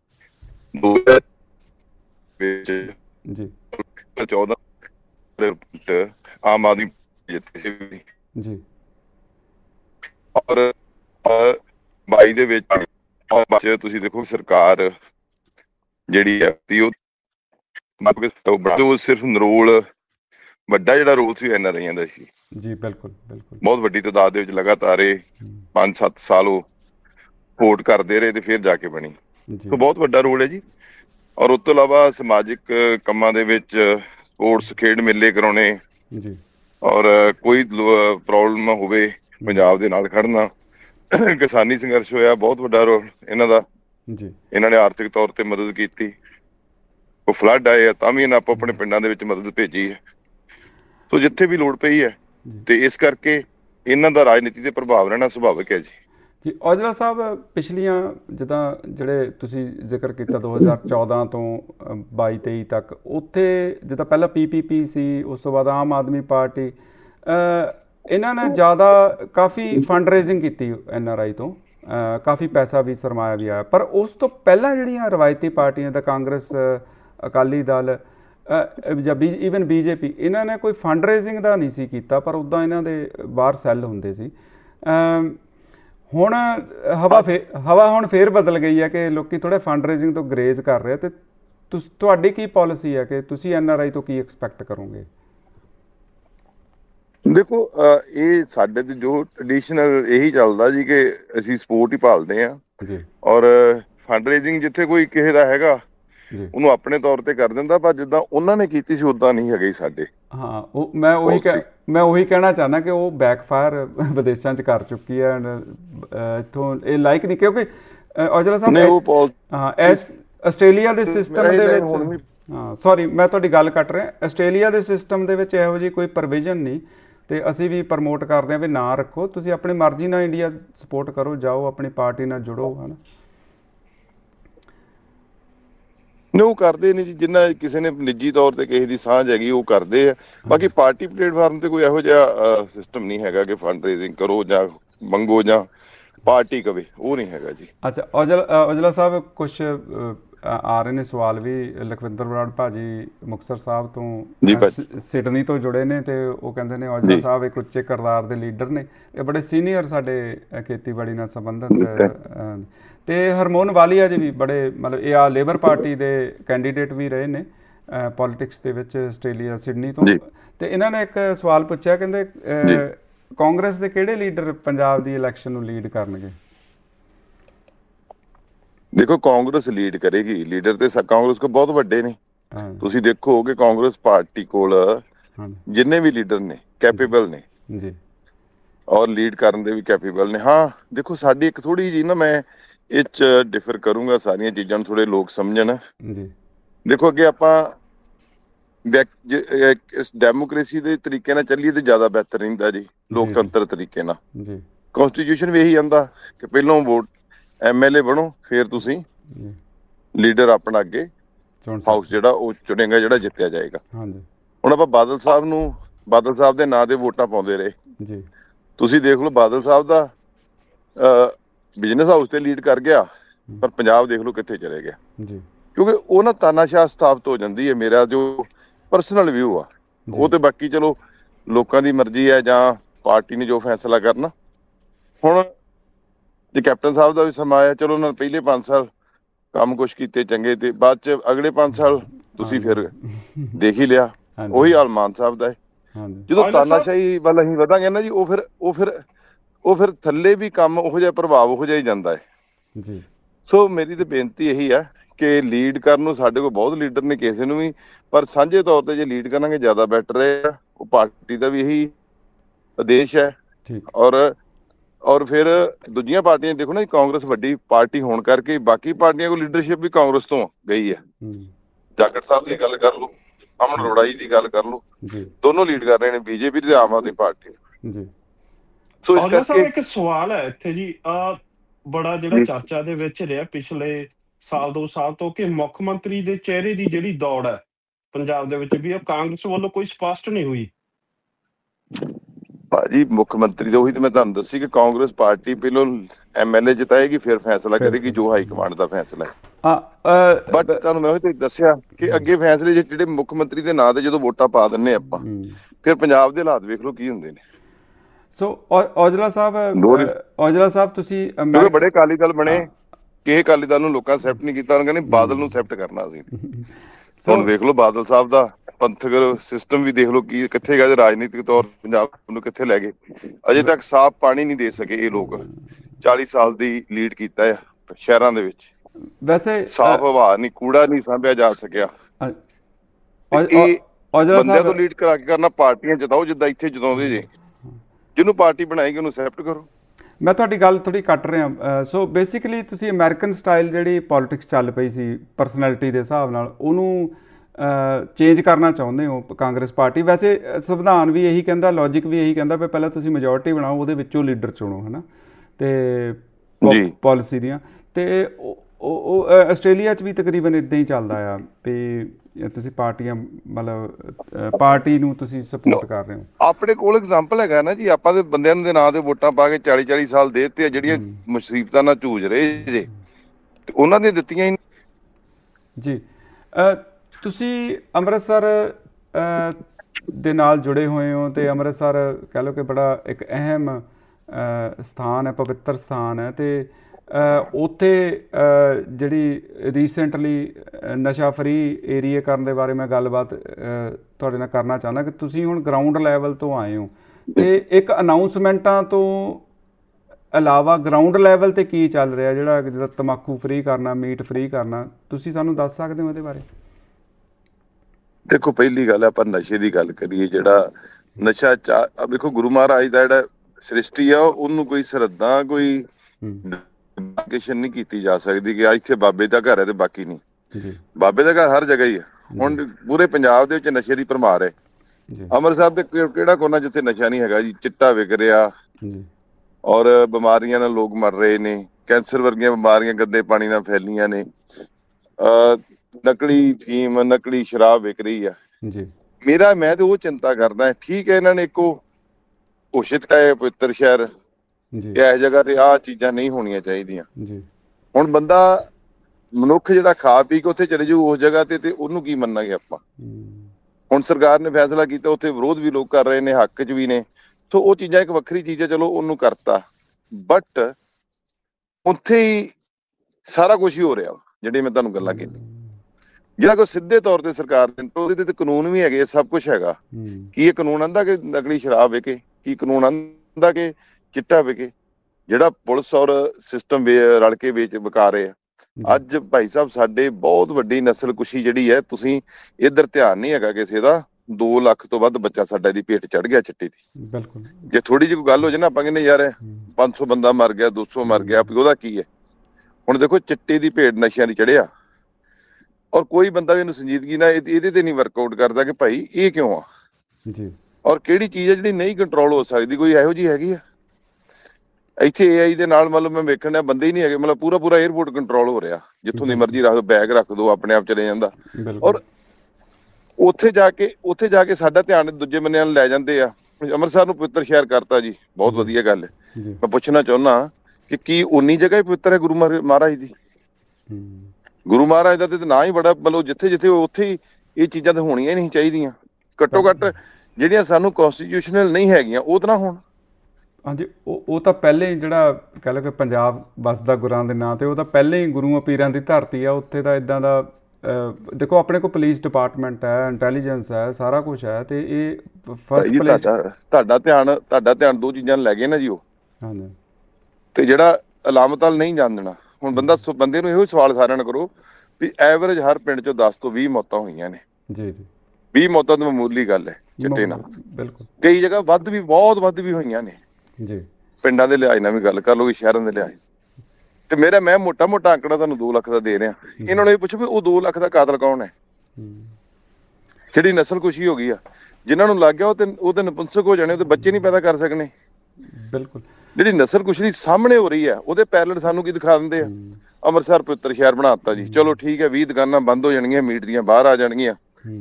2014 ਆਮ ਆਦਮੀ ਜਿੱਤੇ ਸੀ ਜੀ, ਔਰ 22 ਦੇ ਵਿੱਚ ਤੁਸੀਂ ਦੇਖੋ ਸਰਕਾਰ ਜਿਹੜੀ ਹੈ ਉਹ ਸਿਰਫ ਰੋਲ ਵੱਡਾ ਜਿਹੜਾ ਰੋਲ ਸੀ NRIਆਂ ਦਾ ਸੀ ਜੀ। ਬਿਲਕੁਲ ਬਿਲਕੁਲ, ਬਹੁਤ ਵੱਡੀ ਤਾਦਾਦ ਦੇ ਵਿੱਚ ਲਗਾਤਾਰ 5-7 ਸਾਲ ਉਹ ਵੋਟ ਕਰਦੇ ਰਹੇ ਤੇ ਫਿਰ ਜਾ ਕੇ ਬਣੀ। ਸੋ ਬਹੁਤ ਵੱਡਾ ਰੋਲ ਹੈ ਜੀ। ਔਰ ਉਸ ਤੋਂ ਇਲਾਵਾ ਸਮਾਜਿਕ ਕੰਮਾਂ ਦੇ ਵਿੱਚ ਸਪੋਰਟਸ ਖੇਡ ਮੇਲੇ ਕਰਾਉਣੇ ਜੀ, ਔਰ ਕੋਈ ਪ੍ਰੋਬਲਮ ਹੋਵੇ ਪੰਜਾਬ ਦੇ ਨਾਲ ਖੜਨਾ। ਕਿਸਾਨੀ ਸੰਘਰਸ਼ ਹੋਇਆ, ਬਹੁਤ ਵੱਡਾ ਰੋਲ ਇਹਨਾਂ ਦਾ ਜੀ। ਇਹਨਾਂ ਨੇ ਆਰਥਿਕ ਤੌਰ ਤੇ ਮਦਦ ਕੀਤੀ। ਉਹ ਫਲੱਡ ਆਏ ਆ ਤਾਂ ਵੀ ਇਹਨਾਂ ਆਪੋ ਆਪਣੇ ਪਿੰਡਾਂ ਦੇ ਵਿੱਚ ਮਦਦ ਭੇਜੀ ਹੈ। ਸੋ ਜਿੱਥੇ ਵੀ ਲੋੜ ਪਈ ਹੈ, ਤੇ ਇਸ ਕਰਕੇ ਇਹਨਾਂ ਦਾ ਰਾਜਨੀਤੀ ਤੇ ਪ੍ਰਭਾਵ ਰਹਿਣਾ ਸੁਭਾਵਿਕ ਹੈ ਜੀ। ਔਜਲਾ ਸਾਹਿਬ, ਪਿਛਲੀਆਂ ਜਿੱਦਾਂ ਜਿਹੜੇ ਤੁਸੀਂ ਜ਼ਿਕਰ ਕੀਤਾ 2014 ਤੋਂ 22-23 ਤੱਕ, ਉੱਥੇ ਜਿੱਦਾਂ ਪਹਿਲਾਂ PPP ਸੀ, ਉਸ ਤੋਂ ਬਾਅਦ ਆਮ ਆਦਮੀ ਪਾਰਟੀ, ਇਹਨਾਂ ਨੇ ਜ਼ਿਆਦਾ ਕਾਫੀ ਫੰਡ ਰੇਜ਼ਿੰਗ ਕੀਤੀ NRI ਤੋਂ, ਕਾਫੀ ਪੈਸਾ ਵੀ ਸਰਮਾਇਆ ਵੀ ਆਇਆ। ਪਰ ਉਸ ਤੋਂ ਪਹਿਲਾਂ ਜਿਹੜੀਆਂ ਰਵਾਇਤੀ ਪਾਰਟੀਆਂ ਦਾ ਕਾਂਗਰਸ, ਅਕਾਲੀ ਦਲ ਜਾਂ ਈਵਨ BJP, ਇਹਨਾਂ ਨੇ ਕੋਈ ਫੰਡ ਰੇਜ਼ਿੰਗ ਦਾ ਨਹੀਂ ਸੀ ਕੀਤਾ, ਪਰ ਉੱਦਾਂ ਇਹਨਾਂ ਦੇ ਬਾਹਰ ਸੈੱਲ ਹੁੰਦੇ ਸੀ। ਹੁਣ ਹਵਾ ਹੁਣ ਫੇਰ ਬਦਲ ਗਈ ਹੈ ਕਿ ਲੋਕੀ ਥੋੜੇ ਫੰਡ ਰੇਜ਼ਿੰਗ ਤੋਂ ਗਰੇਜ਼ ਕਰ ਰਹੇ। ਤੇ ਤੁਹਾਡੀ ਕੀ ਪਾਲਿਸੀ ਹੈ ਕਿ ਤੁਸੀਂ NRI ਤੋਂ ਕੀ ਐਕਸਪੈਕਟ ਕਰੋਗੇ? ਦੇਖੋ, ਇਹ ਸਾਡੇ ਤੇ ਜੋ ਟ੍ਰੈਡੀਸ਼ਨਲ ਇਹੀ ਚੱਲਦਾ ਜੀ ਕਿ ਅਸੀਂ ਸਪੋਰਟ ਹੀ ਭਾਲਦੇ ਹਾਂ, ਔਰ ਫੰਡ ਰੇਜ਼ਿੰਗ ਜਿੱਥੇ ਕੋਈ ਕਿਸੇ ਦਾ ਹੈਗਾ ਉਹਨੂੰ ਆਪਣੇ ਤੌਰ ਤੇ ਕਰ ਦਿੰਦਾ, ਪਰ ਜਿੱਦਾਂ ਉਹਨਾਂ ਨੇ ਕੀਤੀ ਸੀ ਉਦਾਂ ਨਹੀਂ ਹੈਗੇ ਸਾਡੇ। ਹਾਂ, ਉਹ ਮੈਂ ਉਹੀ ਕਹਿਣਾ ਚਾਹੁੰਦਾ ਕਿ ਉਹ ਬੈਕਫਾਇਰ ਵਿਦੇਸ਼ਾਂ 'ਚ ਕਰ ਚੁੱਕੀ ਹੈ। ਇੱਥੋਂ ਇਹ ਲਾਈਕ ਨਹੀਂ, ਕਿਉਂਕਿ ਔਜਲਾ ਸਾਹਿਬ ਆਸਟ੍ਰੇਲੀਆ ਦੇ ਸਿਸਟਮ ਦੇ ਵਿੱਚ, ਸੌਰੀ ਮੈਂ ਤੁਹਾਡੀ ਗੱਲ ਕੱਟ ਰਿਹਾ, ਆਸਟ੍ਰੇਲੀਆ ਦੇ ਸਿਸਟਮ ਦੇ ਵਿੱਚ ਇਹੋ ਜਿਹੀ ਕੋਈ ਪ੍ਰੋਵੀਜ਼ਨ ਨਹੀਂ, ਤੇ ਅਸੀਂ ਵੀ ਪ੍ਰਮੋਟ ਕਰਦੇ ਹਾਂ ਵੀ ਨਾ ਰੱਖੋ, ਤੁਸੀਂ ਆਪਣੀ ਮਰਜ਼ੀ ਨਾਲ ਇੰਡੀਆ ਸਪੋਰਟ ਕਰੋ, ਜਾਓ ਆਪਣੀ ਪਾਰਟੀ ਨਾਲ ਜੁੜੋ, ਹੈ ਨਾ। ਉਹ ਕਰਦੇ ਨਹੀਂ ਜੀ, ਜਿੰਨਾ ਕਿਸੇ ਨੇ ਨਿੱਜੀ ਤੌਰ ਤੇ ਕਿਸੇ ਦੀ ਸਾਂਝ ਹੈਗੀ ਉਹ ਕਰਦੇ ਆ। ਬਾਕੀ ਪਾਰਟੀ ਪਲੇਟਫਾਰਮ ਤੇ ਕੋਈ ਇਹੋ ਜਿਹਾ ਸਿਸਟਮ ਨਹੀਂ ਹੈਗਾ ਕਿ ਫੰਡ ਰੇਜ਼ਿੰਗ ਕਰੋ ਜਾਂ ਮੰਗੋ ਜਾਂ ਪਾਰਟੀ ਕਵੇ, ਉਹ ਨਹੀਂ ਹੈਗਾ ਜੀ। ਅੱਛਾ ਔਜਲਾ ਸਾਹਿਬ, ਕੁਛ ਆ ਰਹੇ ਨੇ ਸਵਾਲ ਵੀ। ਲਖਵਿੰਦਰ ਬਰਾੜ ਭਾਜੀ ਮੁਕਤਸਰ ਸਾਹਿਬ ਤੋਂ, ਸਿਡਨੀ ਤੋਂ ਜੁੜੇ ਨੇ, ਤੇ ਉਹ ਕਹਿੰਦੇ ਨੇ ਔਜਲਾ ਸਾਹਿਬ ਇੱਕ ਉੱਚੇ ਕਿਰਦਾਰ ਦੇ ਲੀਡਰ ਨੇ, ਇਹ ਬੜੇ ਸੀਨੀਅਰ ਸਾਡੇ ਖੇਤੀਬਾੜੀ ਨਾਲ ਸੰਬੰਧਿਤ। ਤੇ ਹਰਮੋਨ ਵਾਲੀਆ ਜੀ ਵੀ ਬੜੇ, ਮਤਲਬ ਇਹ ਲੇਬਰ ਪਾਰਟੀ ਦੇ ਕੈਂਡੀਡੇਟ ਵੀ ਰਹੇ ਨੇ ਪੋਲੀਟਿਕਸ ਦੇ ਵਿੱਚ ਆਸਟ੍ਰੇਲੀਆ, ਸਿਡਨੀ ਤੋਂ। ਤੇ ਇਹਨਾਂ ਨੇ ਇੱਕ ਸਵਾਲ ਪੁੱਛਿਆ, ਕਹਿੰਦੇ ਕਾਂਗਰਸ ਦੇ ਕਿਹੜੇ ਲੀਡਰ ਪੰਜਾਬ ਦੀ ਇਲੈਕਸ਼ਨ ਨੂੰ ਲੀਡ ਕਰਨਗੇ? ਦੇਖੋ, ਕਾਂਗਰਸ ਲੀਡ ਕਰੇਗੀ, ਲੀਡਰ ਤੇ ਕਾਂਗਰਸ ਕੋਲ ਬਹੁਤ ਵੱਡੇ ਨੇ। ਤੁਸੀਂ ਦੇਖੋ ਕਿ ਕਾਂਗਰਸ ਪਾਰਟੀ ਕੋਲ ਜਿੰਨੇ ਵੀ ਲੀਡਰ ਨੇ ਕੈਪੇਬਲ ਨੇ ਜੀ, ਔਰ ਲੀਡ ਕਰਨ ਦੇ ਵੀ ਕੈਪੇਬਲ ਨੇ। ਹਾਂ ਦੇਖੋ, ਸਾਡੀ ਇੱਕ ਥੋੜੀ ਜਿਹੀ ਨਾ, ਮੈਂ ਇਹ 'ਚ ਡਿਫਰ ਕਰੂੰਗਾ, ਸਾਰੀਆਂ ਚੀਜ਼ਾਂ ਨੂੰ ਥੋੜੇ ਲੋਕ ਸਮਝਣ ਜੀ। ਦੇਖੋ, ਅੱਗੇ ਆਪਾਂ ਇਸ ਡੈਮੋਕ੍ਰੇਸੀ ਦੇ ਤਰੀਕੇ ਨਾਲ ਚੱਲੀਏ ਤੇ ਜ਼ਿਆਦਾ ਬਿਹਤਰ ਰਹਿੰਦਾ ਜੀ, ਲੋਕਤੰਤਰ ਤਰੀਕੇ ਨਾਲ। ਕੌਨਸਟੀਟਿਊਸ਼ਨ ਵੀ ਇਹੀ ਕਹਿੰਦਾ ਕਿ ਪਹਿਲਾਂ ਵੋਟ MLA ਬਣੋ, ਫਿਰ ਤੁਸੀਂ ਲੀਡਰ ਆਪਣਾ ਅੱਗੇ ਹਾਊਸ ਜਿਹੜਾ ਉਹ ਚੁਣੇਗਾ, ਜਿਹੜਾ ਜਿੱਤਿਆ ਜਾਏਗਾ। ਹੁਣ ਆਪਾਂ ਬਾਦਲ ਸਾਹਿਬ ਦੇ ਨਾਂ ਤੇ ਵੋਟਾਂ ਪਾਉਂਦੇ ਰਹੇ। ਤੁਸੀਂ ਦੇਖ ਲਓ, ਬਾਦਲ ਸਾਹਿਬ ਦਾ ਬਿਜ਼ਨਸ ਹਾਊਸ ਤੇ ਲੀਡ ਕਰ ਗਿਆ, ਪਰ ਪੰਜਾਬ ਦੇਖ ਲਓ ਕਿੱਥੇ ਚਲੇ ਗਿਆ। ਕਿਉਂਕਿ ਉਹ ਨਾ ਤਾਨਾਸ਼ਾਹ ਸਥਾਪਿਤ ਹੋ ਜਾਂਦੀ ਹੈ। ਮੇਰਾ ਜੋ ਪਰਸਨਲ ਵਿਊ ਆ ਉਹ ਤੇ, ਬਾਕੀ ਚਲੋ ਲੋਕਾਂ ਦੀ ਮਰਜ਼ੀ ਹੈ ਜਾਂ ਪਾਰਟੀ ਨੇ ਜੋ ਫੈਸਲਾ ਕਰਨਾ। ਹੁਣ ਜੇ ਕੈਪਟਨ ਸਾਹਿਬ ਦਾ ਵੀ ਸਮਾਂ ਆਇਆ, ਚਲੋ ਉਹਨਾਂ ਨੇ ਪਹਿਲੇ 5 ਸਾਲ ਕੰਮ ਕੁਛ ਕੀਤੇ ਚੰਗੇ, ਤੇ ਬਾਅਦ ਚ ਅਗਲੇ 5 ਸਾਲ ਤੁਸੀਂ ਫਿਰ ਦੇਖ ਹੀ ਲਿਆ। ਉਹੀ ਹਾਲ ਮਾਨ ਸਾਹਿਬ ਦਾ ਹੈ। ਜਦੋਂ ਤਾਨਾਸ਼ਾਹੀ ਵੱਲ ਅਸੀਂ ਵਧਾਂਗੇ ਨਾ ਜੀ, ਉਹ ਫਿਰ ਥੱਲੇ ਵੀ ਕੰਮ ਉਹੋ ਜਿਹਾ, ਪ੍ਰਭਾਵ ਉਹੋ ਜਿਹਾ ਹੀ ਜਾਂਦਾ ਹੈ। ਸੋ ਮੇਰੀ ਤੇ ਬੇਨਤੀ ਇਹੀ ਹੈ ਕਿ ਲੀਡ ਕਰਨ ਨੂੰ ਸਾਡੇ ਕੋਲ ਬਹੁਤ ਲੀਡਰ ਨੇ ਕਿਸੇ ਨੂੰ ਵੀ, ਪਰ ਸਾਂਝੇ ਤੌਰ ਤੇ ਜੇ ਲੀਡ ਕਰਾਂਗੇ ਜ਼ਿਆਦਾ ਬੈਟਰ ਰਹੇਗਾ। ਉਹ ਪਾਰਟੀ ਦਾ ਵੀ ਇਹੀ ਉਦੇਸ਼ ਹੈ, ਔਰ ਔਰ ਫਿਰ ਦੂਜੀਆਂ ਪਾਰਟੀਆਂ ਦੇਖੋ ਨਾ, ਕਾਂਗਰਸ ਵੱਡੀ ਪਾਰਟੀ ਹੋਣ ਕਰਕੇ ਬਾਕੀ ਪਾਰਟੀਆਂ ਕੋਲ ਲੀਡਰਸ਼ਿਪ ਵੀ ਕਾਂਗਰਸ ਤੋਂ ਗਈ ਹੈ। ਜਾਖੜ ਸਾਹਿਬ ਦੀ ਗੱਲ ਕਰ ਲਓ, ਅਮਨ ਅਰੋੜਾ ਜੀ ਦੀ ਗੱਲ ਕਰ ਲਓ, ਦੋਨੋਂ ਲੀਡ ਕਰ ਰਹੇ ਨੇ, ਬੀਜੇਪੀ ਤੇ ਆਮ ਆਦਮੀ ਪਾਰਟੀ। ਸੋ ਇਸ ਕਰਕੇ ਇੱਕ ਸਵਾਲ ਹੈ ਇੱਥੇ ਜੀ, ਬੜਾ ਜਿਹੜਾ ਚਰਚਾ ਦੇ ਵਿੱਚ ਰਿਹਾ ਪਿਛਲੇ ਸਾਲ 2 ਸਾਲ ਤੋਂ, ਕਿ ਮੁੱਖ ਮੰਤਰੀ ਦੇ ਚਿਹਰੇ ਦੀ ਜਿਹੜੀ ਦੌੜ ਹੈ ਪੰਜਾਬ ਦੇ ਵਿੱਚ ਵੀ ਉਹ ਕਾਂਗਰਸ ਵੱਲੋਂ ਕੋਈ ਸਪਸ਼ਟ ਨਹੀਂ ਹੋਈ। ਭਾਜੀ ਮੁੱਖ ਮੰਤਰੀ ਦਾ ਉਹੀ ਤਾਂ ਮੈਂ ਤੁਹਾਨੂੰ ਦੱਸੀ ਕਿ ਕਾਂਗਰਸ ਪਾਰਟੀ ਪਹਿਲਾਂ MLA ਜਿਤਾਏਗੀ, ਫਿਰ ਫੈਸਲਾ ਕਰੇਗੀ ਜੋ ਹਾਈ ਕਮਾਂਡ ਦਾ ਫੈਸਲਾ ਹੈ। ਬਟ ਤੁਹਾਨੂੰ ਮੈਂ ਉਹੀ ਦੱਸਿਆ ਕਿ ਅੱਗੇ ਫੈਸਲੇ ਜਿਹੜੇ ਮੁੱਖ ਮੰਤਰੀ ਦੇ ਨਾਂ ਤੇ ਜਦੋਂ ਵੋਟਾਂ ਪਾ ਦਿੰਨੇ ਆਪਾਂ, ਫਿਰ ਪੰਜਾਬ ਦੇ ਹਾਲਾਤ ਵੇਖ ਲਓ ਕੀ ਹੁੰਦੇ ਨੇ। ਸੋ ਔਜਲਾ ਸਾਹਿਬ ਤੁਸੀਂ ਬੜੇ ਅਕਾਲੀ ਦਲ ਬਣੇ, ਕਿਸੇ ਅਕਾਲੀ ਦਲ ਨੂੰ ਲੋਕਾਂ ਐਕਸੈਪਟ ਨਹੀਂ ਕੀਤਾ, ਉਹਨਾਂ ਕਹਿੰਦੇ ਬਾਦਲ ਨੂੰ ਐਕਸੈਪਟ ਕਰਨਾ ਸੀ। ਹੁਣ ਵੇਖ ਲਓ ਬਾਦਲ ਸਾਹਿਬ ਦਾ ਪੰਥਕ ਸਿਸਟਮ ਵੀ ਦੇਖ ਲਓ ਕੀ ਕਿੱਥੇ ਗਿਆ, ਰਾਜਨੀਤਿਕ ਤੌਰ ਪੰਜਾਬ ਨੂੰ ਕਿੱਥੇ ਲੈ ਗਏ। ਅਜੇ ਤੱਕ ਸਾਫ਼ ਪਾਣੀ ਨਹੀਂ ਦੇ ਸਕੇ ਇਹ ਲੋਕ। 40 ਸਾਲ ਦੀ ਲੀਡ ਕੀਤਾ ਆ ਸ਼ਹਿਰਾਂ ਦੇ ਵਿੱਚ, ਵੈਸੇ ਸਾਫ਼ ਹਵਾ ਨਹੀਂ, ਕੂੜਾ ਨਹੀਂ ਸਾਂਭਿਆ ਜਾ ਸਕਿਆ। ਬੰਦਿਆਂ ਤੋਂ ਲੀਡ ਕਰਾ ਕੇ ਕਰਨਾ, ਪਾਰਟੀਆਂ ਜਿਤਾਓ ਜਿੱਦਾਂ ਇੱਥੇ ਜਿਤਾਉਂਦੇ ਜੇ, ਜਿਹਨੂੰ ਪਾਰਟੀ ਬਣਾਏਗੀ ਉਹਨੂੰ ਐਕਸੈਪਟ ਕਰੋ। ਮੈਂ ਤੁਹਾਡੀ ਗੱਲ ਥੋੜੀ ਕੱਟ ਰਿਹਾ। ਸੋ ਬੇਸਿਕਲੀ ਤੁਸੀਂ ਅਮਰੀਕਨ ਸਟਾਈਲ ਜਿਹੜੀ ਪੋਲਿਟਿਕਸ ਚੱਲ ਪਈ ਸੀ ਪਰਸਨੈਲਿਟੀ ਦੇ ਹਿਸਾਬ ਨਾਲ, ਉਹਨੂੰ ਚੇਂਜ ਕਰਨਾ ਚਾਹੁੰਦੇ ਹੋ ਕਾਂਗਰਸ ਪਾਰਟੀ। ਵੈਸੇ ਸੰਵਿਧਾਨ ਵੀ ਇਹੀ ਕਹਿੰਦਾ, ਲੌਜਿਕ ਵੀ ਇਹੀ ਕਹਿੰਦਾ ਵੀ ਪਹਿਲਾਂ ਤੁਸੀਂ ਮੈਜੋਰਟੀ ਬਣਾਓ, ਉਹਦੇ ਵਿੱਚੋਂ ਲੀਡਰ ਚੁਣੋ, ਹੈ ਨਾ, ਤੇ ਪਾਲਿਸੀ ਦੀਆਂ। ਤੇ ਉਹ ਆਸਟ੍ਰੇਲੀਆ 'ਚ ਵੀ ਤਕਰੀਬਨ ਇੱਦਾਂ ਹੀ ਚੱਲਦਾ ਆ ਵੀ ਤੁਸੀਂ ਪਾਰਟੀਆਂ ਮਤਲਬ ਪਾਰਟੀ ਨੂੰ ਤੁਸੀਂ ਸਪੋਰਟ ਕਰ ਰਹੇ ਹੋ। ਆਪਣੇ ਕੋਲ ਐਗਜ਼ਾਮਪਲ ਹੈਗਾ ਨਾ ਜੀ, ਆਪਾਂ ਦੇ ਬੰਦਿਆਂ ਦੇ ਨਾਂ ਦੇ ਵੋਟਾਂ ਪਾ ਕੇ 40-40 ਸਾਲ ਦੇ ਦਿੱਤੇ ਆ, ਜਿਹੜੀਆਂ ਮੁਸੀਬਤਾਂ ਨਾਲ ਜੂਝ ਰਹੇ ਜੇ ਉਹਨਾਂ ਨੇ ਦਿੱਤੀਆਂ ਹੀ ਜੀ। ਤੁਸੀਂ ਅੰਮ੍ਰਿਤਸਰ ਦੇ ਨਾਲ ਜੁੜੇ ਹੋਏ ਹੋ, ਤੇ ਅੰਮ੍ਰਿਤਸਰ ਕਹਿ ਲਓ ਕਿ ਬੜਾ ਇੱਕ ਅਹਿਮ ਸਥਾਨ ਹੈ, ਪਵਿੱਤਰ ਸਥਾਨ ਹੈ। ਤੇ ਉੱਥੇ ਜਿਹੜੀ ਰੀਸੈਂਟਲੀ ਨਸ਼ਾ ਫਰੀ ਏਰੀਏ ਕਰਨ ਦੇ ਬਾਰੇ ਮੈਂ ਗੱਲਬਾਤ ਤੁਹਾਡੇ ਨਾਲ ਕਰਨਾ ਚਾਹੁੰਦਾ ਕਿ ਤੁਸੀਂ ਹੁਣ ਗਰਾਊਂਡ ਲੈਵਲ ਤੋਂ ਆਏ ਹੋ, ਤੇ ਇੱਕ ਅਨਾਊਂਸਮੈਂਟਾਂ ਤੋਂ ਇਲਾਵਾ ਗਰਾਊਂਡ ਲੈਵਲ ਤੇ ਕੀ ਚੱਲ ਰਿਹਾ, ਜਿਹੜਾ ਤੰਬਾਕੂ ਫਰੀ ਕਰਨਾ, ਮੀਟ ਫਰੀ ਕਰਨਾ, ਤੁਸੀਂ ਸਾਨੂੰ ਦੱਸ ਸਕਦੇ ਹੋ ਇਹਦੇ ਬਾਰੇ? ਦੇਖੋ ਪਹਿਲੀ ਗੱਲ ਆਪਾਂ ਨਸ਼ੇ ਦੀ ਗੱਲ ਕਰੀਏ, ਜਿਹੜਾ ਨਸ਼ਾ ਵੇਖੋ ਗੁਰੂ ਮਹਾਰਾਜ ਦਾ ਜਿਹੜਾ ਸ੍ਰਿਸ਼ਟੀ ਆ ਉਹਨੂੰ ਕੋਈ ਸਰਹੱਦਾਂ ਕੋਈ ਡਿਮਾਰਕੇਸ਼ਨ ਨਹੀਂ ਕੀਤੀ ਜਾ ਸਕਦੀ ਕਿ ਇੱਥੇ ਬਾਬੇ ਦਾ ਘਰ ਹੈ ਤੇ ਬਾਕੀ ਨਹੀਂ। ਬਾਬੇ ਦਾ ਘਰ ਹਰ ਜਗ੍ਹਾ ਹੀ ਆ। ਹੁਣ ਪੂਰੇ ਪੰਜਾਬ ਦੇ ਵਿੱਚ ਨਸ਼ੇ ਦੀ ਭਰਮਾਰ ਹੈ। ਅੰਮ੍ਰਿਤਸਰ ਦੇ ਕਿਹੜਾ ਕੋਨਾ ਜਿੱਥੇ ਨਸ਼ਾ ਨਹੀਂ ਹੈਗਾ ਜੀ? ਚਿੱਟਾ ਵਿਕ ਰਿਹਾ ਔਰ ਬਿਮਾਰੀਆਂ ਨਾਲ ਲੋਕ ਮਰ ਰਹੇ ਨੇ, ਕੈਂਸਰ ਵਰਗੀਆਂ ਬਿਮਾਰੀਆਂ ਗੰਦੇ ਪਾਣੀ ਨਾਲ ਫੈਲੀਆਂ ਨੇ, ਨਕਲੀ ਫੀਮ, ਨਕਲੀ ਸ਼ਰਾਬ ਵਿਕ ਰਹੀ ਆ। ਮੈਂ ਤੇ ਉਹ ਚਿੰਤਾ ਕਰਦਾ, ਠੀਕ ਹੈ ਇਹਨਾਂ ਨੇ ਇੱਕੋ ਘੋਸ਼ਿਤ ਹੈ ਪਵਿੱਤਰ ਸ਼ਹਿਰ, ਇਸ ਜਗ੍ਹਾ ਤੇ ਆਹ ਚੀਜ਼ਾਂ ਨਹੀਂ ਹੋਣੀਆਂ ਚਾਹੀਦੀਆਂ। ਹੁਣ ਬੰਦਾ ਮਨੁੱਖ ਜਿਹੜਾ ਖਾ ਪੀ ਕੇ ਉੱਥੇ ਚਲੇ ਜਾਊ ਉਸ ਜਗ੍ਹਾ ਤੇ ਉਹਨੂੰ ਕੀ ਮੰਨਾਂਗੇ ਆਪਾਂ? ਹੁਣ ਸਰਕਾਰ ਨੇ ਫੈਸਲਾ ਕੀਤਾ, ਉੱਥੇ ਵਿਰੋਧ ਵੀ ਲੋਕ ਕਰ ਰਹੇ ਨੇ, ਹੱਕ 'ਚ ਵੀ ਨੇ, ਸੋ ਉਹ ਚੀਜ਼ਾਂ ਇੱਕ ਵੱਖਰੀ ਚੀਜ਼ ਹੈ, ਚਲੋ ਉਹਨੂੰ ਕਰਤਾ। ਬਟ ਉੱਥੇ ਹੀ ਸਾਰਾ ਕੁਛ ਹੀ ਹੋ ਰਿਹਾ, ਜਿਹੜੇ ਮੈਂ ਤੁਹਾਨੂੰ ਗੱਲਾਂ ਕੀਤੀ, ਜਿਹੜਾ ਕੋਈ ਸਿੱਧੇ ਤੌਰ ਤੇ ਸਰਕਾਰ ਦੇ ਉਹਦੇ ਤੇ ਕਾਨੂੰਨ ਵੀ ਹੈਗੇ, ਸਭ ਕੁਛ ਹੈਗਾ। ਕੀ ਇਹ ਕਾਨੂੰਨ ਆਂਦਾ ਕਿ ਨਕਲੀ ਸ਼ਰਾਬ ਵਿਕੇ? ਕੀ ਕਾਨੂੰਨ ਆਂਦਾ ਕਿ ਚਿੱਟਾ ਵਿਕੇ? ਜਿਹੜਾ ਪੁਲਿਸ ਔਰ ਸਿਸਟਮ ਰਲ ਕੇ ਵਿਕਾ ਰਹੇ ਆ। ਅੱਜ ਭਾਈ ਸਾਹਿਬ ਸਾਡੇ ਬਹੁਤ ਵੱਡੀ ਨਸਲਕੁਸ਼ੀ ਜਿਹੜੀ ਹੈ, ਤੁਸੀਂ ਇੱਧਰ ਧਿਆਨ ਨਹੀਂ ਹੈਗਾ ਕਿਸੇ ਦਾ। 2 ਲੱਖ ਤੋਂ ਵੱਧ ਬੱਚਾ ਸਾਡਾ ਇਹਦੀ ਭੇਟ ਚੜ ਗਿਆ ਚਿੱਟੇ ਦੀ। ਬਿਲਕੁਲ, ਜੇ ਥੋੜੀ ਜਿਹੀ ਕੋਈ ਗੱਲ ਹੋ ਜਾਏ ਨਾ, ਆਪਾਂ ਕਹਿੰਦੇ ਯਾਰ 500 ਬੰਦਾ ਮਰ ਗਿਆ, 200 ਮਰ ਗਿਆ, ਉਹਦਾ ਕੀ ਹੈ? ਹੁਣ ਦੇਖੋ ਚਿੱਟੇ ਦੀ ਭੇਟ ਨਸ਼ਿਆਂ ਦੀ ਚੜਿਆ, ਔਰ ਕੋਈ ਬੰਦਾ ਵੀ ਇਹਨੂੰ ਸੰਜੀਦਗੀ ਨਾਲ ਇਹਦੇ ਤੇ ਨਹੀਂ ਵਰਕਆਊਟ ਕਰਦਾ ਕਿ ਭਾਈ ਇਹ ਕਿਉਂ ਆ ਜੀ, ਔਰ ਕਿਹੜੀ ਚੀਜ਼ ਹੈ ਜਿਹੜੀ ਨਹੀਂ ਕੰਟਰੋਲ ਹੋ ਸਕਦੀ। ਕੋਈ ਇਹੋ ਜਿਹੀ ਹੈਗੀ ਆ? ਇੱਥੇ AI ਦੇ ਨਾਲ ਮਤਲਬ ਮੈਂ ਵੇਖਣ ਡਿਆ ਬੰਦੇ ਹੀ ਨਹੀਂ ਹੈਗੇ, ਮਤਲਬ ਪੂਰਾ 에ਅਰਪੋਰਟ ਕੰਟਰੋਲ ਹੋ ਰਿਹਾ, ਜਿੱਥੋਂ ਦੀ ਮਰਜ਼ੀ ਰੱਖ ਦੋ, ਬੈਗ ਰੱਖ ਦੋ, ਆਪਣੇ ਆਪ ਚਲੇ ਜਾਂਦਾ। ਔਰ ਉੱਥੇ ਜਾ ਕੇ ਸਾਡਾ ਧਿਆਨ ਦੂਜੇ ਬੰਨਿਆਂ ਨੂੰ ਲੈ ਜਾਂਦੇ ਆ। ਅੰਮ੍ਰਿਤਸਰ ਨੂੰ ਪਵਿੱਤਰ ਸ਼ਹਿਰ ਕਰਤਾ ਜੀ, ਬਹੁਤ ਵਧੀਆ ਗੱਲ ਹੈ। ਮੈਂ ਪੁੱਛਣਾ ਚਾਹੁੰਦਾ ਕਿ ਕੀ ਉਨੀ ਜਗ੍ਹਾ ਹੀ ਪਵਿੱਤਰ ਹੈ ਗੁਰੂ ਮਹਾਰਾਜ ਦੀ? ਗੁਰੂ ਮਹਾਰਾਜ ਦਾ ਤੇ ਨਾ ਹੀ ਬੜਾ, ਮਤਲਬ ਜਿੱਥੇ ਉੱਥੇ ਹੀ ਇਹ ਚੀਜ਼ਾਂ ਤਾਂ ਹੋਣੀਆਂ ਹੀ ਨਹੀਂ ਚਾਹੀਦੀਆਂ। ਘੱਟੋ ਘੱਟ ਜਿਹੜੀਆਂ ਸਾਨੂੰ ਕੌਂਸਟੀਟਿਊਸ਼ਨਲ ਨਹੀਂ ਹੈਗੀਆਂ ਉਹ ਤਾਂ ਨਾ ਹੋਣ। ਹਾਂਜੀ, ਉਹ ਤਾਂ ਪਹਿਲੇ ਹੀ ਜਿਹੜਾ ਕਹਿ ਲਓ ਕਿ ਪੰਜਾਬ ਵੱਸਦਾ ਗੁਰਾਂ ਦੇ ਨਾਂ ਤੇ, ਉਹ ਤਾਂ ਪਹਿਲੇ ਹੀ ਗੁਰੂਆਂ ਪੀਰਾਂ ਦੀ ਧਰਤੀ ਆ। ਉੱਥੇ ਤਾਂ ਇੱਦਾਂ ਦਾ ਦੇਖੋ ਆਪਣੇ ਕੋਲ ਪੁਲਿਸ ਡਿਪਾਰਟਮੈਂਟ ਹੈ, ਇੰਟੈਲੀਜੈਂਸ ਹੈ, ਸਾਰਾ ਕੁਛ ਹੈ। ਤੇ ਇਹ ਫਸਟ ਪਲੇਸ ਤੁਹਾਡਾ ਧਿਆਨ 2 ਚੀਜ਼ਾਂ ਲੈ ਗਏ ਨਾ ਜੀ ਉਹ। ਹਾਂਜੀ, ਤੇ ਜਿਹੜਾ ਅਲਾਮਤ ਵੱਲ ਨਹੀਂ ਜਾਣ ਦੇਣਾ। ਹੁਣ ਬੰਦੇ ਨੂੰ ਇਹੋ ਸਵਾਲ ਸਾਰਿਆਂ ਨੂੰ ਕਰੋ ਵੀ ਐਵਰੇਜ ਹਰ ਪਿੰਡ ਚੋਂ 10 ਤੋਂ 20 ਮੌਤਾਂ ਹੋਈਆਂ ਨੇ ਜੀ। 20 ਮੌਤਾਂ ਤਾਂ ਮਾਮੂਲੀ ਗੱਲ ਹੈ ਚਿੱਟੇ ਨਾਲ। ਬਿਲਕੁਲ, ਕਈ ਜਗ੍ਹਾ ਬਹੁਤ ਵੱਧ ਵੀ ਹੋਈਆਂ ਨੇ ਜੀ। ਪਿੰਡਾਂ ਦੇ ਲਿਹਾਜ਼ ਨਾਲ ਵੀ ਗੱਲ ਕਰ ਲਓ, ਸ਼ਹਿਰਾਂ ਦੇ ਲਿਹਾਜ਼। ਤੇ ਮੈਂ ਮੋਟਾ ਆંકੜਾ ਤੁਹਾਨੂੰ 2 ਲੱਖ ਦਾ ਦੇ ਰਿਹਾ। ਇਹਨਾਂ ਨੂੰ ਇਹ ਪੁੱਛੋ ਵੀ ਉਹ 2 ਲੱਖ ਦਾ ਕਾਤਲ ਕੌਣ ਹੈ? ਜਿਹੜੀ ਨਸਲਕੁਸ਼ੀ ਹੋ ਗਈ ਆ, ਜਿਨ੍ਹਾਂ ਨੂੰ ਲੱਗ ਗਿਆ ਉਹ ਤੇ ਨਪੁੰਸਕ ਹੋ ਜਾਣੇ, ਉਹਦੇ ਬੱਚੇ ਨਹੀਂ ਪੈਦਾ ਕਰ ਸਕਣੇ। ਬਿਲਕੁਲ। ਜਿਹੜੀ ਨਸਲਕੁਸ਼ੀ ਸਾਹਮਣੇ ਹੋ ਰਹੀ ਹੈ ਉਹਦੇ ਪੈਰਲਲ ਸਾਨੂੰ ਕੀ ਦਿਖਾ ਦਿੰਦੇ ਆ? ਅੰਮ੍ਰਿਤਸਰ ਪਵਿੱਤਰ ਸ਼ਹਿਰ ਬਣਾ ਦਿੱਤਾ ਜੀ, ਚਲੋ ਠੀਕ ਹੈ, 20 ਦੁਕਾਨਾਂ ਬੰਦ ਹੋ ਜਾਣਗੀਆਂ, ਮੀਟ ਦੀਆਂ ਬਾਹਰ ਆ ਜਾਣਗੀਆਂ,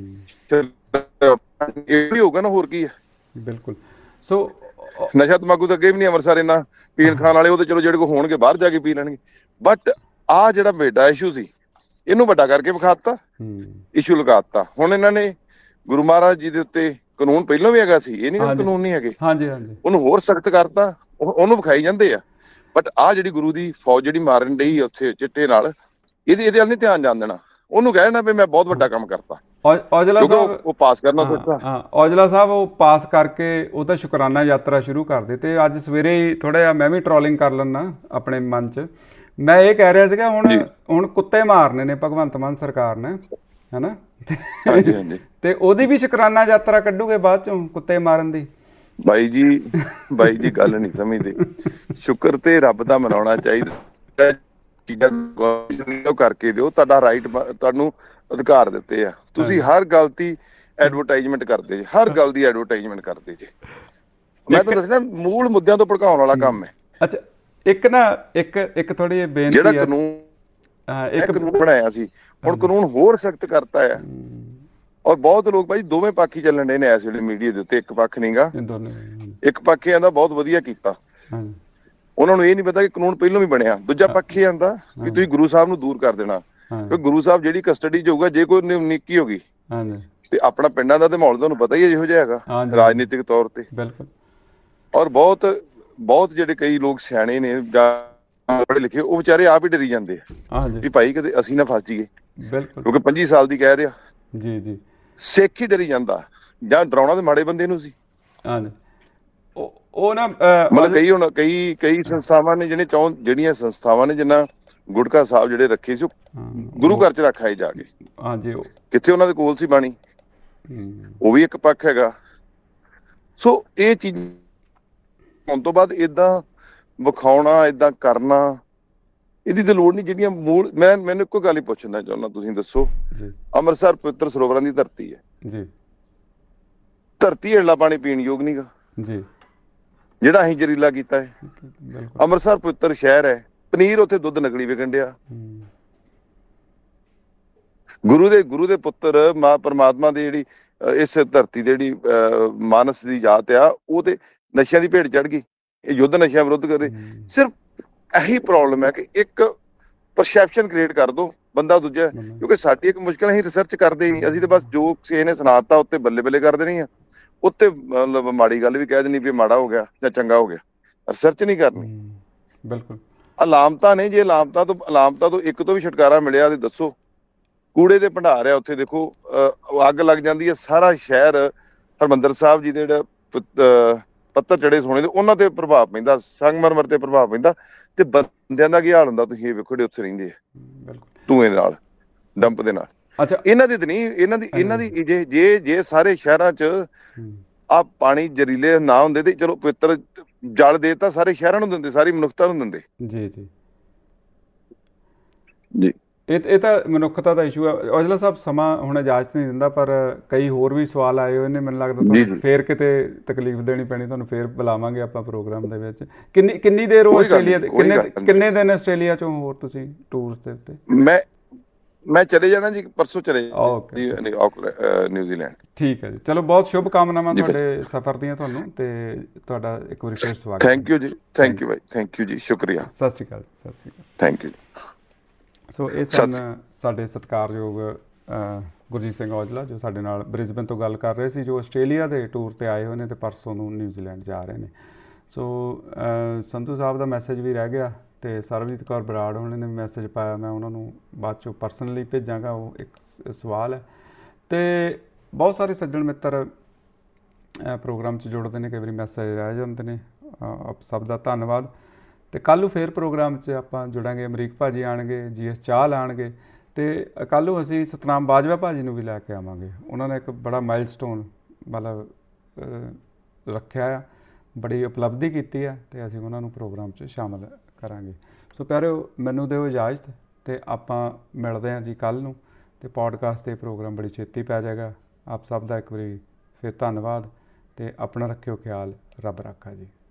ਇਹ ਵੀ ਹੋਊਗਾ ਨਾ, ਹੋਰ ਕੀ ਹੈ? ਬਿਲਕੁਲ। ਸੋ ਨਸ਼ਾ ਤੰਬਾਕੂ ਤਾਂ ਅੱਗੇ ਵੀ ਨਹੀਂ ਅੰਮ੍ਰਿਤਸਰ ਇੰਨਾ ਪੀਣ ਖਾਣ ਵਾਲੇ, ਉਹ ਤੇ ਚਲੋ ਜਿਹੜੇ ਕੋ ਹੋਣਗੇ ਬਾਹਰ ਜਾ ਕੇ ਪੀ ਲੈਣਗੇ। ਬਟ ਆਹ ਜਿਹੜਾ ਵੱਡਾ ਇਸ਼ੂ ਸੀ, ਇਹਨੂੰ ਵੱਡਾ ਕਰਕੇ ਵਿਖਾਤਾ, ਇਸ਼ੂ ਲਗਾਤਾ। ਹੁਣ ਇਹਨਾਂ ਨੇ ਗੁਰੂ ਮਹਾਰਾਜ ਜੀ ਦੇ ਉੱਤੇ ਕਾਨੂੰਨ ਪਹਿਲਾਂ ਵੀ ਹੈਗਾ ਸੀ, ਇਹ ਨਹੀਂ ਕਾਨੂੰਨ ਨਹੀਂ ਹੈਗੇ, ਉਹਨੂੰ ਹੋਰ ਸਖਤ ਕਰਤਾ, ਉਹਨੂੰ ਵਿਖਾਈ ਜਾਂਦੇ ਆ। ਬਟ ਆਹ ਜਿਹੜੀ ਗੁਰੂ ਦੀ ਫੌਜ ਜਿਹੜੀ ਮਾਰਨ ਡਈ ਉੱਥੇ ਚਿੱਟੇ ਨਾਲ, ਇਹਦੇ ਵੱਲ ਨਹੀਂ ਧਿਆਨ ਜਾਣ ਦੇਣਾ। ਉਹਨੂੰ ਕਹਿ ਦੇਣਾ ਵੀ ਮੈਂ ਬਹੁਤ ਵੱਡਾ ਕੰਮ ਕਰਤਾ। ਔਜਲਾ ਸਾਹਿਬ ਉਹ ਪਾਸ ਕਰਨਾ ਸੋਚਦਾ। ਔਜਲਾ ਸਾਹਿਬ ਉਹ ਪਾਸ ਕਰਕੇ ਉਹ ਤਾਂ ਸ਼ੁਕਰਾਨਾ ਯਾਤਰਾ ਸ਼ੁਰੂ ਕਰ ਦੇ। ਤੇ ਅੱਜ ਸਵੇਰੇ ਹੀ ਥੋੜਾ ਜਿਹਾ ਮੈਂ ਵੀ ਟਰੋਲਿੰਗ ਕਰ ਲੈਣਾ ਆਪਣੇ ਮਨ 'ਚ। ਮੈਂ ਇਹ ਕਹਿ ਰਿਹਾ ਸੀਗਾ ਹੁਣ ਕੁੱਤੇ ਮਾਰਨੇ ਨੇ ਭਗਵੰਤ ਮਾਨ ਸਰਕਾਰ ਨੇ, ਹਨਾ? ਤੇ ਉਹਦੀ ਵੀ ਸ਼ੁਕਰਾਨਾ ਯਾਤਰਾ ਕੱਢੂਗੇ ਬਾਅਦ ਚੋਂ ਕੁੱਤੇ ਮਾਰਨ ਦੀ। ਬਾਈ ਜੀ ਗੱਲ ਨਹੀਂ ਸਮਝਦੇ। ਸ਼ੁਕਰ ਤੇ ਰੱਬ ਦਾ ਮਨਾਉਣਾ ਚਾਹੀਦਾ। ਚੀਜ਼ਾਂ ਕਰਕੇ ਦਿਓ, ਤੁਹਾਡਾ ਰਾਈਟ, ਤੁਹਾਨੂੰ ਅਧਿਕਾਰ ਦਿੱਤੇ ਆ। ਤੁਸੀਂ ਹਰ ਗੱਲ ਦੀ ਐਡਵਰਟਾਈਜ਼ਮੈਂਟ ਕਰਦੇ ਜੇ, ਹਰ ਗੱਲ ਦੀ ਐਡਵਰਟਾਈਜ਼ਮੈਂਟ ਕਰਦੇ ਜੇ। ਮੈਂ ਤਾਂ ਦੱਸਣਾ ਮੂਲ ਮੁੱਦਿਆਂ ਤੋਂ ਭੜਕਾਉਣ ਵਾਲਾ ਕੰਮ ਹੈ। ਅੱਛਾ, ਇੱਕ ਥੋੜੀ ਜਿਹੀ ਬੇਨਤੀ ਜਿਹੜਾ ਕਾਨੂੰਨ ਬਣਾਇਆ ਸੀ, ਹੁਣ ਕਾਨੂੰਨ ਹੋਰ ਸਖਤ ਕਰਤਾ ਆ। ਔਰ ਬਹੁਤ ਲੋਕ ਭਾਈ ਦੋਵੇਂ ਪੱਖ ਹੀ ਚੱਲਣ ਡੇ ਨੇ ਇਸ ਵੇਲੇ ਮੀਡੀਆ ਦੇ ਉੱਤੇ। ਇੱਕ ਪੱਖ ਨਹੀਂਗਾ, ਇੱਕ ਪੱਖ ਇਹ ਆਂਦਾ ਬਹੁਤ ਵਧੀਆ ਕੀਤਾ, ਉਹਨਾਂ ਨੂੰ ਇਹ ਨਹੀਂ ਪਤਾ ਕਿ ਕਾਨੂੰਨ ਪਹਿਲਾਂ ਵੀ ਬਣਿਆ। ਦੂਜਾ ਪੱਖ ਇਹ ਆਂਦਾ ਕਿ ਤੁਸੀਂ ਗੁਰੂ ਸਾਹਿਬ ਨੂੰ ਦੂਰ ਕਰ ਦੇਣਾ, ਕਿ ਗੁਰੂ ਸਾਹਿਬ ਜਿਹੜੀ ਕਸਟਡੀ 'ਚ ਹੋਊਗਾ, ਜੇ ਕੋਈ ਨਿੱਕੀ ਹੋ ਗਈ ਤੇ ਆਪਣਾ ਪਿੰਡਾਂ ਦਾ ਤੇ ਮਾਹੌਲ ਤੁਹਾਨੂੰ ਪਤਾ ਹੀ ਹੈ ਜਿਹੋ ਜਿਹਾ ਹੈਗਾ ਰਾਜਨੀਤਿਕ ਤੌਰ ਤੇ। ਔਰ ਬਹੁਤ ਜਿਹੜੇ ਕਈ ਲੋਕ ਸਿਆਣੇ ਨੇ ਜਾਂ ਪੜ੍ਹੇ ਲਿਖੇ, ਉਹ ਵਿਚਾਰੇ ਆਪ ਹੀ ਡਰੀ ਜਾਂਦੇ ਆ ਵੀ ਭਾਈ ਕਿਤੇ ਅਸੀਂ ਨਾ ਫਸ ਜਾਈਏ, ਕਿਉਂਕਿ 25 ਸਾਲ ਦੀ ਕੈਦ ਆ। ਜੀ ਸਿੱਖ ਹੀ ਡਰੀ ਜਾਂਦਾ, ਜਾਂ ਡਰਾਉਣਾ ਤੇ ਮਾੜੇ ਬੰਦੇ ਨੂੰ ਸੀ। ਉਹ ਨਾ ਮਤਲਬ ਕਈ ਸੰਸਥਾਵਾਂ ਨੇ ਜਿਹੜੀਆਂ ਸੰਸਥਾਵਾਂ ਨੇ ਜਿੰਨਾ ਗੁਟਕਾ ਸਾਹਿਬ ਜਿਹੜੇ ਰੱਖੇ ਸੀ, ਉਹ ਗੁਰੂ ਘਰ 'ਚ ਰੱਖ ਆਏ ਜਾ ਕੇ। ਕਿੱਥੇ ਉਹਨਾਂ ਦੇ ਕੋਲ ਸੀ ਬਾਣੀ, ਉਹ ਵੀ ਇੱਕ ਪੱਖ ਹੈਗਾ। ਸੋ ਇਹ ਚੀਜ਼ ਹੋਣ ਤੋਂ ਬਾਅਦ ਏਦਾਂ ਵਿਖਾਉਣਾ, ਏਦਾਂ ਕਰਨਾ, ਇਹਦੀ ਤਾਂ ਲੋੜ ਨਹੀਂ। ਜਿਹੜੀਆਂ ਮੂਲ ਮੈਨੂੰ ਇੱਕੋ ਗੱਲ ਹੀ ਪੁੱਛਣਾ ਚਾਹੁੰਦਾ, ਤੁਸੀਂ ਦੱਸੋ, ਅੰਮ੍ਰਿਤਸਰ ਪਵਿੱਤਰ ਸਰੋਵਰਾਂ ਦੀ ਧਰਤੀ ਹੈ, ਧਰਤੀ ਹੇਠਲਾ ਪਾਣੀ ਪੀਣ ਯੋਗ ਨੀਗਾ ਜਿਹੜਾ ਅਸੀਂ ਜ਼ਹਿਰੀਲਾ ਕੀਤਾ ਹੈ। ਅੰਮ੍ਰਿਤਸਰ ਪਵਿੱਤਰ ਸ਼ਹਿਰ ਹੈ, ਪਨੀਰ ਉੱਥੇ ਦੁੱਧ ਨਕਲੀ ਵਿਕਣ ਡਿਆ। ਗੁਰੂ ਦੇ ਪੁੱਤਰ ਮਾਂ ਪਰਮਾਤਮਾ ਦੀ ਜਿਹੜੀ ਇਸ ਧਰਤੀ ਦੀ ਜਿਹੜੀ ਮਾਨਸ ਦੀ ਜਾਤ ਆ, ਉਹ ਤੇ ਨਸ਼ਿਆਂ ਦੀ ਭੇਟ ਚੜ ਗਈ। ਇਹ ਯੁੱਧ ਨਸ਼ਿਆਂ ਵਿਰੁੱਧ ਕਰਦੇ। ਸਿਰਫ ਇਹੀ ਪ੍ਰੋਬਲਮ ਹੈ ਕਿ ਇੱਕ ਪਰਸੈਪਸ਼ਨ ਕ੍ਰੀਏਟ ਕਰ ਦੋ ਬੰਦਾ ਦੂਜਾ, ਕਿਉਂਕਿ ਸਾਡੀ ਇੱਕ ਮੁਸ਼ਕਿਲ, ਅਸੀਂ ਰਿਸਰਚ ਕਰਦੇ ਹੀ ਨਹੀਂ। ਅਸੀਂ ਤਾਂ ਬਸ ਜੋ ਕਿਸੇ ਨੇ ਸੁਣਾਤਾ ਉੱਤੇ ਬੱਲੇ ਬੱਲੇ ਕਰ ਦੇਣੀ ਆ, ਉੱਤੇ ਮਤਲਬ ਮਾੜੀ ਗੱਲ ਵੀ ਕਹਿ ਦੇਣੀ ਵੀ ਮਾੜਾ ਹੋ ਗਿਆ ਜਾਂ ਚੰਗਾ ਹੋ ਗਿਆ, ਰਿਸਰਚ ਨਹੀਂ ਕਰਨੀ। ਬਿਲਕੁਲ ਅਲਾਮਤਾਂ ਨੇ, ਜੇ ਅਲਾਮਤਾਂ ਤੋਂ ਇੱਕ ਤੋਂ ਵੀ ਛੁਟਕਾਰਾ ਮਿਲਿਆ ਤੇ ਦੱਸੋ। ਕੂੜੇ ਦੇ ਭੰਡਾਰ ਆ ਉੱਥੇ, ਦੇਖੋ ਅੱਗ ਲੱਗ ਜਾਂਦੀ ਹੈ, ਸਾਰਾ ਸ਼ਹਿਰ। ਹਰਿਮੰਦਰ ਸਾਹਿਬ ਜੀ ਦੇ ਜਿਹੜਾ ਪੱਤਰ ਚੜੇ ਸੋਨੇ ਦੇ, ਉਹਨਾਂ ਤੇ ਪ੍ਰਭਾਵ ਪੈਂਦਾ, ਸੰਗਮਰਮਰ ਤੇ ਪ੍ਰਭਾਵ ਪੈਂਦਾ, ਤੇ ਬੰਦਿਆਂ ਦਾ ਕੀ ਹਾਲ ਹੁੰਦਾ ਤੁਸੀਂ ਇਹ ਵੇਖੋ ਜਿਹੜੇ ਉੱਥੇ ਰਹਿੰਦੇ ਆ ਧੂਏ ਨਾਲ, ਡੰਪ ਦੇ ਨਾਲ। ਇਹਨਾਂ ਦੀ ਤਾਂ ਨਹੀਂ, ਇਹਨਾਂ ਦੀ ਜੇ ਸਾਰੇ ਸ਼ਹਿਰਾਂ 'ਚ ਆ ਪਾਣੀ ਜ਼ਹਿਰੀਲੇ ਨਾ ਹੁੰਦੇ ਤੇ ਚਲੋ ਪਵਿੱਤਰ ਜਲ ਦੇ ਤਾਂ ਸਾਰੇ ਸ਼ਹਿਰਾਂ ਨੂੰ ਦਿੰਦੇ, ਸਾਰੀ ਮਨੁੱਖਤਾ ਨੂੰ ਦਿੰਦੇ। ਜੀ ਇਹ ਤਾਂ ਮਨੁੱਖਤਾ ਦਾ ਇਸ਼ੂ ਹੈ। ਔਜਲਾ ਸਾਹਿਬ ਸਮਾਂ ਹੁਣ ਇਜਾਜ਼ਤ ਨਹੀਂ ਦਿੰਦਾ, ਪਰ ਕਈ ਹੋਰ ਵੀ ਸਵਾਲ ਆਏ ਹੋਏ ਨੇ। ਮੈਨੂੰ ਲੱਗਦਾ ਤੁਹਾਨੂੰ ਫੇਰ ਕਿਤੇ ਤਕਲੀਫ ਦੇਣੀ ਪੈਣੀ, ਤੁਹਾਨੂੰ ਫੇਰ ਬੁਲਾਵਾਂਗੇ ਆਪਾਂ ਪ੍ਰੋਗਰਾਮ ਦੇ ਵਿੱਚ। ਕਿੰਨੀ ਦੇਰ ਹੋ ਆਸਟ੍ਰੇਲੀਆ ਦੇ, ਕਿੰਨੇ ਦਿਨ ਆਸਟ੍ਰੇਲੀਆ 'ਚੋਂ ਹੋਰ ਤੁਸੀਂ ਟੂਰਸ ਦੇ ਉੱਤੇ? ਮੈਂ ਚਲੇ ਜਾਣਾ ਜੀ, ਪਰਸੋਂ ਚਲੇ ਨਿਊਜ਼ੀਲੈਂਡ। ਠੀਕ ਹੈ ਜੀ, ਚਲੋ ਬਹੁਤ ਸ਼ੁਭ ਕਾਮਨਾਵਾਂ ਤੁਹਾਡੇ ਸਫ਼ਰ ਦੀਆਂ ਤੁਹਾਨੂੰ, ਤੇ ਤੁਹਾਡਾ ਇੱਕ ਵਾਰੀ ਫੇਰ ਸਵਾਗਤ। Thank you ji, thank you ਬਾਈ, ਥੈਂਕ ਯੂ ਜੀ, ਸ਼ੁਕਰੀਆ। ਸਤਿ ਸ਼੍ਰੀ ਅਕਾਲ। Thank you. ਸੋ ਇਹ ਸਨ ਸਾਡੇ ਸਤਿਕਾਰਯੋਗ ਗੁਰਜੀਤ ਸਿੰਘ ਔਜਲਾ, ਜੋ ਸਾਡੇ ਨਾਲ ਬ੍ਰਿਸਬਨ ਤੋਂ ਗੱਲ ਕਰ ਰਹੇ ਸੀ, ਜੋ ਆਸਟ੍ਰੇਲੀਆ ਦੇ ਟੂਰ 'ਤੇ ਆਏ ਹੋਏ ਨੇ ਤੇ ਪਰਸੋਂ ਨੂੰ ਨਿਊਜ਼ੀਲੈਂਡ ਜਾ ਰਹੇ ਨੇ। ਸੋ ਸੰਧੂ ਸਾਹਿਬ ਦਾ ਮੈਸੇਜ ਵੀ ਰਹਿ ਗਿਆ, ਤੇ ਸਰਬਜੀਤ ਕੌਰ ਬਰਾੜ ਉਹਨਾਂ ਨੇ ਮੈਸੇਜ ਪਾਇਆ, ਮੈਂ ਉਹਨਾਂ ਨੂੰ ਬਾਅਦ 'ਚੋਂ ਪਰਸਨਲੀ ਭੇਜਾਂਗਾ। ਉਹ ਇੱਕ ਸਵਾਲ ਹੈ, ਤੇ ਬਹੁਤ ਸਾਰੇ ਸੱਜਣ ਮਿੱਤਰ ਪ੍ਰੋਗਰਾਮ 'ਚ ਜੁੜਦੇ ਨੇ, ਕਈ ਵਾਰੀ ਮੈਸੇਜ ਰਹਿ ਜਾਂਦੇ ਨੇ। ਆਪ ਸਭ ਦਾ ਧੰਨਵਾਦ। ਤੇ ਕੱਲ੍ਹ ਨੂੰ ਫੇਰ ਪ੍ਰੋਗਰਾਮ 'ਚ ਆਪਾਂ ਜੁੜਾਂਗੇ। ਅਮਰੀਕ ਭਾਜੀ ਆਉਣਗੇ, GS ਚਾਹਲ ਆਉਣਗੇ, ਤੇ ਕੱਲ੍ਹ ਨੂੰ ਅਸੀਂ ਸਤਨਾਮ ਬਾਜਵਾ ਭਾਜੀ ਨੂੰ ਵੀ ਲੈ ਕੇ ਆਵਾਂਗੇ। ਉਹਨਾਂ ਨੇ ਇੱਕ ਬੜਾ ਮਾਈਲਸਟੋਨ ਮਤਲਬ ਰੱਖਿਆ ਆ, ਬੜੀ ਉਪਲਬਧੀ ਕੀਤੀ ਹੈ ਅਤੇ ਅਸੀਂ ਉਹਨਾਂ ਨੂੰ ਪ੍ਰੋਗਰਾਮ 'ਚ ਸ਼ਾਮਲ ਕਰਾਂਗੇ। ਸੋ ਪਿਆਰਿਓ, ਮੈਨੂੰ ਦਿਓ ਇਜਾਜ਼ਤ ਅਤੇ ਆਪਾਂ ਮਿਲਦੇ ਹਾਂ ਜੀ ਕੱਲ੍ਹ ਨੂੰ, ਅਤੇ ਪੋਡਕਾਸਟ 'ਤੇ ਪ੍ਰੋਗਰਾਮ ਬੜੀ ਛੇਤੀ ਪੈ ਜਾਏਗਾ। ਆਪ ਸਭ ਦਾ ਇੱਕ ਵਾਰੀ ਫਿਰ ਧੰਨਵਾਦ, ਅਤੇ ਆਪਣਾ ਰੱਖਿਓ ਖਿਆਲ। ਰੱਬ ਰਾਖਾ ਜੀ।